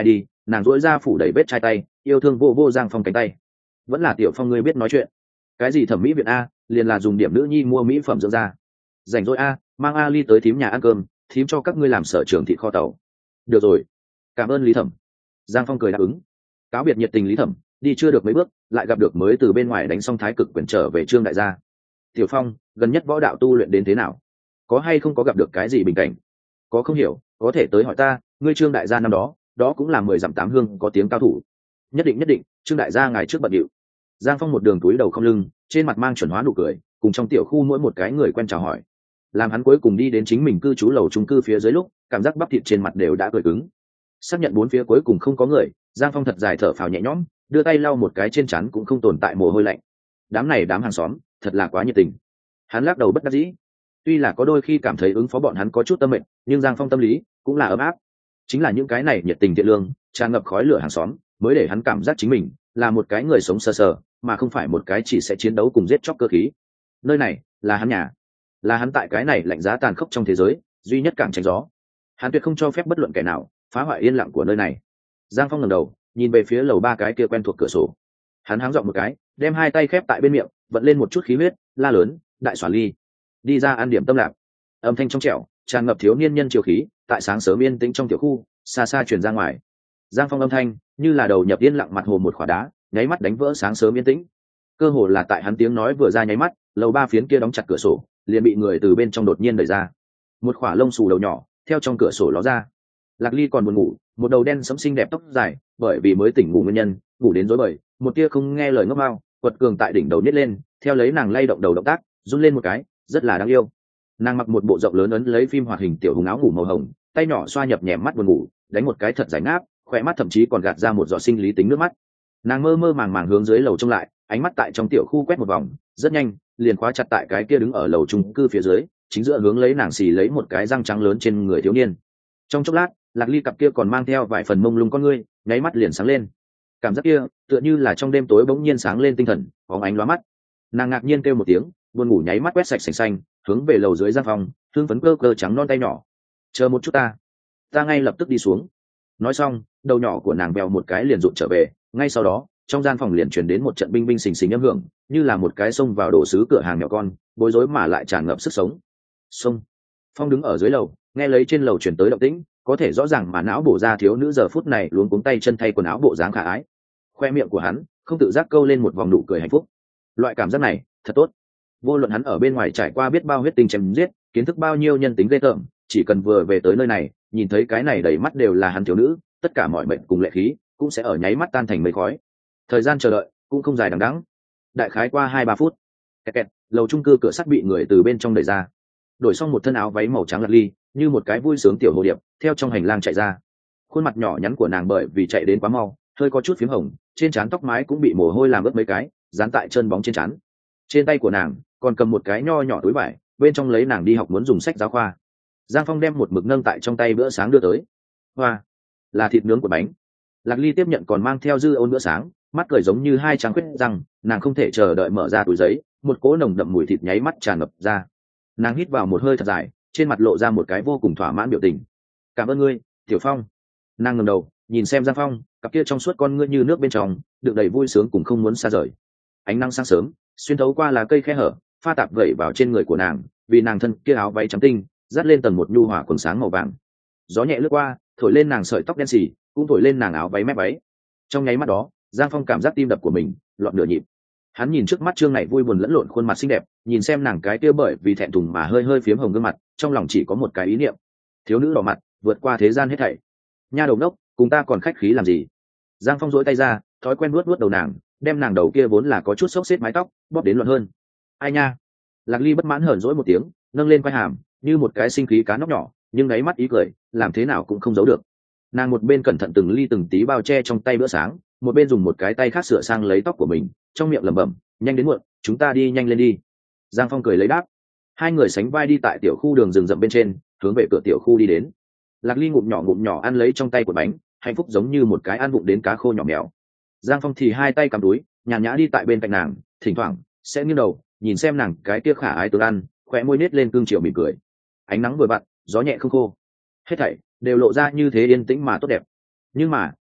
nàng dỗi ra phủ đầy vết chai tay yêu thương vô vô Giang Phong cánh tay. Vẫn là Tiểu Phong ngươi biết nói chuyện. Cái gì thẩm mỹ viện a, liền là dùng điểm nữ nhi mua mỹ phẩm dưỡng da. Rảnh rỗi a, mang Ali tới thím nhà ăn cơm, thím cho các ngươi làm sở trường thịt kho tàu. Được rồi, cảm ơn Lý Thẩm. Giang Phong cười đáp ứng. Cáo biệt nhiệt tình Lý Thẩm, đi chưa được mấy bước lại gặp được mới từ bên ngoài đánh xong thái cực quyền trở về Trương đại gia. Tiểu Phong, gần nhất võ đạo tu luyện đến thế nào? Có hay không có gặp được cái gì bình cảnh? Có không hiểu, có thể tới hỏi ta, ngươi Trương đại gia năm đó, đó cũng là mười dặm tám hương có tiếng cao thủ. Nhất định nhất định, Trương đại gia ngài trước bận điệu. Giang Phong một đường túi đầu không lưng, trên mặt mang chuẩn hóa nụ cười, cùng trong tiểu khu mỗi một cái người quen chào hỏi. Làm hắn cuối cùng đi đến chính mình cư trú lầu chung cư phía dưới lúc, cảm giác bắp thịt trên mặt đều đã cười cứng. Xác nhận bốn phía cuối cùng không có người, Giang Phong thật dài thở phào nhẹ nhõm, đưa tay lau một cái trên trán cũng không tồn tại mồ hôi lạnh. Đám này đám hàng xóm, thật là quá nhiệt tình. Hắn lắc đầu bất đắc dĩ. Tuy là có đôi khi cảm thấy ứng phó bọn hắn có chút tâm mệnh, nhưng Giang Phong tâm lý cũng là ấm áp. Chính là những cái này nhiệt tình thiện lương, tràn ngập khói lửa hàng xóm, mới để hắn cảm giác chính mình là một cái người sống sờ sờ, mà không phải một cái chỉ sẽ chiến đấu cùng giết chóc cơ khí. Nơi này là hắn nhà, là hắn tại cái này lạnh giá tàn khốc trong thế giới duy nhất cảng tránh gió. Hắn tuyệt không cho phép bất luận kẻ nào phá hoại yên lặng của nơi này. Giang Phong ngẩng đầu nhìn về phía lầu ba cái kia quen thuộc cửa sổ, hắn háng giọng một cái, đem hai tay khép tại bên miệng, vận lên một chút khí huyết, la lớn, đại xoản ly, đi ra ăn điểm tâm lạc. Âm thanh trong trẻo tràn ngập thiếu niên nhân chiều khí, tại sáng sớm yên tĩnh trong tiểu khu xa xa truyền ra ngoài. Giang Phong âm thanh như là đầu nhập yên lặng mặt hồ một khỏa đá, nháy mắt đánh vỡ sáng sớm yên tĩnh. Cơ hồ là tại hắn tiếng nói vừa ra nháy mắt, lầu ba phiến kia đóng chặt cửa sổ liền bị người từ bên trong đột nhiên đẩy ra, một khỏa lông xù đầu nhỏ theo trong cửa sổ ló ra. Lạc Ly còn buồn ngủ, một đầu đen sẫm xinh đẹp tóc dài, bởi vì mới tỉnh ngủ nguyên nhân ngủ đến rối bời, một tia không nghe lời ngốc mao quật cường tại đỉnh đầu nhét lên, theo lấy nàng lay động đầu động tác run lên một cái, rất là đáng yêu. Nàng mặc một bộ rộng lớn ấn lấy phim hoạt hình tiểu hùng áo ngủ màu hồng, tay nhỏ xoa nhập nhèm mắt buồn ngủ, đánh một cái thật giải ngáp, khỏe mắt thậm chí còn gạt ra một giọt sinh lý tính nước mắt. Nàng mơ mơ màng màng hướng dưới lầu trông lại, ánh mắt tại trong tiểu khu quét một vòng, rất nhanh liền khóa chặt tại cái kia đứng ở lầu chung cư phía dưới, chính giữa hướng lấy nàng xì lấy một cái răng trắng lớn trên người thiếu niên. Trong chốc lát, Lạc Ly cặp kia còn mang theo vài phần mông lung con ngươi, nháy mắt liền sáng lên. Cảm giác kia tựa như là trong đêm tối bỗng nhiên sáng lên tinh thần, bóng ánh lóa mắt. Nàng ngạc nhiên kêu một tiếng, buồn ngủ nháy mắt quét sạch sành xanh, hướng về lầu dưới Giang Phong, thương phấn cơ cơ trắng non tay nhỏ. Chờ một chút ta, ta ngay lập tức đi xuống. Nói xong, đầu nhỏ của nàng bèo một cái liền rụt trở về, ngay sau đó trong gian phòng liền truyền đến một trận binh binh xình xình âm hưởng, như là một cái xông vào đổ sứ cửa hàng nhỏ con, bối rối mà lại tràn ngập sức sống. Xông. Phong đứng ở dưới lầu, nghe lấy trên lầu truyền tới động tĩnh, có thể rõ ràng mà não bổ ra thiếu nữ giờ phút này luống cuống tay chân thay quần áo bộ dáng khả ái. Khoe miệng của hắn không tự giác câu lên một vòng nụ cười hạnh phúc. Loại cảm giác này thật tốt. Vô luận hắn ở bên ngoài trải qua biết bao huyết tinh chém giết, kiến thức bao nhiêu nhân tính ghê tởm, chỉ cần vừa về tới nơi này, nhìn thấy cái này đầy mắt đều là hắn thiếu nữ, tất cả mọi mệnh cùng lệ khí cũng sẽ ở nháy mắt tan thành mây khói. Thời gian chờ đợi cũng không dài đằng đẵng, đại khái qua hai ba phút, kẹt kẹt, lầu chung cư cửa sắt bị người từ bên trong đẩy ra. Đổi xong một thân áo váy màu trắng Lạc Ly, như một cái vui sướng tiểu hồ điệp, theo trong hành lang chạy ra. Khuôn mặt nhỏ nhắn của nàng bởi vì chạy đến quá mau, hơi có chút phím hồng, trên trán tóc mái cũng bị mồ hôi làm ướt mấy cái, dán tại chân bóng trên trán. Trên tay của nàng còn cầm một cái nho nhỏ túi vải, bên trong lấy nàng đi học muốn dùng sách giáo khoa. Giang Phong đem một mực nâng tại trong tay bữa sáng đưa tới. Hoa, là thịt nướng của bánh. Lạc Ly tiếp nhận còn mang theo dư ôn bữa sáng, mắt cười giống như hai trắng khuyết răng, nàng không thể chờ đợi mở ra túi giấy, một cỗ nồng đậm mùi thịt nháy mắt tràn ngập ra. Nàng hít vào một hơi thật dài, trên mặt lộ ra một cái vô cùng thỏa mãn biểu tình. Cảm ơn ngươi, Tiểu Phong. Nàng ngẩng đầu nhìn xem Giang Phong, cặp kia trong suốt con ngươi như nước bên trong đựng đầy vui sướng cùng không muốn xa rời. Ánh nắng sáng sớm xuyên thấu qua lá cây khe hở, pha tạp vẩy vào trên người của nàng, vì nàng thân kia áo váy trắng tinh dắt lên tầng một nhu hòa quần sáng màu vàng. Gió nhẹ lướt qua, thổi lên nàng sợi tóc đen xì, cũng thổi lên nàng áo váy mép váy. Trong nháy mắt đó, Giang Phong cảm giác tim đập của mình loạn nửa nhịp. Hắn nhìn trước mắt trương này vui buồn lẫn lộn khuôn mặt xinh đẹp, nhìn xem nàng cái kia bởi vì thẹn thùng mà hơi hơi phiếm hồng gương mặt, trong lòng chỉ có một cái ý niệm: thiếu nữ đỏ mặt vượt qua thế gian hết thảy. Nha đầu đốc, cùng ta còn khách khí làm gì? Giang Phong duỗi tay ra, thói quen nuốt nuốt đầu nàng, đem nàng đầu kia vốn là có chút xốc xếp mái tóc bóp đến loạn hơn. Ai nha? Lạc Ly bất mãn hờn dỗi một tiếng, nâng lên quai hàm như một cái sinh khí cá nóc nhỏ, nhưng đáy mắt ý cười làm thế nào cũng không giấu được. Nàng một bên cẩn thận từng ly từng tí bao che trong tay bữa sáng, một bên dùng một cái tay khác sửa sang lấy tóc của mình, trong miệng lẩm bẩm: nhanh đến muộn, chúng ta đi nhanh lên đi. Giang Phong cười lấy đáp. Hai người sánh vai đi tại tiểu khu đường rừng rậm bên trên, hướng về cửa tiểu khu đi đến. Lạc Ly ngụm nhỏ ngụm nhỏ ăn lấy trong tay của bánh, hạnh phúc giống như một cái ăn vụng đến cá khô nhỏ mèo. Giang Phong thì hai tay cầm túi, nhàn nhã đi tại bên cạnh nàng, thỉnh thoảng sẽ nghiêng đầu nhìn xem nàng cái kia khả ái tướng ăn, khóe môi nết lên cương chiều mỉm cười. Ánh nắng vừa vặn, gió nhẹ không khô, hết thảy đều lộ ra như thế yên tĩnh mà tốt đẹp. Nhưng mà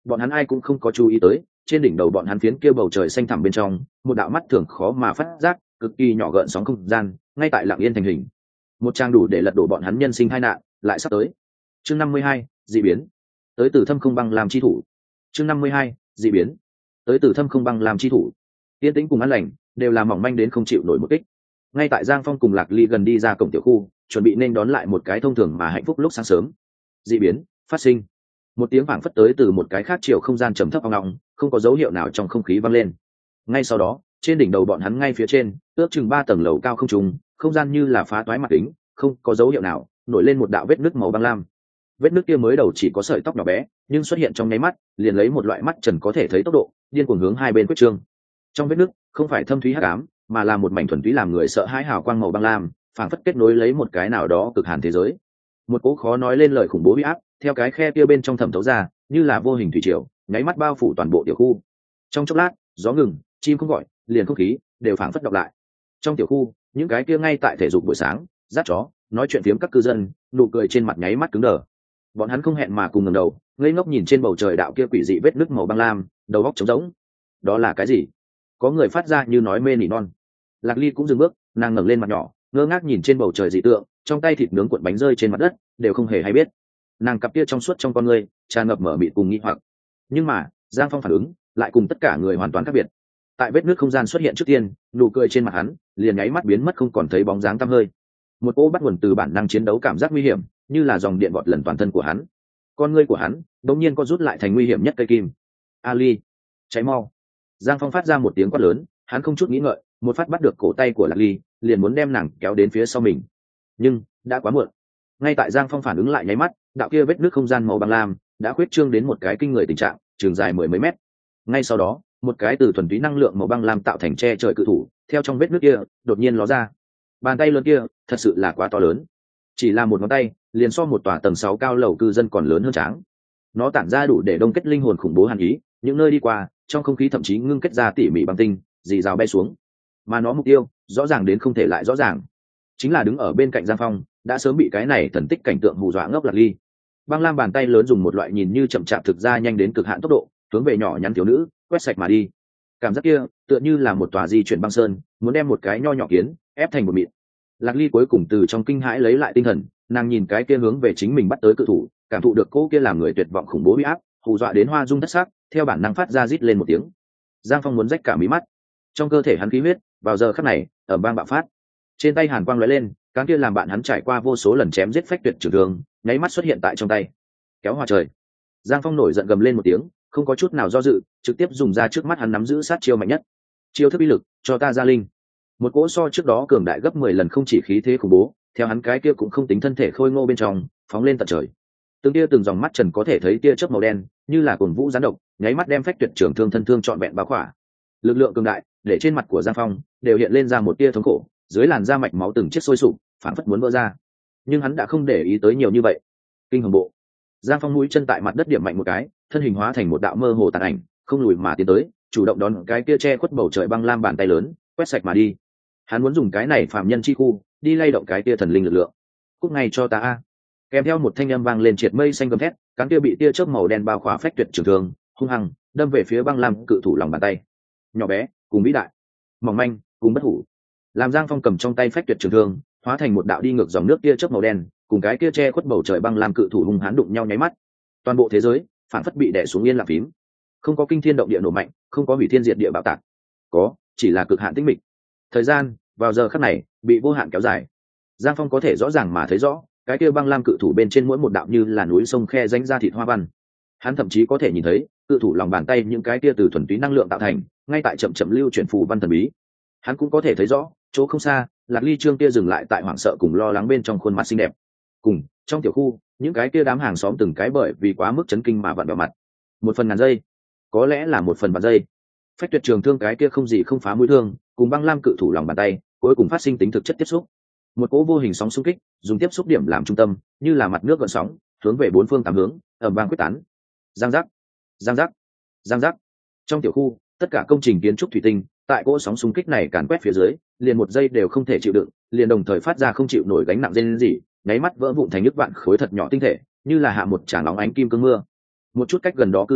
bọn hắn ai cũng không có chú ý tới trên đỉnh đầu bọn hắn phiến kia bầu trời xanh thẳm bên trong một đạo mắt thường khó mà phát giác cực kỳ nhỏ gợn sóng không gian ngay tại lặng yên thành hình, một trang đủ để lật đổ bọn hắn nhân sinh tai nạn lại sắp tới. Chương năm mươi hai, dị biến. Tới từ thâm không băng làm chi thủ. Chương năm mươi hai, dị biến. Tới từ thâm không băng làm chi thủ. Yên tĩnh cùng an lành đều là mỏng manh đến không chịu nổi một kích. Ngay tại Giang Phong cùng Lạc Ly gần đi ra cổng tiểu khu, chuẩn bị nên đón lại một cái thông thường mà hạnh phúc lúc sáng sớm. Dị biến phát sinh. Một tiếng vang phất tới từ một cái khác chiều không gian trầm thấp ong ong, không có dấu hiệu nào trong không khí vang lên. Ngay sau đó, trên đỉnh đầu bọn hắn ngay phía trên, ước chừng ba tầng lầu cao không trung, không gian như là phá toái mặt kính, không có dấu hiệu nào, nổi lên một đạo vết nứt màu băng lam. Vết nứt kia mới đầu chỉ có sợi tóc nhỏ bé, nhưng xuất hiện trong nháy mắt, liền lấy một loại mắt trần có thể thấy tốc độ, điên cuồng hướng hai bên quyết trương. Trong vết nứt, không phải thâm thúy hắc ám, mà là một mảnh thuần túy làm người sợ hãi hào quang màu băng lam, phảng phất kết nối lấy một cái nào đó cực hàn thế giới. Một cỗ khó nói lên lời khủng bố uy áp, theo cái khe kia bên trong thẩm thấu ra, như là vô hình thủy triều, nháy mắt bao phủ toàn bộ tiểu khu. Trong chốc lát, gió ngừng, chim không gọi, liền không khí đều phảng phất đọc lại. Trong tiểu khu, những cái kia ngay tại thể dục buổi sáng, dắt chó, nói chuyện phiếm các cư dân, nụ cười trên mặt nháy mắt cứng đờ. Bọn hắn không hẹn mà cùng ngẩng đầu, ngây ngốc nhìn trên bầu trời đạo kia quỷ dị vết nứt màu băng lam, đầu óc trống rỗng. Đó là cái gì? Có người phát ra như nói mê nỉ non. Lạc Ly cũng dừng bước, nàng ngẩng lên mặt nhỏ, ngơ ngác nhìn trên bầu trời dị tượng, trong tay thịt nướng cuộn bánh rơi trên mặt đất, đều không hề hay biết. Nàng cặp kia trong suốt trong con người, tràn ngập mở mịt cùng nghi hoặc. Nhưng mà, Giang Phong phản ứng lại cùng tất cả người hoàn toàn khác biệt. Tại vết nứt không gian xuất hiện trước tiên, nụ cười trên mặt hắn liền nháy mắt biến mất không còn thấy bóng dáng tăm hơi. Một cỗ bắt nguồn từ bản năng chiến đấu cảm giác nguy hiểm, như là dòng điện vọt lần toàn thân của hắn. Con ngươi của hắn đột nhiên co rút lại thành nguy hiểm nhất cây kim. Ali, cháy mau! Giang Phong phát ra một tiếng quát lớn, hắn không chút nghĩ ngợi, một phát bắt được cổ tay của Lạc Ly, liền muốn đem nàng kéo đến phía sau mình. Nhưng đã quá muộn. Ngay tại Giang Phong phản ứng lại nháy mắt, đạo kia vết nứt không gian màu băng lam đã khuyết trương đến một cái kinh người tình trạng, trường dài mười mấy mét. Ngay sau đó, một cái từ thuần túy năng lượng màu băng lam tạo thành che trời cự thủ, theo trong vết nứt kia đột nhiên ló ra. Bàn tay lớn kia thật sự là quá to lớn, chỉ là một ngón tay liền so một tòa tầng sáu cao lầu cư dân còn lớn hơn tráng. Nó tản ra đủ để đông kết linh hồn khủng bố hàn ý, những nơi đi qua trong không khí thậm chí ngưng kết ra tỉ mỉ băng tinh, dì rào bay xuống. Mà nó mục tiêu rõ ràng đến không thể lại rõ ràng, chính là đứng ở bên cạnh Giang Phong, đã sớm bị cái này thần tích cảnh tượng hù dọa ngốc Lạc Ly. Băng lam bàn tay lớn dùng một loại nhìn như chậm chạp thực ra nhanh đến cực hạn tốc độ, hướng về nhỏ nhắn thiếu nữ quét sạch mà đi. Cảm giác kia tựa như là một tòa di chuyển băng sơn, muốn đem một cái nho nhỏ kiến ép thành một mịn. Lạc Ly cuối cùng từ trong kinh hãi lấy lại tinh thần, nàng nhìn cái kia hướng về chính mình bắt tới cự thủ, cảm thụ được cỗ kia làm người tuyệt vọng khủng bố uy áp, hù dọa đến hoa rung đất sắc, theo bản năng phát ra rít lên một tiếng. Giang Phong muốn rách cả mí mắt, trong cơ thể hắn khí huyết vào giờ khắc này ở bang bạo phát, trên tay hàn quang lóe lên, cái kia làm bạn hắn trải qua vô số lần chém giết phách tuyệt trường thương, nháy mắt xuất hiện tại trong tay, kéo hoa trời. Giang Phong nổi giận gầm lên một tiếng, không có chút nào do dự, trực tiếp dùng ra trước mắt hắn nắm giữ sát chiêu mạnh nhất. Chiêu thức uy lực, cho ta ra linh. Một cỗ so trước đó cường đại gấp mười lần không chỉ khí thế khủng bố, theo hắn cái kia cũng không tính thân thể khôi ngô bên trong, phóng lên tận trời. Từng tia từng dòng mắt trần có thể thấy tia chớp màu đen, như là cồn vũ gián độc, nháy mắt đem phách tuyệt trường thương thân thương trọn vẹn bao khỏa. Lực lượng cường đại, để trên mặt của Giang Phong đều hiện lên ra một tia thống khổ, dưới làn da mạch máu từng chiếc sôi sụp, phản phất muốn vỡ ra. Nhưng hắn đã không để ý tới nhiều như vậy. Kinh hồng bộ. Giang Phong mũi chân tại mặt đất điểm mạnh một cái, thân hình hóa thành một đạo mơ hồ tàn ảnh, không lùi mà tiến tới, chủ động đón cái kia che khuất bầu trời băng lam bàn tay lớn, quét sạch mà đi. Hắn muốn dùng cái này phạm nhân chi khu đi lay động cái kia thần linh lực lượng. Cút ngay cho ta a! Kèm theo một thanh âm vang lên triệt mây xanh gầm thét, cán kia bị tia chớp màu đen bao khỏa phách tuyệt trường thương, hung hăng đâm về phía băng lam cự thủ lòng bàn tay. Nhỏ bé cùng vĩ đại, mỏng manh cùng bất hủ. Làm Giang Phong cầm trong tay phách tuyệt trường thương, hóa thành một đạo đi ngược dòng nước tia chớp màu đen, cùng cái kia che khuất bầu trời băng lam cự thủ hung hãn đụng nhau nháy mắt. Toàn bộ thế giới phản phất bị đè xuống yên lặng phím. Không có kinh thiên động địa nổ mạnh, không có hủy thiên diệt địa bạo tạc, có chỉ là cực hạn tĩnh mịch. Thời gian vào giờ khắc này bị vô hạn kéo dài. Giang Phong có thể rõ ràng mà thấy rõ, cái kia băng lam cự thủ bên trên mỗi một đạo như là núi sông khe rãnh ra thịt hoa văn. Hắn thậm chí có thể nhìn thấy cự thủ lòng bàn tay những cái kia từ thuần túy năng lượng tạo thành, ngay tại chậm chậm lưu chuyển phù văn thần bí. Hắn cũng có thể thấy rõ, chỗ không xa, Lạc Ly Trương kia dừng lại tại hoảng sợ cùng lo lắng bên trong khuôn mặt xinh đẹp. Cùng trong tiểu khu, những cái kia đám hàng xóm từng cái bởi vì quá mức chấn kinh mà vặn vẹo mặt. Một phần ngàn giây, có lẽ là một phần vạn giây. Phách tuyệt trường thương cái kia không gì không phá mũi thương, cùng băng lam cự thủ lòng bàn tay, cuối cùng phát sinh tính thực chất tiếp xúc. Một cỗ vô hình sóng xung kích, dùng tiếp xúc điểm làm trung tâm, như là mặt nước gợn sóng, hướng về bốn phương tám hướng, ầm vang quyết tán. Giang giác, giang giác, giang giác. Trong tiểu khu, tất cả công trình kiến trúc thủy tinh, tại cỗ sóng xung kích này càn quét phía dưới, liền một giây đều không thể chịu đựng, liền đồng thời phát ra không chịu nổi gánh nặng rên rỉ, nháy mắt vỡ vụn thành nước vạn khối thật nhỏ tinh thể, như là hạ một tràng nóng ánh kim cương mưa. Một chút cách gần đó cư dân,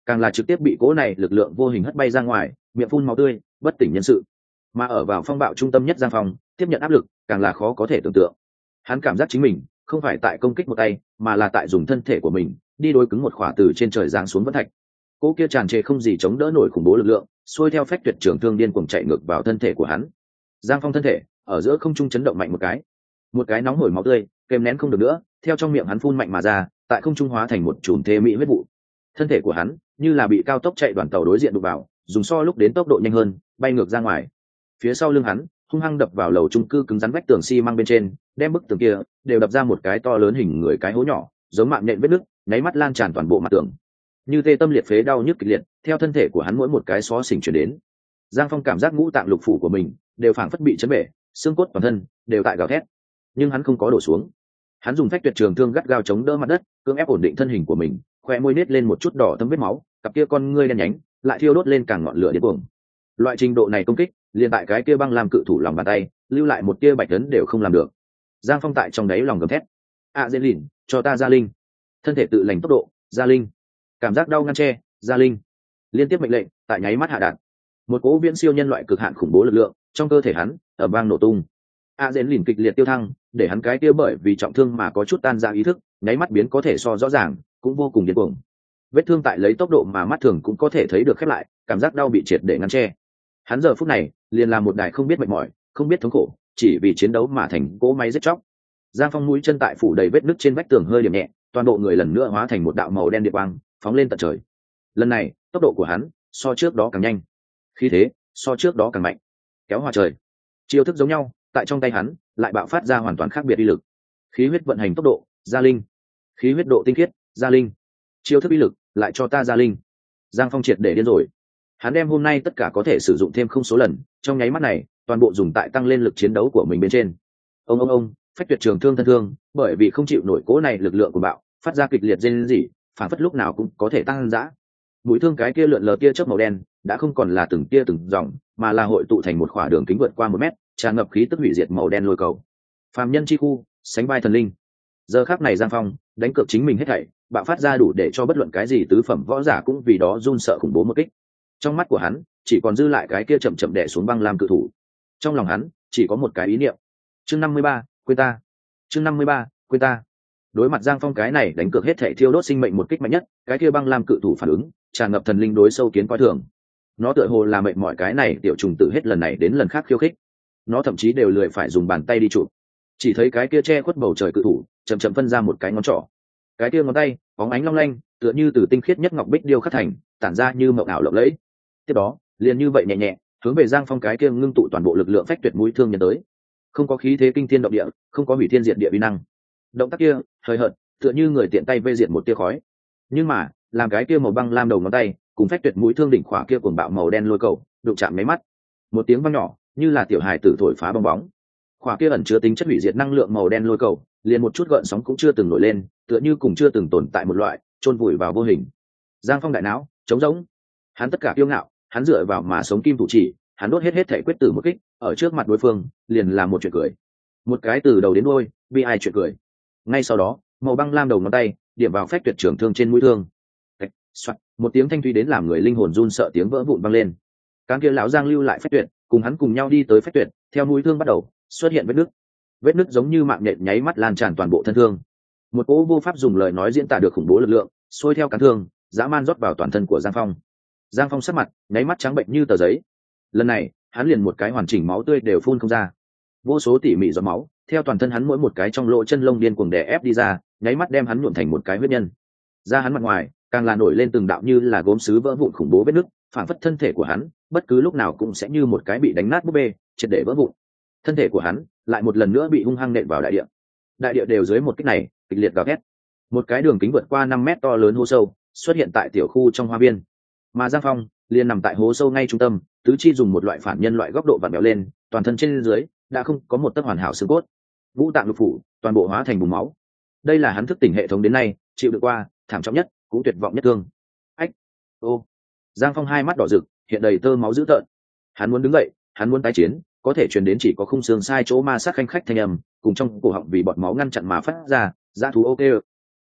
càng là trực tiếp bị cỗ này lực lượng vô hình hất bay ra ngoài, miệng phun máu tươi, bất tỉnh nhân sự. Mà ở vào phong bạo trung tâm nhất Giang Phong, tiếp nhận áp lực càng là khó có thể tưởng tượng. Hắn cảm giác chính mình không phải tại công kích một tay, mà là tại dùng thân thể của mình đi đối cứng một khỏa từ trên trời giáng xuống vân thạch. Cỗ kia tràn trề không gì chống đỡ nổi khủng bố lực lượng, xuôi theo phách tuyệt trường thương điên cuồng chạy ngược vào thân thể của hắn. Giang Phong thân thể ở giữa không trung chấn động mạnh một cái, một cái nóng hổi máu tươi kèm nén không được nữa, theo trong miệng hắn phun mạnh mà ra, tại không trung hóa thành một chùm thê mỹ huyết vụ. Thân thể của hắn như là bị cao tốc chạy đoàn tàu đối diện đụng vào, dùng so lúc đến tốc độ nhanh hơn, bay ngược ra ngoài. Phía sau lưng hắn hung hăng đập vào lầu chung cư cứng rắn vách tường xi măng bên trên, đem bức tường kia đều đập ra một cái to lớn hình người cái hố nhỏ, giống mạng nhện vết nứt, nháy mắt lan tràn toàn bộ mặt tường. Như tê tâm liệt phế đau nhức kịch liệt, theo thân thể của hắn mỗi một cái xó xỉnh chuyển đến. Giang Phong cảm giác ngũ tạng lục phủ của mình đều phảng phất bị chấn bể, xương cốt toàn thân đều tại gào thét, nhưng hắn không có đổ xuống. Hắn dùng phách tuyệt trường thương gắt gao chống đỡ mặt đất, cưỡng ép ổn định thân hình của mình, khoe môi nết lên một chút đỏ thấm vết máu, cặp kia con ngươi đen nhánh lại thiêu đốt lên càng ngọn lửa điên cuồng. Loại trình độ này công kích, liền tại cái kia băng làm cự thủ lòng bàn tay, lưu lại một tia bạch tấn đều không làm được. Giang Phong tại trong đáy lòng gầm thét: "A Dễ Lìn, cho ta ra linh!" Thân thể tự lành tốc độ, ra linh. Cảm giác đau ngăn che, ra linh. Liên tiếp mệnh lệnh tại nháy mắt hạ đạt. Một cỗ viễn siêu nhân loại cực hạn khủng bố lực lượng trong cơ thể hắn ở vang nổ tung. A Dễn lìn kịch liệt tiêu thăng, để hắn cái kia bởi vì trọng thương mà có chút tan ra ý thức, nháy mắt biến có thể so rõ ràng, cũng vô cùng điên cuồng. Vết thương tại lấy tốc độ mà mắt thường cũng có thể thấy được khép lại, cảm giác đau bị triệt để ngăn che. Hắn giờ phút này liền làm một đài không biết mệt mỏi, không biết thống khổ, chỉ vì chiến đấu mà thành cỗ máy giết chóc. Giang Phong mũi chân tại phủ đầy vết nứt trên vách tường hơi điểm nhẹ, toàn bộ người lần nữa hóa thành một đạo màu đen điện quang, phóng lên tận trời. Lần này, tốc độ của hắn so trước đó càng nhanh, khí thế so trước đó càng mạnh, kéo hòa trời. Chiêu thức giống nhau, tại trong tay hắn lại bạo phát ra hoàn toàn khác biệt uy lực. Khí huyết vận hành tốc độ, gia linh. Khí huyết độ tinh khiết, gia linh. Chiêu thức uy lực, lại cho ta gia linh. Giang Phong triệt để điên rồi. Hắn đem hôm nay tất cả có thể sử dụng thêm không số lần, trong nháy mắt này, toàn bộ dùng tại tăng lên lực chiến đấu của mình bên trên. Ông ông ông, phách tuyệt trường thương thân thương, bởi vì không chịu nổi cố này lực lượng của bạo, phát ra kịch liệt rên rỉ, phản phất lúc nào cũng có thể tăng dã. Mũi thương cái kia lượn lờ tia chớp màu đen, đã không còn là từng tia từng dòng, mà là hội tụ thành một khỏa đường kính vượt qua một mét, tràn ngập khí tức hủy diệt màu đen lôi cầu. Phàm nhân chi khu, sánh vai thần linh. Giờ khắc này Giang Phong đánh cược chính mình hết thảy, bạo phát ra đủ để cho bất luận cái gì tứ phẩm võ giả cũng vì đó run sợ khủng bố một kích. Trong mắt của hắn, chỉ còn dư lại cái kia chậm chậm đè xuống băng lam cự thủ. Trong lòng hắn, chỉ có một cái ý niệm. Chương năm mươi ba, quên ta. Chương năm mươi ba, quên ta. Đối mặt Giang Phong cái này đánh cược hết thảy thiêu đốt sinh mệnh một kích mạnh nhất, cái kia băng lam cự thủ phản ứng, tràn ngập thần linh đối sâu kiến coi thường. Nó tựa hồ là mệnh mọi cái này tiểu trùng tự hết lần này đến lần khác khiêu khích. Nó thậm chí đều lười phải dùng bàn tay đi chụp, chỉ thấy cái kia che khuất bầu trời cự thủ chậm chậm phân ra một cái ngón trỏ. Cái kia ngón tay bóng ánh long lanh, tựa như từ tinh khiết nhất ngọc bích điêu khắc thành, tản ra như mộng ảo lộng lẫy. Tiếp đó, liền như vậy nhẹ nhẹ hướng về Giang Phong cái kia ngưng tụ toàn bộ lực lượng phách tuyệt mũi thương nhân tới. Không có khí thế kinh thiên động địa, không có hủy thiên diệt địa uy năng. Động tác kia hơi hợt, tựa như người tiện tay vây diệt một tia khói. Nhưng mà, làm cái kia màu băng lam đầu ngón tay cùng phách tuyệt mũi thương đỉnh khỏa kia cuồng bạo màu đen lôi cầu đụng chạm mấy mắt, một tiếng vang nhỏ như là tiểu hài tử thổi phá bong bóng. Khỏa kia ẩn chứa tính chất hủy diệt năng lượng màu đen lôi cầu liền một chút gợn sóng cũng chưa từng nổi lên, tựa như cùng chưa từng tồn tại một loại, chôn vùi vào vô hình. Giang Phong đại não trống rỗng, hắn tất cả kiêu ngạo, hắn dựa vào mà sống kim thủ chỉ, hắn đốt hết hết thể quyết tử một kích, ở trước mặt đối phương liền là một chuyện cười, một cái từ đầu đến đuôi bi ai chuyện cười. Ngay sau đó, màu băng lam đầu ngón tay điểm vào phách tuyệt trường thương trên mũi thương. Cách, soạt, một tiếng thanh thúy đến làm người linh hồn run sợ tiếng vỡ vụn vang lên. Cám kia lão Giang lưu lại phách tuyệt, cùng hắn cùng nhau đi tới phách tuyệt, theo mũi thương bắt đầu xuất hiện vết nứt. Vết nứt giống như mạng nhện nháy mắt lan tràn toàn bộ thân thương. Một cỗ vô pháp dùng lời nói diễn tả được khủng bố lực lượng, xuôi theo cán thương, dã man rót vào toàn thân của Giang Phong. Giang Phong sắc mặt nháy mắt trắng bệnh như tờ giấy. Lần này, hắn liền một cái hoàn chỉnh máu tươi đều phun không ra. Vô số tỉ mỉ giọt máu theo toàn thân hắn mỗi một cái trong lỗ chân lông điên cuồng đè ép đi ra, nháy mắt đem hắn nhuộm thành một cái huyết nhân. Da hắn mặt ngoài càng là nổi lên từng đạo như là gốm sứ vỡ vụn khủng bố vết nứt, phản phất thân thể của hắn bất cứ lúc nào cũng sẽ như một cái bị đánh nát búp bê, triệt để vỡ vụn. Thân thể của hắn lại một lần nữa bị hung hăng nện vào đại địa. Đại địa đều dưới một kích này kịch liệt gào thét. Một cái đường kính vượt qua năm mét to lớn hố sâu xuất hiện tại tiểu khu trong hoa viên, mà Giang Phong liền nằm tại hố sâu ngay trung tâm, tứ chi dùng một loại phản nhân loại góc độ vặn vẹo lên, toàn thân trên dưới đã không có một tấc hoàn hảo xương cốt, vũ tạng lục phủ toàn bộ hóa thành bùn máu. Đây là hắn thức tỉnh hệ thống đến nay chịu được qua thảm trọng nhất cũng tuyệt vọng nhất thương. Ách, ô. Giang Phong hai mắt đỏ rực, hiện đầy tơ máu dữ tợn. Hắn muốn đứng dậy, hắn muốn tái chiến, có thể truyền đến chỉ có khung xương sai chỗ ma sát khanh khách thanh âm, cùng trong cổ họng vì bọt máu ngăn chặn mà phát ra, dã thú ok.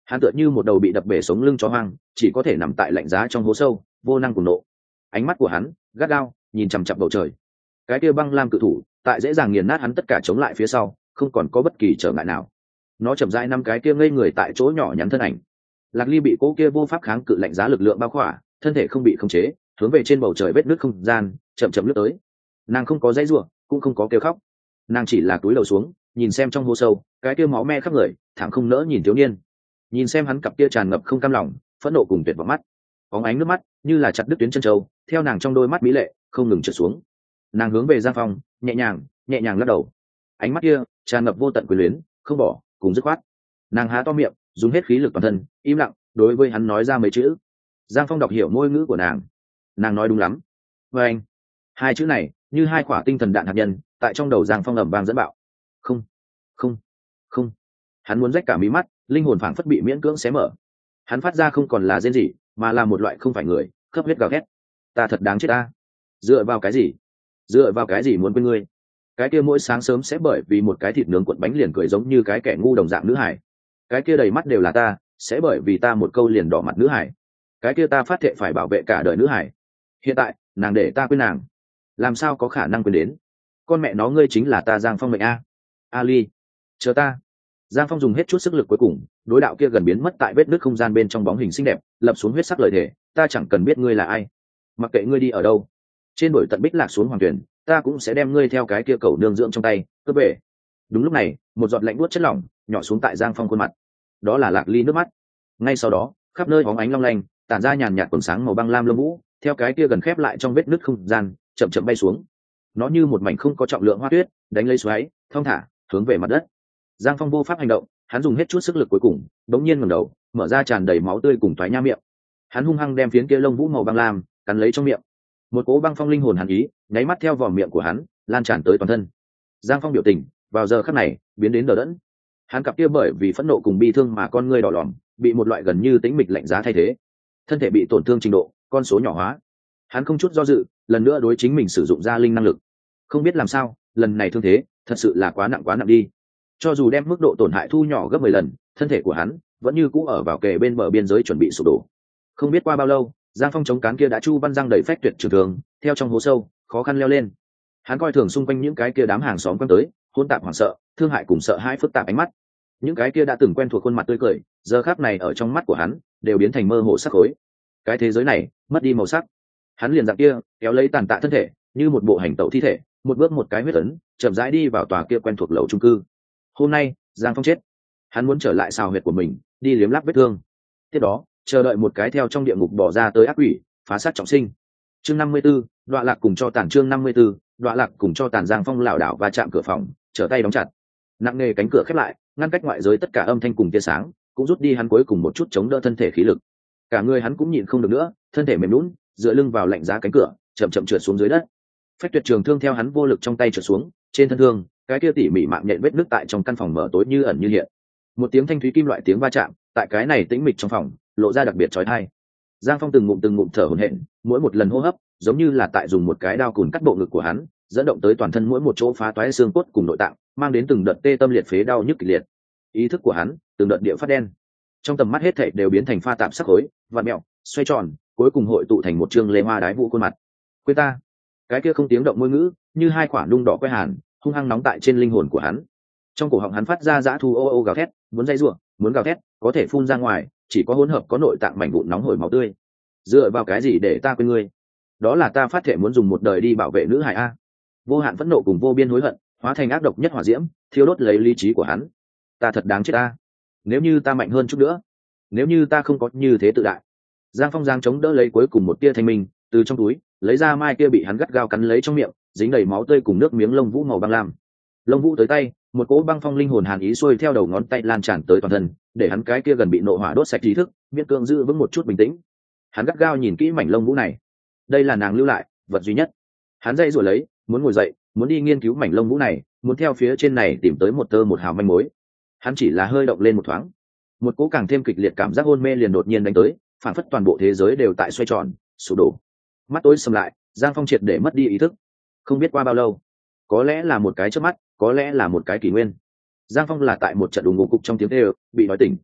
hắn tựa như một đầu bị đập bể sống lưng chó hoang, chỉ có thể nằm tại lạnh giá trong hố sâu, vô năng cùng nộ. Ánh mắt của hắn gắt gao nhìn chằm chằm bầu trời. Cái kia băng lam cự thủ tại dễ dàng nghiền nát hắn tất cả chống lại phía sau, không còn có bất kỳ trở ngại nào. Nó chậm rãi năm cái kia ngây người tại chỗ nhỏ nhắn thân ảnh. Lạc Ly bị cố kia vô pháp kháng cự lạnh giá lực lượng bao khỏa, thân thể không bị khống chế, hướng về trên bầu trời vết nứt không gian chậm chậm lướt tới. Nàng không có dãy rủa, cũng không có kêu khóc, nàng chỉ là cúi đầu xuống, nhìn xem trong hố sâu, cái kia máu me khắp người, thảm không nỡ nhìn thiếu niên, nhìn xem hắn cặp kia tràn ngập không cam lòng, phẫn nộ cùng tuyệt vọng mắt, bóng ánh nước mắt như là chặt đứt tuyến chân châu, theo nàng trong đôi mắt mỹ lệ không ngừng trượt xuống. Nàng hướng về Giang Phong, nhẹ nhàng, nhẹ nhàng lắc đầu, ánh mắt kia tràn ngập vô tận quyền luyến, không bỏ, cùng dứt khoát. Nàng há to miệng, dùng hết khí lực toàn thân, im lặng, đối với hắn nói ra mấy chữ. Giang Phong đọc hiểu ngôn ngữ của nàng, nàng nói đúng lắm. Và anh, hai chữ này như hai quả tinh thần đạn hạt nhân, tại trong đầu Giang Phong ầm vang dẫn bạo. Không, không, không. Hắn muốn rách cả mí mắt, linh hồn phảng phất bị miễn cưỡng xé mở. Hắn phát ra không còn là rên rỉ, mà là một loại không phải người, khớp huyết gào thét. Ta thật đáng chết ta. Dựa vào cái gì? Dựa vào cái gì muốn quên ngươi? Cái kia mỗi sáng sớm sẽ bởi vì một cái thịt nướng cuộn bánh liền cười giống như cái kẻ ngu đồng dạng nữ hải. Cái kia đầy mắt đều là ta, sẽ bởi vì ta một câu liền đỏ mặt nữ hải. Cái kia ta phát thệ phải bảo vệ cả đời nữ hải. Hiện tại, nàng để ta quên nàng, làm sao có khả năng quên đến? Con mẹ nó, ngươi chính là ta Giang Phong mệnh a. Ali, chờ ta. Giang Phong dùng hết chút sức lực cuối cùng, đối đạo kia gần biến mất tại vết nứt không gian bên trong bóng hình xinh đẹp, lập xuống huyết sắc lời thề, ta chẳng cần biết ngươi là ai, mặc kệ ngươi đi ở đâu, trên đổi tận bích lạc xuống hoàng tuyển, ta cũng sẽ đem ngươi theo cái kia cầu nương dưỡng trong tay cướp về. Đúng lúc này, một giọt lạnh buốt chất lỏng nhỏ xuống tại Giang Phong khuôn mặt, đó là Lạc Ly nước mắt. Ngay sau đó, khắp nơi bóng ánh long lanh, tản ra nhàn nhạt quần sáng màu băng lam lông vũ, theo cái kia gần khép lại trong vết nứt không gian chậm chậm bay xuống. Nó như một mảnh không có trọng lượng hoa tuyết, đánh lấy xoáy, thong thả hướng về mặt đất. Giang Phong vô pháp hành động, hắn dùng hết chút sức lực cuối cùng, đống nhiên ngẩng đầu, mở ra tràn đầy máu tươi cùng toái nha miệng. Hắn hung hăng đem phiến kia lông vũ màu băng lam cắn lấy trong miệng. Một cỗ băng phong linh hồn hàn ý nháy mắt theo vòm miệng của hắn lan tràn tới toàn thân. Giang Phong biểu tình vào giờ khắc này biến đến đờ đẫn. Hắn cặp kia bởi vì phẫn nộ cùng bi thương mà con ngươi đỏ lòm, bị một loại gần như tĩnh mịch lạnh giá thay thế. Thân thể bị tổn thương trình độ, con số nhỏ hóa. Hắn không chút do dự, lần nữa đối chính mình sử dụng ra linh năng lực. Không biết làm sao, lần này thương thế thật sự là quá nặng quá nặng đi. Cho dù đem mức độ tổn hại thu nhỏ gấp mười lần, thân thể của hắn vẫn như cũ ở vào kề bên bờ biên giới chuẩn bị sụp đổ. Không biết qua bao lâu, Giang Phong chống cán kia đã chu văn răng đầy phách tuyệt trường thường, theo trong hố sâu khó khăn leo lên. Hắn coi thường xung quanh những cái kia đám hàng xóm quanh tới, hỗn tạp hoảng sợ, thương hại cùng sợ hãi phức tạp ánh mắt. Những cái kia đã từng quen thuộc khuôn mặt tươi cười, giờ khắc này ở trong mắt của hắn đều biến thành mơ hồ sắc khối. Cái thế giới này mất đi màu sắc. Hắn liền dạng kia kéo lấy tàn tạ thân thể, như một bộ hành tẩu thi thể, một bước một cái huyết ấn, chậm rãi đi vào tòa kia quen thuộc lầu chung cư. Hôm nay Giang Phong chết, hắn muốn trở lại xào huyệt của mình, đi liếm láp vết thương. Tiếp đó chờ đợi một cái theo trong địa ngục bỏ ra tới ác quỷ, phá sát trọng sinh. Chương năm mươi 54, Đoạ Lạc cùng cho tàn. Chương năm mươi 54, Đoạ Lạc cùng cho tàn. Giang Phong lảo đảo và chạm cửa phòng, trở tay đóng chặt. Nặng nề cánh cửa khép lại, ngăn cách ngoại giới tất cả âm thanh cùng tia sáng, cũng rút đi hắn cuối cùng một chút chống đỡ thân thể khí lực. Cả người hắn cũng nhịn không được nữa, thân thể mềm nhũn, dựa lưng vào lạnh giá cánh cửa, chậm chậm trượt xuống dưới đất. Phách tuyệt trường thương theo hắn vô lực trong tay trượt xuống, trên thân thương, cái kia tỉ mỉ mạng nhện vết nứt tại trong căn phòng mở tối như ẩn như hiện. Một tiếng thanh thúy kim loại tiếng va chạm, tại cái này tĩnh mịch trong phòng, lộ ra đặc biệt chói tai. Giang Phong từng ngụm từng ngụm thở hổn hển, mỗi một lần hô hấp, giống như là tại dùng một cái đao cùn cắt bộ ngực của hắn, dẫn động tới toàn thân mỗi một chỗ phá toái xương cốt cùng nội tạng, mang đến từng đợt tê tâm liệt phế đau nhức kịch liệt. Ý thức của hắn, từng đợt địa phát đen. Trong tầm mắt hết thảy đều biến thành pha tạp sắc khối, vặn mèo, xoay tròn, cuối cùng hội tụ thành một trương lê hoa đái vũ khuôn mặt. Quên ta. Cái kia không tiếng động môi ngữ, như hai quả nung đỏ que hàn, hung hăng nóng tại trên linh hồn của hắn. Trong cổ họng hắn phát ra dã thu ô ô gào thét, muốn dây rủa, muốn gào thét, có thể phun ra ngoài, chỉ có hỗn hợp có nội tạng mảnh vụn nóng hổi máu tươi. Dựa vào cái gì để ta quên ngươi? Đó là ta phát thể muốn dùng một đời đi bảo vệ nữ hải a. Vô hạn phẫn nộ cùng vô biên hối hận, hóa thành ác độc nhất hỏa diễm, thiêu đốt lấy lý trí của hắn. Ta thật đáng chết ta. Nếu như ta mạnh hơn chút nữa, nếu như ta không có như thế tự đại. Giang Phong giang chống đỡ lấy cuối cùng một tia thanh minh, từ trong túi lấy ra mai kia bị hắn gắt gao cắn lấy trong miệng, dính đầy máu tươi cùng nước miếng lông vũ màu băng lam. Lông vũ tới tay, một cỗ băng phong linh hồn hàn ý xuôi theo đầu ngón tay lan tràn tới toàn thân, để hắn cái kia gần bị nộ hỏa đốt sạch trí thức, miễn cưỡng giữ vững một chút bình tĩnh. Hắn gắt gao nhìn kỹ mảnh lông vũ này, đây là nàng lưu lại vật duy nhất. Hắn dây rồi lấy, muốn ngồi dậy, muốn đi nghiên cứu mảnh lông vũ này, muốn theo phía trên này tìm tới một tơ một hào manh mối. Hắn chỉ là hơi động lên một thoáng, một cỗ càng thêm kịch liệt cảm giác hôn mê liền đột nhiên đánh tới, phản phất toàn bộ thế giới đều tại xoay tròn, sụp đổ. Mắt tối sầm lại, Giang Phong triệt để mất đi ý thức. Không biết qua bao lâu, có lẽ là một cái chớp mắt, có lẽ là một cái kỷ nguyên, Giang Phong là tại một trận đùng ngủ cục trong tiếng kêu bị nói tỉnh.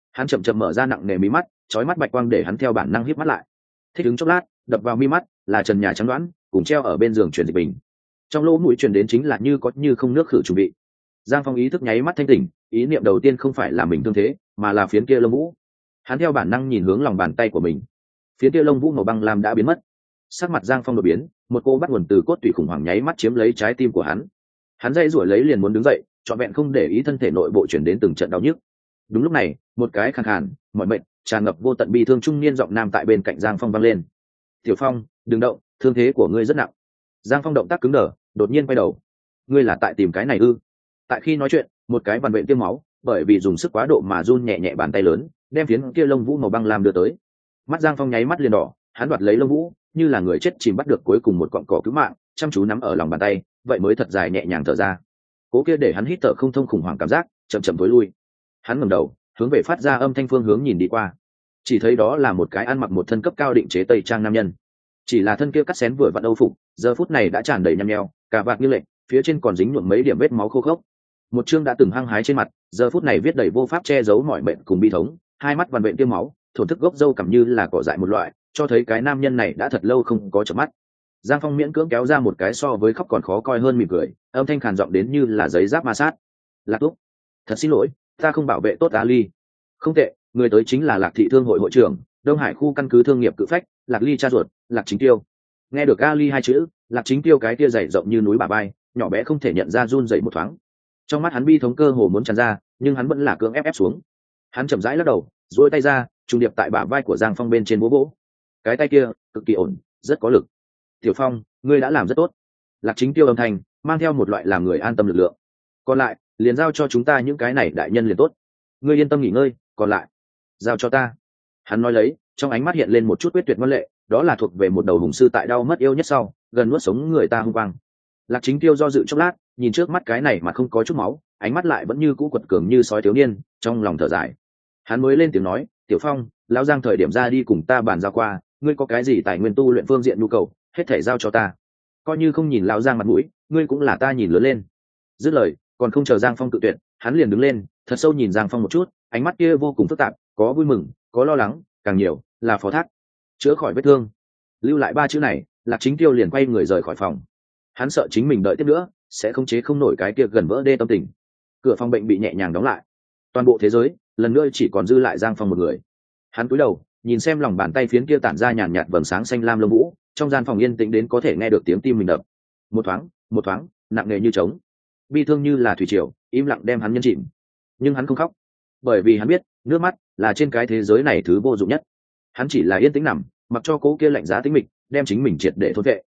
Hắn chậm chậm mở ra nặng nề mí mắt, chói mắt bạch quang để hắn theo bản năng híp mắt lại. Thích ứng chốc lát, đập vào mi mắt là trần nhà trắng đoán cùng treo ở bên giường truyền dịch bình. Trong lỗ mũi truyền đến chính là như có như không nước khử trùng vị. Giang Phong ý thức nháy mắt thanh tỉnh, ý niệm đầu tiên không phải là mình thương thế, mà là phiến kia lông vũ. Hắn theo bản năng nhìn hướng lòng bàn tay của mình. Phiến kia lông vũ màu băng lam đã biến mất. Sắc mặt Giang Phong đột biến, một cô bắt nguồn từ cốt tủy khủng hoảng nháy mắt chiếm lấy trái tim của hắn. Hắn dây rủi lấy liền muốn đứng dậy, trọn vẹn không để ý thân thể nội bộ chuyển đến từng trận đau nhức. Đúng lúc này, một cái khàn khàn, mỏi mệt, tràn ngập vô tận bi thương trung niên giọng nam tại bên cạnh Giang Phong vang lên. "Tiểu Phong, đừng động, thương thế của ngươi rất nặng." Giang Phong động tác cứng đờ, đột nhiên quay đầu. "Ngươi là tại tìm cái này ư?" Tại khi nói chuyện, một cái vằn vện tiêm máu, bởi vì dùng sức quá độ mà run nhẹ nhẹ bàn tay lớn, đem phiến kia lông vũ màu băng lam đưa tới. Mắt Giang Phong nháy mắt liền đỏ, hắn đoạt lấy lông vũ, như là người chết chìm bắt được cuối cùng một cọng cỏ cứu mạng, chăm chú nắm ở lòng bàn tay, vậy mới thật dài nhẹ nhàng thở ra. Cố kia để hắn hít thở không thông khủng hoảng cảm giác, chậm chậm tối lui. Hắn ngẩng đầu, hướng về phát ra âm thanh phương hướng nhìn đi qua, chỉ thấy đó là một cái ăn mặc một thân cấp cao định chế tây trang nam nhân. Chỉ là thân kia cắt xén vừa vặn âu phục, giờ phút này đã tràn đầy nhăn nheo, cả vạt như lệnh, phía trên còn dính nhuộm mấy điểm vết máu khô khốc. Một chương đã từng hăng hái trên mặt, giờ phút này viết đầy vô pháp che giấu mọi bệnh cùng bi thống, hai mắt vằn vện tiêm máu, thổn thức gốc râu cảm như là cỏ dại một loại, cho thấy cái nam nhân này đã thật lâu không có chợp mắt. Giang Phong miễn cưỡng kéo ra một cái so với khóc còn khó coi hơn mỉm cười, âm thanh khàn giọng đến như là giấy giáp ma sát. "Lạc Túc, thật xin lỗi, ta không bảo vệ tốt Á Ly." "Không tệ, người tới chính là Lạc thị thương hội hội trưởng, Đông Hải khu căn cứ thương nghiệp cự phách, Lạc Ly cha ruột, Lạc Chính Tiêu." Nghe được A Ly hai chữ, Lạc Chính Tiêu cái kia dày rộng như núi bà bay, nhỏ bé không thể nhận ra run rẩy một thoáng. Trong mắt hắn bi thống cơ hồ muốn tràn ra, nhưng hắn vẫn là cưỡng ép ép xuống. Hắn chậm rãi lắc đầu, duỗi tay ra, trùng điệp tại bả vai của Giang Phong bên trên vỗ vỗ. Cái tay kia cực kỳ ổn, rất có lực. "Tiểu Phong, ngươi đã làm rất tốt." Lạc Chính Tiêu âm thanh mang theo một loại làm người an tâm lực lượng. "Còn lại, liền giao cho chúng ta những cái này đại nhân liền tốt. Ngươi yên tâm nghỉ ngơi, còn lại giao cho ta." Hắn nói lấy, trong ánh mắt hiện lên một chút quyết tuyệt ngoan lệ, đó là thuộc về một đầu hùng sư tại đau mất yêu nhất sau, gần nuốt sống người ta hung quang. Lạc Chính Tiêu do dự chốc lát, nhìn trước mắt cái này mà không có chút máu, ánh mắt lại vẫn như cũ quật cường như sói thiếu niên, trong lòng thở dài. Hắn mới lên tiếng nói, "Tiểu Phong, lão Giang thời điểm ra đi cùng ta bàn giao qua, ngươi có cái gì tài nguyên tu luyện phương diện nhu cầu, hết thể giao cho ta. Coi như không nhìn lão Giang mặt mũi, ngươi cũng là ta nhìn lớn lên." Dứt lời, còn không chờ Giang Phong tự tuyệt, hắn liền đứng lên, thật sâu nhìn Giang Phong một chút, ánh mắt kia vô cùng phức tạp, có vui mừng, có lo lắng, càng nhiều là phó thác. "Chữa khỏi vết thương." Lưu lại ba chữ này, Lạc Chính Tiêu liền quay người rời khỏi phòng. Hắn sợ chính mình đợi tiếp nữa sẽ không chế không nổi cái kia gần vỡ đê tâm tình. Cửa phòng bệnh bị nhẹ nhàng đóng lại, toàn bộ thế giới lần nữa chỉ còn dư lại Giang Phong một người. Hắn cúi đầu nhìn xem lòng bàn tay phiến kia tản ra nhàn nhạt vầng sáng xanh lam lông vũ, trong gian phòng yên tĩnh đến có thể nghe được tiếng tim mình đập. Một thoáng, một thoáng, nặng nề như trống, bi thương như là thủy triều, im lặng đem hắn nhân chìm. Nhưng hắn không khóc, bởi vì hắn biết nước mắt là trên cái thế giới này thứ vô dụng nhất. Hắn chỉ là yên tĩnh nằm, mặc cho cố kia lạnh giá tính mịch đem chính mình triệt để thôn vệ.